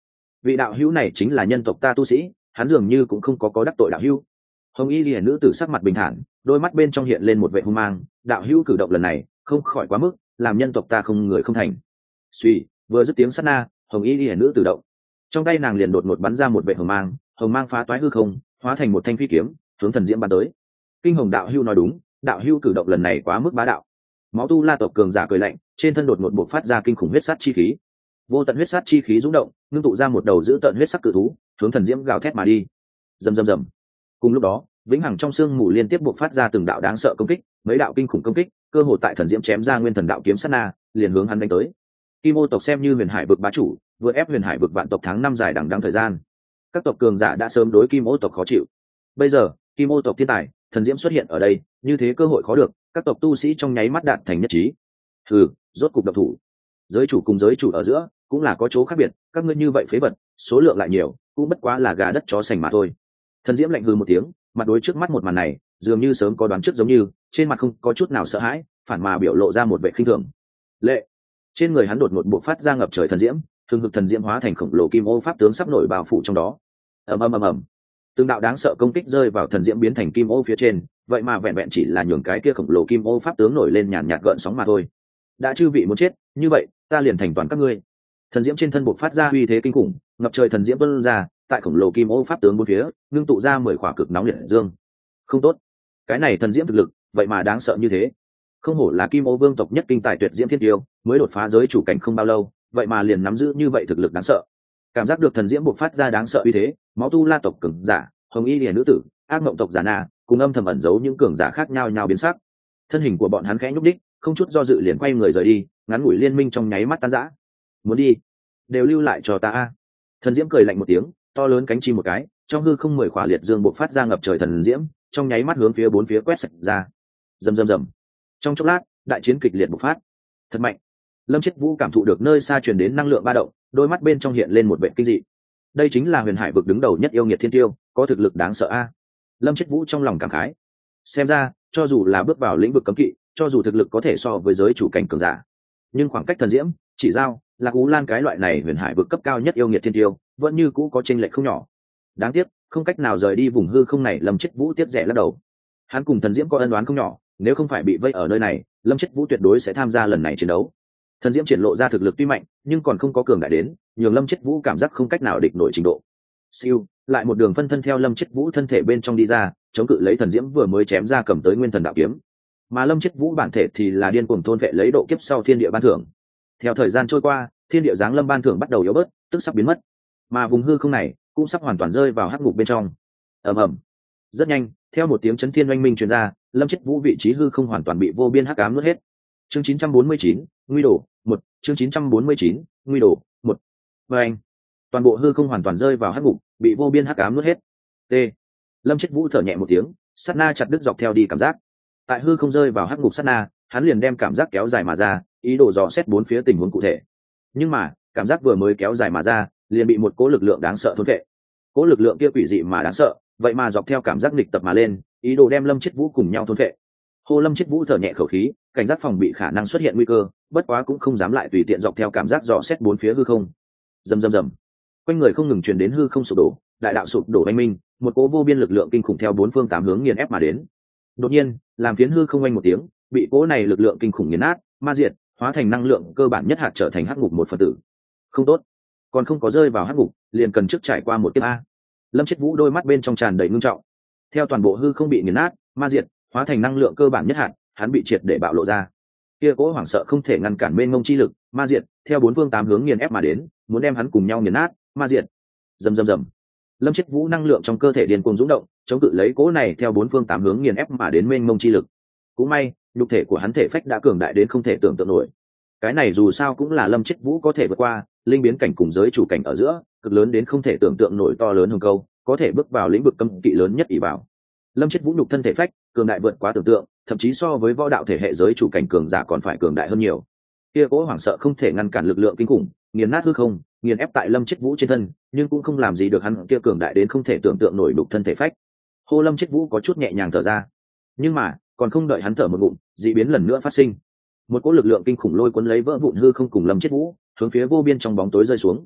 vị đạo hữu này chính là nhân tộc ta tu sĩ, hắn dường như cũng không có có đắc tội đạo hữu. Hồng y liễu nữ tử sắc mặt bình thản, đôi mắt bên trong hiện lên một vẻ hung mang. Đạo hữu cử động lần này không khỏi quá mức, làm nhân tộc ta không người không thành. Suy, vừa dứt tiếng sát na, hồng y liễu nữ tử động, trong tay nàng liền đột ngột bắn ra một vệ hồng mang, hồng mang phá toái hư không, hóa thành một thanh phi kiếm, hướng thần diễm bắn tới. Kinh hồng đạo hữu nói đúng, đạo hữu cử động lần này quá mức bá đạo. Máu tu la tộc cường giả cười lạnh, trên thân đột ngột bộc phát ra kinh khủng huyết sát chi khí, vô tận huyết sát chi khí rung động, ngưng tụ ra một đầu dữ tợn huyết sắc cự thú, hướng thần diễm gào thét mà đi. Rầm rầm rầm. Cùng lúc đó, vĩnh hằng trong xương mù liên tiếp bộc phát ra từng đạo đáng sợ công kích, mấy đạo kinh khủng công kích, cơ hội tại thần diễm chém ra nguyên thần đạo kiếm sát na, liền hướng hắn đánh tới. Kim ô tộc xem như huyền hải vực bá chủ, vừa ép huyền hải vực vạn tộc tháng năm dài đằng đẵng thời gian, các tộc cường giả đã sớm đối kim ô tộc khó chịu. Bây giờ kim ô tộc thiên tài thần diễm xuất hiện ở đây, như thế cơ hội khó được, các tộc tu sĩ trong nháy mắt đạt thành nhất trí. Hừ, rốt cục độc thủ. Giới chủ cùng giới chủ ở giữa cũng là có chỗ khác biệt, các ngươi như vậy phế vật, số lượng lại nhiều, cũng bất quá là gà đất chó sành mà thôi. Thần diễm lạnh hừ một tiếng, mặt đối trước mắt một màn này, dường như sớm có đoán trước giống như, trên mặt không có chút nào sợ hãi, phản mà biểu lộ ra một vẻ khinh thường. Lệ, trên người hắn đột ngột bộc phát ra ngập trời thần diễm, thường hực thần diễm hóa thành khổng lồ kim ô pháp tướng sắp nổi bao phủ trong đó. Ầm ầm ầm ầm, từng đạo đáng sợ công kích rơi vào thần diễm biến thành kim ô phía trên, vậy mà vẹn vẹn chỉ là nhường cái kia khổng lồ kim ô pháp tướng nổi lên nhàn nhạt gợn sóng mà thôi. Đã chư vị muốn chết, như vậy ta liền thành toàn các ngươi. Thần diễm trên thân bộc phát ra uy thế kinh khủng, ngập trời thần diễm tuôn ra, tại khổng lồ kim ô pháp tướng bốn phía ngưng tụ ra mười khỏa cực nóng liệt dương. Không tốt, cái này thần diễm thực lực vậy mà đáng sợ như thế. Không hổ là kim ô vương tộc nhất kinh tài tuyệt diễm thiên tiêu, mới đột phá giới chủ cảnh không bao lâu, vậy mà liền nắm giữ như vậy thực lực đáng sợ. Cảm giác được thần diễm bộc phát ra đáng sợ uy thế, máu tu la tộc cường giả, hồng y liễu nữ tử, ác mộng tộc giả na, cùng âm thầm ẩn giấu những cường giả khác nhau nhau biến sắc. Thân hình của bọn hắn khẽ nhúc đích, không chút do dự liền quay người rời đi, ngắn ngủi liên minh trong nháy mắt tan rã. Muốn đi, đều lưu lại cho ta a. Thần diễm cười lạnh một tiếng, to lớn cánh chim một cái, trong hư không mười khỏa liệt dương bộc phát ra ngập trời thần diễm, trong nháy mắt hướng phía bốn phía quét sạch ra. Rầm rầm rầm. Trong chốc lát, đại chiến kịch liệt bộc phát. Thật mạnh. Lâm Chết Vũ cảm thụ được nơi xa truyền đến năng lượng ba động, đôi mắt bên trong hiện lên một vẻ kinh dị. Đây chính là huyền hải vực đứng đầu nhất yêu nghiệt thiên tiêu, có thực lực đáng sợ a. Lâm Chết Vũ trong lòng cảm khái. Xem ra, cho dù là bước vào lĩnh vực cấm kỵ, cho dù thực lực có thể so với giới chủ cảnh cường giả, nhưng khoảng cách thần diễm, chỉ giao, Lạc Ú Lan cái loại này huyền hải vực cấp cao nhất yêu nghiệt thiên tiêu, vẫn như cũ có chênh lệch không nhỏ. Đáng tiếc, không cách nào rời đi vùng hư không này, Lâm Chết Vũ tiếc rẻ lắc đầu. Hắn cùng thần diễm có ân oán không nhỏ, nếu không phải bị vây ở nơi này, Lâm Chết Vũ tuyệt đối sẽ tham gia lần này chiến đấu. Thần diễm triển lộ ra thực lực tuy mạnh, nhưng còn không có cường đại đến nhường Lâm Chết Vũ cảm giác không cách nào địch nổi trình độ. Siêu, lại một đường phân thân theo Lâm Chết Vũ thân thể bên trong đi ra, chống cự lấy thần diễm vừa mới chém ra cầm tới nguyên thần đạo kiếm. Mà Lâm Chết Vũ bản thể thì là điên cuồng thôn vệ lấy độ kiếp sau thiên địa ban thưởng. Theo thời gian trôi qua, thiên địa giáng lâm ban thưởng bắt đầu yếu bớt, tức sắp biến mất, mà vùng hư không này cũng sắp hoàn toàn rơi vào hắc ngục bên trong. Ầm ầm. Rất nhanh, theo một tiếng chấn thiên oanh minh truyền ra, Lâm Chết Vũ vị trí hư không hoàn toàn bị vô biên hắc ám nuốt hết. Chương chín trăm bốn mươi chín, nguy đồ một, chương chín trăm bốn mươi chín, nguy đồ một. Và anh, toàn bộ hư không hoàn toàn rơi vào hắc ngục, bị vô biên hắc ám nuốt hết. T. Lâm Chết Vũ thở nhẹ một tiếng, sát na chặt đứt dọc theo đi cảm giác. Tại hư không rơi vào hắc ngục sát na, hắn liền đem cảm giác kéo dài mà ra, ý đồ dò xét bốn phía tình huống cụ thể. Nhưng mà, cảm giác vừa mới kéo dài mà ra, liền bị một cỗ lực lượng đáng sợ thôn phệ. Cỗ lực lượng kia quỷ dị mà đáng sợ, vậy mà dọc theo cảm giác nghịch tập mà lên, ý đồ đem Lâm Chết Vũ cùng nhau thôn phệ. Hồ Lâm Chết Vũ thở nhẹ khẩu khí, cảnh giác phòng bị khả năng xuất hiện nguy cơ, bất quá cũng không dám lại tùy tiện dọc theo cảm giác dò xét bốn phía hư không. Rầm rầm rầm. Quanh người không ngừng truyền đến hư không sụp đổ, đại đạo sụp đổ oanh minh, một cỗ vô biên lực lượng kinh khủng theo bốn phương tám hướng nghiền ép mà đến. Đột nhiên, làm phiến hư không oanh một tiếng, bị cỗ này lực lượng kinh khủng nghiền nát, ma diệt, hóa thành năng lượng cơ bản nhất hạt trở thành hắc ngục một phần tử. Không tốt, còn không có rơi vào hắc ngục, liền cần trước trải qua một kiếp a. Lâm Chết Vũ đôi mắt bên trong tràn đầy ngưng trọng. Theo toàn bộ hư không bị nghiền nát, ma diệt, hóa thành năng lượng cơ bản nhất hạt, hắn bị triệt để bạo lộ ra. Kia cỗ hoảng sợ không thể ngăn cản mênh mông chi lực, ma diệt, theo bốn phương tám hướng nghiền ép mà đến, muốn đem hắn cùng nhau nghiền nát, ma diệt. Rầm rầm rầm. Lâm Chết Vũ năng lượng trong cơ thể điên cuồng dũng động, chống cự lấy cỗ này theo bốn phương tám hướng nghiền ép mà đến mênh mông chi lực. Cũng may, nhục thể của hắn thể phách đã cường đại đến không thể tưởng tượng nổi. Cái này dù sao cũng là Lâm Chết Vũ có thể vượt qua, linh biến cảnh cùng giới chủ cảnh ở giữa, cực lớn đến không thể tưởng tượng nổi to lớn hơn câu, có thể bước vào lĩnh vực cấm kỵ lớn nhất ỷ bảo. Lâm Chết Vũ nhục thân thể phách, cường đại vượt quá tưởng tượng, thậm chí so với võ đạo thể hệ giới chủ cảnh cường giả còn phải cường đại hơn nhiều. Kia cỗ hoảng sợ không thể ngăn cản lực lượng kinh khủng, nghiền nát hư không, nghiền ép tại Lâm Chết Vũ trên thân, nhưng cũng không làm gì được hắn kia cường đại đến không thể tưởng tượng nổi nhục thân thể phách. Hồ Lâm Chết Vũ có chút nhẹ nhàng thở ra. Nhưng mà, còn không đợi hắn thở một ngụm, dị biến lần nữa phát sinh. Một cỗ lực lượng kinh khủng lôi cuốn lấy vỡ vụn hư không cùng Lâm Chết Vũ, hướng phía vô biên trong bóng tối rơi xuống.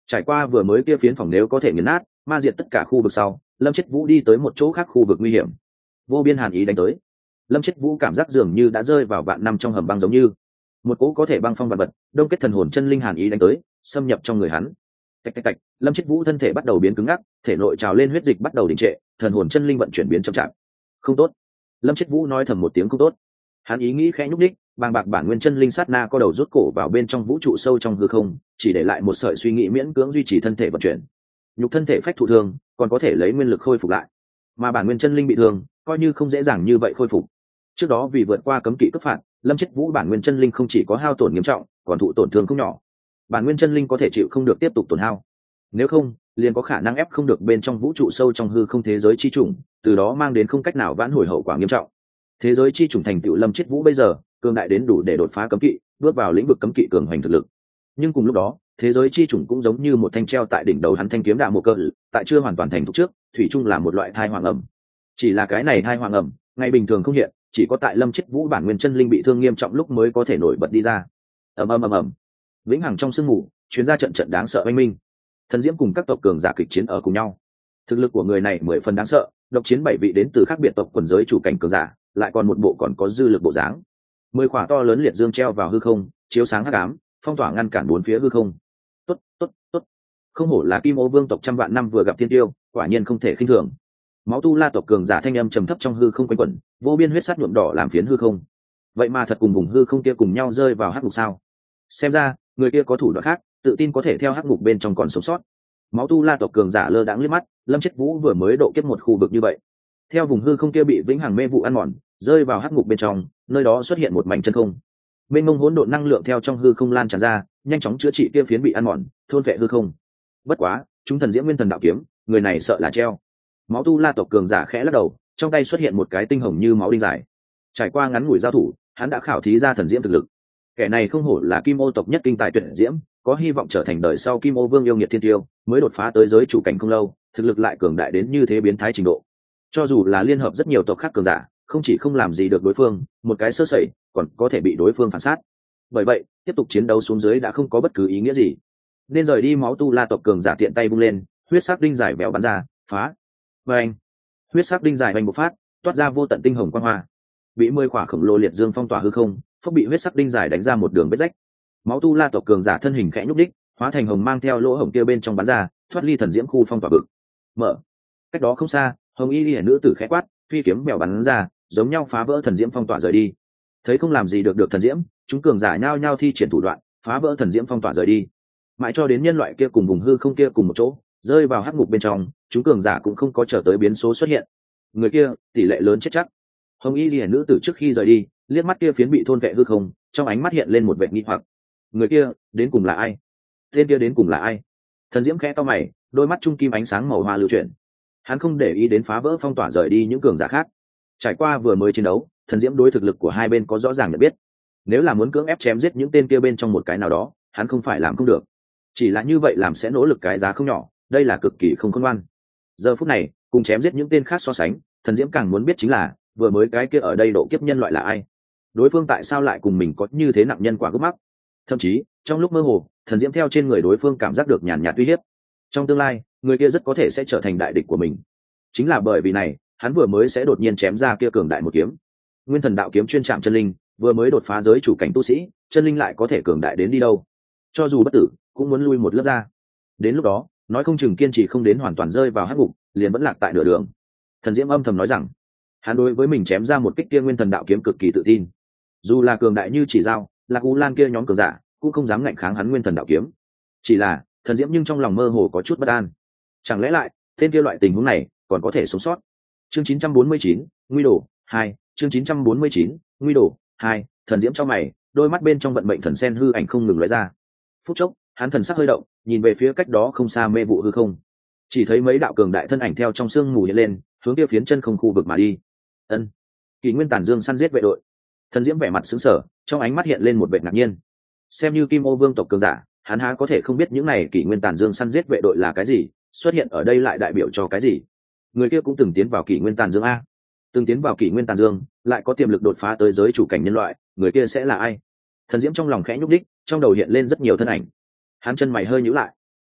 Trải qua vừa mới kia phiến phòng nếu có thể nghiền nát ma diệt tất cả khu vực sau, Lâm Chết Vũ đi tới một chỗ khác khu vực nguy hiểm. Vô biên hàn ý đánh tới, Lâm Chết Vũ cảm giác dường như đã rơi vào vạn năm trong hầm băng, giống như một cỗ có thể băng phong vật vật đông kết thần hồn chân linh hàn ý đánh tới, xâm nhập trong người hắn. Tạch tạch tạch, Lâm Chết Vũ thân thể bắt đầu biến cứng ngắc, thể nội trào lên huyết dịch bắt đầu đình trệ, thần hồn chân linh vận chuyển biến chậm chạp. Không tốt. Lâm Chết Vũ nói thầm một tiếng không tốt. Hắn ý nghĩ khẽ nhúc đích, bàng bạc bản nguyên chân linh sát na co đầu rút cổ vào bên trong vũ trụ sâu trong hư không, chỉ để lại một sợi suy nghĩ miễn cưỡng duy trì thân thể vận chuyển. Nhục thân thể phách thụ thương, còn có thể lấy nguyên lực khôi phục lại, mà bản nguyên chân linh bị thương, coi như không dễ dàng như vậy khôi phục. Trước đó vì vượt qua cấm kỵ cấp phạt, Lâm Chết Vũ bản nguyên chân linh không chỉ có hao tổn nghiêm trọng, còn thụ tổn thương không nhỏ. Bản nguyên chân linh có thể chịu không được tiếp tục tổn hao, nếu không liền có khả năng ép không được bên trong vũ trụ sâu trong hư không thế giới chi chủng, từ đó mang đến không cách nào vãn hồi hậu quả nghiêm trọng. Thế giới chi chủng thành tựu Lâm Chết Vũ bây giờ cường đại đến đủ để đột phá cấm kỵ, bước vào lĩnh vực cấm kỵ cường hoành thực lực. Nhưng cùng lúc đó, thế giới chi chủng cũng giống như một thanh treo tại đỉnh đầu hắn thanh kiếm đạ mộ cơ, tại chưa hoàn toàn thành thục trước, thủy chung là một loại thai hoàng ẩm. Chỉ là cái này thai hoàng ẩm, ngày bình thường không hiện, chỉ có tại Lâm Chết Vũ bản nguyên chân linh bị thương nghiêm trọng lúc mới có thể nổi bật đi ra. Ầm ầm ầm ầm. Vĩnh hằng trong sương mù, chuyến ra trận trận đáng sợ oanh minh. Thần Diễm cùng các tộc cường giả kịch chiến ở cùng nhau. Thực lực của người này mười phần đáng sợ, độc chiến bảy vị đến từ khác biệt tộc quần giới chủ cảnh cường giả, lại còn một bộ còn có dư lực bộ dáng. Mười khỏa to lớn liệt dương treo vào hư không, chiếu sáng hắc ám, phong tỏa ngăn cản bốn phía hư không. Tốt, tốt, tốt. Không hổ là Kim Ô Vương tộc trăm vạn năm vừa gặp thiên tiêu, quả nhiên không thể khinh thường. Máu tu la tộc cường giả thanh âm trầm thấp trong hư không quanh quẩn, vô biên huyết sắc nhuộm đỏ làm phiến hư không. Vậy mà thật cùng vùng hư không kia cùng nhau rơi vào hắc ngục sao? Xem ra, người kia có thủ đoạn khác, tự tin có thể theo hắc ngục bên trong còn sống sót. Máu tu la tộc cường giả lơ đãng liếc mắt, Lâm Chết Vũ vừa mới độ kiếp một khu vực như vậy, theo vùng hư không kia bị vĩnh hằng mê vụ ăn mòn, rơi vào hắc ngục bên trong, nơi đó xuất hiện một mảnh chân không. Mênh mông hỗn độn năng lượng theo trong hư không lan tràn ra, nhanh chóng chữa trị kia phiến bị ăn mòn, thôn vệ hư không. Bất quá, chúng thần diễm nguyên thần đạo kiếm, người này sợ là treo. Máu tu la tộc cường giả khẽ lắc đầu, trong tay xuất hiện một cái tinh hồng như máu đinh dài. Trải qua ngắn ngủi giao thủ, hắn đã khảo thí ra thần diễm thực lực. Kẻ này không hổ là Kim Ô tộc nhất kinh tài tuyệt diễm, có hy vọng trở thành đời sau Kim Ô Vương yêu nghiệt thiên tiêu, mới đột phá tới giới chủ cảnh không lâu, thực lực lại cường đại đến như thế biến thái trình độ. Cho dù là liên hợp rất nhiều tộc khác cường giả, không chỉ không làm gì được đối phương, một cái sơ sẩy còn có thể bị đối phương phản sát. Bởi vậy, tiếp tục chiến đấu xuống dưới đã không có bất cứ ý nghĩa gì. Nên rời đi. Máu tu la tộc cường giả tiện tay vung lên, huyết sắc đinh dài véo bắn ra, phá. Và anh, huyết sắc đinh dài vành bộc phát, toát ra vô tận tinh hồng quang hoa. Bị mười khỏa khổng lồ liệt dương phong tỏa hư không, phốc bị huyết sắc đinh dài đánh ra một đường vết rách. Máu tu la tộc cường giả thân hình khẽ nhúc đích, hóa thành hồng mang theo lỗ hổng kia bên trong bắn ra, thoát ly thần diễm khu phong tỏa vực. Mở. Cách đó không xa, hồng y liễu nữ tử khẽ quát, phi kiếm mèo bắn ra, giống nhau phá vỡ thần diễm phong tỏa rời đi. Thấy không làm gì được được thần diễm, chúng cường giả nhao nhao thi triển thủ đoạn, phá vỡ thần diễm phong tỏa rời đi. Mãi cho đến nhân loại kia cùng vùng hư không kia cùng một chỗ, rơi vào hắc ngục bên trong, chúng cường giả cũng không có chờ tới biến số xuất hiện. Người kia, tỷ lệ lớn chết chắc. Hồng y liễu nữ tử trước khi rời đi, liếc mắt kia phiến bị thôn vệ hư không, trong ánh mắt hiện lên một vẻ nghi hoặc. Người kia, đến cùng là ai? Tên kia đến cùng là ai? Thần diễm khẽ to mày, đôi mắt trung kim ánh sáng màu hoa lưu chuyển. Hắn không để ý đến phá vỡ phong tỏa rời đi những cường giả khác. Trải qua vừa mới chiến đấu, thần diễm đối thực lực của hai bên có rõ ràng nhận biết. Nếu là muốn cưỡng ép chém giết những tên kia bên trong một cái nào đó, hắn không phải làm không được. Chỉ là như vậy làm sẽ nỗ lực cái giá không nhỏ, đây là cực kỳ không khôn ngoan. Giờ phút này, cùng chém giết những tên khác so sánh, thần diễm càng muốn biết chính là vừa mới cái kia ở đây độ kiếp nhân loại là ai. Đối phương tại sao lại cùng mình có như thế nặng nhân quả gốc mắc? Thậm chí, trong lúc mơ hồ, thần diễm theo trên người đối phương cảm giác được nhàn nhạt uy hiếp. Trong tương lai, người kia rất có thể sẽ trở thành đại địch của mình. Chính là bởi vì này, hắn vừa mới sẽ đột nhiên chém ra kia cường đại một kiếm. Nguyên thần đạo kiếm chuyên chạm chân linh, vừa mới đột phá giới chủ cảnh tu sĩ, chân linh lại có thể cường đại đến đi đâu? Cho dù bất tử, cũng muốn lui một lớp ra. Đến lúc đó, nói không chừng kiên trì không đến hoàn toàn rơi vào hắc ngục, liền vẫn lạc tại nửa đường. Thần diễm âm thầm nói rằng, hắn đối với mình chém ra một kích kia nguyên thần đạo kiếm cực kỳ tự tin. Dù là cường đại như chỉ dao, Lạc U Lan kia nhóm cường giả cũng không dám ngạnh kháng hắn nguyên thần đạo kiếm. Chỉ là thần diễm nhưng trong lòng mơ hồ có chút bất an. Chẳng lẽ lại tên kia loại tình huống này còn có thể sống sót? Chương chín trăm bốn mươi chín, nguy đồ hai. Chương chín trăm bốn mươi chín, nguy đồ hai. Thần diễm trong mày, đôi mắt bên trong vận mệnh thần sen hư ảnh không ngừng lóe ra. Phút chốc, hắn thần sắc hơi động, nhìn về phía cách đó không xa mê vụ hư không. Chỉ thấy mấy đạo cường đại thân ảnh theo trong sương mù hiện lên, hướng kia phiến chân không khu vực mà đi. Ân, Kỷ Nguyên Tàn Dương săn giết vệ đội. Thần diễm vẻ mặt sững sờ, trong ánh mắt hiện lên một vẻ ngạc nhiên. Xem như Kim Ô Vương tộc cường giả, hắn há có thể không biết những này Kỷ Nguyên Tàn Dương săn giết vệ đội là cái gì, xuất hiện ở đây lại đại biểu cho cái gì? Người kia cũng từng tiến vào Kỷ Nguyên Tàn Dương a, từng tiến vào Kỷ Nguyên Tàn Dương, lại có tiềm lực đột phá tới giới chủ cảnh nhân loại, người kia sẽ là ai? Thần diễm trong lòng khẽ nhúc đích, trong đầu hiện lên rất nhiều thân ảnh. Hắn chân mày hơi nhíu lại.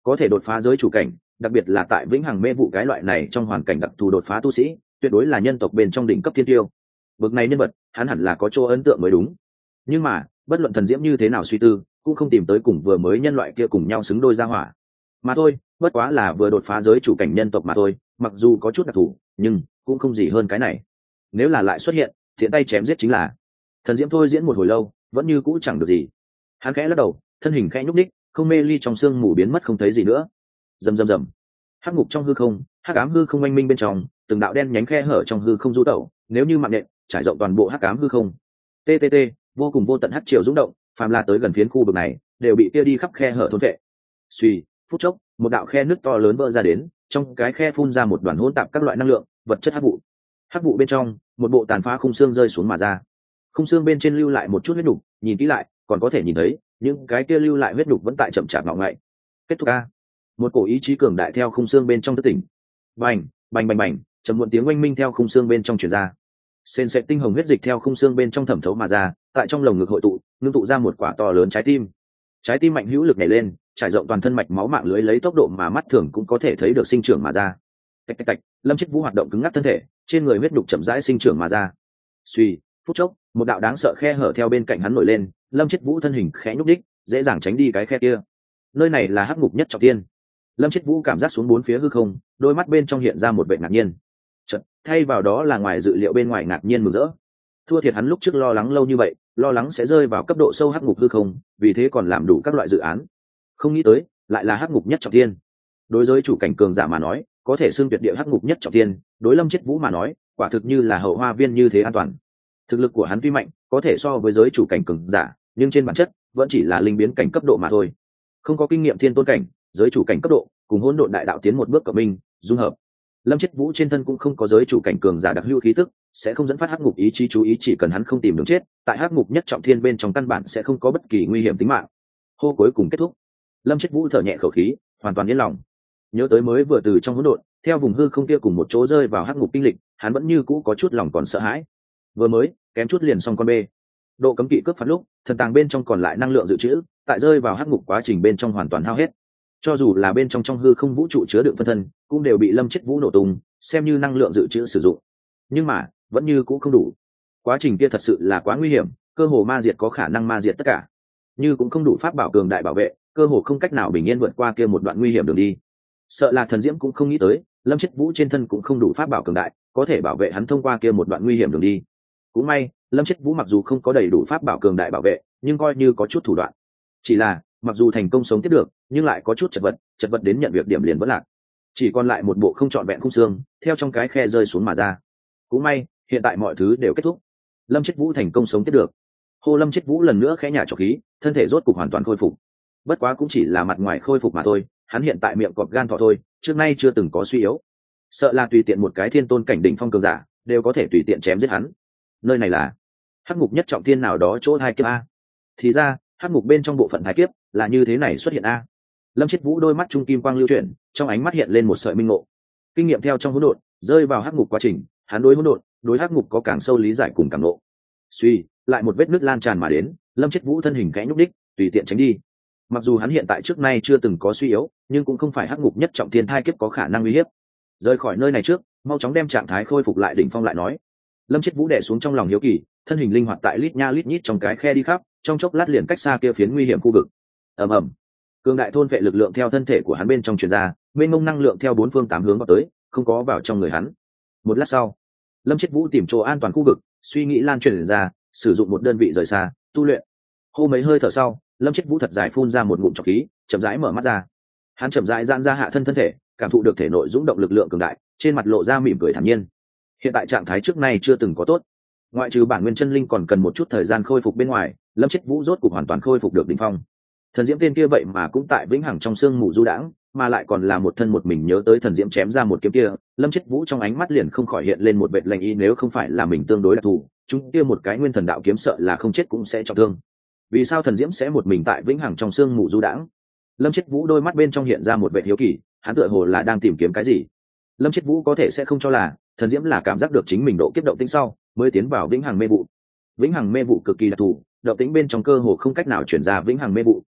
có thể đột phá giới chủ cảnh, đặc biệt là tại vĩnh hằng mê vụ cái loại này trong hoàn cảnh đặc thù đột phá tu sĩ, tuyệt đối là nhân tộc bên trong đỉnh cấp thiên tiêu. Bậc này nhân vật, hắn hẳn là có chỗ ấn tượng mới đúng. Nhưng mà, bất luận Thần Diễm như thế nào suy tư, cũng không tìm tới cùng vừa mới nhân loại kia cùng nhau xứng đôi ra hỏa. Mà thôi, bất quá là vừa đột phá giới chủ cảnh nhân tộc mà thôi, mặc dù có chút đặc thù, nhưng cũng không gì hơn cái này. Nếu là lại xuất hiện, thiện tay chém giết chính là. Thần Diễm thôi diễn một hồi lâu, vẫn như cũ chẳng được gì. Hắn khẽ lắc đầu, thân hình khẽ nhúc nhích, không mê ly trong xương mù biến mất không thấy gì nữa. Rầm rầm rầm. Hắc ngục trong hư không, hắc ám hư không oanh minh bên trong, từng đạo đen nhánh khe hở trong hư không du tẩu, nếu như mạng nện, trải rộng toàn bộ hắc ám hư không. tê tê tê, vô cùng vô tận hắc triều rung động, phàm là tới gần phiến khu vực này, đều bị kia đi khắp khe hở thôn vệ. Suy, phút chốc, một đạo khe nước to lớn vỡ ra đến, trong cái khe phun ra một đoàn hỗn tạp các loại năng lượng, vật chất hắc vụ. Hắc vụ bên trong, một bộ tàn phá khung xương rơi xuống mà ra. Khung xương bên trên lưu lại một chút huyết nục, nhìn kỹ lại, còn có thể nhìn thấy, những cái kia lưu lại huyết nục vẫn tại chậm chạp ngọ ngậy. Kết thúc a. Một cổ ý chí cường đại theo khung xương bên trong thức tỉnh. Bành, bành bành bành, trầm muộn tiếng oanh minh theo khung xương bên trong truyền ra. Sền sệt tinh hồng huyết dịch theo khung xương bên trong thẩm thấu mà ra, tại trong lồng ngực hội tụ, ngưng tụ ra một quả to lớn trái tim. Trái tim mạnh hữu lực nhảy lên, trải rộng toàn thân mạch máu mạng lưới lấy tốc độ mà mắt thường cũng có thể thấy được sinh trưởng mà ra. Tạch tạch tạch, Lâm Chiết Vũ hoạt động cứng ngắc thân thể, trên người huyết đục chậm rãi sinh trưởng mà ra. Suy, phút chốc, một đạo đáng sợ khe hở theo bên cạnh hắn nổi lên, Lâm Chiết Vũ thân hình khẽ nhúc đích, dễ dàng tránh đi cái khe kia. Nơi này là hắc ngục nhất trọng thiên. Lâm Chiết Vũ cảm giác xuống bốn phía hư không, đôi mắt bên trong hiện ra một vẻ ngạc nhiên. Chợt, thay vào đó là ngoài dự liệu bên ngoài ngạc nhiên mừng rỡ. Thua thiệt hắn lúc trước lo lắng lâu như vậy, lo lắng sẽ rơi vào cấp độ sâu hắc ngục hư không, vì thế còn làm đủ các loại dự án. Không nghĩ tới, lại là hắc ngục nhất trọng thiên. Đối với chủ cảnh cường giả mà nói, có thể xưng tuyệt địa hắc ngục nhất trọng thiên, đối Lâm Chiết Vũ mà nói, quả thực như là hậu hoa viên như thế an toàn. Thực lực của hắn tuy mạnh, có thể so với giới chủ cảnh cường giả, nhưng trên bản chất vẫn chỉ là linh biến cảnh cấp độ mà thôi. Không có kinh nghiệm thiên tôn cảnh, giới chủ cảnh cấp độ, cùng hỗn độn đại đạo tiến một bước cộng minh, dung hợp. Lâm Chiết Vũ trên thân cũng không có giới chủ cảnh cường giả đặc hữu khí tức, sẽ không dẫn phát hắc ngục ý chí chú ý, chỉ cần hắn không tìm đường chết, tại hắc ngục nhất trọng thiên bên trong căn bản sẽ không có bất kỳ nguy hiểm tính mạng. Hô cuối cùng kết thúc. Lâm Chiết Vũ thở nhẹ khẩu khí, hoàn toàn yên lòng. Nhớ tới mới vừa từ trong hỗn độn, theo vùng hư không kia cùng một chỗ rơi vào hắc ngục kinh lịch, hắn vẫn như cũ có chút lòng còn sợ hãi. Vừa mới, kém chút liền xong con bê. Độ cấm kỵ cướp phạt lúc, thần tàng bên trong còn lại năng lượng dự trữ, tại rơi vào hắc ngục quá trình bên trong hoàn toàn hao hết. Cho dù là bên trong trong hư không vũ trụ chứa đựng phân thân, cũng đều bị Lâm Chiết Vũ nổ tung, xem như năng lượng dự trữ sử dụng. Nhưng mà, vẫn như cũ không đủ. Quá trình kia thật sự là quá nguy hiểm, cơ hồ ma diệt có khả năng ma diệt tất cả. Như cũng không đủ pháp bảo cường đại bảo vệ, cơ hồ không cách nào bình yên vượt qua kia một đoạn nguy hiểm đường đi. Sợ là Thần Diễm cũng không nghĩ tới, Lâm Chiết Vũ trên thân cũng không đủ pháp bảo cường đại, có thể bảo vệ hắn thông qua kia một đoạn nguy hiểm đường đi. Cũng may, Lâm Chiết Vũ mặc dù không có đầy đủ pháp bảo cường đại bảo vệ, nhưng coi như có chút thủ đoạn. Chỉ là, mặc dù thành công sống tiếp được, nhưng lại có chút chật vật, chật vật đến nhận việc điểm liền vẫn lạc. Chỉ còn lại một bộ không trọn vẹn khung xương, theo trong cái khe rơi xuống mà ra. Cũng may, hiện tại mọi thứ đều kết thúc. Lâm Chiết Vũ thành công sống tiếp được. Hô Lâm Chiết Vũ lần nữa khẽ nhả trọc khí, thân thể rốt cục hoàn toàn khôi phục. Bất quá cũng chỉ là mặt ngoài khôi phục mà thôi, hắn hiện tại miệng cọp gan thọ thôi, trước nay chưa từng có suy yếu. Sợ là tùy tiện một cái thiên tôn cảnh đỉnh phong cường giả, đều có thể tùy tiện chém giết hắn. Nơi này là hắc ngục nhất trọng thiên nào đó chỗ hai kiếp a. Thì ra, hắc ngục bên trong bộ phận hai kiếp là như thế này xuất hiện a. Lâm Chiết Vũ đôi mắt trung kim quang lưu chuyển, trong ánh mắt hiện lên một sợi minh ngộ. Kinh nghiệm theo trong hỗn độn, rơi vào hắc ngục quá trình, hắn đối hỗn độn, đối hắc ngục có càng sâu lý giải cùng cảm ngộ. Suy, lại một vết nứt lan tràn mà đến, Lâm Chiết Vũ thân hình khẽ nhúc đích, tùy tiện tránh đi. Mặc dù hắn hiện tại trước nay chưa từng có suy yếu, nhưng cũng không phải hắc ngục nhất trọng thiên thai kiếp có khả năng uy hiếp. Rời khỏi nơi này trước, mau chóng đem trạng thái khôi phục lại đỉnh phong lại nói. Lâm Chiết Vũ đè xuống trong lòng hiếu kỳ, thân hình linh hoạt tại lít nha lít nhít trong cái khe đi khắp, trong chốc lát liền cách xa kia phiến nguy hiểm khu vực. Ầm ầm, cường đại thôn vệ lực lượng theo thân thể của hắn bên trong truyền ra, mênh mông năng lượng theo bốn phương tám hướng vào tới, không có vào trong người hắn. Một lát sau, Lâm Chiết Vũ tìm chỗ an toàn khu vực, suy nghĩ lan truyền ra, sử dụng một đơn vị rời xa, tu luyện. Hô mấy hơi thở sau, Lâm Chiết Vũ thật dài phun ra một ngụm trọc khí, chậm rãi mở mắt ra. Hắn chậm rãi giãn ra hạ thân thân thể, cảm thụ được thể nội dũng động lực lượng cường đại, trên mặt lộ ra mỉm cười thản nhiên. Hiện tại trạng thái trước nay chưa từng có tốt, ngoại trừ bản nguyên chân linh còn cần một chút thời gian khôi phục bên ngoài, Lâm Chiết Vũ rốt cục hoàn toàn khôi phục được đỉnh phong. Thần Diễm tên kia vậy mà cũng tại vĩnh hằng trong sương mù du đãng, mà lại còn là một thân một mình nhớ tới Thần Diễm chém ra một kiếm kia, Lâm Chiết Vũ trong ánh mắt liền không khỏi hiện lên một vệt lạnh ý, nếu không phải là mình tương đối đặc thù, chúng kia một cái nguyên thần đạo kiếm sợ là không chết cũng sẽ trọng thương. Vì sao Thần Diễm sẽ một mình tại vĩnh hằng trong sương mù du đãng? Lâm Chiết Vũ đôi mắt bên trong hiện ra một vệt hiếu kỳ, hắn tựa hồ là đang tìm kiếm cái gì. Lâm Chiết Vũ có thể sẽ không cho là Thần Diễm là cảm giác được chính mình độ kiếp động tĩnh sau mới tiến vào vĩnh hằng mê vụ. Vĩnh hằng mê vụ cực kỳ đặc thù, động tĩnh bên trong cơ hồ không cách nào chuyển ra vĩnh hằng mê vụ.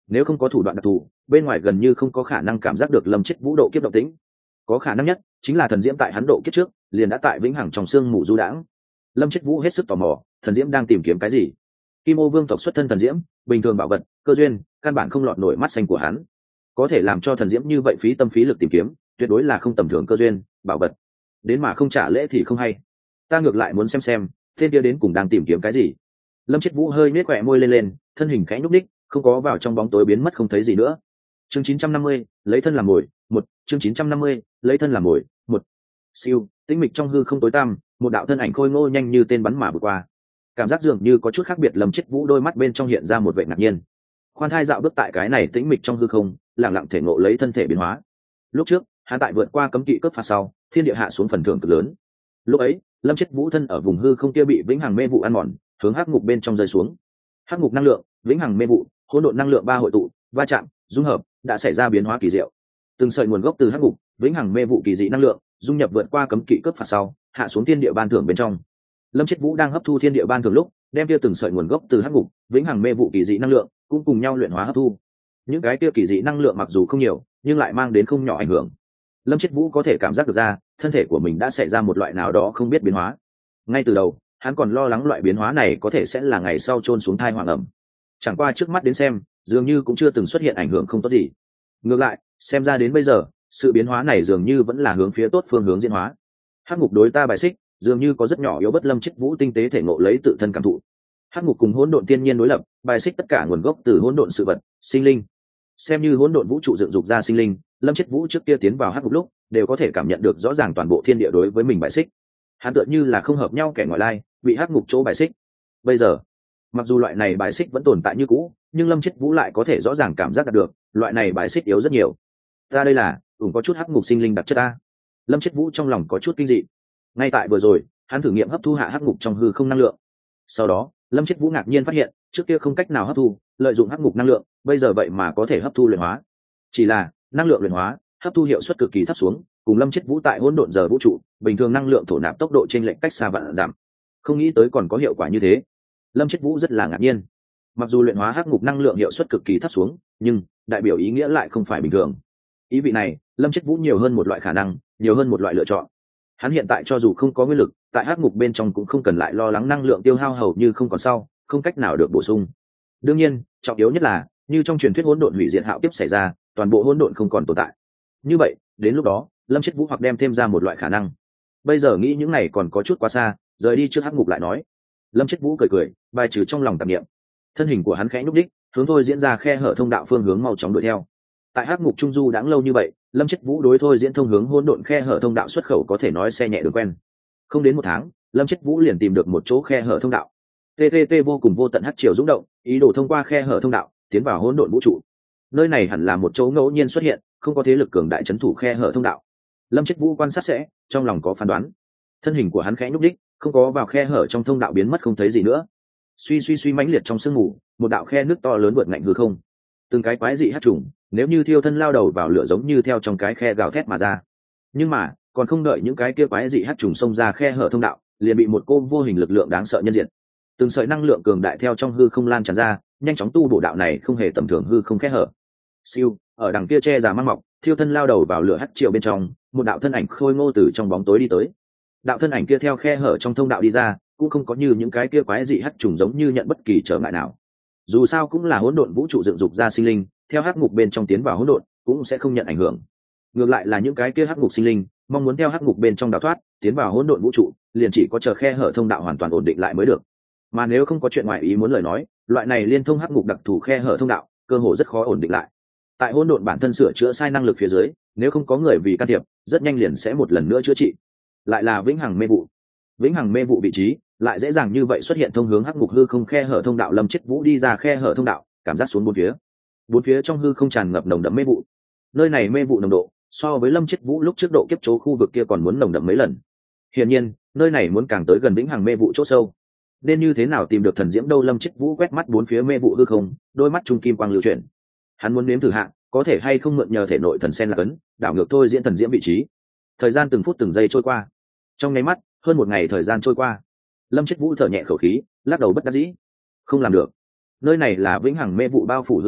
nếu không có thủ đoạn đặc thù, bên ngoài gần như không có khả năng cảm giác được lâm chết vũ độ kiếp động tĩnh. Có khả năng nhất chính là thần diễm tại hắn độ kiếp trước liền đã tại vĩnh hằng trong xương mù du đãng. Lâm chết vũ hết sức tò mò, thần diễm đang tìm kiếm cái gì? Kim ô vương tộc xuất thân thần diễm, bình thường bảo vật, cơ duyên, căn bản không lọt nổi mắt xanh của hắn. Có thể làm cho thần diễm như vậy phí tâm phí lực tìm kiếm, tuyệt đối là không tầm thường cơ duyên, bảo vật. Đến mà không trả lễ thì không hay. Ta ngược lại muốn xem xem, tên kia đến cùng đang tìm kiếm cái gì. Lâm chết vũ hơi nhếch khóe môi lên lên, thân hình khẽ nhúc nhích, không có vào trong bóng tối biến mất không thấy gì nữa. Chương chín trăm năm mươi, lấy thân làm mồi, một, chương chín trăm năm mươi, lấy thân làm mồi, một. Siêu, tĩnh mịch trong hư không tối tăm, một đạo thân ảnh khôi ngô nhanh như tên bắn mà vượt qua. Cảm giác dường như có chút khác biệt, Lâm chết vũ đôi mắt bên trong hiện ra một vẻ ngạc nhiên. Khoan thai dạo bước tại cái này tĩnh mịch trong hư không, lặng lặng thể ngộ lấy thân thể biến hóa. Lúc trước, hắn tại vượt qua cấm kỵ cướp phạt sau, thiên địa hạ xuống phần thưởng cực lớn. Lúc ấy, Lâm chết vũ thân ở vùng hư không kia bị vĩnh hằng mê vụ ăn mòn, hướng hắc ngục bên trong rơi xuống. Hắc ngục năng lượng, vĩnh hằng mê vụ, hỗn độn năng lượng ba hội tụ, va chạm, dung hợp, đã xảy ra biến hóa kỳ diệu. Từng sợi nguồn gốc từ hắc ngục, vĩnh hằng mê vụ kỳ dị năng lượng, dung nhập vượt qua cấm kỵ cướp phạt sau, hạ xuống thiên địa ban thưởng bên trong. Lâm chết vũ đang hấp thu thiên địa ban thưởng lúc, đem kia từng sợi nguồn gốc từ hắc ngục, vĩnh hằng mê vụ kỳ dị năng lượng, cũng cùng nhau luyện hóa hấp thu. Những cái kia kỳ dị năng lượng mặc dù không nhiều, nhưng lại mang đến không nhỏ ảnh hưởng. Lâm chết vũ có thể cảm giác được ra, thân thể của mình đã xảy ra một loại nào đó không biết biến hóa. Ngay từ đầu, hắn còn lo lắng loại biến hóa này có thể sẽ là ngày sau chôn xuống thai hoàng ẩm. Chẳng qua trước mắt đến xem, dường như cũng chưa từng xuất hiện ảnh hưởng không tốt gì. Ngược lại, xem ra đến bây giờ, sự biến hóa này dường như vẫn là hướng phía tốt phương hướng diễn hóa. Hắc ngục đối ta bài xích, dường như có rất nhỏ yếu bất Lâm chết vũ tinh tế thể ngộ lấy tự thân cảm thụ. Hắc ngục cùng hỗn độn tiên nhiên đối lập, bài xích tất cả nguồn gốc từ hỗn độn sự vật, sinh linh. Xem như hỗn độn vũ trụ dựng dục ra sinh linh, Lâm chết vũ trước kia tiến vào hắc ngục lúc, đều có thể cảm nhận được rõ ràng toàn bộ thiên địa đối với mình bài xích. Hắn tựa như là không hợp nhau kẻ ngoại lai, bị hắc ngục chỗ bài xích. Bây giờ, mặc dù loại này bài xích vẫn tồn tại như cũ, nhưng Lâm chết vũ lại có thể rõ ràng cảm giác được, loại này bài xích yếu rất nhiều. Ta đây là, cũng có chút hắc ngục sinh linh đặc chất ta. Lâm chết vũ trong lòng có chút kinh dị. Ngay tại vừa rồi, hắn thử nghiệm hấp thu hạ hắc ngục trong hư không năng lượng. Sau đó, Lâm chết vũ ngạc nhiên phát hiện, trước kia không cách nào hấp thu, lợi dụng hắc ngục năng lượng, bây giờ vậy mà có thể hấp thu luyện hóa. Chỉ là, năng lượng luyện hóa, hấp thu hiệu suất cực kỳ thấp xuống, cùng Lâm chết vũ tại hỗn độn giờ vũ trụ, bình thường năng lượng thổ nạp tốc độ trên lệnh cách xa vạn giảm. Không nghĩ tới còn có hiệu quả như thế. Lâm chết vũ rất là ngạc nhiên. Mặc dù luyện hóa hắc ngục năng lượng hiệu suất cực kỳ thấp xuống, nhưng đại biểu ý nghĩa lại không phải bình thường. Ý vị này, Lâm chết vũ nhiều hơn một loại khả năng, nhiều hơn một loại lựa chọn. Hắn hiện tại cho dù không có nguyên lực, tại hắc ngục bên trong cũng không cần lại lo lắng năng lượng tiêu hao hầu như không còn sau, không cách nào được bổ sung. Đương nhiên, trọng yếu nhất là, như trong truyền thuyết hỗn độn hủy diệt hạo kiếp xảy ra, toàn bộ hỗn độn không còn tồn tại. Như vậy, đến lúc đó, Lâm chết vũ hoặc đem thêm ra một loại khả năng. Bây giờ nghĩ những này còn có chút quá xa, rời đi trước hắc ngục lại nói. Lâm chết vũ cười cười, bài trừ trong lòng tạp niệm. Thân hình của hắn khẽ nhúc đích, hướng thôi diễn ra khe hở thông đạo phương hướng mau chóng đuổi theo. Tại hắc ngục trung du đã lâu như vậy, Lâm chết vũ đối thôi diễn thông hướng hỗn độn khe hở thông đạo xuất khẩu có thể nói xe nhẹ đường quen. Không đến một tháng, Lâm chết vũ liền tìm được một chỗ khe hở thông đạo. tê tê tê vô cùng vô tận hắc triều rung động, ý đồ thông qua khe hở thông đạo tiến vào hỗn độn vũ trụ. Nơi này hẳn là một chỗ ngẫu nhiên xuất hiện, không có thế lực cường đại trấn thủ khe hở thông đạo. Lâm chết vũ quan sát sẽ, trong lòng có phán đoán. Thân hình của hắn khẽ nhúc đích, không có vào khe hở trong thông đạo biến mất không thấy gì nữa. Suy suy suy mãnh liệt trong sương mù, một đạo khe nước to lớn vượt ngạnh hư không. Từng cái quái dị hắc trùng, nếu như thiêu thân lao đầu vào lửa giống như theo trong cái khe gào thét mà ra. Nhưng mà, còn không đợi những cái kia quái dị hắc trùng xông ra khe hở thông đạo, liền bị một cô vô hình lực lượng đáng sợ nhân diện. Từng sợi năng lượng cường đại theo trong hư không lan tràn ra, nhanh chóng tu bổ đạo này không hề tầm thường hư không khe hở. Siêu, ở đằng kia che già mang mọc, thiêu thân lao đầu vào lửa hắc triều bên trong, một đạo thân ảnh khôi ngô từ trong bóng tối đi tới. Đạo thân ảnh kia theo khe hở trong thông đạo đi ra, cũng không có như những cái kia quái dị hắc trùng giống như nhận bất kỳ trở ngại nào. Dù sao cũng là hỗn độn vũ trụ dựng dục ra sinh linh, theo hắc ngục bên trong tiến vào hỗn độn, cũng sẽ không nhận ảnh hưởng. Ngược lại là những cái kia hắc ngục sinh linh, mong muốn theo hắc ngục bên trong đào thoát, tiến vào hỗn độn vũ trụ, liền chỉ có chờ khe hở thông đạo hoàn toàn ổn định lại mới được. Mà nếu không có chuyện ngoại ý muốn lời nói, loại này liên thông hắc ngục đặc thù khe hở thông đạo, cơ hội rất khó ổn định lại. Tại hỗn độn bản thân sửa chữa sai năng lực phía dưới, nếu không có người vì can thiệp, rất nhanh liền sẽ một lần nữa chữa trị. Lại là vĩnh hằng mê vụ. Vĩnh hằng mê vụ vị trí, lại dễ dàng như vậy xuất hiện thông hướng hắc ngục hư không khe hở thông đạo. Lâm chết vũ đi ra khe hở thông đạo, cảm giác xuống bốn phía. Bốn phía trong hư không tràn ngập nồng đậm mê vụ. Nơi này mê vụ nồng độ, so với Lâm chết vũ lúc trước độ kiếp chỗ khu vực kia còn muốn nồng đậm mấy lần. Hiển nhiên, nơi này muốn càng tới gần vĩnh hằng mê vụ chỗ sâu. Nên như thế nào tìm được thần diễm đâu? Lâm chết vũ quét mắt bốn phía mê vụ hư không, đôi mắt trung kim quang lưu chuyển. Hắn muốn nếm thử hạ, có thể hay không mượn nhờ thể nội thần sen là cấn, đảo ngược thôi diễn thần diễm vị trí. Thời gian từng phút từng giây trôi qua. Trong nháy mắt, hơn một ngày thời gian trôi qua. Lâm chết vũ thở nhẹ khẩu khí, lắc đầu bất đắc dĩ. Không làm được. Nơi này là vĩnh hằng mê vụ bao phủ hư không,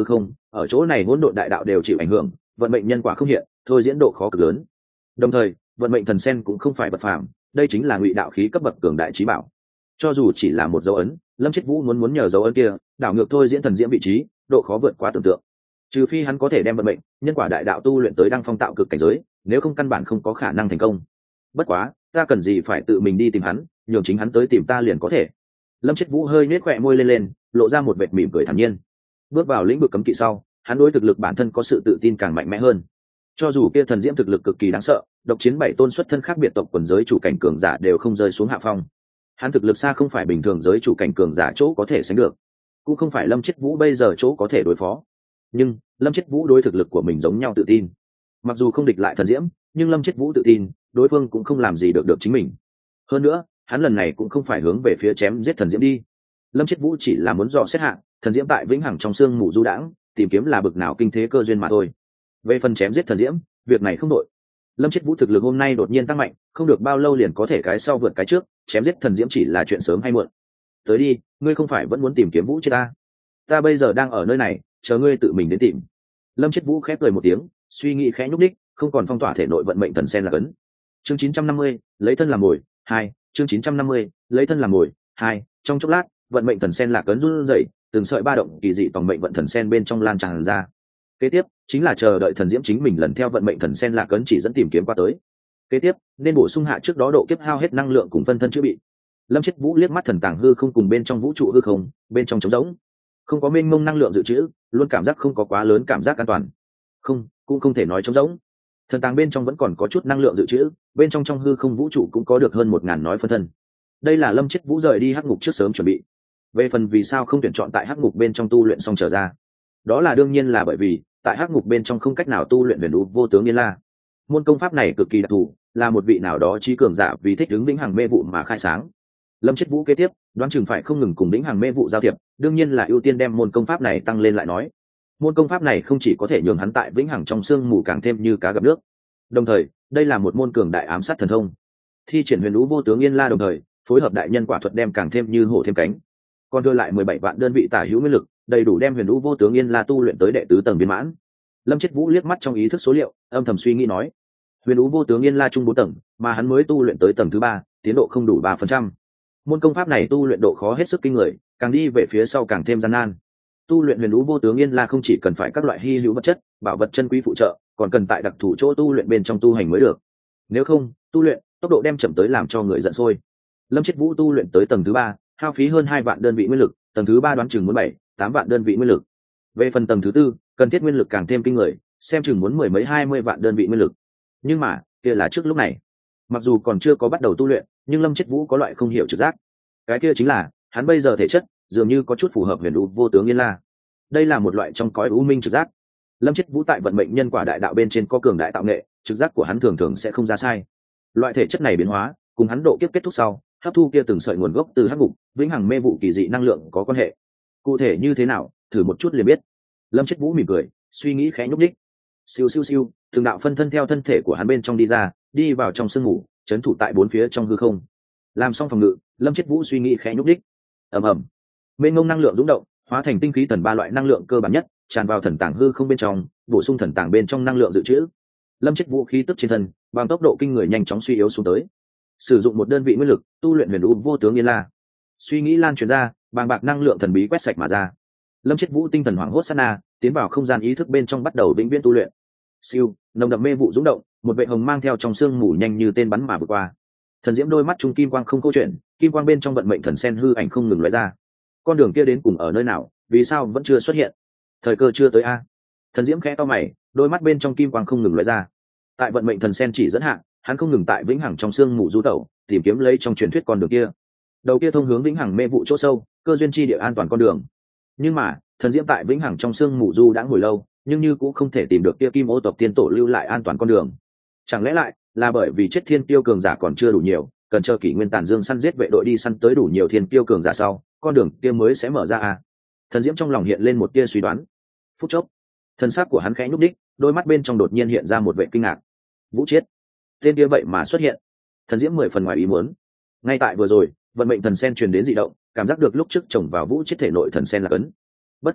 ở chỗ này hỗn độn đại đạo đều chịu ảnh hưởng, vận mệnh nhân quả không hiện, thôi diễn độ khó cực lớn. Đồng thời vận mệnh thần sen cũng không phải vật phàm, đây chính là ngụy đạo khí cấp bậc cường đại trí bảo. Cho dù chỉ là một dấu ấn, Lâm Chết Vũ muốn muốn nhờ dấu ấn kia đảo ngược thôi diễn thần diễm vị trí, độ khó vượt quá tưởng tượng. Trừ phi hắn có thể đem vận mệnh nhân quả đại đạo tu luyện tới đăng phong tạo cực cảnh giới, nếu không căn bản không có khả năng thành công. Bất quá ta cần gì phải tự mình đi tìm hắn, nhường chính hắn tới tìm ta liền có thể. Lâm Chết Vũ hơi nhếch khóe môi lên lên, lộ ra một vệt mỉm cười thản nhiên. Bước vào lĩnh vực cấm kỵ sau, hắn đối thực lực bản thân có sự tự tin càng mạnh mẽ hơn. Cho dù kia thần diễm thực lực cực kỳ đáng sợ, độc chiến bảy tôn xuất thân khác biệt tộc quần giới chủ cảnh cường giả đều không rơi xuống hạ phong. Hắn thực lực xa không phải bình thường giới chủ cảnh cường giả chỗ có thể sánh được, cũng không phải Lâm Chết Vũ bây giờ chỗ có thể đối phó. Nhưng Lâm Chết Vũ đối thực lực của mình giống nhau tự tin. Mặc dù không địch lại thần diễm, nhưng Lâm Chết Vũ tự tin đối phương cũng không làm gì được được chính mình. Hơn nữa hắn lần này cũng không phải hướng về phía chém giết thần diễm đi. Lâm Chết Vũ chỉ là muốn dò xét hạ thần diễm tại vĩnh hằng trong xương mù du đãng, tìm kiếm là bực nào kinh thế cơ duyên mà thôi. Về phần chém giết thần diễm, việc này không đội. Lâm Chết Vũ thực lực hôm nay đột nhiên tăng mạnh, không được bao lâu liền có thể cái sau vượt cái trước, chém giết thần diễm chỉ là chuyện sớm hay muộn. Tới đi, ngươi không phải vẫn muốn tìm kiếm Vũ chết ta? Ta bây giờ đang ở nơi này, chờ ngươi tự mình đến tìm. Lâm Chết Vũ khép cười một tiếng, suy nghĩ khẽ nhúc đích, không còn phong tỏa thể nội vận mệnh thần sen là cấn. Chương chín trăm năm mươi, lấy thân làm mồi, hai, chương chín trăm năm mươi, lấy thân làm mồi, hai. Trong chốc lát, vận mệnh thần sen là cấn run rẩy, từng sợi ba động kỳ dị tòng mệnh vận thần sen bên trong lan tràn ra. Kế tiếp chính là chờ đợi thần diễm chính mình lần theo vận mệnh thần sen lạc ấn chỉ dẫn tìm kiếm qua tới. Kế tiếp nên bổ sung hạ trước đó độ kiếp hao hết năng lượng cùng phân thân chữa bị. Lâm Chết Vũ liếc mắt thần tàng hư không cùng bên trong vũ trụ hư không, bên trong trống rỗng, không có mênh mông năng lượng dự trữ, luôn cảm giác không có quá lớn cảm giác an toàn. Không, cũng không thể nói trống rỗng. Thần tàng bên trong vẫn còn có chút năng lượng dự trữ, bên trong trong hư không vũ trụ cũng có được hơn một ngàn nói phân thân. Đây là Lâm Chết Vũ rời đi hắc ngục trước sớm chuẩn bị. Về phần vì sao không tuyển chọn tại hắc ngục bên trong tu luyện xong trở ra, đó là đương nhiên là bởi vì tại hắc ngục bên trong không cách nào tu luyện huyền u vô tướng yên la. Môn công pháp này cực kỳ đặc thù, là một vị nào đó trí cường giả vì thích ứng vĩnh hằng mê vụ mà khai sáng. Lâm Chết Vũ kế tiếp đoán chừng phải không ngừng cùng vĩnh hằng mê vụ giao thiệp, đương nhiên là ưu tiên đem môn công pháp này tăng lên lại nói. Môn công pháp này không chỉ có thể nhường hắn tại vĩnh hằng trong sương mù càng thêm như cá gặp nước, đồng thời đây là một môn cường đại ám sát thần thông. Thi triển huyền u vô tướng yên la đồng thời phối hợp đại nhân quả thuật đem càng thêm như hổ thêm cánh. Còn đưa lại mười bảy vạn đơn vị tả hữu nguyên lực, đầy đủ đem huyền u vô tướng yên la tu luyện tới đệ tứ tầng viên mãn. Lâm Chết Vũ liếc mắt trong ý thức số liệu, âm thầm suy nghĩ nói, huyền u vô tướng yên la trung bốn tầng, mà hắn mới tu luyện tới tầng thứ ba, tiến độ không đủ ba phần trăm. Môn công pháp này tu luyện độ khó hết sức kinh người, càng đi về phía sau càng thêm gian nan. Tu luyện huyền u vô tướng yên la không chỉ cần phải các loại hy hữu vật chất, bảo vật chân quý phụ trợ, còn cần tại đặc thù chỗ tu luyện bên trong tu hành mới được. Nếu không, tu luyện tốc độ đem chậm tới làm cho người giận sôi. Lâm Chết Vũ tu luyện tới tầng thứ ba, hao phí hơn hai vạn đơn vị nguyên lực, tầng thứ ba đoán chừng muốn bảy, tám vạn đơn vị nguyên lực. Về phần tầng thứ tư, cần thiết nguyên lực càng thêm kinh người, xem chừng muốn mười mấy hai mươi vạn đơn vị nguyên lực. Nhưng mà, kia là trước lúc này. Mặc dù còn chưa có bắt đầu tu luyện, nhưng Lâm Chết Vũ có loại không hiểu trực giác. Cái kia chính là, hắn bây giờ thể chất dường như có chút phù hợp huyền u vô tướng yên la. Đây là một loại trong cõi u minh trực giác. Lâm Chết Vũ tại vận mệnh nhân quả đại đạo bên trên có cường đại tạo nghệ, trực giác của hắn thường thường sẽ không ra sai. Loại thể chất này biến hóa, cùng hắn độ kiếp kết thúc sau, hấp thu kia từng sợi nguồn gốc từ hắc ngục, vĩnh hằng mê vụ kỳ dị năng lượng có quan hệ. Cụ thể như thế nào, thử một chút liền biết. Lâm Chết Vũ mỉm cười, suy nghĩ khẽ nhúc nhích. Siêu siêu siêu, từng đạo phân thân theo thân thể của hắn bên trong đi ra, đi vào trong sương mù, trấn thủ tại bốn phía trong hư không. Làm xong phòng ngự, Lâm Chết Vũ suy nghĩ khẽ nhúc nhích. Ầm ầm, mênh mông năng lượng dũng động, hóa thành tinh khí thần ba loại năng lượng cơ bản nhất, tràn vào thần tàng hư không bên trong, bổ sung thần tàng bên trong năng lượng dự trữ. Lâm Chết Vũ khí tức trên thân, bằng tốc độ kinh người nhanh chóng suy yếu xuống tới. Sử dụng một đơn vị nguyên lực, tu luyện huyền u vô tướng yên la. Suy nghĩ lan truyền ra, bàng bạc năng lượng thần bí quét sạch mà ra. Lâm Chết Vũ tinh thần hoảng hốt sát na, tiến vào không gian ý thức bên trong bắt đầu vĩnh viễn tu luyện. Siêu, nồng đậm mê vụ dũng động, một vệ hồng mang theo trong sương mù nhanh như tên bắn mà vượt qua. Thần diễm đôi mắt trung kim quang không câu chuyện, kim quang bên trong vận mệnh thần sen hư ảnh không ngừng lóe ra. Con đường kia đến cùng ở nơi nào, vì sao vẫn chưa xuất hiện? Thời cơ chưa tới a. Thần diễm khẽ to mày, đôi mắt bên trong kim quang không ngừng lóe ra. Tại vận mệnh thần sen chỉ dẫn hạ, hắn không ngừng tại vĩnh hằng trong sương mù du tẩu, tìm kiếm lấy trong truyền thuyết con đường kia. Đầu kia thông hướng vĩnh hằng mê vụ chỗ sâu, cơ duyên chi địa an toàn con đường. Nhưng mà, thần diễm tại vĩnh hằng trong sương mù du đã ngồi lâu, nhưng như cũng không thể tìm được kia kim ô tộc tiên tổ lưu lại an toàn con đường. Chẳng lẽ lại là bởi vì chết thiên tiêu cường giả còn chưa đủ nhiều, cần chờ kỷ nguyên tàn dương săn giết vệ đội đi săn tới đủ nhiều thiên tiêu cường giả sau, con đường kia mới sẽ mở ra à? Thần diễm trong lòng hiện lên một tia suy đoán. Phút chốc, thần sắc của hắn khẽ nhúc đích, đôi mắt bên trong đột nhiên hiện ra một vẻ kinh ngạc. Vũ Chiết, tên kia vậy mà xuất hiện. Thần diễm mười phần ngoài ý muốn. Ngay tại vừa rồi, vận mệnh thần sen truyền đến dị động, cảm giác được lúc trước trồng vào Vũ Chiết thể nội thần sen là cấn. Bất quá,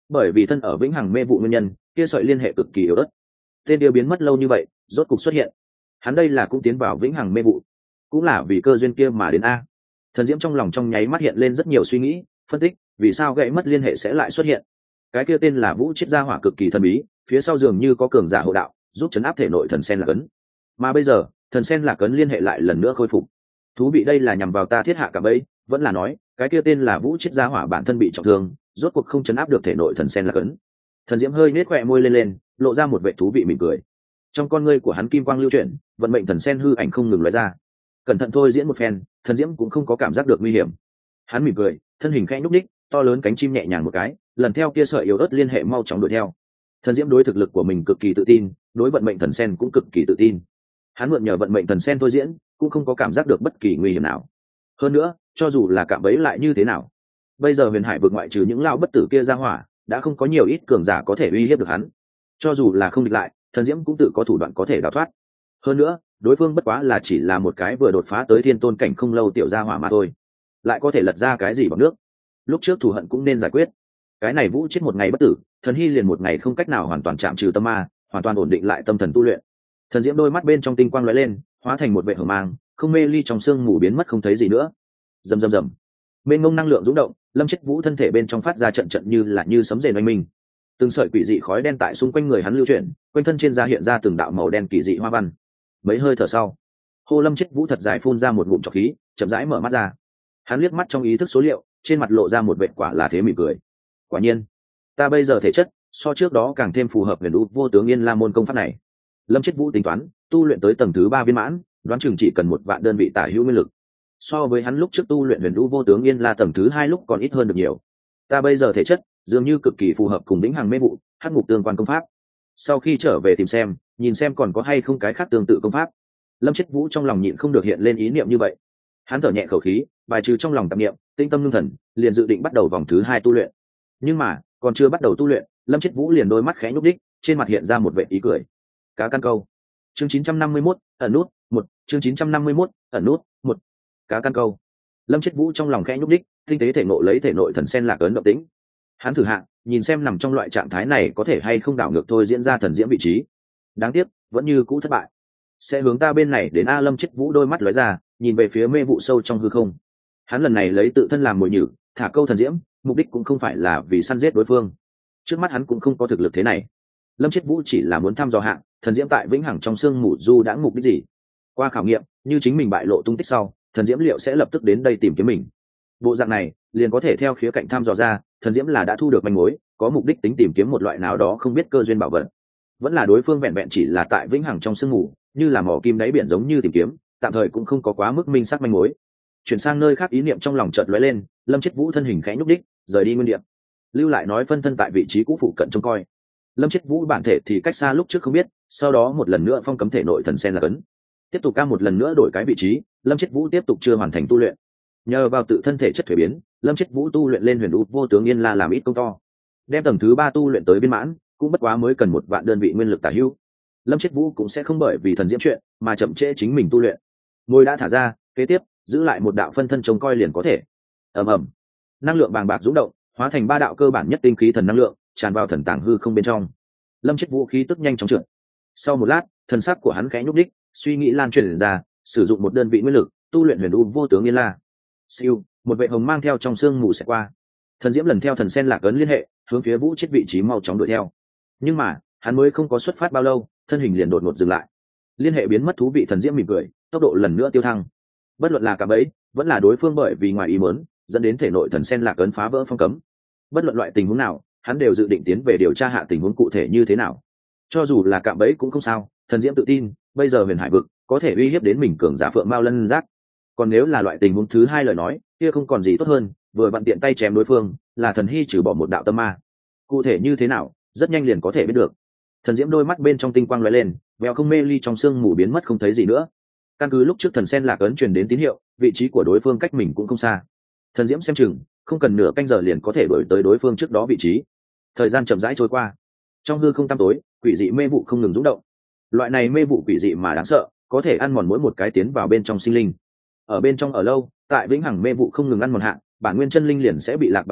bởi vì thân ở vĩnh hằng mê vụ nguyên nhân, kia sợi liên hệ cực kỳ yếu ớt. Tên kia biến mất lâu như vậy rốt cục xuất hiện, hắn đây là cũng tiến vào vĩnh hằng mê vụ, cũng là vì cơ duyên kia mà đến a. Thần diễm trong lòng trong nháy mắt hiện lên rất nhiều suy nghĩ, phân tích vì sao gãy mất liên hệ sẽ lại xuất hiện. Cái kia tên là Vũ Chiết Gia Hỏa cực kỳ thần bí, phía sau dường như có cường giả hộ đạo giúp chấn áp thể nội thần sen lạc ấn, mà bây giờ thần sen lạc ấn liên hệ lại lần nữa khôi phục. Thú vị, đây là nhằm vào ta thiết hạ cả bẫy, vẫn là nói cái kia tên là Vũ Chiết Gia Hỏa bản thân bị trọng thương, rốt cuộc không chấn áp được thể nội thần sen lạc ấn. Thần diễm hơi nết khỏe môi lên lên, lộ ra một vẻ thú vị mỉm cười. Trong con ngươi của hắn kim quang lưu chuyển, vận mệnh thần sen hư ảnh không ngừng lóe ra. Cẩn thận thôi diễn một phen, thần diễm cũng không có cảm giác được nguy hiểm. Hắn mỉm cười, thân hình khẽ nhúc nhích, to lớn cánh chim nhẹ nhàng một cái, lần theo kia sợi yếu ớt liên hệ mau chóng đuổi theo. Thần diễm đối thực lực của mình cực kỳ tự tin, đối vận mệnh thần sen cũng cực kỳ tự tin. Hắn mượn nhờ vận mệnh thần sen thôi diễn, cũng không có cảm giác được bất kỳ nguy hiểm nào. Hơn nữa, cho dù là cạm bẫy lại như thế nào, bây giờ huyền hải vực ngoại trừ những lão bất tử kia ra hỏa, đã không có nhiều ít cường giả có thể uy hiếp được hắn. Cho dù là không địch lại, thần diễm cũng tự có thủ đoạn có thể đào thoát. Hơn nữa, đối phương bất quá là chỉ là một cái vừa đột phá tới thiên tôn cảnh không lâu tiểu gia hỏa mà thôi, lại có thể lật ra cái gì bằng nước. Lúc trước thù hận cũng nên giải quyết. Cái này Vũ chết một ngày bất tử, thần hy liền một ngày không cách nào hoàn toàn chạm trừ tâm ma, hoàn toàn ổn định lại tâm thần tu luyện. Thần diễm đôi mắt bên trong tinh quang lóe lên, hóa thành một vệ hờ mang, không mê ly trong sương mù biến mất không thấy gì nữa. Rầm rầm rầm, mênh mông năng lượng rung động, Lâm Chết Vũ thân thể bên trong phát ra trận trận như là như sấm rền oanh minh. Từng sợi quỷ dị khói đen tại xung quanh người hắn lưu chuyển, quanh thân trên da hiện ra từng đạo màu đen kỳ dị hoa văn. Mấy hơi thở sau, Hồ Lâm Chết Vũ thật dài phun ra một ngụm trọc khí, chậm rãi mở mắt ra. Hắn liếc mắt trong ý thức số liệu, trên mặt lộ ra một vẻ quả là thế mỉm cười. Quả nhiên, ta bây giờ thể chất so trước đó càng thêm phù hợp huyền u vô tướng yên la môn công pháp này. Lâm Chết Vũ tính toán, tu luyện tới tầng thứ ba viên mãn, đoán chừng chỉ cần một vạn đơn vị tả hữu nguyên lực. So với hắn lúc trước tu luyện huyền u vô tướng yên la tầng thứ hai lúc còn ít hơn được nhiều. Ta bây giờ thể chất dường như cực kỳ phù hợp cùng lĩnh hàng mê vụ, hắc ngục tương quan công pháp. Sau khi trở về tìm xem, nhìn xem còn có hay không cái khác tương tự công pháp. Lâm Chết Vũ trong lòng nhịn không được hiện lên ý niệm như vậy. Hắn thở nhẹ khẩu khí, bài trừ trong lòng tạp niệm, tinh tâm ngưng thần, liền dự định bắt đầu vòng thứ hai tu luyện. Nhưng mà, còn chưa bắt đầu tu luyện, Lâm Chết Vũ liền đôi mắt khẽ nhúc đích, trên mặt hiện ra một vẻ ý cười. Cá căn câu. Chương chín trăm năm mươi mốt, ẩn nút, một, chương chín trăm năm mươi mốt, ẩn nút, một. Cá căn câu. Lâm Chết Vũ trong lòng khẽ nhúc đích, tinh tế thể nội lấy thể nội thần sen lạc ấn động tĩnh. Hắn thử hạ, nhìn xem nằm trong loại trạng thái này có thể hay không đảo ngược thôi diễn ra thần diễm vị trí. Đáng tiếc, vẫn như cũ thất bại. Sẽ hướng ta bên này đến a. Lâm Chết Vũ đôi mắt lóe ra, nhìn về phía mê vụ sâu trong hư không. Hắn lần này lấy tự thân làm mồi nhử, thả câu thần diễm, mục đích cũng không phải là vì săn giết đối phương. Trước mắt hắn cũng không có thực lực thế này. Lâm Chết Vũ chỉ là muốn thăm dò hạng thần diễm tại vĩnh hằng trong sương mù du đã mục đích gì. Qua khảo nghiệm, như chính mình bại lộ tung tích sau, thần diễm liệu sẽ lập tức đến đây tìm kiếm mình. Bộ dạng này liền có thể theo khía cạnh thăm dò ra, thần diễm là đã thu được manh mối, có mục đích tính tìm kiếm một loại nào đó không biết cơ duyên bảo vật, vẫn là đối phương vẹn vẹn chỉ là tại vĩnh hằng trong sương mù, như là mỏ kim đáy biển giống như tìm kiếm, tạm thời cũng không có quá mức minh xác manh mối. Chuyển sang nơi khác, ý niệm trong lòng chợt lóe lên, Lâm Chết Vũ thân hình khẽ nhúc đích, rời đi nguyên địa, lưu lại nói phân thân tại vị trí cũ phụ cận trông coi. Lâm Chết Vũ bản thể thì cách xa lúc trước không biết, sau đó một lần nữa phong cấm thể nội thần sen là cấn, tiếp tục ca một lần nữa đổi cái vị trí. Lâm Chết Vũ tiếp tục chưa hoàn thành tu luyện, nhờ vào tự thân thể chất thuế biến, Lâm Chết Vũ tu luyện lên huyền u vô tướng yên la làm ít công to, đem tầng thứ ba tu luyện tới viên mãn, cũng bất quá mới cần một vạn đơn vị nguyên lực tả hữu. Lâm Chết Vũ cũng sẽ không bởi vì thần diễm chuyện mà chậm trễ chính mình tu luyện. Ngôi đã thả ra, kế tiếp giữ lại một đạo phân thân trông coi liền có thể. Ầm ầm, năng lượng bàng bạc dũng động, hóa thành ba đạo cơ bản nhất tinh khí thần năng lượng, tràn vào thần tàng hư không bên trong. Lâm Chết Vũ khí tức nhanh chóng trượt. Sau một lát, thần sắc của hắn khẽ nhúc đích, suy nghĩ lan truyền ra, sử dụng một đơn vị nguyên lực tu luyện huyền u vô tướng yên la. Siêu, một vệ hồng mang theo trong xương mù sẽ qua. Thần diễm lần theo thần sen lạc ấn liên hệ, hướng phía Vũ chết vị trí mau chóng đuổi theo. Nhưng mà, hắn mới không có xuất phát bao lâu, thân hình liền đột ngột dừng lại. Liên hệ biến mất, thú vị thần diễm mỉm cười, tốc độ lần nữa tiêu thăng. Bất luận là cả bẫy, vẫn là đối phương bởi vì ngoài ý muốn, dẫn đến thể nội thần sen lạc ấn phá vỡ phong cấm. Bất luận loại tình huống nào, hắn đều dự định tiến về điều tra hạ tình huống cụ thể như thế nào. Cho dù là cạm bẫy cũng không sao, thần diễm tự tin, bây giờ huyền hải vực có thể uy hiếp đến mình cường giả phượng mao lân giác. Còn nếu là loại tình huống thứ hai lời nói, kia không còn gì tốt hơn, vừa vặn tiện tay chém đối phương, là thần hy trừ bỏ một đạo tâm ma. Cụ thể như thế nào, rất nhanh liền có thể biết được. Thần diễm đôi mắt bên trong tinh quang lóe lên, vèo không mê ly trong sương mù biến mất không thấy gì nữa. Căn cứ lúc trước thần sen lạc ấn truyền đến tín hiệu, vị trí của đối phương cách mình cũng không xa. Thần diễm xem chừng không cần nửa canh giờ liền có thể đuổi tới đối phương trước đó vị trí. Thời gian chậm rãi trôi qua, trong hư không tăm tối, quỷ dị mê vụ không ngừng rung động. Loại này mê vụ quỷ dị mà đáng sợ, có thể ăn mòn mỗi một cái tiến vào bên trong sinh linh. Ở bên trong ở lâu, tại vĩnh hằng mê vụ không ngừng ăn mòn hạ, bản nguyên chân linh liền sẽ bị lạc bản thân,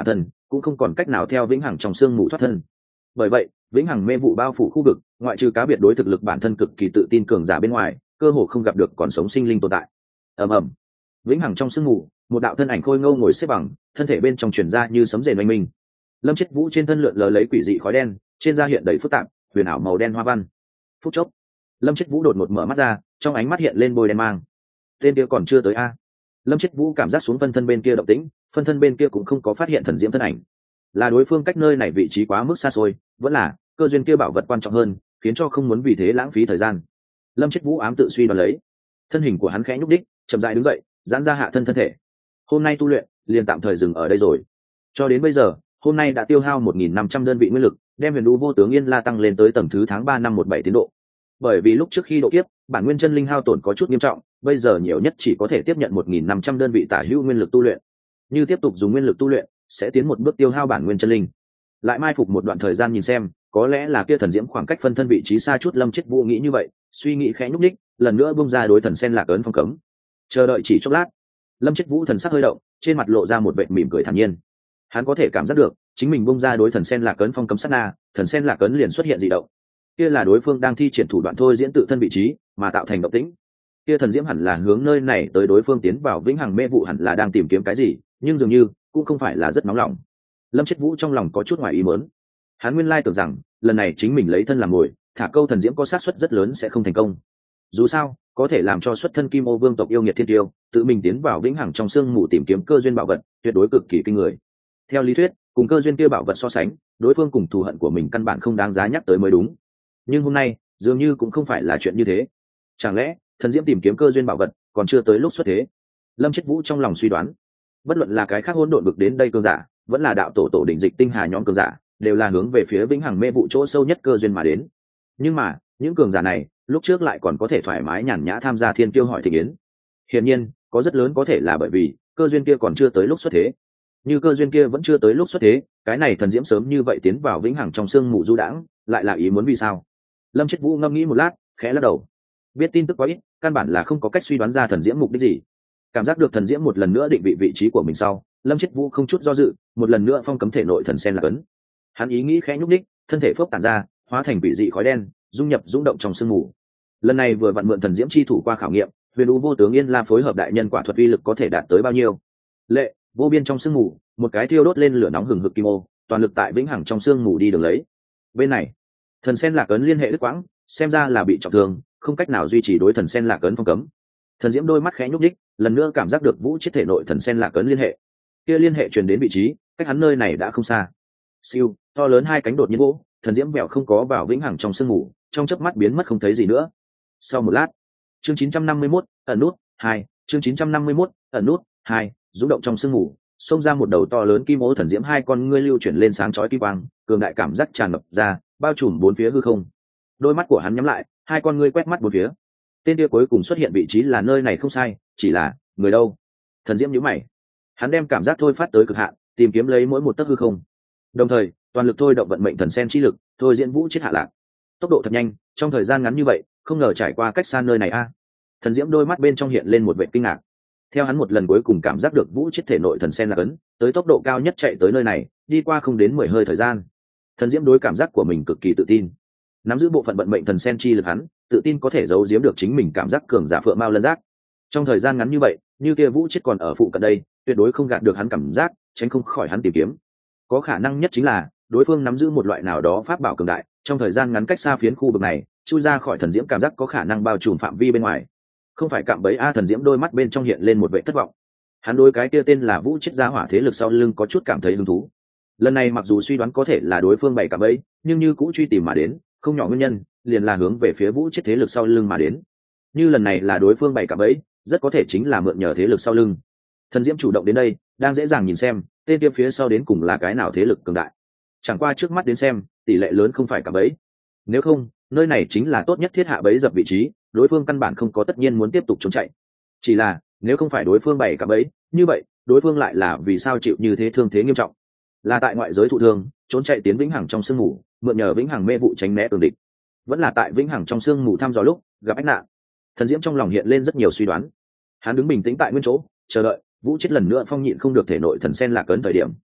cũng không còn cách nào theo vĩnh hằng trong sương mù thoát thân. Bởi vậy vĩnh hằng mê vụ bao phủ khu vực, ngoại trừ cá biệt đối thực lực bản thân cực kỳ tự tin cường giả bên ngoài, cơ hồ không gặp được còn sống sinh linh tồn tại. Ầm ầm, vĩnh hằng trong sương mù, một đạo thân ảnh khôi ngô ngồi xếp bằng, thân thể bên trong truyền ra như sấm rền oanh minh. Lâm Chết Vũ trên thân lượn lờ lấy quỷ dị khói đen, trên da hiện đầy phức tạp huyền ảo màu đen hoa văn. Phút chốc, Lâm Chết Vũ đột ngột mở mắt ra, trong ánh mắt hiện lên bôi đen mang. Tên kia còn chưa tới a? Lâm Chết Vũ cảm giác xuống phân thân bên kia động tĩnh, phân thân bên kia cũng không có phát hiện thần diễm thân ảnh. Là đối phương cách nơi này vị trí quá mức xa xôi, vẫn là cơ duyên kia bảo vật quan trọng hơn, khiến cho không muốn vì thế lãng phí thời gian. Lâm Chết Vũ ám tự suy đoán lấy. Thân hình của hắn khẽ nhúc đích, chậm rãi đứng dậy, giãn ra hạ thân thân thể. Hôm nay tu luyện liền tạm thời dừng ở đây rồi. Cho đến bây giờ, hôm nay đã tiêu hao một nghìn năm trăm đơn vị nguyên lực, đem huyền đu vô tướng yên la tăng lên tới tầng thứ tháng ba năm một bảy tiến độ. Bởi vì lúc trước khi độ kiếp, bản nguyên chân linh hao tổn có chút nghiêm trọng, bây giờ nhiều nhất chỉ có thể tiếp nhận một nghìn năm trăm đơn vị tả hữu nguyên lực tu luyện. Như tiếp tục dùng nguyên lực tu luyện, sẽ tiến một bước tiêu hao bản nguyên chân linh. Lại mai phục một đoạn thời gian nhìn xem, có lẽ là kia thần diễm khoảng cách phân thân vị trí xa chút. Lâm Chết Vũ nghĩ như vậy, suy nghĩ khẽ nhúc nhích, lần nữa bung ra đối thần sen lạc ấn phong cấm. Chờ đợi chỉ chốc lát, Lâm Chết Vũ thần sắc hơi động, trên mặt lộ ra một vệt mỉm cười thản nhiên. Hắn có thể cảm giác được, chính mình bung ra đối thần sen lạc ấn phong cấm sát na, thần sen lạc ấn liền xuất hiện dị động. Kia là đối phương đang thi triển thủ đoạn thôi diễn tự thân vị trí, mà tạo thành động tĩnh. Kia thần diễm hẳn là hướng nơi này tới, đối phương tiến vào vĩnh hằng mê vụ hẳn là đang tìm kiếm cái gì, nhưng dường như cũng không phải là rất nóng lòng. Lâm Chết Vũ trong lòng có chút ngoài ý muốn. Hắn nguyên lai tưởng rằng lần này chính mình lấy thân làm mồi, thả câu thần diễm có xác suất rất lớn sẽ không thành công. Dù sao, có thể làm cho xuất thân Kim Ô Vương tộc yêu nghiệt thiên tiêu, tự mình tiến vào vĩnh hằng trong sương mù tìm kiếm cơ duyên bảo vật, tuyệt đối cực kỳ kinh người. Theo lý thuyết, cùng cơ duyên kia bảo vật so sánh, đối phương cùng thù hận của mình căn bản không đáng giá nhắc tới mới đúng. Nhưng hôm nay, dường như cũng không phải là chuyện như thế. Chẳng lẽ, thần diễm tìm kiếm cơ duyên bảo vật, còn chưa tới lúc xuất thế? Lâm Chết Vũ trong lòng suy đoán. Bất luận là cái khác hỗn độn vực đến đây cường giả, vẫn là đạo tổ tổ đỉnh dịch tinh hà nhóm cường giả, đều là hướng về phía vĩnh hằng mê vụ chỗ sâu nhất cơ duyên mà đến. Nhưng mà, những cường giả này, lúc trước lại còn có thể thoải mái nhàn nhã tham gia thiên kiêu hỏi thịnh yến. Hiển nhiên, có rất lớn có thể là bởi vì cơ duyên kia còn chưa tới lúc xuất thế. Như cơ duyên kia vẫn chưa tới lúc xuất thế, cái này thần diễm sớm như vậy tiến vào vĩnh hằng trong sương mù du đãng, lại là ý muốn vì sao? Lâm Chết Vũ ngâm nghĩ một lát, khẽ lắc đầu. Biết tin tức quá ít, căn bản là không có cách suy đoán ra thần diễm mục đích gì. Cảm giác được thần diễm một lần nữa định vị vị trí của mình sau, Lâm Chết Vũ không chút do dự, một lần nữa phong cấm thể nội thần sen lạc ấn. Hắn ý nghĩ khẽ nhúc đích, thân thể phốc tản ra, hóa thành vị dị khói đen, dung nhập dũng động trong sương mù. Lần này vừa vặn mượn thần diễm chi thủ qua khảo nghiệm, huyền u vô tướng yên la phối hợp đại nhân quả thuật uy lực có thể đạt tới bao nhiêu. Lệ vô biên trong sương mù, một cái thiêu đốt lên lửa nóng hừng hực kim ô, toàn lực tại vĩnh hằng trong sương mù đi đường lấy. Bên này, thần sen lạc ấn liên hệ đứt quãng, xem ra là bị trọng thương, không cách nào duy trì đối thần sen lạc ấn phong cấm. Thần diễm đôi mắt khẽ nhúc nhích, lần nữa cảm giác được vũ chết thể nội thần sen lạc ấn liên hệ. Kia liên hệ truyền đến vị trí, cách hắn nơi này đã không xa. Siêu, to lớn hai cánh đột nhiên vỗ, thần diễm vẹo không có vào vĩnh hằng trong sương mù, trong chớp mắt biến mất không thấy gì nữa. Sau một lát, chương chín trăm năm mươi mốt, ẩn nút hai, chương chín trăm năm mươi mốt, ẩn nút hai, rung động trong sương mù, xông ra một đầu to lớn kim ô thần diễm, hai con ngươi lưu chuyển lên sáng chói kim quang, cường đại cảm giác tràn ngập ra, bao trùm bốn phía hư không. Đôi mắt của hắn nhắm lại, hai con ngươi quét mắt bốn phía. Tên kia cuối cùng xuất hiện vị trí là nơi này không sai, chỉ là người đâu? Thần diễm nhíu mày, hắn đem cảm giác thôi phát tới cực hạn, tìm kiếm lấy mỗi một tấc hư không, đồng thời toàn lực thôi động vận mệnh thần sen chi lực, thôi diễn vũ chết hạ lạc. Tốc độ thật nhanh, trong thời gian ngắn như vậy, không ngờ trải qua cách xa nơi này a. Thần diễm đôi mắt bên trong hiện lên một vẻ kinh ngạc. Theo hắn một lần cuối cùng cảm giác được vũ chết thể nội thần sen lạc ấn, tới tốc độ cao nhất chạy tới nơi này, đi qua không đến mười hơi thời gian. Thần diễm đối cảm giác của mình cực kỳ tự tin, nắm giữ bộ phận vận mệnh thần sen chi lực, hắn tự tin có thể giấu giếm được chính mình cảm giác cường giả phượng mao lân giác. Trong thời gian ngắn như vậy, như kia vũ chết còn ở phụ cận đây, tuyệt đối không gạt được hắn cảm giác, tránh không khỏi hắn tìm kiếm. Có khả năng nhất chính là đối phương nắm giữ một loại nào đó pháp bảo cường đại, trong thời gian ngắn cách xa phiến khu vực này, chui ra khỏi thần diễm cảm giác có khả năng bao trùm phạm vi bên ngoài. Không phải cạm bẫy a? Thần diễm đôi mắt bên trong hiện lên một vẻ thất vọng. Hắn đối cái kia tên là vũ chết gia hỏa thế lực sau lưng có chút cảm thấy hứng thú. Lần này mặc dù suy đoán có thể là đối phương bày cạm bẫy, nhưng như cũ truy tìm mà đến, không nhỏ nguyên nhân liền là hướng về phía vũ chết thế lực sau lưng mà đến. Như lần này là đối phương bày cạm bẫy, rất có thể chính là mượn nhờ thế lực sau lưng. Thần diễm chủ động đến đây, đang dễ dàng nhìn xem tên kia phía sau đến cùng là cái nào thế lực cường đại. Chẳng qua trước mắt đến xem, tỷ lệ lớn không phải cạm bẫy. Nếu không, nơi này chính là tốt nhất thiết hạ bẫy dập vị trí, đối phương căn bản không có tất nhiên muốn tiếp tục trốn chạy. Chỉ là nếu không phải đối phương bày cạm bẫy, như vậy đối phương lại là vì sao chịu như thế thương thế nghiêm trọng? Là tại ngoại giới thụ thương, trốn chạy tiến vĩnh hằng trong sương mù, mượn nhờ vĩnh hằng mê vụ tránh né cường địch, vẫn là tại vĩnh hằng trong sương mù thăm dò lúc gặp ách nạn? Thần diễm trong lòng hiện lên rất nhiều suy đoán. Hắn đứng bình tĩnh tại nguyên chỗ, chờ đợi vũ chết lần nữa phong nhịn không được thể nội thần sen lạc ấn thời điểm.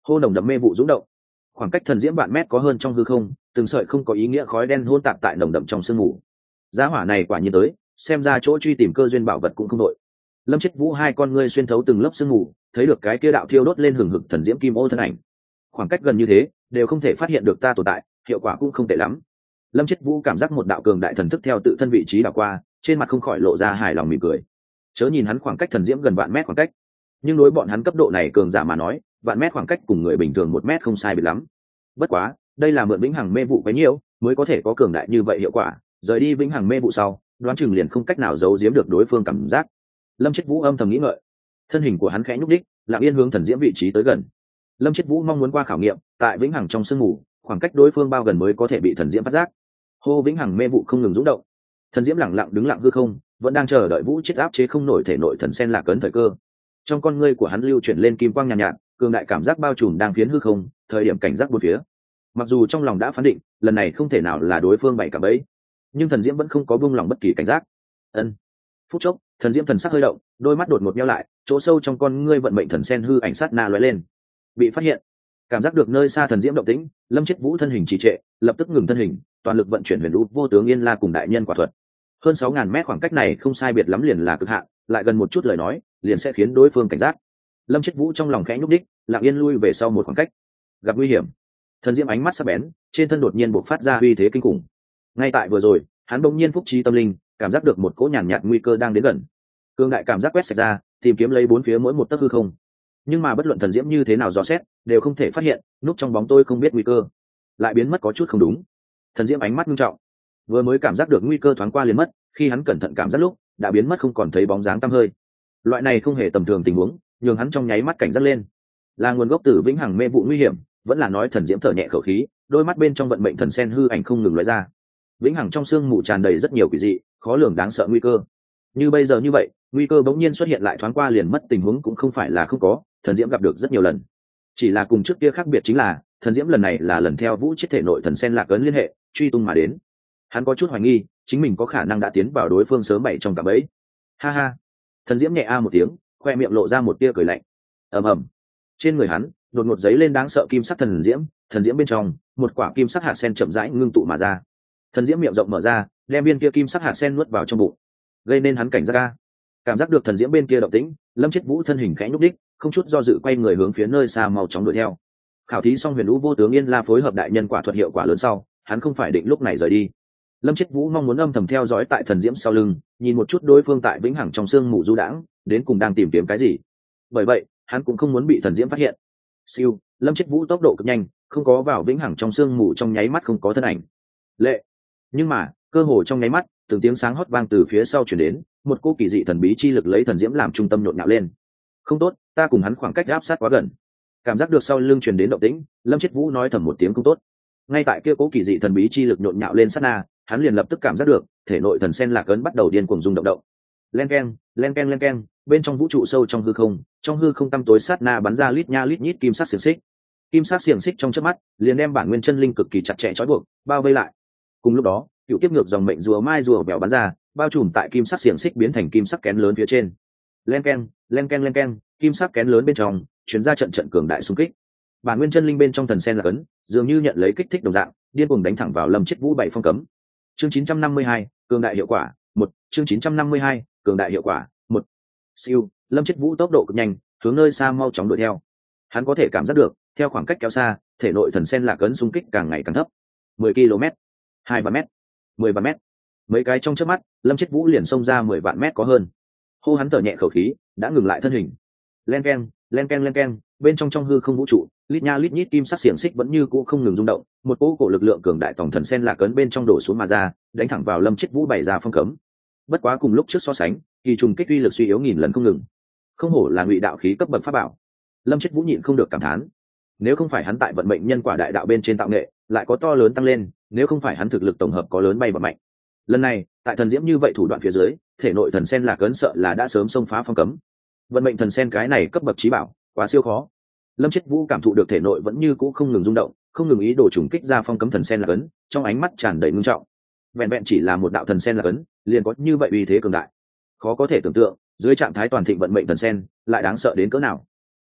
hô nồng đậm mê vụ rúng động, khoảng cách thần diễm vạn mét có hơn trong hư không, từng sợi không có ý nghĩa khói đen hôn tạp tại nồng đậm trong sương mù. Giá hỏa này quả nhiên tới, xem ra chỗ truy tìm cơ duyên bảo vật cũng không đội. Lâm Chết Vũ hai con ngươi xuyên thấu từng lớp sương mù, thấy được cái kia đạo thiêu đốt lên hừng hực thần diễm kim ô thân ảnh. Khoảng cách gần như thế, đều không thể phát hiện được ta tồn tại, hiệu quả cũng không tệ lắm. Lâm Chết Vũ cảm giác một đạo cường đại thần thức theo tự thân vị trí đảo qua, trên mặt không khỏi lộ ra hài lòng mỉm cười. Chớ nhìn hắn khoảng cách thần diễm gần vạn mét khoảng cách, nhưng đối bọn hắn cấp độ này cường giả mà nói, vạn mét khoảng cách cùng người bình thường một mét không sai biệt lắm. Bất quá, đây là mượn vĩnh hằng mê vụ bấy nhiêu, mới có thể có cường đại như vậy hiệu quả. Rời đi vĩnh hằng mê vụ sau, đoán chừng liền không cách nào giấu giếm được đối phương cảm giác. Lâm Chết Vũ âm thầm nghĩ ngợi, thân hình của hắn khẽ nhúc đích, lặng yên hướng thần diễm vị trí tới gần. Lâm Chết Vũ mong muốn qua khảo nghiệm, tại vĩnh hằng trong sương mù, khoảng cách đối phương bao gần mới có thể bị thần diễm phát giác. Hô vĩnh hằng mê vụ không ngừng rung động, thần diễm lặng lặng đứng lặng hư không, vẫn đang chờ đợi Vũ Chết áp chế không nổi thể nội thần sen lạc ấn thời cơ. Trong con ngươi của hắn lưu chuyển lên kim quang nhàn nhạt, nhạt, cường đại cảm giác bao trùm đang phiến hư không, thời điểm cảnh giác bốn phía. Mặc dù trong lòng đã phán định, lần này không thể nào là đối phương bày cả bẫy, nhưng thần diễm vẫn không có buông lòng bất kỳ cảnh giác. Ân. Phút chốc, thần diễm thần sắc hơi động, đôi mắt đột ngột nheo lại, chỗ sâu trong con ngươi vận mệnh thần sen hư ảnh sát na lóe lên. Bị phát hiện. Cảm giác được nơi xa thần diễm động tĩnh, Lâm Chết Vũ thân hình trì trệ, lập tức ngừng thân hình, toàn lực vận chuyển huyền u vô tướng yên la cùng đại nhân quả thuật. Hơn sáu ngàn mét khoảng cách này không sai biệt lắm liền là cực hạn, lại gần một chút lời nói, liền sẽ khiến đối phương cảnh giác. Lâm Chết Vũ trong lòng khẽ nhúc đích, lặng yên lui về sau một khoảng cách. Gặp nguy hiểm. Thần diễm ánh mắt sắc bén, trên thân đột nhiên bộc phát ra uy thế kinh khủng. Ngay tại vừa rồi, hắn bỗng nhiên phúc trí tâm linh, cảm giác được một cỗ nhàn nhạt, nhạt nguy cơ đang đến gần. Cương đại cảm giác quét sạch ra, tìm kiếm lấy bốn phía mỗi một tấc hư không. Nhưng mà bất luận thần diễm như thế nào dò xét, đều không thể phát hiện, núp trong bóng tôi không biết nguy cơ, lại biến mất có chút không đúng. Thần diễm ánh mắt nghiêm trọng, vừa mới cảm giác được nguy cơ thoáng qua liền mất, khi hắn cẩn thận cảm giác lúc, đã biến mất không còn thấy bóng dáng tăm hơi. Loại này không hề tầm thường tình huống, nhường hắn trong nháy mắt cảnh giác lên. Là nguồn gốc từ vĩnh hằng mê vụ nguy hiểm, vẫn là nói thần diễm thở nhẹ khẩu khí, đôi mắt bên trong vận mệnh thần sen hư ảnh không ngừng lóe ra. Vĩnh hằng trong sương mù tràn đầy rất nhiều quỷ dị, khó lường đáng sợ nguy cơ. Như bây giờ như vậy, nguy cơ bỗng nhiên xuất hiện lại thoáng qua liền mất tình huống cũng không phải là không có, thần diễm gặp được rất nhiều lần. Chỉ là cùng trước kia khác biệt chính là, thần diễm lần này là lần theo Vũ Chết thể nội thần sen lạc ấn liên hệ, truy tung mà đến. Hắn có chút hoài nghi, chính mình có khả năng đã tiến vào đối phương sớm bảy trong cạm bẫy. Ha ha. Thần diễm nhẹ a một tiếng, khoe miệng lộ ra một tia cười lạnh. Ầm ầm. Trên người hắn, đột ngột giấy lên đáng sợ kim sắc thần diễm, thần diễm bên trong, một quả kim sắc hạt sen chậm rãi ngưng tụ mà ra. Thần diễm miệng rộng mở ra, đem viên kia kim sắc hạt sen nuốt vào trong bụng, gây nên hắn cảnh giác ca. Cảm giác được thần diễm bên kia động tĩnh, Lâm Chết Vũ thân hình khẽ nhúc đích, không chút do dự quay người hướng phía nơi xa mau chóng đuổi theo. Khảo thí xong huyền vũ vô tướng yên la phối hợp đại nhân quả thuật hiệu quả lớn sau, hắn không phải định lúc này rời đi. Lâm Chết Vũ mong muốn âm thầm theo dõi tại thần diễm sau lưng, nhìn một chút đối phương tại vĩnh hằng trong sương mù du đãng, đến cùng đang tìm kiếm cái gì. Bởi vậy, hắn cũng không muốn bị thần diễm phát hiện. Siêu, Lâm Chết Vũ tốc độ cực nhanh, không có vào vĩnh hằng trong sương mù trong nháy mắt không có thân ảnh. Lệ. Nhưng mà, cơ hồ trong nháy mắt, từng tiếng sáng hót vang từ phía sau truyền đến, một cô kỳ dị thần bí chi lực lấy thần diễm làm trung tâm nhộn nhạo lên. Không tốt, ta cùng hắn khoảng cách áp sát quá gần. Cảm giác được sau lưng truyền đến động tĩnh, Lâm Chết Vũ nói thầm một tiếng không tốt. Ngay tại kia cố kỳ dị thần bí chi lực nhộn nhạo lên sát na, hắn liền lập tức cảm giác được, thể nội thần sen lạc ấn bắt đầu điên cuồng rung động động. Len keng, len keng len keng, bên trong vũ trụ sâu trong hư không, trong hư không tăm tối sát na bắn ra lít nha lít nhít kim sắc xiềng xích. Kim sắc xiềng xích trong chớp mắt, liền đem bản nguyên chân linh cực kỳ chặt chẽ trói buộc, bao vây lại. Cùng lúc đó, cựu kiếp ngược dòng mệnh rùa mai rùa bèo bắn ra, bao trùm tại kim sắc xiềng xích biến thành kim sắc kén lớn phía trên. Len keng, len keng len keng, kim sắc kén lớn bên trong, truyền ra trận trận cường đại xung kích. Bản nguyên chân linh bên trong thần sen lạc ấn, dường như nhận lấy kích thích đồng dạng, điên cuồng đánh thẳng vào Lâm Chết Vũ bảy phong cấm. Chương chín trăm năm mươi hai, cường đại hiệu quả, một. Chương chín trăm năm mươi hai, cường đại hiệu quả, một. Siêu, Lâm Chết Vũ tốc độ cực nhanh, hướng nơi xa mau chóng đuổi theo. Hắn có thể cảm giác được, theo khoảng cách kéo xa, thể nội thần sen lạc ấn xung kích càng ngày càng thấp. mười ki lô mét, hai vạn mét, mười vạn mét. Mấy cái trong chớp mắt, Lâm Chết Vũ liền xông ra mười vạn mét có hơn. Hô hắn thở nhẹ khẩu khí, đã ngừng lại thân hình. Len keng, len keng len keng, bên trong trong hư không vũ trụ, lít nha lít nhít kim sắc xiềng xích vẫn như cũ không ngừng rung động, một cỗ cổ lực lượng cường đại tổng thần sen lạc ấn bên trong đổ xuống mà ra, đánh thẳng vào Lâm Chết Vũ bày ra phong cấm. Bất quá cùng lúc trước so sánh, kỳ trùng kích uy lực suy yếu nghìn lần không ngừng. Không hổ là ngụy đạo khí cấp bậc pháp bảo. Lâm Chết Vũ nhịn không được cảm thán. Nếu không phải hắn tại vận mệnh nhân quả đại đạo bên trên tạo nghệ, lại có to lớn tăng lên, nếu không phải hắn thực lực tổng hợp có lớn bay và mạnh. Lần này, tại thần diễm như vậy thủ đoạn phía dưới, thể nội thần sen lạc ấn sợ là đã sớm xông phá phong cấm. Vận mệnh thần sen cái này cấp bậc trí bảo, quá siêu khó. Lâm Chết Vũ cảm thụ được thể nội vẫn như cũ không ngừng rung động, không ngừng ý đồ trùng kích ra phong cấm thần sen lạc ấn, trong ánh mắt tràn đầy ngưng trọng. Vẹn vẹn chỉ là một đạo thần sen lạc ấn, liền có như vậy uy thế cường đại. Khó có thể tưởng tượng, dưới trạng thái toàn thịnh vận mệnh thần sen, lại đáng sợ đến cỡ nào.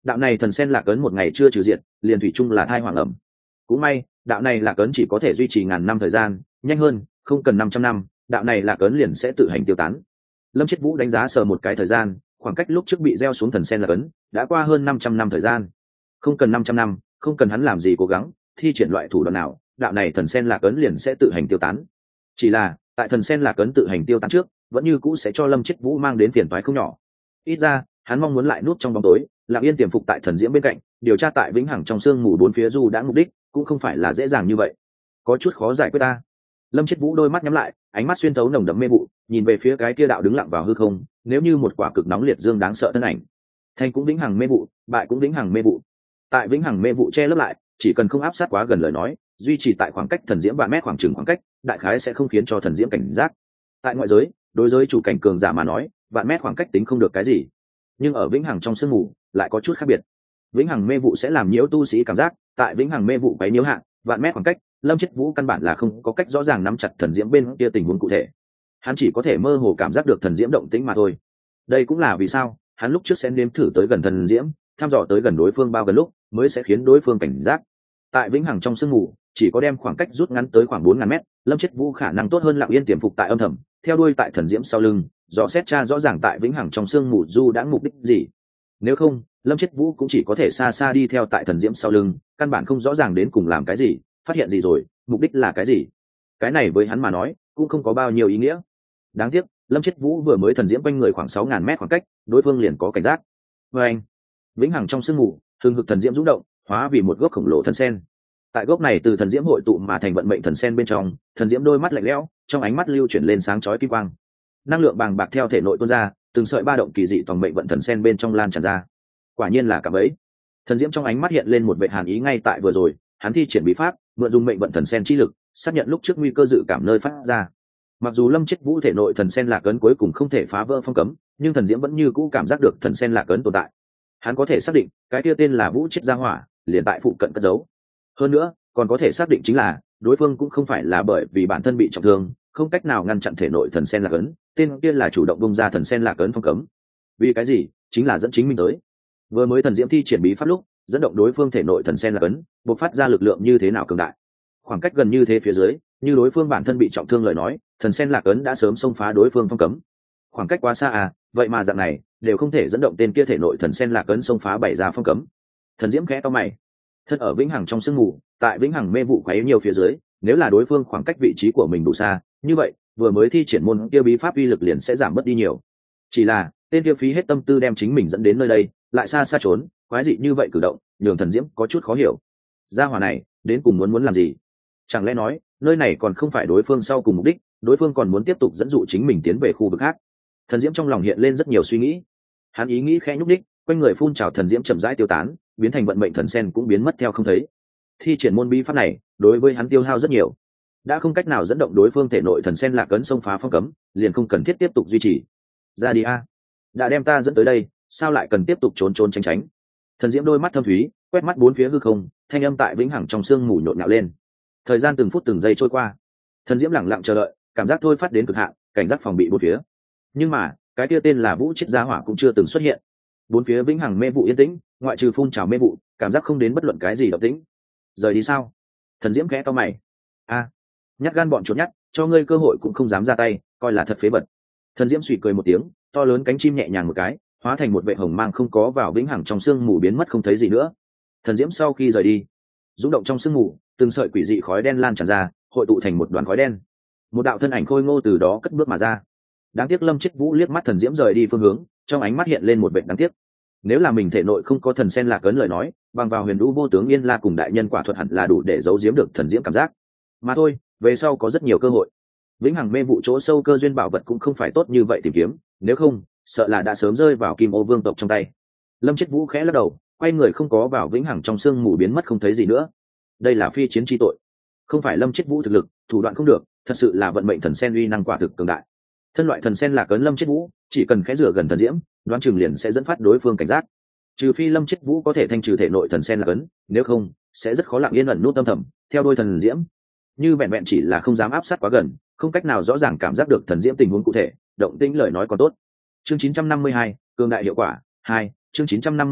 đạo này thần sen lạc ấn một ngày chưa trừ diệt, liền thủy chung là thai hoàng ẩm. Cũng may đạo này lạc ấn chỉ có thể duy trì ngàn năm thời gian, nhanh hơn không cần năm trăm năm đạo này lạc ấn liền sẽ tự hành tiêu tán. Lâm Chiết Vũ đánh giá sờ một cái thời gian, khoảng cách lúc trước bị gieo xuống thần sen lạc ấn đã qua hơn năm trăm năm thời gian. Không cần năm trăm năm, không cần hắn làm gì cố gắng thi triển loại thủ đoạn nào, đạo này thần sen lạc ấn liền sẽ tự hành tiêu tán. Chỉ là tại thần sen lạc ấn tự hành tiêu tán trước, vẫn như cũ sẽ cho Lâm Chiết Vũ mang đến phiền toái không nhỏ. Ít ra hắn mong muốn lại núp trong bóng tối, lặng yên tiềm phục tại thần diễm bên cạnh, điều tra tại vĩnh hằng trong sương mù bốn phía du đã mục đích cũng không phải là dễ dàng như vậy. Có chút khó giải quyết ta. Lâm Chiết Vũ đôi mắt nhắm lại, ánh mắt xuyên thấu nồng đậm mê vụ, nhìn về phía cái kia đạo đứng lặng vào hư không, nếu như một quả cực nóng liệt dương đáng sợ thân ảnh. Thành cũng vĩnh hằng mê vụ, bại cũng vĩnh hằng mê vụ. Tại vĩnh hằng mê vụ che lấp lại, chỉ cần không áp sát quá gần lời nói, duy trì tại khoảng cách thần diễm vạn mét khoảng chừng khoảng cách, đại khái sẽ không khiến cho thần diễm cảnh giác. Tại ngoại giới, đối giới chủ cảnh cường giả mà nói, vạn mét khoảng cách tính không được cái gì, nhưng ở vĩnh hằng trong sương mù lại có chút khác biệt. Vĩnh hằng mê vụ sẽ làm nhiễu tu sĩ cảm giác, tại vĩnh hằng mê vụ quấy nhiễu hạn vạn mét khoảng cách, Lâm Chiết Vũ căn bản là không có cách rõ ràng nắm chặt thần diễm bên kia tình huống cụ thể, hắn chỉ có thể mơ hồ cảm giác được thần diễm động tĩnh mà thôi. Đây cũng là vì sao hắn lúc trước sẽ nếm thử tới gần thần diễm, thăm dò tới gần đối phương bao gần lúc mới sẽ khiến đối phương cảnh giác. Tại vĩnh hằng trong sương mù, chỉ có đem khoảng cách rút ngắn tới khoảng bốn ngàn mét, Lâm Chiết Vũ khả năng tốt hơn lặng yên tiềm phục tại âm thầm, theo đuôi tại thần diễm sau lưng, dò xét tra rõ ràng tại vĩnh hằng trong sương mù du đã mục đích gì. Nếu không, Lâm Chiết Vũ cũng chỉ có thể xa xa đi theo tại thần diễm sau lưng, căn bản không rõ ràng đến cùng làm cái gì, phát hiện gì rồi, mục đích là cái gì. Cái này với hắn mà nói cũng không có bao nhiêu ý nghĩa. Đáng tiếc Lâm Chiết Vũ vừa mới thần diễm quanh người khoảng sáu ngàn mét khoảng cách, đối phương liền có cảnh giác. Và anh, vĩnh hằng trong sương mù, hừng hực thần diễm rung động, hóa vì một gốc khổng lồ thần sen. Tại gốc này từ thần diễm hội tụ mà thành vận mệnh thần sen bên trong, thần diễm đôi mắt lạnh lẽo, trong ánh mắt lưu chuyển lên sáng chói kim quang. Năng lượng bàng bạc theo thể nội tuôn ra, từng sợi ba động kỳ dị toàn mệnh vận thần sen bên trong lan tràn ra. Quả nhiên là cảm ấy. Thần diễm trong ánh mắt hiện lên một vẻ hàn ý, ngay tại vừa rồi, hắn thi triển bí pháp, mượn dùng mệnh vận thần sen chi lực, xác nhận lúc trước nguy cơ dự cảm nơi phát ra. Mặc dù Lâm Chiết Vũ thể nội thần sen lạc ấn cuối cùng không thể phá vỡ phong cấm, nhưng thần diễm vẫn như cũ cảm giác được thần sen lạc ấn tồn tại. Hắn có thể xác định cái kia tên là Vũ Chiết Gia Hỏa, liền tại phụ cận cất giấu. Hơn nữa, còn có thể xác định chính là đối phương cũng không phải là bởi vì bản thân bị trọng thương, không cách nào ngăn chặn thể nội thần sen lạc ấn, tên kia là chủ động bung ra thần sen lạc ấn phong cấm. Vì cái gì? Chính là dẫn chính mình tới. Vừa mới thần diễm thi triển bí pháp lúc, dẫn động đối phương thể nội thần sen lạc ấn, bộc phát ra lực lượng như thế nào cường đại. Khoảng cách gần như thế phía dưới, như đối phương bản thân bị trọng thương lời nói, thần sen lạc ấn đã sớm xông phá đối phương phong cấm. Khoảng cách quá xa à, vậy mà dạng này đều không thể dẫn động tên kia thể nội thần sen lạc ấn xông phá bảy ra phong cấm. Thần diễm khẽ to mày, thân ở vĩnh hằng trong sương mù, tại vĩnh hằng mê vụ quấy nhiều phía dưới, nếu là đối phương khoảng cách vị trí của mình đủ xa, như vậy vừa mới thi triển môn kia bí pháp uy lực liền sẽ giảm bớt đi nhiều. Chỉ là tên kia phí hết tâm tư đem chính mình dẫn đến nơi đây, lại xa xa trốn, quái dị như vậy cử động nhường thần diễm có chút khó hiểu. Gia hỏa này đến cùng muốn muốn làm gì? Chẳng lẽ nói nơi này còn không phải đối phương sau cùng mục đích, đối phương còn muốn tiếp tục dẫn dụ chính mình tiến về khu vực khác? Thần diễm trong lòng hiện lên rất nhiều suy nghĩ, hắn ý nghĩ khẽ nhúc đích, quanh người phun trào thần diễm chậm rãi tiêu tán, biến thành vận mệnh thần sen cũng biến mất theo không thấy. Thi triển môn bí pháp này đối với hắn tiêu hao rất nhiều, đã không cách nào dẫn động đối phương thể nội thần sen lạc ấn xông phá phong cấm, liền không cần thiết tiếp tục duy trì. Ra đi a, đã đem ta dẫn tới đây, sao lại cần tiếp tục trốn trốn tránh tránh? Thần diễm đôi mắt thâm thúy quét mắt bốn phía hư không, thanh âm tại vĩnh hằng trong sương mù nhộn nhạo lên. Thời gian từng phút từng giây trôi qua, thần diễm lẳng lặng chờ đợi, cảm giác thôi phát đến cực hạn, cảnh giác phòng bị bốn phía. Nhưng mà cái kia tên là Vũ Chiết Gia Hỏa cũng chưa từng xuất hiện. Bốn phía vĩnh hằng mê vụ yên tĩnh, ngoại trừ phun trào mê vụ, cảm giác không đến bất luận cái gì động tĩnh. Rời đi sao? Thần diễm khẽ to mày. A, nhát gan bọn chuột nhát, cho ngươi cơ hội cũng không dám ra tay, coi là thật phế vật. Thần diễm suy cười một tiếng, to lớn cánh chim nhẹ nhàng một cái, hóa thành một vệ hồng mang không có vào vĩnh hằng trong sương mù biến mất không thấy gì nữa. Thần diễm sau khi rời đi, rung động trong sương mù, từng sợi quỷ dị khói đen lan tràn ra, hội tụ thành một đoàn khói đen. Một đạo thân ảnh khôi ngô từ đó cất bước mà ra. Đáng tiếc Lâm Chiết Vũ liếc mắt thần diễm rời đi phương hướng, trong ánh mắt hiện lên một vẻ đáng tiếc. Nếu là mình thể nội không có thần sen lạc ấn lời nói, bằng vào huyền đũ vô tướng yên la cùng đại nhân quả thuật hẳn là đủ để giấu giếm được thần diễm cảm giác. Mà thôi, về sau có rất nhiều cơ hội. Vĩnh hằng mê vụ chỗ sâu cơ duyên bảo vật cũng không phải tốt như vậy tìm kiếm, nếu không, sợ là đã sớm rơi vào Kim Ô Vương tộc trong tay. Lâm Chiết Vũ khẽ lắc đầu, quay người không có vào vĩnh hằng trong sương mù biến mất không thấy gì nữa. Đây là phi chiến chi tội, không phải Lâm Chiết Vũ thực lực, thủ đoạn không được, thật sự là vận mệnh thần sen uy năng quả thực cường đại. Thân loại thần sen lạc ấn Lâm Chiết Vũ, chỉ cần khẽ rửa gần thần diễm, đoán chừng liền sẽ dẫn phát đối phương cảnh giác. Trừ phi Lâm Chiết Vũ có thể thanh trừ thể nội thần sen lạc ấn, nếu không, sẽ rất khó lặng yên ẩn nút âm thầm, theo đôi thần diễm. Như vẹn vẹn chỉ là không dám áp sát quá gần, không cách nào rõ ràng cảm giác được thần diễm tình huống cụ thể, động tĩnh lời nói còn tốt. Chương chín trăm năm mươi hai, cường đại hiệu quả hai, chương chín trăm năm mươi hai,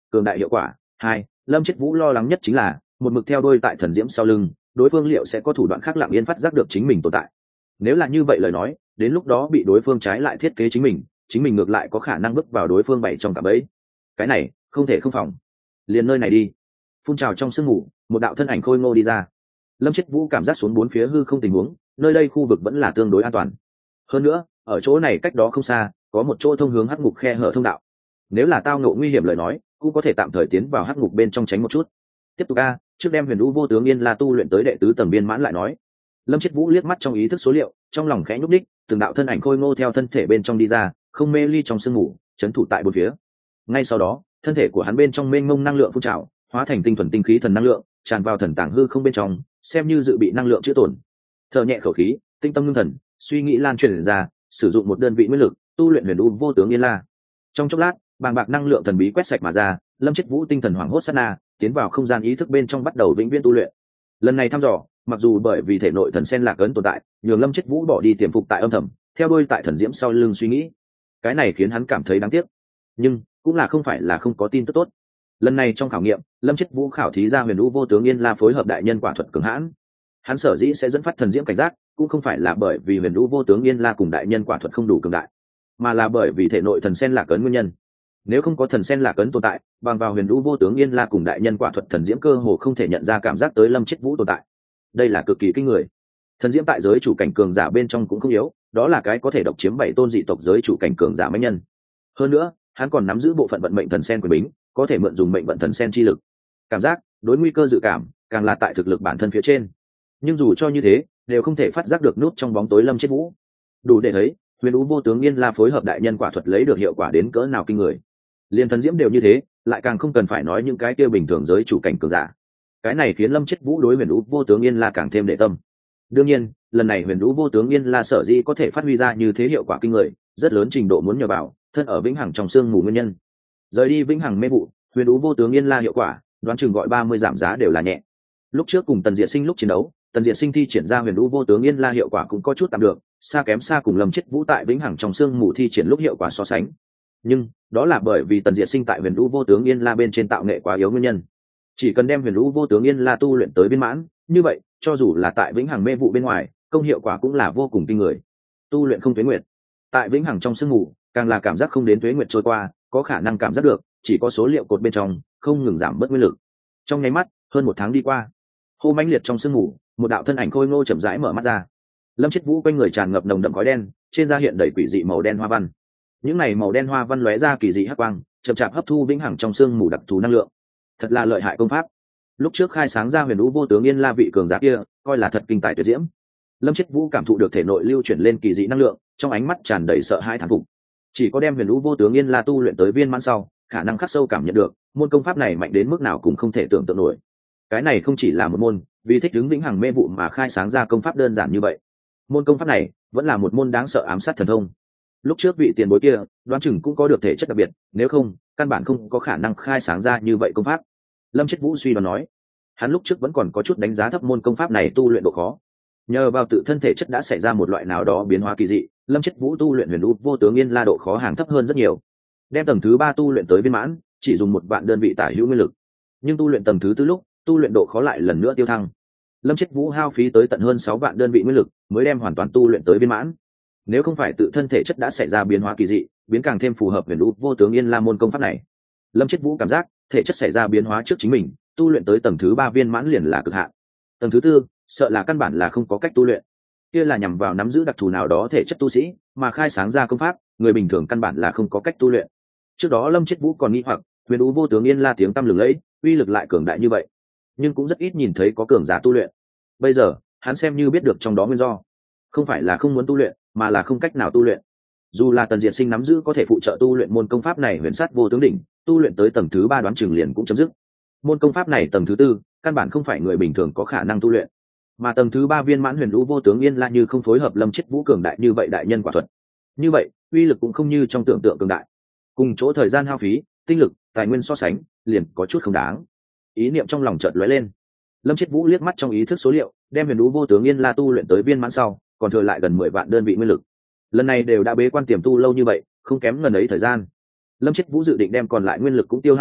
cường đại hiệu quả. Hai, Lâm Chết Vũ lo lắng nhất chính là một mực theo đuôi tại thần diễm sau lưng, đối phương liệu sẽ có thủ đoạn khác lặng yên phát giác được chính mình tồn tại. Nếu là như vậy lời nói, đến lúc đó bị đối phương trái lại thiết kế chính mình, chính mình ngược lại có khả năng bước vào đối phương bày trong cả bẫy. Cái này không thể không phòng. Liền nơi này đi. Phun trào trong sương mù, một đạo thân ảnh khôi ngô đi ra. Lâm Chết Vũ cảm giác xuống bốn phía hư không tình huống, nơi đây khu vực vẫn là tương đối an toàn. Hơn nữa, ở chỗ này cách đó không xa, có một chỗ thông hướng hắc ngục khe hở thông đạo. Nếu là tao ngộ nguy hiểm lời nói, cũng có thể tạm thời tiến vào hắc ngục bên trong tránh một chút. Tiếp tục a, trước đem Huyền Vũ Vô Tướng Yên La tu luyện tới đệ tứ tầng viên mãn lại nói. Lâm Chết Vũ liếc mắt trong ý thức số liệu, trong lòng khẽ nhúc đích, từng đạo thân ảnh khôi ngô theo thân thể bên trong đi ra, không mê ly trong sương mù, chấn thủ tại bốn phía. Ngay sau đó, thân thể của hắn bên trong mênh mông năng lượng phun trào, hóa thành tinh thuần tinh khí thần năng lượng, tràn vào thần tàng hư không bên trong, xem như dự bị năng lượng chữa tổn. Thở nhẹ khẩu khí, tinh tâm ngưng thần, suy nghĩ lan truyền ra, sử dụng một đơn vị nguyên lực, tu luyện Huyền Vũ Vô Tướng Yên La. Trong chốc lát, bàng bạc năng lượng thần bí quét sạch mà ra, Lâm Chết Vũ tinh thần hoảng hốt sát na, tiến vào không gian ý thức bên trong bắt đầu vĩnh viễn tu luyện. Lần này thăm dò, mặc dù bởi vì thể nội thần sen lạc ấn tồn tại, nhường Lâm Chết Vũ bỏ đi tiềm phục tại âm thầm, theo đuôi tại thần diễm sau lưng suy nghĩ. Cái này khiến hắn cảm thấy đáng tiếc, nhưng cũng là không phải là không có tin tức tốt. Lần này trong khảo nghiệm, Lâm Chết Vũ khảo thí ra Huyền Vũ Vô Tướng Yên La phối hợp đại nhân quả thuật cường hãn. Hắn sở dĩ sẽ dẫn phát thần diễm cảnh giác, cũng không phải là bởi vì Huyền Vũ Vô Tướng Yên La cùng đại nhân quả thuật không đủ cường đại, mà là bởi vì thể nội thần sen lạc ấn nguyên nhân. Nếu không có thần sen lạc ấn tồn tại, bằng vào Huyền Vũ Vô Tướng Yên La cùng đại nhân quả thuật thần diễm cơ hồ không thể nhận ra cảm giác tới Lâm Chết Vũ tồn tại. Đây là cực kỳ kinh người. Thần diễm tại giới chủ cảnh cường giả bên trong cũng không yếu, đó là cái có thể độc chiếm bảy tôn dị tộc giới chủ cảnh cường giả mấy nhân. Hơn nữa, hắn còn nắm giữ bộ phận vận mệnh thần sen quyền bính, có thể mượn dùng mệnh vận thần sen chi lực. Cảm giác, đối nguy cơ dự cảm, càng là tại thực lực bản thân phía trên. Nhưng dù cho như thế, đều không thể phát giác được nút trong bóng tối Lâm Chết Vũ. Đủ để thấy, Huyền Vũ Vô Tướng Yên La phối hợp đại nhân quả thuật lấy được hiệu quả đến cỡ nào kinh người. Liên thần diễm đều như thế, lại càng không cần phải nói những cái kia bình thường giới chủ cảnh cường giả. Cái này khiến Lâm Chết Vũ đối Huyền Vũ Vô Tướng Yên La càng thêm để tâm. Đương nhiên, lần này Huyền Vũ Vô Tướng Yên La sở dĩ có thể phát huy ra như thế hiệu quả kinh người, rất lớn trình độ muốn nhờ vào thân ở vĩnh hằng trong sương mù nguyên nhân. Rời đi vĩnh hằng mê vụ, Huyền Vũ Vô Tướng Yên La hiệu quả, đoán chừng gọi ba mươi giảm giá đều là nhẹ. Lúc trước cùng Tần Diệt Sinh lúc chiến đấu, Tần Diệt Sinh thi triển ra Huyền Vũ Vô Tướng Yên La hiệu quả cũng có chút tạm được, xa kém xa cùng Lâm Chết Vũ tại vĩnh hằng trong sương mù thi triển lúc hiệu quả so sánh. Nhưng đó là bởi vì Tần Diệt Sinh tại Huyền Vũ Vô Tướng Yên La bên trên tạo nghệ quá yếu nguyên nhân. Chỉ cần đem Huyền Vũ Vô Tướng Yên La tu luyện tới viên mãn, như vậy, cho dù là tại vĩnh hằng mê vụ bên ngoài, công hiệu quả cũng là vô cùng kinh người. Tu luyện không tuế nguyệt, tại vĩnh hằng trong sương mù, càng là cảm giác không đến tuế nguyệt trôi qua, có khả năng cảm giác được, chỉ có số liệu cột bên trong, không ngừng giảm bớt nguyên lực. Trong nháy mắt, hơn một tháng đi qua, hô mãnh liệt trong sương mù, một đạo thân ảnh khôi ngô chậm rãi mở mắt ra. Lâm Chết Vũ quanh người tràn ngập nồng đậm khói đen, trên da hiện đầy quỷ dị màu đen hoa văn. Những này màu đen hoa văn lóe ra kỳ dị hắc quang, chậm chạp hấp thu vĩnh hằng trong sương mù đặc thù năng lượng. Thật là lợi hại công pháp. Lúc trước khai sáng ra Huyền Vũ Vô Tướng Yên La vị cường giả kia, coi là thật kinh tài tuyệt diễm. Lâm Chết Vũ cảm thụ được thể nội lưu chuyển lên kỳ dị năng lượng, trong ánh mắt tràn đầy sợ hãi thán phục. Chỉ có đem Huyền Vũ Vô Tướng Yên La tu luyện tới viên mãn sau, khả năng khắc sâu cảm nhận được, môn công pháp này mạnh đến mức nào cũng không thể tưởng tượng nổi. Cái này không chỉ là một môn, vì thích ứng vĩnh hằng mê vụ mà khai sáng ra công pháp đơn giản như vậy. Môn công pháp này vẫn là một môn đáng sợ ám sát thần thông. Lúc trước vị tiền bối kia, đoán chừng cũng có được thể chất đặc biệt, nếu không, căn bản không có khả năng khai sáng ra như vậy công pháp. Lâm Chết Vũ suy đoán nói, hắn lúc trước vẫn còn có chút đánh giá thấp môn công pháp này tu luyện độ khó. Nhờ vào tự thân thể chất đã xảy ra một loại nào đó biến hóa kỳ dị, Lâm Chết Vũ tu luyện Huyền Vũ Vô Tướng Yên La độ khó hàng thấp hơn rất nhiều. Đem tầng thứ ba tu luyện tới viên mãn, chỉ dùng một vạn đơn vị tả hữu nguyên lực. Nhưng tu luyện tầng thứ tư lúc, tu luyện độ khó lại lần nữa tiêu thăng. Lâm Chết Vũ hao phí tới tận hơn sáu vạn đơn vị nguyên lực, mới đem hoàn toàn tu luyện tới viên mãn. Nếu không phải tự thân thể chất đã xảy ra biến hóa kỳ dị, biến càng thêm phù hợp Huyền Vũ Vô Tướng Yên La môn công pháp này, Lâm Chết Vũ cảm giác thể chất xảy ra biến hóa trước chính mình, tu luyện tới tầng thứ ba viên mãn liền là cực hạn. Tầng thứ tư, sợ là căn bản là không có cách tu luyện. Kia là nhằm vào nắm giữ đặc thù nào đó thể chất tu sĩ, mà khai sáng ra công pháp, người bình thường căn bản là không có cách tu luyện. Trước đó Lâm Chết Vũ còn nghi hoặc, Huyền Vũ Vô Tướng Yên La tiếng tăm lừng lẫy, uy lực lại cường đại như vậy, nhưng cũng rất ít nhìn thấy có cường giả tu luyện. Bây giờ, hắn xem như biết được trong đó nguyên do, không phải là không muốn tu luyện, mà là không cách nào tu luyện. Dù là Tần Diệt Sinh nắm giữ có thể phụ trợ tu luyện môn công pháp này Huyền Sát Vô Tướng đỉnh, tu luyện tới tầng thứ ba đoán chừng liền cũng chấm dứt. Môn công pháp này tầng thứ tư, căn bản không phải người bình thường có khả năng tu luyện. Mà tầng thứ ba viên mãn Huyền Vũ Vô Tướng Yên La như không phối hợp Lâm Chết Vũ cường đại như vậy đại nhân quả thuật, như vậy uy lực cũng không như trong tưởng tượng cường đại. Cùng chỗ thời gian hao phí, tinh lực, tài nguyên so sánh, liền có chút không đáng. Ý niệm trong lòng chợt lóe lên. Lâm Chết Vũ liếc mắt trong ý thức số liệu, đem Huyền Vũ Vô Tướng Yên La tu luyện tới viên mãn sau, còn thừa lại gần mười vạn đơn vị nguyên lực. Lần này đều đã bế quan tiềm tu lâu như vậy, không kém ngần ấy thời gian. Lâm Chết Vũ dự định đem còn lại nguyên lực cũng tiêu hao hết,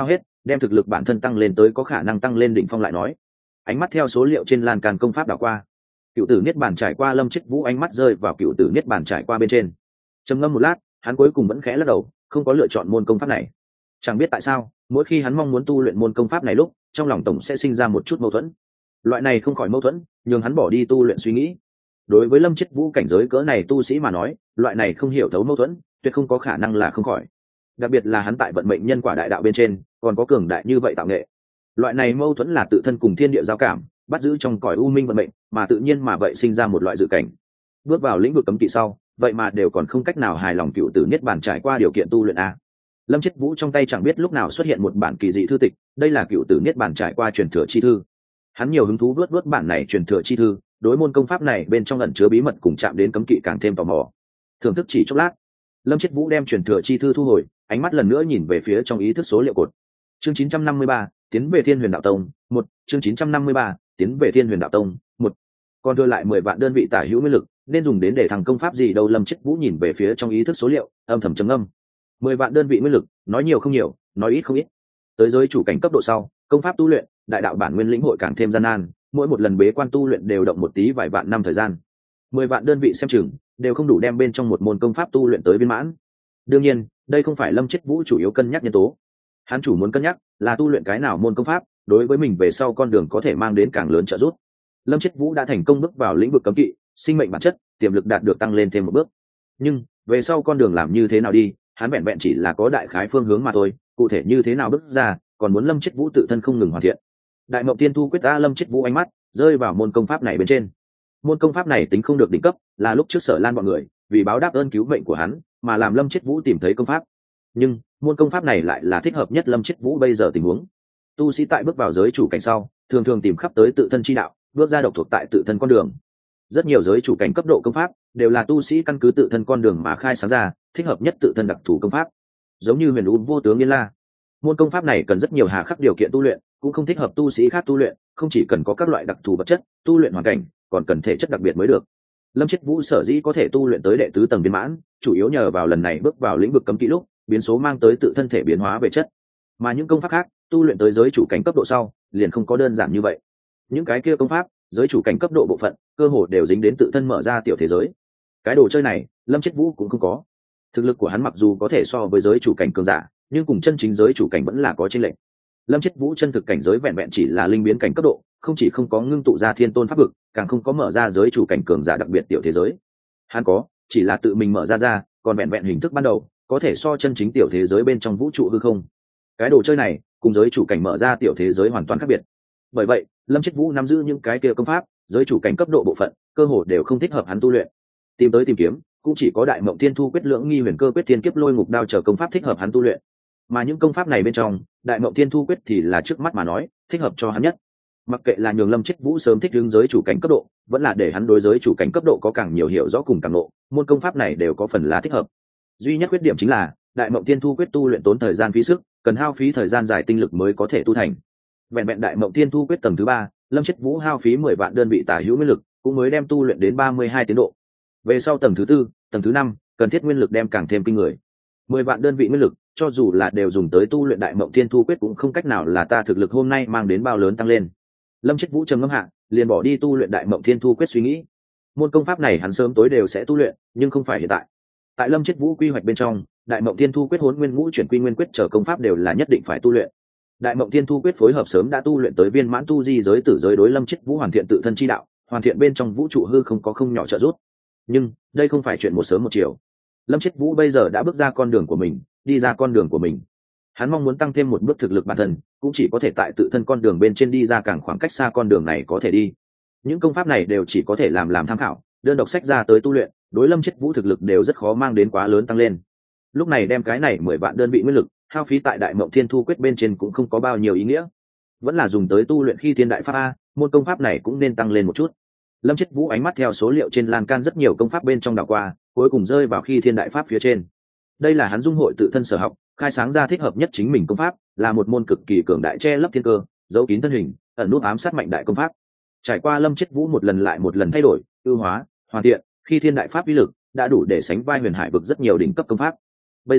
đem thực lực bản thân tăng lên tới có khả năng tăng lên đỉnh phong lại nói. Ánh mắt theo số liệu trên lan can công pháp đảo qua, cựu tử niết bàn trải qua Lâm Chết Vũ ánh mắt rơi vào cựu tử niết bàn trải qua bên trên, trầm ngâm một lát, hắn cuối cùng vẫn khẽ lắc đầu, không có lựa chọn môn công pháp này. Chẳng biết tại sao, mỗi khi hắn mong muốn tu luyện môn công pháp này lúc, trong lòng tổng sẽ sinh ra một chút mâu thuẫn. Loại này không khỏi mâu thuẫn, nhường hắn bỏ đi tu luyện suy nghĩ. Đối với Lâm Chết Vũ cảnh giới cỡ này tu sĩ mà nói, loại này không hiểu thấu mâu thuẫn, tuyệt không có khả năng là không khỏi. Đặc biệt là hắn tại vận mệnh nhân quả đại đạo bên trên, còn có cường đại như vậy tạo nghệ. Loại này mâu thuẫn là tự thân cùng thiên địa giao cảm, bắt giữ trong cõi u minh vận mệnh, mà tự nhiên mà vậy sinh ra một loại dự cảnh. Bước vào lĩnh vực cấm kỵ sau, vậy mà đều còn không cách nào hài lòng cựu tử niết bàn trải qua điều kiện tu luyện a. Lâm Chết Vũ trong tay chẳng biết lúc nào xuất hiện một bản kỳ dị thư tịch, đây là cựu tử niết bàn trải qua truyền thừa chi thư. Hắn nhiều hứng thú vớt vớt bản này truyền thừa chi thư, đối môn công pháp này bên trong ẩn chứa bí mật cùng chạm đến cấm kỵ càng thêm tò mò. Thưởng thức chỉ chốc lát, Lâm Chết Vũ đem truyền thừa chi thư thu hồi, ánh mắt lần nữa nhìn về phía trong ý thức số liệu cột. Chương chín trăm năm mươi ba, tiến về Thiên Huyền Đạo Tông, một, chương chín trăm năm mươi ba, tiến về Thiên Huyền Đạo Tông, một. Còn đưa lại mười vạn đơn vị tả hữu nguyên lực, nên dùng đến để thằng công pháp gì đâu? Lâm Chết Vũ nhìn về phía trong ý thức số liệu, âm thầm trầm ngâm. mười vạn đơn vị nguyên lực, nói nhiều không nhiều, nói ít không ít. Tới giới chủ cảnh cấp độ sau, công pháp tu luyện, đại đạo bản nguyên lĩnh hội càng thêm gian nan, mỗi một lần bế quan tu luyện đều động một tí vài vạn năm thời gian. mười vạn đơn vị xem chừng đều không đủ đem bên trong một môn công pháp tu luyện tới viên mãn. Đương nhiên, đây không phải Lâm Chết Vũ chủ yếu cân nhắc nhân tố. Hắn chủ muốn cân nhắc là tu luyện cái nào môn công pháp, đối với mình về sau con đường có thể mang đến càng lớn trợ giúp. Lâm Chết Vũ đã thành công bước vào lĩnh vực cấm kỵ, sinh mệnh bản chất, tiềm lực đạt được tăng lên thêm một bước. Nhưng về sau con đường làm như thế nào đi, hắn vẹn vẹn chỉ là có đại khái phương hướng mà thôi, cụ thể như thế nào bước ra, còn muốn Lâm Chết Vũ tự thân không ngừng hoàn thiện. Đại Mộng Tiên Thu quyết ta Lâm Chết Vũ ánh mắt rơi vào môn công pháp này bên trên. Môn công pháp này tính không được đỉnh cấp, là lúc trước Sở Lan bọn người vì báo đáp ơn cứu mệnh của hắn mà làm Lâm Chết Vũ tìm thấy công pháp. Nhưng môn công pháp này lại là thích hợp nhất Lâm Chết Vũ bây giờ tình huống. Tu sĩ tại bước vào giới chủ cảnh sau, thường thường tìm khắp tới tự thân chi đạo, bước ra độc thuộc tại tự thân con đường. Rất nhiều giới chủ cảnh cấp độ công pháp đều là tu sĩ căn cứ tự thân con đường mà khai sáng ra, thích hợp nhất tự thân đặc thù công pháp. Giống như Huyền U Vô Tướng Yên La, môn công pháp này cần rất nhiều hà khắc điều kiện tu luyện, cũng không thích hợp tu sĩ khác tu luyện, không chỉ cần có các loại đặc thù vật chất, tu luyện hoàn cảnh, còn cần thể chất đặc biệt mới được. Lâm Chết Vũ sở dĩ có thể tu luyện tới đệ tứ tầng viên mãn, chủ yếu nhờ vào lần này bước vào lĩnh vực cấm kỵ lúc, biến số mang tới tự thân thể biến hóa về chất. Mà những công pháp khác, tu luyện tới giới chủ cảnh cấp độ sau, liền không có đơn giản như vậy. Những cái kia công pháp, giới chủ cảnh cấp độ bộ phận, cơ hồ đều dính đến tự thân mở ra tiểu thế giới. Cái đồ chơi này, Lâm Chết Vũ cũng không có. Thực lực của hắn mặc dù có thể so với giới chủ cảnh cường giả, nhưng cùng chân chính giới chủ cảnh vẫn là có chênh lệch. Lâm Chết Vũ chân thực cảnh giới vẹn vẹn chỉ là linh biến cảnh cấp độ, không chỉ không có ngưng tụ ra thiên tôn pháp vực, càng không có mở ra giới chủ cảnh cường giả đặc biệt tiểu thế giới. Hắn có, chỉ là tự mình mở ra ra, còn vẹn vẹn hình thức ban đầu, có thể so chân chính tiểu thế giới bên trong vũ trụ hư không. Cái đồ chơi này, cùng giới chủ cảnh mở ra tiểu thế giới hoàn toàn khác biệt. Bởi vậy, Lâm Chết Vũ nắm giữ những cái kia công pháp, giới chủ cảnh cấp độ bộ phận, cơ hồ đều không thích hợp hắn tu luyện. Tìm tới tìm kiếm, cũng chỉ có Đại Mộng Tiên Thu quyết, Lưỡng Nghi Huyền Cơ quyết, Thiên Kiếp Lôi Ngục Đao trở công pháp thích hợp hắn tu luyện. Mà những công pháp này bên trong, Đại Mộng Tiên Thu quyết thì là trước mắt mà nói, thích hợp cho hắn nhất. Mặc kệ là nhường Lâm Chết Vũ sớm thích ứng giới chủ cảnh cấp độ, vẫn là để hắn đối giới chủ cảnh cấp độ có càng nhiều hiểu rõ cùng càng ngộ, môn công pháp này đều có phần là thích hợp. Duy nhất khuyết điểm chính là, Đại Mộng Tiên Thu quyết tu luyện tốn thời gian phí sức, cần hao phí thời gian dài tinh lực mới có thể tu thành. Vẹn vẹn Đại Mộng Tiên Thu quyết tầng thứ ba, Lâm Chết Vũ hao phí mười vạn đơn vị tả hữu nguyên lực, cũng mới đem tu luyện đến ba mươi hai tiến độ. Về sau tầng thứ tư, tầng thứ năm, cần thiết nguyên lực đem càng thêm kinh người. mười vạn đơn vị nguyên lực, cho dù là đều dùng tới tu luyện Đại Mộng Tiên Thu quyết cũng không cách nào là ta thực lực hôm nay mang đến bao lớn tăng lên. Lâm Chết Vũ trầm ngâm hạ, liền bỏ đi tu luyện Đại Mộng Tiên Thu quyết suy nghĩ. Môn công pháp này hắn sớm tối đều sẽ tu luyện, nhưng không phải hiện tại. Tại Lâm Chết Vũ quy hoạch bên trong, Đại Mộng Tiên Thu quyết, Hỗn Nguyên Ngũ Chuyển Quy Nguyên quyết trở công pháp đều là nhất định phải tu luyện. Đại Mộng Tiên Thu quyết phối hợp sớm đã tu luyện tới viên mãn tu di giới tử giới đối Lâm Chết Vũ hoàn thiện tự thân chi đạo, hoàn thiện bên trong vũ trụ hư không có không nhỏ trợ giúp. Nhưng đây không phải chuyện một sớm một chiều. Lâm Chết Vũ bây giờ đã bước ra con đường của mình, đi ra con đường của mình. Hắn mong muốn tăng thêm một bước thực lực bản thân, cũng chỉ có thể tại tự thân con đường bên trên đi ra càng khoảng cách xa con đường này có thể đi. Những công pháp này đều chỉ có thể làm làm tham khảo, đơn độc sách ra tới tu luyện, đối Lâm Chết Vũ thực lực đều rất khó mang đến quá lớn tăng lên. Lúc này đem cái này mười vạn đơn vị nguyên lực hao phí tại Đại Mộng Thiên Thu quyết bên trên cũng không có bao nhiêu ý nghĩa, vẫn là dùng tới tu luyện khi thiên đại pháp a, môn công pháp này cũng nên tăng lên một chút. Lâm Chết Vũ ánh mắt theo số liệu trên lan can rất nhiều công pháp bên trong đảo qua, cuối cùng rơi vào khi thiên đại pháp phía trên. Đây là hắn dung hội tự thân sở học, khai sáng ra thích hợp nhất chính mình công pháp, là một môn cực kỳ cường đại che lấp thiên cơ, giấu kín thân hình, ẩn nút ám sát mạnh đại công pháp. Trải qua Lâm Chết Vũ một lần lại một lần thay đổi, ưu hóa, hoàn thiện, khi thiên đại pháp uy lực đã đủ để sánh vai huyền hải vực rất nhiều đỉnh cấp công pháp. Bây giờ,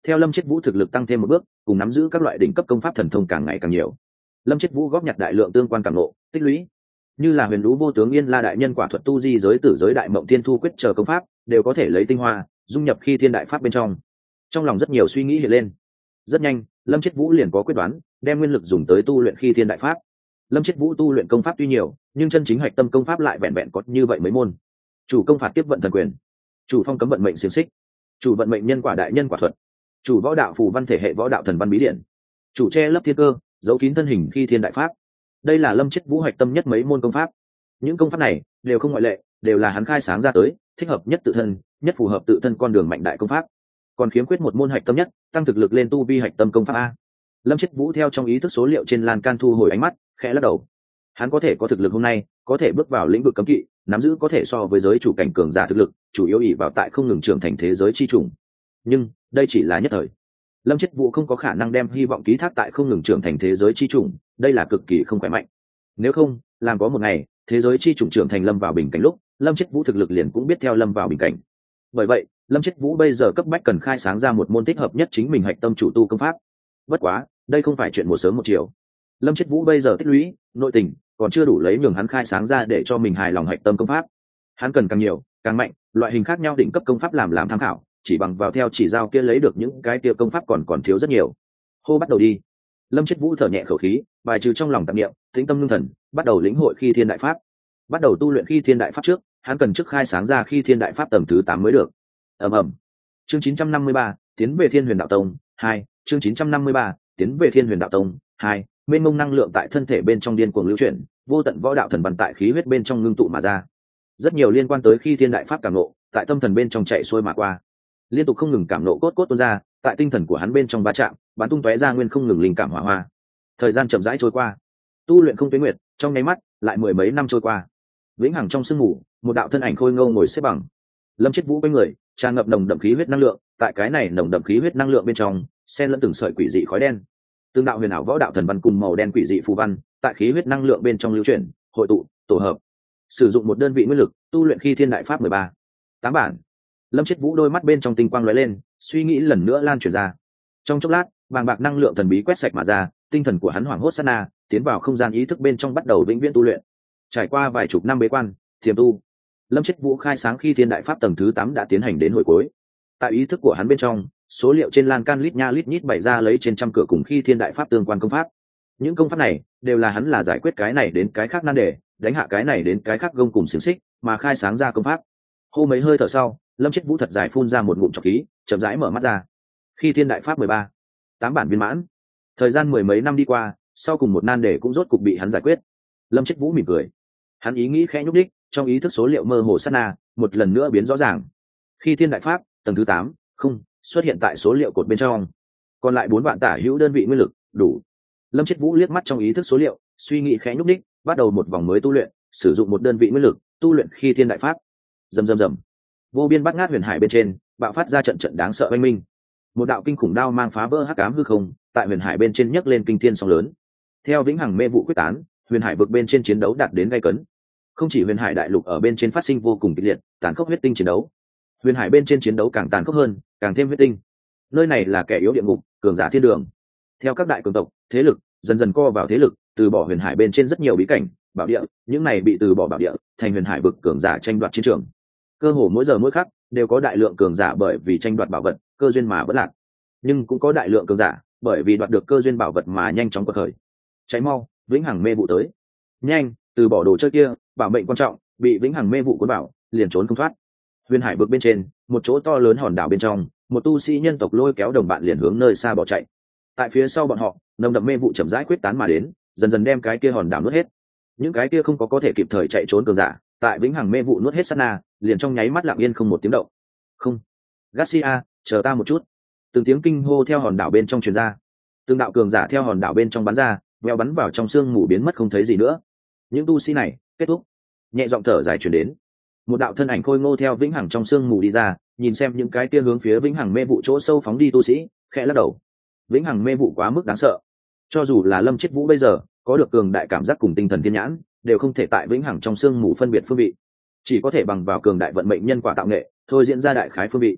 Theo Lâm Chiết Vũ thực lực tăng thêm một bước, cùng nắm giữ các loại đỉnh cấp công pháp thần thông càng ngày càng nhiều, Lâm Chiết Vũ góp nhặt đại lượng tương quan cảm ngộ, tích lũy, như là Huyền Lũ Vô Tướng Yên La đại nhân quả thuật tu di giới tử giới đại mộng thiên thu quyết chờ công pháp, đều có thể lấy tinh hoa dung nhập khi thiên đại pháp bên trong. Trong lòng rất nhiều suy nghĩ hiện lên. Rất nhanh, Lâm Chiết Vũ liền có quyết đoán, đem nguyên lực dùng tới tu luyện khi thiên đại pháp. Lâm Chiết Vũ tu luyện công pháp tuy nhiều, nhưng chân chính hạch tâm công pháp lại vẹn vẹn có như vậy mấy môn. Chủ công phạt tiếp vận thần quyền, chủ phong cấm vận mệnh xiềng xích, chủ vận mệnh nhân quả đại nhân quả thuật, chủ võ đạo phù văn thể hệ võ đạo thần văn bí điển, chủ che lấp thiên cơ giấu kín thân hình khi thiên đại pháp. Đây là Lâm Chiết Vũ hạch tâm nhất mấy môn công pháp. Những công pháp này đều không ngoại lệ, đều là hắn khai sáng ra tới, thích hợp nhất tự thân, nhất phù hợp tự thân con đường mạnh đại công pháp. Còn khiếm khuyết một môn hạch tâm nhất, tăng thực lực lên tu vi hạch tâm công pháp a. Lâm Chiết Vũ theo trong ý thức số liệu trên lan can thu hồi ánh mắt, khẽ lắc đầu. Hắn có thể có thực lực hôm nay, có thể bước vào lĩnh vực cấm kỵ, nắm giữ có thể so với giới chủ cảnh cường giả thực lực, chủ yếu ỷ vào tại không ngừng trưởng thành thế giới chi trùng. Nhưng đây chỉ là nhất thời. Lâm Chiết Vũ không có khả năng đem hy vọng ký thác tại không ngừng trưởng thành thế giới chi trùng, đây là cực kỳ không khỏe mạnh. Nếu không, làm có một ngày, thế giới chi trùng trưởng thành lâm vào bình cảnh lúc, Lâm Chiết Vũ thực lực liền cũng biết theo lâm vào bình cảnh. Bởi vậy, Lâm Chiết Vũ bây giờ cấp bách cần khai sáng ra một môn thích hợp nhất chính mình hạch tâm chủ tu công pháp. Bất quá, đây không phải chuyện một sớm một chiều. Lâm Chiết Vũ bây giờ tích lũy, nội tình còn chưa đủ lấy nhường hắn khai sáng ra để cho mình hài lòng hạch tâm công pháp. Hắn cần càng nhiều, càng mạnh, loại hình khác nhau định cấp công pháp làm làm tham khảo, chỉ bằng vào theo chỉ giao kia lấy được những cái kia công pháp còn còn thiếu rất nhiều. Hô bắt đầu đi. Lâm Chiết Vũ thở nhẹ khẩu khí, bài trừ trong lòng tạp niệm, tĩnh tâm ngưng thần, bắt đầu lĩnh hội khi thiên đại pháp. Bắt đầu tu luyện khi thiên đại pháp trước, hắn cần trước khai sáng ra khi thiên đại pháp tầng thứ tám mới được. Ầm ầm. Chương chín trăm năm mươi ba, tiến về Thiên Huyền Đạo Tông hai, chương chín trăm năm mươi ba, tiến về Thiên Huyền Đạo Tông hai, mênh mông năng lượng tại thân thể bên trong điên cuồng lưu chuyển, vô tận võ đạo thần văn tại khí huyết bên trong ngưng tụ mà ra. Rất nhiều liên quan tới khi thiên đại pháp cảm nộ, tại tâm thần bên trong chạy xuôi mà qua. Liên tục không ngừng cảm nộ cốt cốt tuôn ra, tại tinh thần của hắn bên trong va chạm, bắn tung tóe ra nguyên không ngừng linh cảm hỏa hoa. Thời gian chậm rãi trôi qua, tu luyện không tuyến nguyệt, trong nháy mắt, lại mười mấy năm trôi qua. Vĩnh hằng trong sương mù, một đạo thân ảnh khôi ngô ngồi xếp bằng. Lâm Chiết Vũ bên người, tràn ngập nồng đậm khí huyết năng lượng, tại cái này nồng đậm khí huyết năng lượng bên trong, xen lẫn từng sợi quỷ dị khói đen. Tương đạo huyền ảo võ đạo thần văn cùng màu đen quỷ dị phù văn, tại khí huyết năng lượng bên trong lưu chuyển, hội tụ, tổ hợp. Sử dụng một đơn vị nguyên lực, tu luyện khi thiên đại pháp mười ba. Tám bản. Lâm Chiết Vũ đôi mắt bên trong tinh quang lóe lên, suy nghĩ lần nữa lan truyền ra. Trong chốc lát, vàng bạc năng lượng thần bí quét sạch mà ra, tinh thần của hắn hoảng hốt sát na, tiến vào không gian ý thức bên trong bắt đầu vĩnh viễn tu luyện. Trải qua vài chục năm bế quan, thiềm tu, Lâm Chiết Vũ khai sáng khi thiên đại pháp tầng thứ tám đã tiến hành đến hồi cuối. Tại ý thức của hắn bên trong, số liệu trên lan can lít nha lít nhít bày ra lấy trên trăm cửa cùng khi thiên đại pháp tương quan công pháp. Những công pháp này đều là hắn là giải quyết cái này đến cái khác nan đề, đánh hạ cái này đến cái khác gông cùng xiềng xích, mà khai sáng ra công pháp. Hô mấy hơi thở sau, Lâm Chiết Vũ thật dài phun ra một ngụm trọc khí, chậm rãi mở mắt ra. Khi thiên đại pháp mười ba, tám bản viên mãn. Thời gian mười mấy năm đi qua, sau cùng một nan đề cũng rốt cục bị hắn giải quyết. Lâm Chiết Vũ mỉm cười. Hắn ý nghĩ khẽ nhúc đích, trong ý thức số liệu mơ hồ sát na, một lần nữa biến rõ ràng. Khi thiên đại pháp tầng thứ tám, không xuất hiện tại số liệu cột bên trong. Còn lại bốn vạn tả hữu đơn vị nguyên lực, đủ. Lâm Chiết Vũ liếc mắt trong ý thức số liệu, suy nghĩ khẽ nhúc đích, bắt đầu một vòng mới tu luyện, sử dụng một đơn vị nguyên lực, tu luyện khi thiên đại pháp. Rầm rầm rầm. Vô biên bát ngát huyền hải bên trên, bạo phát ra trận trận đáng sợ oanh minh. Một đạo kinh khủng đao mang phá vỡ hắc ám hư không, tại huyền hải bên trên nhấc lên kinh thiên sóng lớn. Theo vĩnh hằng mê vụ quyết tán, huyền hải vực bên trên chiến đấu đạt đến gay cấn. Không chỉ huyền hải đại lục ở bên trên phát sinh vô cùng kịch liệt, tàn khốc huyết tinh chiến đấu. Huyền hải bên trên chiến đấu càng tàn khốc hơn, càng thêm huyết tinh. Nơi này là kẻ yếu địa ngục, cường giả thiên đường. Theo các đại cường tộc, thế lực dần dần co vào thế lực, từ bỏ huyền hải bên trên rất nhiều bí cảnh, bảo địa, những này bị từ bỏ bảo địa, thành huyền hải vực cường giả tranh đoạt chiến trường. Cơ hồ mỗi giờ mỗi khắc đều có đại lượng cường giả bởi vì tranh đoạt bảo vật, cơ duyên mà bất lạc. Nhưng cũng có đại lượng cường giả bởi vì đoạt được cơ duyên bảo vật mà nhanh chóng quật khởi. Cháy mau, vĩnh hằng mê vụ tới. Nhanh, từ bỏ đồ chơi kia, bảo mệnh quan trọng, bị vĩnh hằng mê vụ cuốn bảo, liền trốn không thoát. Huyền hải vực bên trên, một chỗ to lớn hòn đảo bên trong, một tu sĩ nhân tộc lôi kéo đồng bạn liền hướng nơi xa bỏ chạy. Tại phía sau bọn họ, nồng đậm mê vụ chậm rãi quyết tán mà đến, dần dần đem cái kia hòn đảo nuốt hết. Những cái kia không có có thể kịp thời chạy trốn cường giả, tại vĩnh hằng mê vụ nuốt hết sát na, liền trong nháy mắt lặng yên không một tiếng động. Không, Garcia, chờ ta một chút. Từng tiếng kinh hô theo hòn đảo bên trong truyền ra. Từng đạo cường giả theo hòn đảo bên trong bắn ra, veo bắn vào trong sương mù biến mất không thấy gì nữa. Những tu sĩ này kết thúc. Nhẹ giọng thở dài truyền đến. Một đạo thân ảnh khôi ngô theo vĩnh hằng trong sương mù đi ra, nhìn xem những cái kia hướng phía vĩnh hằng mê vụ chỗ sâu phóng đi tu sĩ, khẽ lắc đầu. Vĩnh hằng mê vụ quá mức đáng sợ. Cho dù là Lâm Chiết Vũ bây giờ có được cường đại cảm giác cùng tinh thần thiên nhãn, đều không thể tại vĩnh hằng trong sương mù phân biệt phương vị, chỉ có thể bằng vào cường đại vận mệnh nhân quả tạo nghệ thôi diễn ra đại khái phương vị.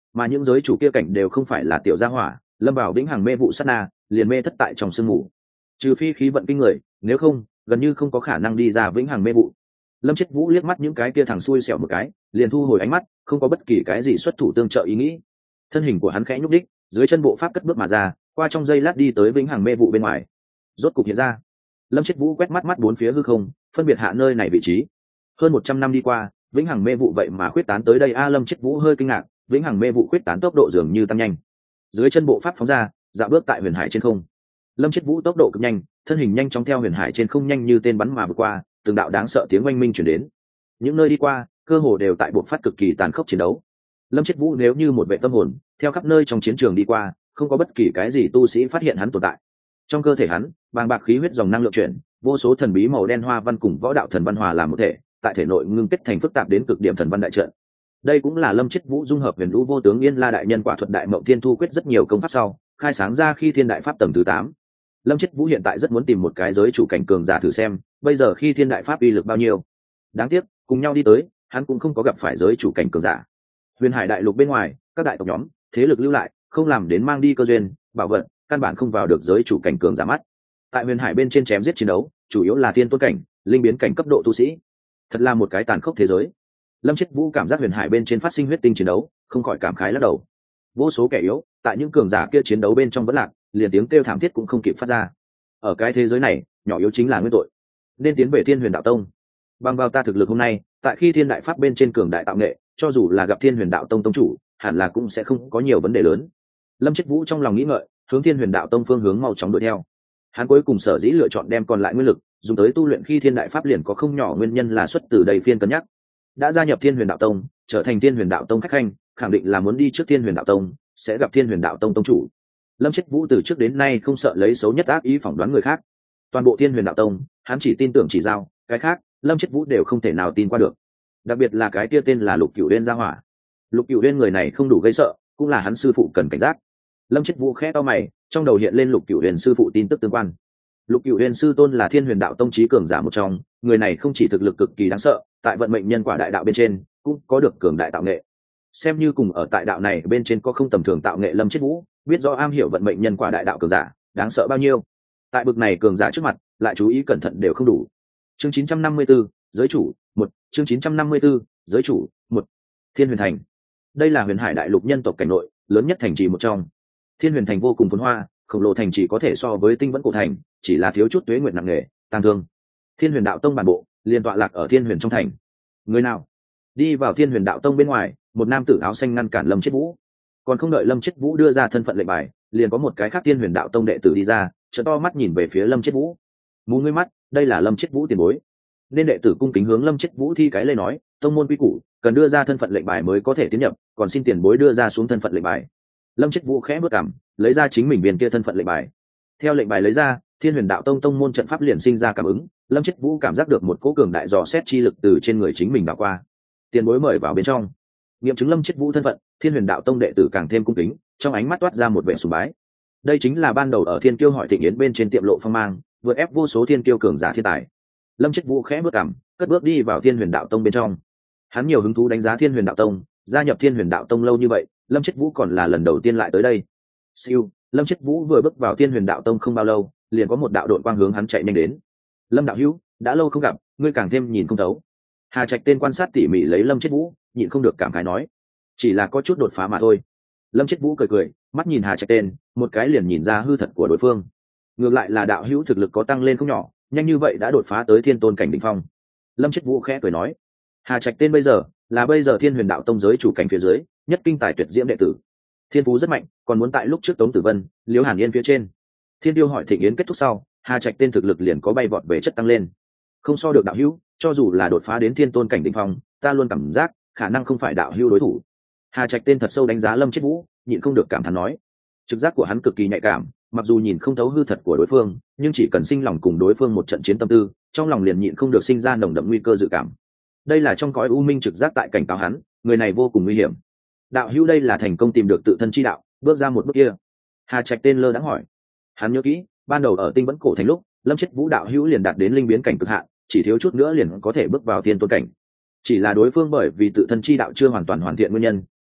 mà những giới chủ kia cảnh đều không phải là tiểu gia hỏa, lâm vào vĩnh hằng mê vụ sát na, liền mê thất tại trong sương mù. Trừ phi khí vận kinh người, nếu không gần như không có khả năng đi ra vĩnh hằng mê vụ. Lâm Chết Vũ liếc mắt những cái kia thằng xui xẻo một cái, liền thu hồi ánh mắt, không có bất kỳ cái gì xuất thủ tương trợ ý nghĩ. Thân hình của hắn khẽ nhúc đích, dưới chân bộ pháp cất bước mà ra, qua trong giây lát đi tới vĩnh hằng mê vụ bên ngoài. Rốt cục hiện ra. Lâm Chết Vũ quét mắt mắt bốn phía hư không, phân biệt hạ nơi này vị trí. Hơn một trăm năm đi qua, vĩnh hằng mê vụ vậy mà khuyết tán tới đây a. Lâm Chết Vũ hơi kinh ngạc, vĩnh hằng mê vụ khuyết tán tốc độ dường như tăng nhanh. Dưới chân bộ pháp phóng ra, dạo bước tại huyền hải trên không. Lâm Chết Vũ tốc độ cực nhanh, thân hình nhanh chóng theo huyền hải trên không nhanh như tên bắn mà vượt qua, từng đạo đáng sợ tiếng oanh minh truyền đến. Những nơi đi qua, cơ hồ đều tại buộc phát cực kỳ tàn khốc chiến đấu. Lâm Chết Vũ nếu như một vệ tâm hồn, theo khắp nơi trong chiến trường đi qua, không có bất kỳ cái gì tu sĩ phát hiện hắn tồn tại. Trong cơ thể hắn, bàng bạc khí huyết dòng năng lượng chuyển, vô số thần bí màu đen hoa văn cùng võ đạo thần văn hòa làm một thể, tại thể nội ngưng kết thành phức tạp đến cực điểm thần văn đại trận. Đây cũng là Lâm Chết Vũ dung hợp huyền lũ vô tướng yên la đại nhân quả thuật đại mộng thiên thu quyết rất nhiều công pháp sau, khai sáng ra khi thiên đại pháp tầng thứ tám. Lâm Chết Vũ hiện tại rất muốn tìm một cái giới chủ cảnh cường giả thử xem, bây giờ khi thiên đại pháp uy lực bao nhiêu. Đáng tiếc, cùng nhau đi tới, hắn cũng không có gặp phải giới chủ cảnh cường giả. Huyền Hải đại lục bên ngoài, các đại tộc nhóm, thế lực lưu lại, không làm đến mang đi cơ duyên, bảo vật, căn bản không vào được giới chủ cảnh cường giả mắt. Tại Huyền Hải bên trên chém giết chiến đấu, chủ yếu là thiên tôn cảnh, linh biến cảnh cấp độ tu sĩ. Thật là một cái tàn khốc thế giới. Lâm Chết Vũ cảm giác Huyền Hải bên trên phát sinh huyết tinh chiến đấu, không khỏi cảm khái lắc đầu. Vô số kẻ yếu, tại những cường giả kia chiến đấu bên trong vẫn lạc, liền tiếng kêu thảm thiết cũng không kịp phát ra. Ở cái thế giới này, nhỏ yếu chính là nguyên tội. Nên tiến về Thiên Huyền Đạo Tông. Bằng vào ta thực lực hôm nay, tại khi thiên đại pháp bên trên cường đại tạo nghệ, cho dù là gặp Thiên Huyền Đạo Tông tông chủ, hẳn là cũng sẽ không có nhiều vấn đề lớn. Lâm Chết Vũ trong lòng nghĩ ngợi, hướng Thiên Huyền Đạo Tông phương hướng mau chóng đuổi theo. Hắn cuối cùng sở dĩ lựa chọn đem còn lại nguyên lực dùng tới tu luyện khi thiên đại pháp liền có không nhỏ nguyên nhân là xuất từ đầy phiên cân nhắc. Đã gia nhập Thiên Huyền Đạo Tông, trở thành Thiên Huyền Đạo Tông khách khanh, khẳng định là muốn đi trước Thiên Huyền Đạo Tông, sẽ gặp Thiên Huyền Đạo Tông tông chủ. Lâm Chết Vũ từ trước đến nay không sợ lấy xấu nhất ác ý phỏng đoán người khác. Toàn bộ Thiên Huyền Đạo Tông, hắn chỉ tin tưởng chỉ giao, cái khác, Lâm Chết Vũ đều không thể nào tin qua được. Đặc biệt là cái kia tên là Lục Cửu Uyên gia hỏa. Lục Cửu Uyên người này không đủ gây sợ, cũng là hắn sư phụ cần cảnh giác. Lâm Chết Vũ khẽ to mày, trong đầu hiện lên Lục Cửu Uyên sư phụ tin tức tương quan. Lục Cửu Uyên sư tôn là Thiên Huyền Đạo Tông chí cường giả một trong, người này không chỉ thực lực cực kỳ đáng sợ, tại vận mệnh nhân quả đại đạo bên trên cũng có được cường đại tạo nghệ. Xem như cùng ở tại đạo này bên trên có không tầm thường tạo nghệ, Lâm Chết Vũ biết rõ am hiểu vận mệnh nhân quả đại đạo cường giả đáng sợ bao nhiêu. Tại bực này cường giả trước mặt, lại chú ý cẩn thận đều không đủ. Chương chín trăm năm mươi 4, giới chủ, một, chương chín trăm năm mươi 4, giới chủ, một. Thiên Huyền Thành. Đây là Huyền Hải đại lục nhân tộc cảnh nội, lớn nhất thành trì một trong. Thiên Huyền Thành vô cùng phồn hoa, khổng lồ thành trì có thể so với Tinh Vẫn cổ thành, chỉ là thiếu chút tuế nguyệt nặng nề, tang thương. Thiên Huyền Đạo Tông bản bộ liền tọa lạc ở Thiên Huyền trong thành. Người nào? Đi vào Thiên Huyền Đạo Tông bên ngoài, một nam tử áo xanh ngăn cản Lâm Chết Vũ. Còn không đợi Lâm Chết Vũ đưa ra thân phận lệnh bài, liền có một cái khác Thiên Huyền Đạo Tông đệ tử đi ra, trợn to mắt nhìn về phía Lâm Chết Vũ. Mù ngươi mắt, đây là Lâm Chết Vũ tiền bối. Nên đệ tử cung kính hướng Lâm Chết Vũ thi cái lễ nói, tông môn quy củ, cần đưa ra thân phận lệnh bài mới có thể tiến nhập, còn xin tiền bối đưa ra xuống thân phận lệnh bài. Lâm Chết Vũ khẽ bước cằm, lấy ra chính mình viên kia thân phận lệnh bài. Theo lệnh bài lấy ra, Thiên Huyền Đạo Tông tông môn trận pháp liền sinh ra cảm ứng, Lâm Chết Vũ cảm giác được một cỗ cường đại dò xét chi lực từ trên người chính mình đảo qua. Tiền bối mời vào bên trong. Nghiệm chứng Lâm Chết Vũ thân phận, Thiên Huyền Đạo Tông đệ tử càng thêm cung kính, trong ánh mắt toát ra một vẻ sùng bái. Đây chính là ban đầu ở Thiên Kiêu hỏi thịnh yến bên trên tiệm lộ phong mang, vượt ép vô số thiên kiêu cường giả thiên tài. Lâm Chết Vũ khẽ bước cằm, cất bước đi vào Thiên Huyền Đạo Tông bên trong. Hắn nhiều hứng thú đánh giá Thiên Huyền Đạo Tông, gia nhập Thiên Huyền Đạo Tông lâu như vậy, Lâm Chết Vũ còn là lần đầu tiên lại tới đây. Siêu, Lâm Chết Vũ vừa bước vào Thiên Huyền Đạo Tông không bao lâu, liền có một đạo độn quang hướng hắn chạy nhanh đến. Lâm đạo hữu, đã lâu không gặp, ngươi càng thêm nhìn không thấu. Hà Trạch tên quan sát tỉ mỉ lấy Lâm Chết Vũ, nhịn không được cảm khái nói, chỉ là có chút đột phá mà thôi. Lâm Chết Vũ cười cười, mắt nhìn Hà Trạch tên, một cái liền nhìn ra hư thật của đối phương. Ngược lại là đạo hữu thực lực có tăng lên không nhỏ, nhanh như vậy đã đột phá tới thiên tôn cảnh đỉnh phong. Lâm Chết Vũ khẽ cười nói, Hà Trạch tên bây giờ là bây giờ Thiên Huyền Đạo Tông giới chủ cảnh phía dưới, nhất kinh tài tuyệt diễm đệ tử, thiên phú rất mạnh, còn muốn tại lúc trước Tống Tử Vân, Liễu Hàn Yên phía trên. Thiên Tiêu hỏi thịnh yến kết thúc sau, Hà Trạch tên thực lực liền có bay vọt về chất tăng lên, không so được đạo hữu, cho dù là đột phá đến thiên tôn cảnh đỉnh phong, ta luôn cảm giác khả năng không phải đạo hữu đối thủ. Hà Trạch tên thật sâu đánh giá Lâm Chết Vũ, nhịn không được cảm thán nói, trực giác của hắn cực kỳ nhạy cảm, mặc dù nhìn không thấu hư thật của đối phương, nhưng chỉ cần sinh lòng cùng đối phương một trận chiến tâm tư, trong lòng liền nhịn không được sinh ra nồng đậm nguy cơ dự cảm. Đây là trong cõi u minh trực giác tại cảnh cáo hắn, người này vô cùng nguy hiểm. Đạo hữu đây là thành công tìm được tự thân chi đạo, bước ra một bước kia. Hà Trạch tên lơ đãng hỏi. Hắn nhớ kỹ, ban đầu ở Tinh Vẫn cổ thành lúc, Lâm Chết Vũ đạo hữu liền đạt đến linh biến cảnh cực hạn, chỉ thiếu chút nữa liền có thể bước vào thiên tôn cảnh. Chỉ là đối phương bởi vì tự thân chi đạo chưa hoàn toàn hoàn thiện nguyên nhân,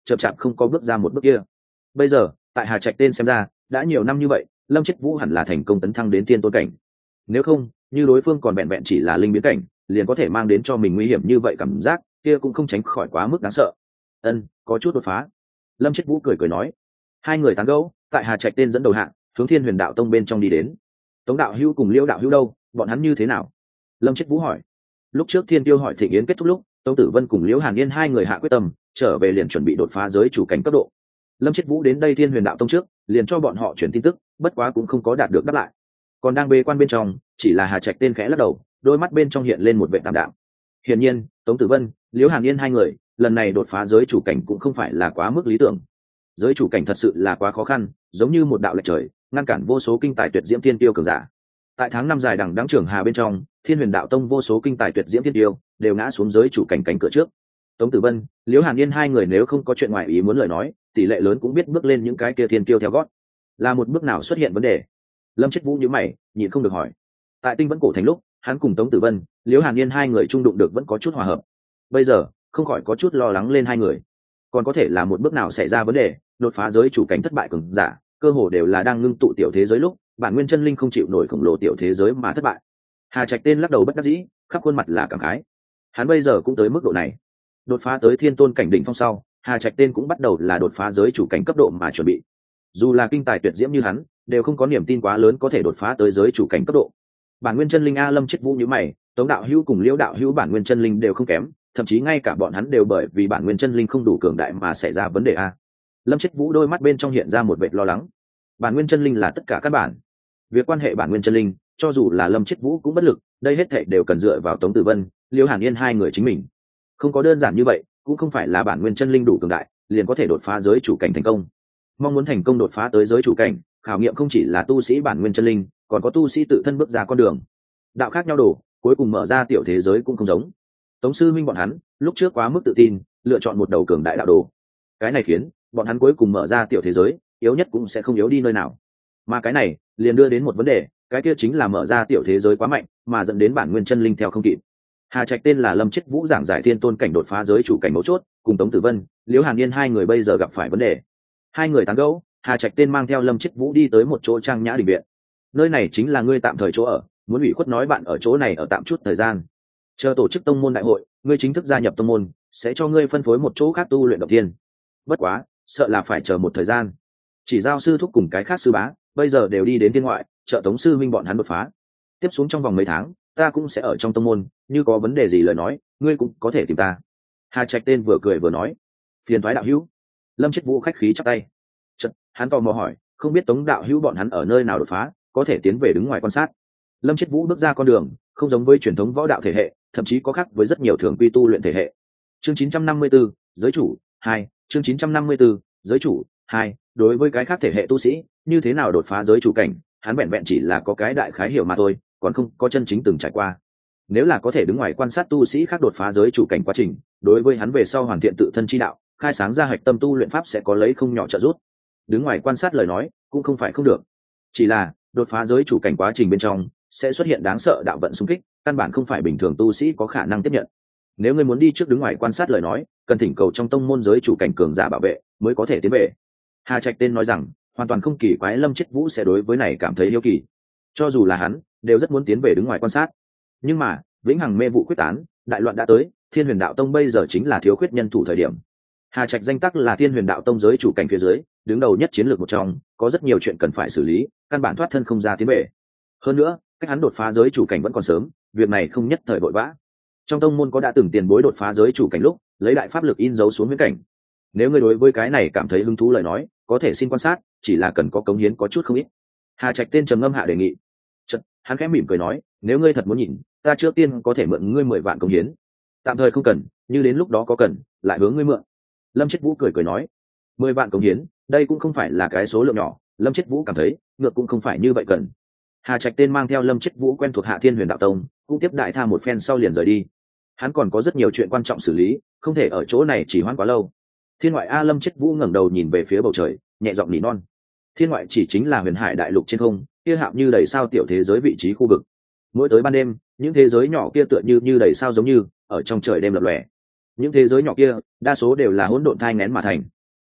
chậm chạp không có bước ra một bước kia. Bây giờ tại Hà Trạch tên xem ra đã nhiều năm như vậy, Lâm Chết Vũ hẳn là thành công tấn thăng đến tiên tôn cảnh. Nếu không, như đối phương còn vẹn vẹn chỉ là linh biến cảnh, liền có thể mang đến cho mình nguy hiểm như vậy cảm giác, kia cũng không tránh khỏi quá mức đáng sợ. Ân, có chút đột phá. Lâm Chết Vũ cười cười nói. Hai người tán gẫu, tại Hà Trạch tên dẫn đầu hạng, hướng Thiên Huyền Đạo Tông bên trong đi đến. Tống đạo hữu cùng Liễu đạo hữu đâu, bọn hắn như thế nào? Lâm Chết Vũ hỏi. Lúc trước Thiên Tiêu hỏi thịnh yến kết thúc lúc, Tống Tử Vân cùng Liễu Hàn Yên hai người hạ quyết tâm, trở về liền chuẩn bị đột phá giới chủ cảnh cấp độ. Lâm Chết Vũ đến đây Thiên Huyền Đạo Tông trước, liền cho bọn họ chuyển tin tức, bất quá cũng không có đạt được đáp lại. Còn đang bế quan bên trong, chỉ là Hà Trạch tên khẽ lắc đầu, đôi mắt bên trong hiện lên một vẻ tạm đạm. Hiển nhiên, Tống Tử Vân, Liễu Hàn Yên hai người, lần này đột phá giới chủ cảnh cũng không phải là quá mức lý tưởng. Giới chủ cảnh thật sự là quá khó khăn, giống như một đạo lệch trời, ngăn cản vô số kinh tài tuyệt diễm tiên tiêu cường giả. Tại tháng năm dài đằng đẵng trưởng hà bên trong, Thiên Huyền Đạo Tông vô số kinh tài tuyệt diễm tiên tiêu đều ngã xuống giới chủ cảnh cánh cửa trước. Tống Tử Vân, Liễu Hàn Yên hai người nếu không có chuyện ngoài ý muốn lời nói, tỷ lệ lớn cũng biết bước lên những cái kia thiên tiêu theo gót. Là một bước nào xuất hiện vấn đề? Lâm Chết Vũ nhíu mày, nhịn không được hỏi. Tại Tinh Vẫn Cổ Thành lúc, hắn cùng Tống Tử Vân, Liễu Hàn Yên hai người chung đụng được vẫn có chút hòa hợp. Bây giờ, không khỏi có chút lo lắng lên hai người. Còn có thể là một bước nào xảy ra vấn đề, đột phá giới chủ cảnh thất bại cường giả, cơ hồ đều là đang ngưng tụ tiểu thế giới lúc, bản nguyên chân linh không chịu nổi khổng lồ tiểu thế giới mà thất bại. Hà Trạch tên lắc đầu bất đắc dĩ, khắp khuôn mặt là cảm khái. Hắn bây giờ cũng tới mức độ này. Đột phá tới thiên tôn cảnh đỉnh phong sau, Hà Trạch tên cũng bắt đầu là đột phá giới chủ cảnh cấp độ mà chuẩn bị. Dù là kinh tài tuyệt diễm như hắn, đều không có niềm tin quá lớn có thể đột phá tới giới chủ cảnh cấp độ. Bản nguyên chân linh a Lâm Chết Vũ như mày, Tống đạo hữu cùng Liễu đạo hữu bản nguyên chân linh đều không kém, thậm chí ngay cả bọn hắn đều bởi vì bản nguyên chân linh không đủ cường đại mà xảy ra vấn đề a. Lâm Chết Vũ đôi mắt bên trong hiện ra một vẻ lo lắng. Bản nguyên chân linh là tất cả các bản. Việc quan hệ bản nguyên chân linh, cho dù là Lâm Chết Vũ cũng bất lực, đây hết thảy đều cần dựa vào Tống Tử Vân, Liễu Hàn Yên hai người chính mình. Không có đơn giản như vậy, cũng không phải là bản nguyên chân linh đủ cường đại, liền có thể đột phá giới chủ cảnh thành công. Mong muốn thành công đột phá tới giới chủ cảnh, khảo nghiệm không chỉ là tu sĩ bản nguyên chân linh, còn có tu sĩ tự thân bước ra con đường. Đạo khác nhau đổ, cuối cùng mở ra tiểu thế giới cũng không giống. Tống sư minh bọn hắn, lúc trước quá mức tự tin, lựa chọn một đầu cường đại đạo đồ. Cái này khiến bọn hắn cuối cùng mở ra tiểu thế giới, yếu nhất cũng sẽ không yếu đi nơi nào. Mà cái này liền đưa đến một vấn đề, cái kia chính là mở ra tiểu thế giới quá mạnh, mà dẫn đến bản nguyên chân linh theo không kịp. Hà Trạch tên là Lâm Chết Vũ giảng giải thiên tôn cảnh đột phá giới chủ cảnh mấu chốt, cùng Tống Tử Vân, Liễu Hàn Yên hai người bây giờ gặp phải vấn đề. Hai người tán gẫu, Hà Trạch tên mang theo Lâm Chết Vũ đi tới một chỗ trang nhã đình viện. Nơi này chính là ngươi tạm thời chỗ ở, muốn ủy khuất nói bạn ở chỗ này ở tạm chút thời gian. Chờ tổ chức tông môn đại hội, ngươi chính thức gia nhập tông môn, sẽ cho ngươi phân phối một chỗ khác tu luyện động tiên. Bất quá, sợ là phải chờ một thời gian. Chỉ giao sư thúc cùng cái khác sư bá, bây giờ đều đi đến thiên ngoại, trợ Tống sư minh bọn hắn đột phá. Tiếp xuống trong vòng mấy tháng, ta cũng sẽ ở trong tông môn, như có vấn đề gì lời nói, ngươi cũng có thể tìm ta. Hà Trạch tên vừa cười vừa nói. Phiền thoái đạo hữu. Lâm Chết Vũ khách khí chắp tay. Chật, hắn tò mò hỏi, không biết Tống đạo hữu bọn hắn ở nơi nào đột phá, có thể tiến về đứng ngoài quan sát. Lâm Chết Vũ bước ra con đường, không giống với truyền thống võ đạo thể hệ, thậm chí có khác với rất nhiều thường quy tu luyện thể hệ. Chương chín trăm năm mươi 4, giới chủ hai, chương chín trăm năm mươi 4, giới chủ hai, đối với cái khác thể hệ tu sĩ, như thế nào đột phá giới chủ cảnh, hắn vẹn vẹn chỉ là có cái đại khái hiểu mà thôi, còn không có chân chính từng trải qua. Nếu là có thể đứng ngoài quan sát tu sĩ khác đột phá giới chủ cảnh quá trình, đối với hắn về sau hoàn thiện tự thân chi đạo, khai sáng ra hạch tâm tu luyện pháp sẽ có lấy không nhỏ trợ giúp. Đứng ngoài quan sát lời nói, cũng không phải không được. Chỉ là, đột phá giới chủ cảnh quá trình bên trong sẽ xuất hiện đáng sợ đạo vận xung kích, căn bản không phải bình thường tu sĩ có khả năng tiếp nhận. Nếu ngươi muốn đi trước đứng ngoài quan sát lời nói, cần thỉnh cầu trong tông môn giới chủ cảnh cường giả bảo vệ mới có thể tiến về. Hà Trạch tên nói rằng, hoàn toàn không kỳ quái Lâm Chết Vũ sẽ đối với này cảm thấy yêu kỳ. Cho dù là hắn, đều rất muốn tiến về đứng ngoài quan sát. Nhưng mà, vĩnh hằng mê vụ quyết tán, đại loạn đã tới, Thiên Huyền Đạo Tông bây giờ chính là thiếu khuyết nhân thủ thời điểm. Hà Trạch danh tắc là Thiên Huyền Đạo Tông giới chủ cảnh phía dưới, đứng đầu nhất chiến lược một trong, có rất nhiều chuyện cần phải xử lý, căn bản thoát thân không ra tiến về. Hơn nữa, cách hắn đột phá giới chủ cảnh vẫn còn sớm, việc này không nhất thời vội vã. Trong tông môn có đã từng tiền bối đột phá giới chủ cảnh lúc, lấy đại pháp lực in dấu xuống viễn cảnh. Nếu ngươi đối với cái này cảm thấy hứng thú lời nói, có thể xin quan sát, chỉ là cần có cống hiến có chút không ít. Hà Trạch tên trầm ngâm hạ đề nghị. Chợt, hắn khẽ mỉm cười nói, nếu ngươi thật muốn nhìn, ta trước tiên có thể mượn ngươi mười vạn cống hiến. Tạm thời không cần, như đến lúc đó có cần, lại hướng ngươi mượn. Lâm Chết Vũ cười cười nói, mười vạn cống hiến, đây cũng không phải là cái số lượng nhỏ. Lâm Chết Vũ cảm thấy, ngược cũng không phải như vậy cần. Hà Trạch tên mang theo Lâm Chết Vũ quen thuộc Hạ Thiên Huyền Đạo Tông, cũng tiếp đại tha một phen sau liền rời đi. Hắn còn có rất nhiều chuyện quan trọng xử lý, không thể ở chỗ này chỉ hoãn quá lâu. Thiên ngoại a Lâm Chết Vũ ngẩng đầu nhìn về phía bầu trời, nhẹ giọng nỉ non. Thiên ngoại chỉ chính là huyền hải đại lục trên không, kia hạo như đầy sao tiểu thế giới vị trí khu vực. Mỗi tới ban đêm, những thế giới nhỏ kia tựa như như đầy sao giống như ở trong trời đêm lập lòe. Những thế giới nhỏ kia, đa số đều là hỗn độn thai nghén mà thành,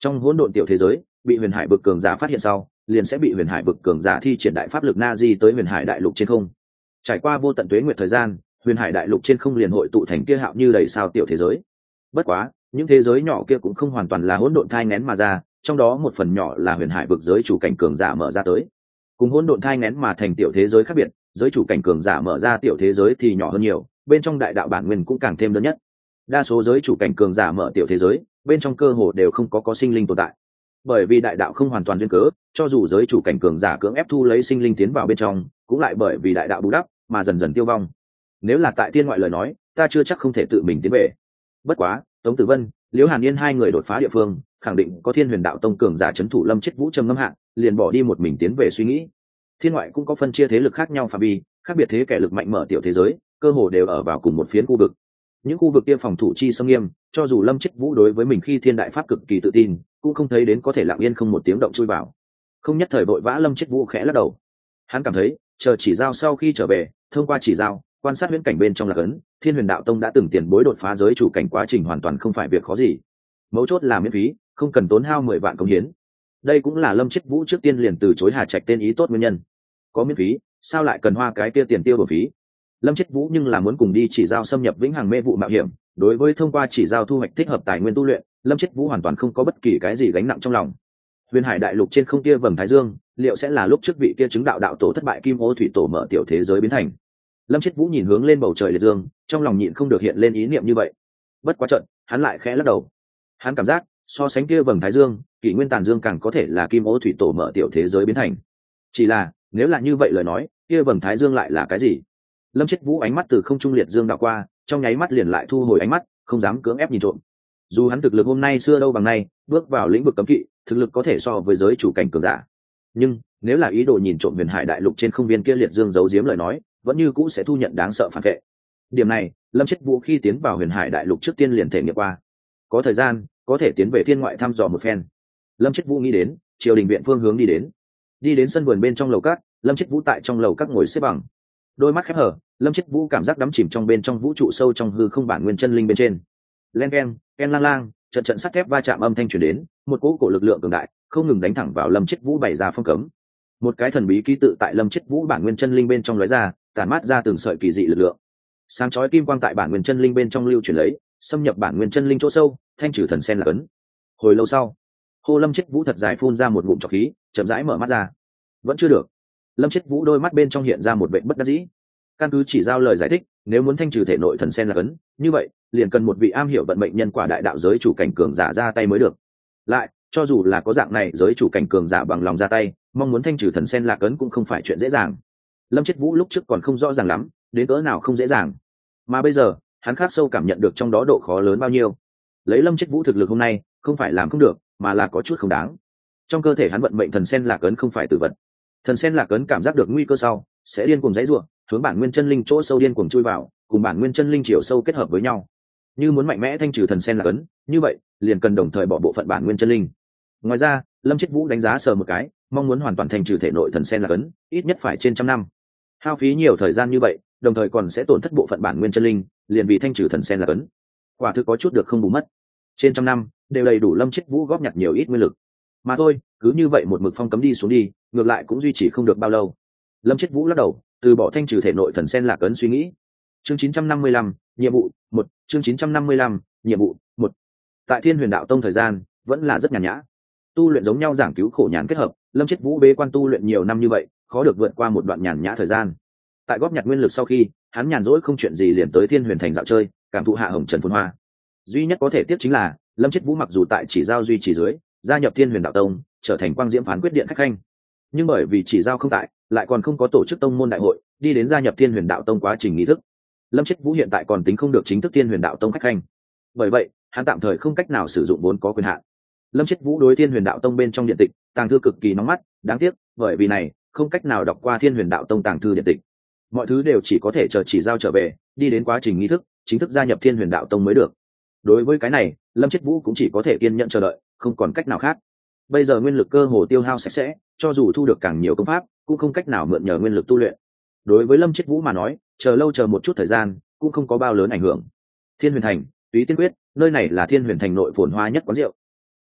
Trong hỗn độn tiểu thế giới, bị huyền hải vực cường giả phát hiện sau, liền sẽ bị huyền hải vực cường giả thi triển đại pháp lực na di tới huyền hải đại lục trên không. Trải qua vô tận tuế nguyệt thời gian, huyền hải đại lục trên không liền hội tụ thành kia hạo như đầy sao tiểu thế giới. Bất quá, những thế giới nhỏ kia cũng không hoàn toàn là hỗn độn thai nghén mà ra, trong đó một phần nhỏ là huyền hải vực giới chủ cảnh cường giả mở ra tới. Cùng hỗn độn thai nghén mà thành tiểu thế giới khác biệt, giới chủ cảnh cường giả mở ra tiểu thế giới thì nhỏ hơn nhiều, bên trong đại đạo bản nguyên cũng càng thêm đơn nhất. Đa số giới chủ cảnh cường giả mở tiểu thế giới, bên trong cơ hồ đều không có có sinh linh tồn tại. Bởi vì đại đạo không hoàn toàn duyên cớ, cho dù giới chủ cảnh cường giả cưỡng ép thu lấy sinh linh tiến vào bên trong, cũng lại bởi vì đại đạo bù đắp mà dần dần tiêu vong. Nếu là tại thiên ngoại lời nói, ta chưa chắc không thể tự mình tiến về. Bất quá, Tống Tử Vân, Liễu Hàn Yên hai người đột phá địa phương, khẳng định có Thiên Huyền Đạo Tông cường giả trấn thủ Lâm Chết Vũ trầm ngâm hạ, liền bỏ đi một mình tiến về suy nghĩ. Thiên ngoại cũng có phân chia thế lực khác nhau phạm vi, khác biệt thế kẻ lực mạnh mở tiểu thế giới, cơ hồ đều ở vào cùng một phiến khu vực. Những khu vực kia phòng thủ chi sông nghiêm, cho dù Lâm Chết Vũ đối với mình khi thiên đại pháp cực kỳ tự tin, cũng không thấy đến có thể lặng yên không một tiếng động chui vào. Không nhất thời vội vã, Lâm Chết Vũ khẽ lắc đầu. Hắn cảm thấy, chờ chỉ giao sau khi trở về, thông qua chỉ giao, quan sát huyễn cảnh bên trong là cấn, Thiên Huyền Đạo Tông đã từng tiền bối đột phá giới chủ cảnh quá trình hoàn toàn không phải việc khó gì. Mấu chốt là miễn phí, không cần tốn hao mười vạn công hiến. Đây cũng là Lâm Chết Vũ trước tiên liền từ chối Hà Trạch tên ý tốt nguyên nhân. Có miễn phí, sao lại cần hoa cái kia tiền tiêu bổ phí? Lâm Chết Vũ nhưng là muốn cùng đi chỉ giao xâm nhập vĩnh hằng mê vụ mạo hiểm, đối với thông qua chỉ giao thu hoạch thích hợp tài nguyên tu luyện, Lâm Chết Vũ hoàn toàn không có bất kỳ cái gì gánh nặng trong lòng. Huyền Hải đại lục trên không kia vầng thái dương, liệu sẽ là lúc trước vị kia chứng đạo đạo tổ thất bại Kim Ô thủy tổ mở tiểu thế giới biến thành? Lâm Chết Vũ nhìn hướng lên bầu trời liệt dương, trong lòng nhịn không được hiện lên ý niệm như vậy. Bất quá trận, hắn lại khẽ lắc đầu. Hắn cảm giác, so sánh kia vầng thái dương, kỷ nguyên tàn dương càng có thể là Kim Ô thủy tổ mở tiểu thế giới biến thành. Chỉ là, nếu là như vậy lời nói, kia vầng thái dương lại là cái gì? Lâm Chết Vũ ánh mắt từ không trung liệt dương đảo qua, trong nháy mắt liền lại thu hồi ánh mắt, không dám cưỡng ép nhìn trộm. Dù hắn thực lực hôm nay xưa đâu bằng nay, bước vào lĩnh vực cấm kỵ, thực lực có thể so với giới chủ cảnh cường giả. Nhưng, nếu là ý đồ nhìn trộm Huyền Hải đại lục trên không viên kia liệt dương giấu giếm lời nói, vẫn như cũ sẽ thu nhận đáng sợ phản vệ. Điểm này, Lâm Chết Vũ khi tiến vào Huyền Hải đại lục trước tiên liền thể nghiệm qua. Có thời gian, có thể tiến về thiên ngoại thăm dò một phen. Lâm Chết Vũ nghĩ đến, triều đình viện phương hướng đi đến. Đi đến sân vườn bên trong lầu cát, Lâm Chết Vũ tại trong lầu các ngồi xếp bằng. Đôi mắt khép hở, Lâm Chết Vũ cảm giác đắm chìm trong bên trong vũ trụ sâu trong hư không bản nguyên chân linh bên trên. Len keng, ken lang lang, trận trận sắt thép va chạm âm thanh truyền đến, một cỗ cổ lực lượng cường đại, không ngừng đánh thẳng vào Lâm Chết Vũ bày ra phong cấm. Một cái thần bí ký tự tại Lâm Chết Vũ bản nguyên chân linh bên trong lóe ra, tản mát ra từng sợi kỳ dị lực lượng. Sáng chói kim quang tại bản nguyên chân linh bên trong lưu chuyển lấy, xâm nhập bản nguyên chân linh chỗ sâu, thanh trừ thần sen là cấn. Hồi lâu sau, Hồ Lâm Chết Vũ thật dài phun ra một ngụm trọc khí, chậm rãi mở mắt ra. Vẫn chưa được. Lâm Chết Vũ đôi mắt bên trong hiện ra một vẻ bất đắc dĩ. Căn cứ chỉ giao lời giải thích, nếu muốn thanh trừ thể nội thần sen là cấn, như vậy, liền cần một vị am hiểu vận mệnh nhân quả đại đạo giới chủ cảnh cường giả ra tay mới được. Lại, cho dù là có dạng này giới chủ cảnh cường giả bằng lòng ra tay, mong muốn thanh trừ thần sen lạc ấn cũng không phải chuyện dễ dàng. Lâm Chết Vũ lúc trước còn không rõ ràng lắm, đến cỡ nào không dễ dàng, mà bây giờ hắn khắc sâu cảm nhận được trong đó độ khó lớn bao nhiêu. Lấy Lâm Chết Vũ thực lực hôm nay, không phải làm không được, mà là có chút không đáng. Trong cơ thể hắn vận mệnh thần sen lạc ấn không phải tử vật. Thần sen lạc ấn cảm giác được nguy cơ sau, sẽ điên cuồng dãy rủa, hướng bản nguyên chân linh chỗ sâu điên cuồng chui vào, cùng bản nguyên chân linh chiều sâu kết hợp với nhau. Như muốn mạnh mẽ thanh trừ thần sen lạc ấn, như vậy, liền cần đồng thời bỏ bộ phận bản nguyên chân linh. Ngoài ra, Lâm Chết Vũ đánh giá sờ một cái, mong muốn hoàn toàn thanh trừ thể nội thần sen lạc ấn, ít nhất phải trên trăm năm. Hao phí nhiều thời gian như vậy, đồng thời còn sẽ tổn thất bộ phận bản nguyên chân linh, liền vì thanh trừ thần sen lạc ấn. Quả thực có chút được không bù mất. Trên trăm năm, đều đầy đủ Lâm Chết Vũ góp nhặt nhiều ít nguyên lực. Mà thôi, cứ như vậy một mực phong cấm đi xuống đi, ngược lại cũng duy trì không được bao lâu. Lâm Chết Vũ lắc đầu, từ bỏ thanh trừ thể nội thần sen lạc ấn suy nghĩ. Chương chín trăm năm mươi lăm, nhiệm vụ một. Chương chín trăm năm mươi lăm, nhiệm vụ một. Tại Thiên Huyền Đạo Tông thời gian vẫn là rất nhàn nhã. Tu luyện giống nhau, giảng cứu khổ nhàn kết hợp, Lâm Chết Vũ bế quan tu luyện nhiều năm như vậy, khó được vượt qua một đoạn nhàn nhã thời gian. Tại góp nhặt nguyên lực sau khi, hắn nhàn rỗi không chuyện gì liền tới Thiên Huyền Thành dạo chơi, cảm thụ hạ hồng trần phồn hoa. Duy nhất có thể tiếp chính là, Lâm Chết Vũ mặc dù tại chỉ giao duy trì dưới, gia nhập Thiên Huyền Đạo Tông, trở thành Quang Diễm Phán quyết điện khách khanh. Nhưng bởi vì chỉ giao không tại, lại còn không có tổ chức tông môn đại hội, đi đến gia nhập Thiên Huyền Đạo Tông quá trình nghi thức. Lâm Chết Vũ hiện tại còn tính không được chính thức Thiên Huyền Đạo Tông khách khanh. Bởi vậy, hắn tạm thời không cách nào sử dụng vốn có quyền hạn. Lâm Chết Vũ đối Thiên Huyền Đạo Tông bên trong điện tịch, tàng thư cực kỳ nóng mắt, đáng tiếc, bởi vì này, không cách nào đọc qua Thiên Huyền Đạo Tông tàng thư điện tịch. Mọi thứ đều chỉ có thể chờ chỉ giao trở về, đi đến quá trình nghi thức, chính thức gia nhập Thiên Huyền Đạo Tông mới được. Đối với cái này, Lâm Chết Vũ cũng chỉ có thể kiên nhẫn chờ đợi, không còn cách nào khác. Bây giờ nguyên lực cơ hồ tiêu hao sạch sẽ, cho dù thu được càng nhiều công pháp, cũng không cách nào mượn nhờ nguyên lực tu luyện. Đối với Lâm Chết Vũ mà nói, chờ lâu chờ một chút thời gian, cũng không có bao lớn ảnh hưởng. Thiên Huyền Thành, Túy Tiên Quyết, nơi này là Thiên Huyền Thành nội phồn hoa nhất quán rượu.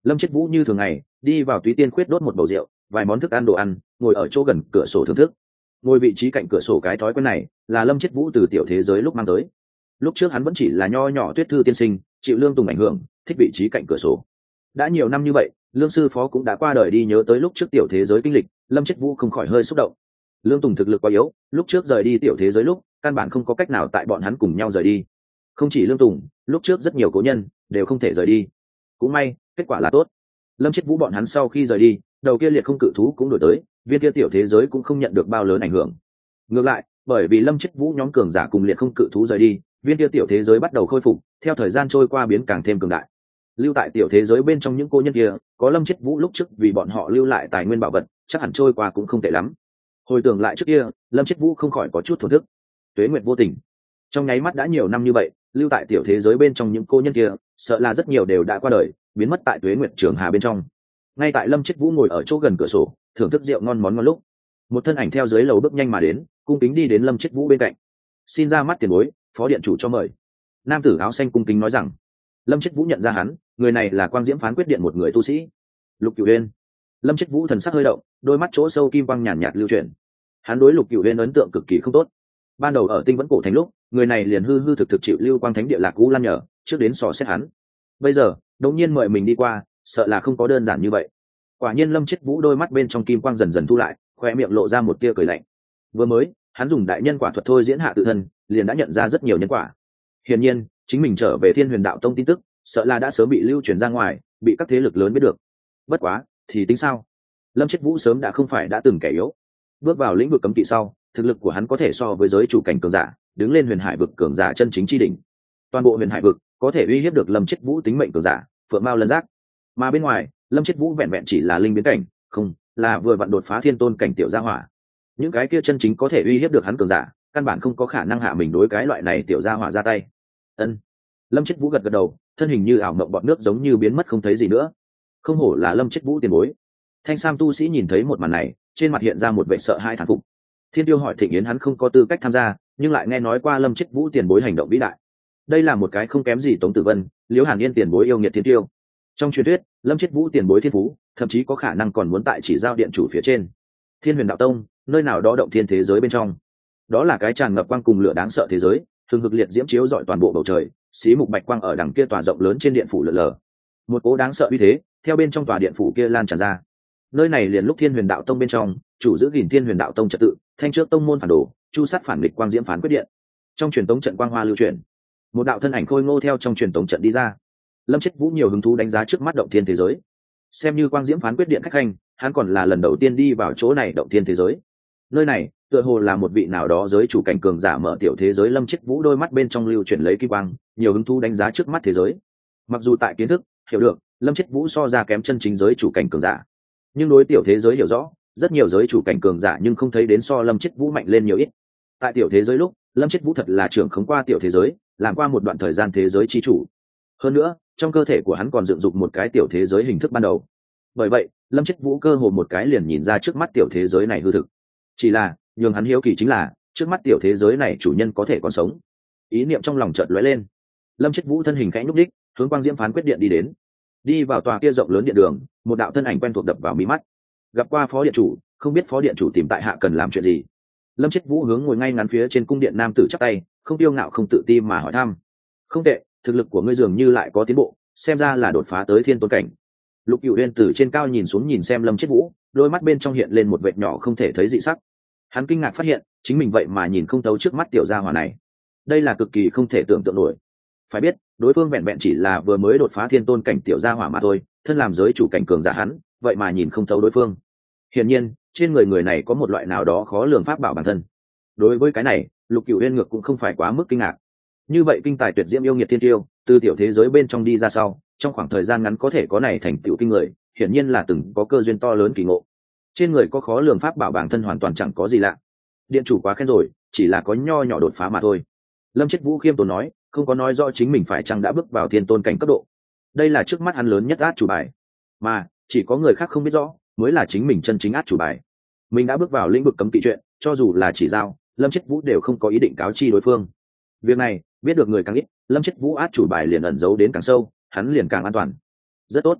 Lâm Chết Vũ như thường ngày đi vào Túy Tiên Khuyết đốt một bầu rượu, vài món thức ăn đồ ăn, ngồi ở chỗ gần cửa sổ thưởng thức. Ngồi vị trí cạnh cửa sổ cái thói quen này là Lâm Chết Vũ từ tiểu thế giới lúc mang tới. Lúc trước hắn vẫn chỉ là nho nhỏ tuyết thư tiên sinh, chịu Lương Tùng ảnh hưởng, thích vị trí cạnh cửa sổ. Đã nhiều năm như vậy, Lương sư phó cũng đã qua đời đi, nhớ tới lúc trước tiểu thế giới kinh lịch, Lâm Chết Vũ không khỏi hơi xúc động. Lương Tùng thực lực quá yếu, lúc trước rời đi tiểu thế giới lúc, căn bản không có cách nào tại bọn hắn cùng nhau rời đi. Không chỉ Lương Tùng, lúc trước rất nhiều cố nhân đều không thể rời đi. Cũng may, kết quả là tốt. Lâm Chết Vũ bọn hắn sau khi rời đi, đầu kia liệt không cự thú cũng đổi tới, viên kia tiểu thế giới cũng không nhận được bao lớn ảnh hưởng. Ngược lại, bởi vì Lâm Chết Vũ nhóm cường giả cùng liệt không cự thú rời đi, viên kia tiểu thế giới bắt đầu khôi phục, theo thời gian trôi qua biến càng thêm cường đại. Lưu tại tiểu thế giới bên trong những cô nhân kia, có Lâm Chết Vũ lúc trước vì bọn họ lưu lại tài nguyên bảo vật, chắc hẳn trôi qua cũng không tệ lắm. Hồi tưởng lại trước kia, Lâm Chết Vũ không khỏi có chút thổn thức. Tuế nguyệt vô tình, trong nháy mắt đã nhiều năm như vậy, lưu tại tiểu thế giới bên trong những cô nhân kia, sợ là rất nhiều đều đã qua đời, biến mất tại tuế nguyệt trường hà bên trong. Ngay tại Lâm Chết Vũ ngồi ở chỗ gần cửa sổ, thưởng thức rượu ngon món ngon lúc, một thân ảnh theo dưới lầu bước nhanh mà đến, cung kính đi đến Lâm Chết Vũ bên cạnh. Xin ra mắt tiền bối, phó điện chủ cho mời. Nam tử áo xanh cung kính nói rằng. Lâm Chết Vũ nhận ra hắn, người này là Quang Diễm Phán Quyết Điện một người tu sĩ, Lục Cửu Uyên. Lâm Chết Vũ thần sắc hơi động, đôi mắt chỗ sâu kim quang nhàn nhạt lưu chuyển. Hắn đối Lục Cửu Uyên ấn tượng cực kỳ không tốt. Ban đầu ở Tinh Vẫn Cổ Thành lúc, người này liền hư hư thực thực chịu Lưu Quang Thánh Địa Lạc Cú Lan nhờ, trước đến sò xét hắn. Bây giờ, đột nhiên mời mình đi qua, sợ là không có đơn giản như vậy. Quả nhiên Lâm Chết Vũ đôi mắt bên trong kim quang dần dần thu lại, khoe miệng lộ ra một tia cười lạnh. Vừa mới, hắn dùng đại nhân quả thuật thôi diễn hạ tự thân, liền đã nhận ra rất nhiều nhân quả. Hiển nhiên, chính mình trở về Thiên Huyền Đạo Tông tin tức, sợ là đã sớm bị lưu truyền ra ngoài, bị các thế lực lớn biết được. Bất quá, thì tính sao? Lâm Chết Vũ sớm đã không phải đã từng kẻ yếu. Bước vào lĩnh vực cấm kỵ sau, thực lực của hắn có thể so với giới chủ cảnh cường giả, đứng lên Huyền Hải vực cường giả chân chính chi đỉnh. Toàn bộ Huyền Hải vực có thể uy hiếp được Lâm Chết Vũ tính mệnh cường giả, Phượng Mao Lân Giác. Mà bên ngoài, Lâm Chết Vũ vẹn vẹn chỉ là linh biến cảnh, không, là vừa vặn đột phá thiên tôn cảnh tiểu gia hỏa. Những cái kia chân chính có thể uy hiếp được hắn cường giả, căn bản không có khả năng hạ mình đối cái loại này tiểu gia hỏa ra tay. Ân. Lâm Chết Vũ gật gật đầu, thân hình như ảo mộng bọt nước giống như biến mất không thấy gì nữa. Không hổ là Lâm Chết Vũ tiền bối. Thanh Sam tu sĩ nhìn thấy một màn này, trên mặt hiện ra một vẻ sợ hãi thán phục. Thiên Tiêu hỏi Thịnh Yến hắn không có tư cách tham gia, nhưng lại nghe nói qua Lâm Chết Vũ tiền bối hành động vĩ đại. Đây là một cái không kém gì Tống Tử Vân, Liễu Hàn Yên tiền bối yêu nghiệt Thiên Tiêu. Trong truyền thuyết, Lâm Chết Vũ tiền bối thiên phú, thậm chí có khả năng còn muốn tại chỉ giao điện chủ phía trên. Thiên Huyền Đạo Tông, nơi nào đó động thiên thế giới bên trong. Đó là cái tràn ngập quang cùng lửa đáng sợ thế giới, thường hực liệt diễm chiếu rọi toàn bộ bầu trời, xí mục bạch quang ở đằng kia tòa rộng lớn trên điện phủ lượn lờ. Một cố đáng sợ uy thế, theo bên trong tòa điện phủ kia lan tràn ra. Nơi này liền lúc Thiên Huyền Đạo Tông bên trong, chủ giữ gìn Thiên Huyền Đạo Tông trật tự, thanh trước tông môn phản đồ, chu sát phản nghịch Quang Diễm Phán Quyết Điện. Trong truyền tống trận quang hoa lưu truyền, một đạo thân ảnh khôi ngô theo trong truyền tống trận đi ra. Lâm Chết Vũ nhiều hứng thú đánh giá trước mắt động thiên thế giới. Xem như Quang Diễm Phán Quyết Điện khách hành, hắn còn là lần đầu tiên đi vào chỗ này động thiên thế giới. Nơi này, tựa hồ là một vị nào đó giới chủ cảnh cường giả mở tiểu thế giới. Lâm Chết Vũ đôi mắt bên trong lưu chuyển lấy kim quang, nhiều hứng thú đánh giá trước mắt thế giới. Mặc dù tại kiến thức, hiểu được, Lâm Chết Vũ so ra kém chân chính giới chủ cảnh cường giả, nhưng đối tiểu thế giới hiểu rõ, rất nhiều giới chủ cảnh cường giả nhưng không thấy đến so Lâm Chết Vũ mạnh lên nhiều ít. Tại tiểu thế giới lúc, Lâm Chết Vũ thật là trưởng khống qua tiểu thế giới, làm qua một đoạn thời gian thế giới chi chủ. Hơn nữa, trong cơ thể của hắn còn dựng dục một cái tiểu thế giới hình thức ban đầu. Bởi vậy, Lâm Chết Vũ cơ hồ một cái liền nhìn ra trước mắt tiểu thế giới này hư thực. Chỉ là, nhường hắn hiếu kỳ chính là, trước mắt tiểu thế giới này chủ nhân có thể còn sống. Ý niệm trong lòng chợt lóe lên. Lâm Chết Vũ thân hình khẽ nhúc nhích, hướng Quang Diễm Phán Quyết Điện đi đến. Đi vào tòa kia rộng lớn điện đường, một đạo thân ảnh quen thuộc đập vào mí mắt. Gặp qua phó điện chủ, không biết phó điện chủ tìm tại hạ cần làm chuyện gì. Lâm Chết Vũ hướng ngồi ngay ngắn phía trên cung điện nam tử chắp tay, không tiêu ngạo không tự ti mà hỏi thăm. Không tệ, thực lực của ngươi dường như lại có tiến bộ, xem ra là đột phá tới thiên tôn cảnh. Lục Cửu Uyên từ trên cao nhìn xuống nhìn xem Lâm Chết Vũ, đôi mắt bên trong hiện lên một vệt nhỏ không thể thấy dị sắc. Hắn kinh ngạc phát hiện, chính mình vậy mà nhìn không thấu trước mắt tiểu gia hỏa này. Đây là cực kỳ không thể tưởng tượng nổi. Phải biết, đối phương vẹn vẹn chỉ là vừa mới đột phá thiên tôn cảnh tiểu gia hỏa mà thôi, thân làm giới chủ cảnh cường giả hắn, vậy mà nhìn không thấu đối phương. Hiển nhiên, trên người người này có một loại nào đó khó lường pháp bảo bản thân. Đối với cái này, Lục Cửu Uyên ngược cũng không phải quá mức kinh ngạc. Như vậy kinh tài tuyệt diễm yêu nghiệt thiên tiêu, từ tiểu thế giới bên trong đi ra sau, trong khoảng thời gian ngắn có thể có này thành tựu kinh người, hiển nhiên là từng có cơ duyên to lớn kỳ ngộ. Trên người có khó lường pháp bảo bản thân hoàn toàn chẳng có gì lạ. Điện chủ quá khen rồi, chỉ là có nho nhỏ đột phá mà thôi. Lâm Chết Vũ khiêm tốn nói, không có nói rõ chính mình phải chăng đã bước vào thiên tôn cảnh cấp độ. Đây là trước mắt hắn lớn nhất át chủ bài, mà chỉ có người khác không biết rõ, mới là chính mình chân chính át chủ bài. Mình đã bước vào lĩnh vực cấm kỵ chuyện, cho dù là chỉ giao, Lâm Chết Vũ đều không có ý định cáo chi đối phương. Việc này, biết được người càng ít, Lâm Chết Vũ át chủ bài liền ẩn giấu đến càng sâu, hắn liền càng an toàn. Rất tốt.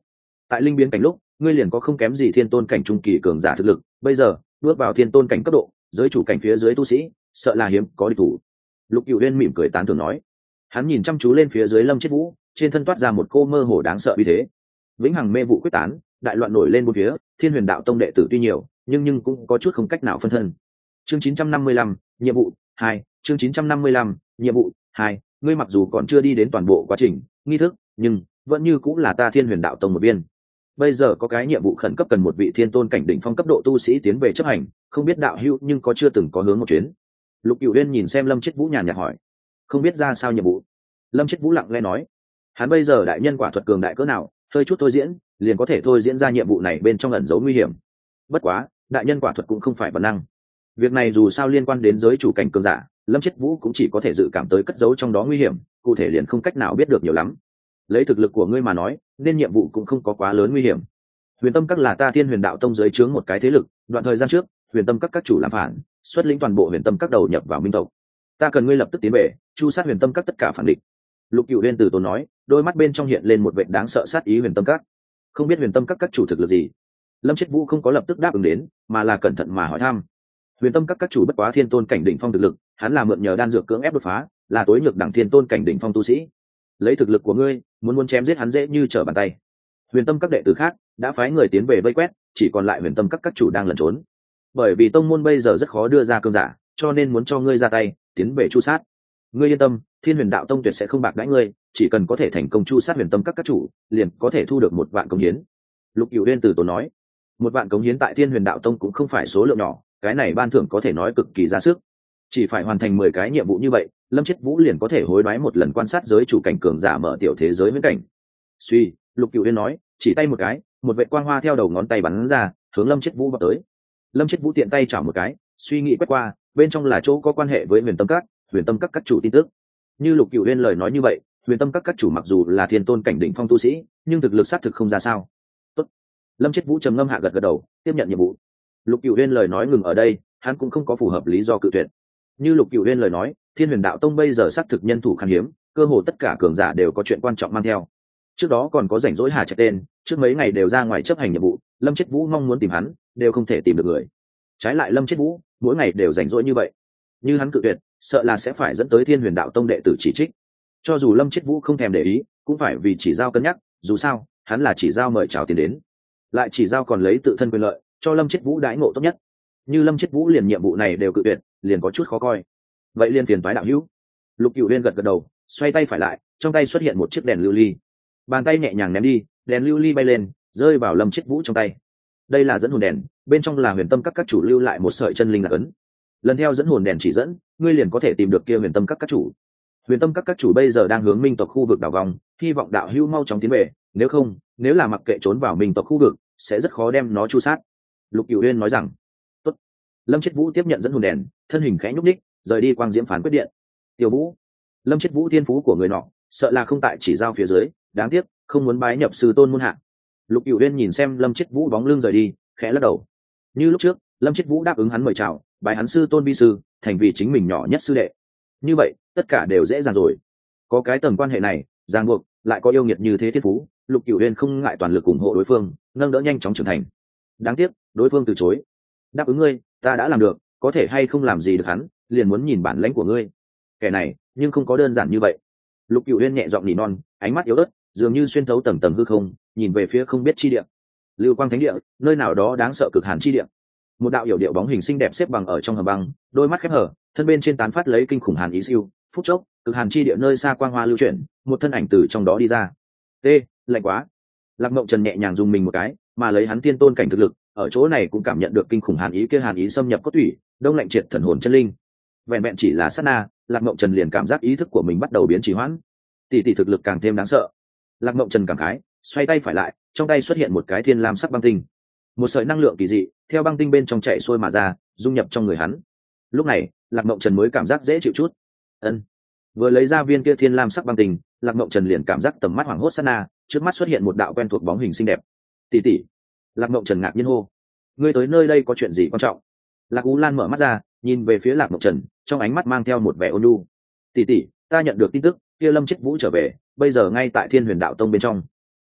tại linh biến cảnh lúc ngươi liền có không kém gì thiên tôn cảnh trung kỳ cường giả thực lực, bây giờ bước vào thiên tôn cảnh cấp độ, giới chủ cảnh phía dưới tu sĩ sợ là hiếm có địch thủ. Lục Cửu Uyên mỉm cười tán thưởng nói. Hắn nhìn chăm chú lên phía dưới Lâm Chết Vũ, trên thân toát ra một cô mơ hồ đáng sợ uy thế. Vĩnh hằng mê vụ quyết tán, đại loạn nổi lên bốn phía, Thiên Huyền Đạo Tông đệ tử tuy nhiều, nhưng nhưng cũng có chút không cách nào phân thân. Chương chín trăm năm mươi lăm, nhiệm vụ hai, chương chín trăm năm mươi lăm, nhiệm vụ hai, ngươi mặc dù còn chưa đi đến toàn bộ quá trình nghi thức, nhưng vẫn như cũng là ta Thiên Huyền Đạo Tông một viên. Bây giờ có cái nhiệm vụ khẩn cấp cần một vị thiên tôn cảnh đỉnh phong cấp độ tu sĩ tiến về chấp hành, không biết đạo hữu nhưng có chưa từng có hướng một chuyến. Lục Cửu Uyên nhìn xem Lâm Chết Vũ nhàn nhạt hỏi. Không biết ra sao nhiệm vụ. Lâm Chết Vũ lặng lẽ nói. Hắn bây giờ đại nhân quả thuật cường đại cỡ nào, hơi chút thôi diễn liền có thể thôi diễn ra nhiệm vụ này bên trong ẩn giấu nguy hiểm. Bất quá đại nhân quả thuật cũng không phải bản năng, việc này dù sao liên quan đến giới chủ cảnh cường giả, Lâm Chết Vũ cũng chỉ có thể dự cảm tới cất giấu trong đó nguy hiểm, cụ thể liền không cách nào biết được nhiều lắm. Lấy thực lực của ngươi mà nói, nên nhiệm vụ cũng không có quá lớn nguy hiểm. Huyền Tâm Các là ta Thiên Huyền Đạo Tông dưới trướng một cái thế lực, đoạn thời gian trước Huyền Tâm Các các chủ làm phản, xuất lĩnh toàn bộ Huyền Tâm Các đầu nhập vào Minh tộc. Ta cần ngươi lập tức tiến về, chu sát Huyền Tâm Các tất cả phản địch. Lục Cửu Uyên từ tốn nói, đôi mắt bên trong hiện lên một vẻ đáng sợ sát ý. Huyền Tâm Các, không biết Huyền Tâm Các các chủ thực lực gì? Lâm Chết Vũ không có lập tức đáp ứng đến, mà là cẩn thận mà hỏi thăm. Huyền Tâm Các các chủ bất quá thiên tôn cảnh đỉnh phong thực lực, hắn là mượn nhờ đan dược cưỡng ép đột phá, là tối nhược đẳng thiên tôn cảnh đỉnh phong tu sĩ. Lấy thực lực của ngươi, muốn muốn chém giết hắn dễ như trở bàn tay. Huyền Tâm Các đệ tử khác đã phái người tiến về vây quét, chỉ còn lại Huyền Tâm Các các chủ đang lẩn trốn. Bởi vì tông môn bây giờ rất khó đưa ra cương giả, cho nên muốn cho ngươi ra tay, tiến về chu sát. Ngươi yên tâm, Thiên Huyền Đạo Tông tuyệt sẽ không bạc đãi ngươi, chỉ cần có thể thành công chu sát Huyền Tâm Các các chủ, liền có thể thu được một vạn cống hiến. Lục Cửu Uyên từ tốn nói, một vạn cống hiến tại Thiên Huyền Đạo Tông cũng không phải số lượng nhỏ, cái này ban thưởng có thể nói cực kỳ ra sức. Chỉ phải hoàn thành mười cái nhiệm vụ như vậy, Lâm Chết Vũ liền có thể hối đoái một lần quan sát giới chủ cảnh cường giả mở tiểu thế giới viễn cảnh. Suy, Lục Cửu Uyên nói, chỉ tay một cái, một vệt quang hoa theo đầu ngón tay bắn ra, hướng Lâm Chết Vũ vọt tới. Lâm Chết Vũ tiện tay chảo một cái, suy nghĩ quét qua, bên trong là chỗ có quan hệ với Huyền Tâm Các, Huyền Tâm Các các chủ tin tức. Như Lục Cửu Uyên lời nói như vậy, Huyền Tâm Các các chủ mặc dù là thiên tôn cảnh đỉnh phong tu sĩ, nhưng thực lực sát thực không ra sao. Tốt. Lâm Chết Vũ trầm ngâm hạ gật gật đầu, tiếp nhận nhiệm vụ. Lục Cửu Uyên lời nói ngừng ở đây, hắn cũng không có phù hợp lý do cự tuyệt. Như Lục Cửu Uyên lời nói, Thiên Huyền Đạo Tông bây giờ sát thực nhân thủ khan hiếm, cơ hồ tất cả cường giả đều có chuyện quan trọng mang theo. Trước đó còn có rảnh rỗi Hà Trạch tên, trước mấy ngày đều ra ngoài chấp hành nhiệm vụ, Lâm Chết Vũ mong muốn tìm hắn, đều không thể tìm được người. Trái lại Lâm Chết Vũ, mỗi ngày đều rảnh rỗi như vậy, như hắn cự tuyệt, sợ là sẽ phải dẫn tới Thiên Huyền Đạo Tông đệ tử chỉ trích. Cho dù Lâm Chết Vũ không thèm để ý, cũng phải vì chỉ giao cân nhắc, dù sao, hắn là chỉ giao mời chào tiền đến, lại chỉ giao còn lấy tự thân quyền lợi, cho Lâm Chết Vũ đãi ngộ tốt nhất. Như Lâm Chết Vũ liền nhiệm vụ này đều cự tuyệt, liền có chút khó coi. Vậy liền phiền toái đạo hữu. Lục Cửu Uyên gật gật đầu, xoay tay phải lại, trong tay xuất hiện một chiếc đèn lưu ly. Bàn tay nhẹ nhàng ném đi, đèn lưu ly bay lên, rơi vào Lâm Chết Vũ trong tay. Đây là dẫn hồn đèn, bên trong là Huyền Tâm Các các chủ lưu lại một sợi chân linh lạc ấn. Lần theo dẫn hồn đèn chỉ dẫn, ngươi liền có thể tìm được kia Huyền Tâm Các các chủ. Huyền Tâm Các các chủ bây giờ đang hướng Minh tộc khu vực đảo vòng, hy vọng đạo hữu mau chóng tiến về, nếu không, nếu là mặc kệ trốn vào Minh tộc khu vực, sẽ rất khó đem nó chu sát. Lục Cửu Uyên nói rằng. Tốt. Lâm Chết Vũ tiếp nhận dẫn hồn đèn, thân hình khẽ nhúc nhích, rời đi quang diễm phán quyết điện. Tiểu Vũ, Lâm Chết Vũ thiên phú của người nọ, sợ là không tại chỉ giao phía dưới, đáng tiếc, không muốn bái nhập sư tôn môn hạ. Lục Cửu Uyên nhìn xem Lâm Chết Vũ bóng lưng rời đi, khẽ lắc đầu. Như lúc trước, Lâm Chết Vũ đáp ứng hắn mời chào, bái hắn sư tôn vi sư, thành vì chính mình nhỏ nhất sư đệ. Như vậy, tất cả đều dễ dàng rồi. Có cái tầng quan hệ này, ràng buộc, lại có yêu nghiệt như thế thiên phú, Lục Cửu Uyên không ngại toàn lực ủng hộ đối phương, nâng đỡ nhanh chóng trưởng thành. Đáng tiếc, đối phương từ chối. Đáp ứng ngươi, ta đã làm được, có thể hay không làm gì được hắn, liền muốn nhìn bản lãnh của ngươi. Kẻ này, nhưng không có đơn giản như vậy. Lục Cửu Uyên nhẹ giọng nỉ non, ánh mắt yếu ớt, dường như xuyên thấu tầng tầng hư không, nhìn về phía không biết chi địa. Lưu Quang Thánh Địa, nơi nào đó đáng sợ cực hàn chi địa. Một đạo hiểu điệu bóng hình xinh đẹp xếp bằng ở trong hầm băng, đôi mắt khép hở, thân bên trên tán phát lấy kinh khủng hàn ý siêu, phút chốc, cực hàn chi địa nơi xa quang hoa lưu chuyển, một thân ảnh từ trong đó đi ra. T, lạnh quá. Lạc Mộng Trần nhẹ nhàng dùng mình một cái, mà lấy hắn tiên tôn cảnh thực lực, ở chỗ này cũng cảm nhận được kinh khủng hàn ý kia, hàn ý xâm nhập cốt thủy, đông lạnh triệt thần hồn chân linh. Vẹn vẹn chỉ là sát na, Lạc Mộng Trần liền cảm giác ý thức của mình bắt đầu biến trì hoãn. Tỷ tỷ thực lực càng thêm đáng sợ. Lạc Mộng Trần cảm khái, xoay tay phải lại, trong tay xuất hiện một cái thiên lam sắc băng tinh. Một sợi năng lượng kỳ dị theo băng tinh bên trong chạy xuôi mà ra, dung nhập trong người hắn. Lúc này, Lạc Mộng Trần mới cảm giác dễ chịu chút. Ân. Vừa lấy ra viên kia thiên lam sắc băng tinh, Lạc Mộng Trần liền cảm giác tầm mắt hoảng hốt sát na, trước mắt xuất hiện một đạo quen thuộc bóng hình xinh đẹp. Tỷ tỷ. Lạc Mộng Trần ngạc nhiên hô, ngươi tới nơi đây có chuyện gì quan trọng? Lạc Ú Lan mở mắt ra, nhìn về phía Lạc Mộng Trần, trong ánh mắt mang theo một vẻ ôn nhu. Tỷ tỷ, ta nhận được tin tức, kia Lâm Chết Vũ trở về, bây giờ ngay tại Thiên Huyền Đạo Tông bên trong.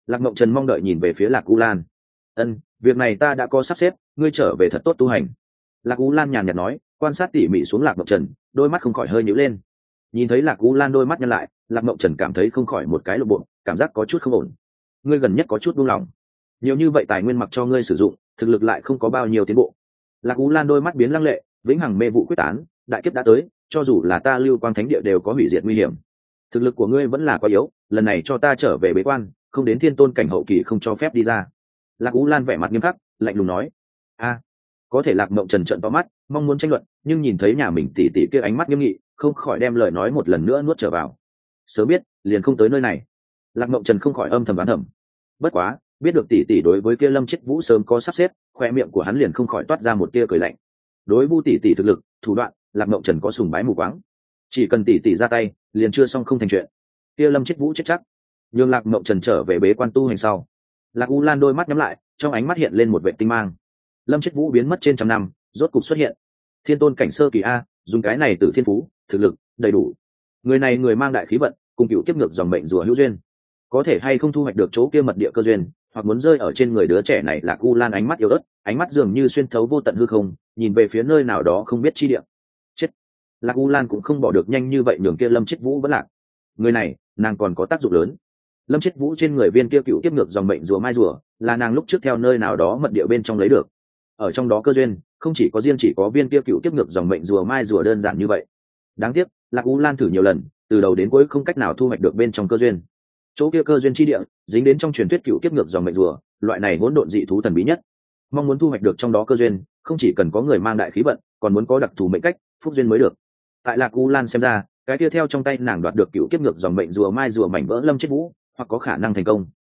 Lạc Mộng Trần mong đợi nhìn về phía Lạc U Lan. Ân, việc này ta đã có sắp xếp, ngươi trở về thật tốt tu hành. Lạc U Lan nhàn nhạt nói, quan sát tỉ mỉ xuống Lạc Mộng Trần, đôi mắt không khỏi hơi nhíu lên. Nhìn thấy Lạc U Lan đôi mắt nhăn lại, Lạc Mộng Trần cảm thấy không khỏi một cái lộ bộ, cảm giác có chút không ổn. Ngươi gần nhất có chút buông lỏng, nhiều như vậy tài nguyên mặc cho ngươi sử dụng, thực lực lại không có bao nhiêu tiến bộ. Lạc U Lan đôi mắt biến lăng lệ, vĩnh hằng mê vụ quyết tán, đại kiếp đã tới, cho dù là ta Lưu Quang Thánh Địa đều có hủy diệt nguy hiểm. Thực lực của ngươi vẫn là quá yếu, lần này cho ta trở về bế quan, không đến thiên tôn cảnh hậu kỳ không cho phép đi ra. Lạc U Lan vẻ mặt nghiêm khắc, lạnh lùng nói. A, có thể Lạc Mộng Trần trợn to mắt, mong muốn tranh luận, nhưng nhìn thấy nhà mình tỷ tỷ kia ánh mắt nghiêm nghị, không khỏi đem lời nói một lần nữa nuốt trở vào. Sớm biết, liền không tới nơi này. Lạc Mộng Trần không khỏi âm thầm đoán thầm. Bất quá, biết được tỷ tỷ đối với kia Lâm Chết Vũ sớm có sắp xếp, khoe miệng của hắn liền không khỏi toát ra một tia cười lạnh. Đối Vu tỷ tỷ thực lực, thủ đoạn, Lạc Mộng Trần có sùng bái mù quáng. Chỉ cần tỷ tỷ ra tay, liền chưa xong không thành chuyện. Kia Lâm Chết Vũ chết chắc. Nhưng Lạc Mộng Trần trở về bế quan tu hành sau, Lạc U Lan đôi mắt nhắm lại, trong ánh mắt hiện lên một vệ tinh mang. Lâm Chết Vũ biến mất trên trăm năm, rốt cục xuất hiện. Thiên tôn cảnh sơ kỳ a, dùng cái này từ thiên phú, thực lực đầy đủ. Người này người mang đại khí vận, cùng cựu tiếp ngược dòng mệnh rùa hữu duyên. Có thể hay không thu hoạch được chỗ kia mật địa cơ duyên, hoặc muốn rơi ở trên người đứa trẻ này. Lạc U Lan ánh mắt yếu ớt, ánh mắt dường như xuyên thấu vô tận hư không, nhìn về phía nơi nào đó không biết chi địa. Chết. Lạc U Lan cũng không bỏ được nhanh như vậy nhường kia Lâm Chết Vũ vẫn lạc. Người này, nàng còn có tác dụng lớn. Lâm Chết Vũ trên người viên kia cựu tiếp ngược dòng mệnh rùa mai rùa, là nàng lúc trước theo nơi nào đó mật địa bên trong lấy được. Ở trong đó cơ duyên, không chỉ có riêng chỉ có viên kia cựu tiếp ngược dòng mệnh rùa mai rùa đơn giản như vậy. Đáng tiếc, Lạc U Lan thử nhiều lần, từ đầu đến cuối không cách nào thu hoạch được bên trong cơ duyên. Chỗ kia cơ duyên chi địa, dính đến trong truyền thuyết cựu tiếp ngược dòng mệnh rùa, loại này hỗn độn dị thú thần bí nhất. Mong muốn thu hoạch được trong đó cơ duyên, không chỉ cần có người mang đại khí vận, còn muốn có đặc thù mệnh cách, phúc duyên mới được. Tại Lạc U Lan xem ra, cái kia theo trong tay nàng đoạt được cựu kiếp ngược dòng mệnh rùa mai rùa mảnh vỡ Lâm Chết Vũ, hoặc có khả năng thành công.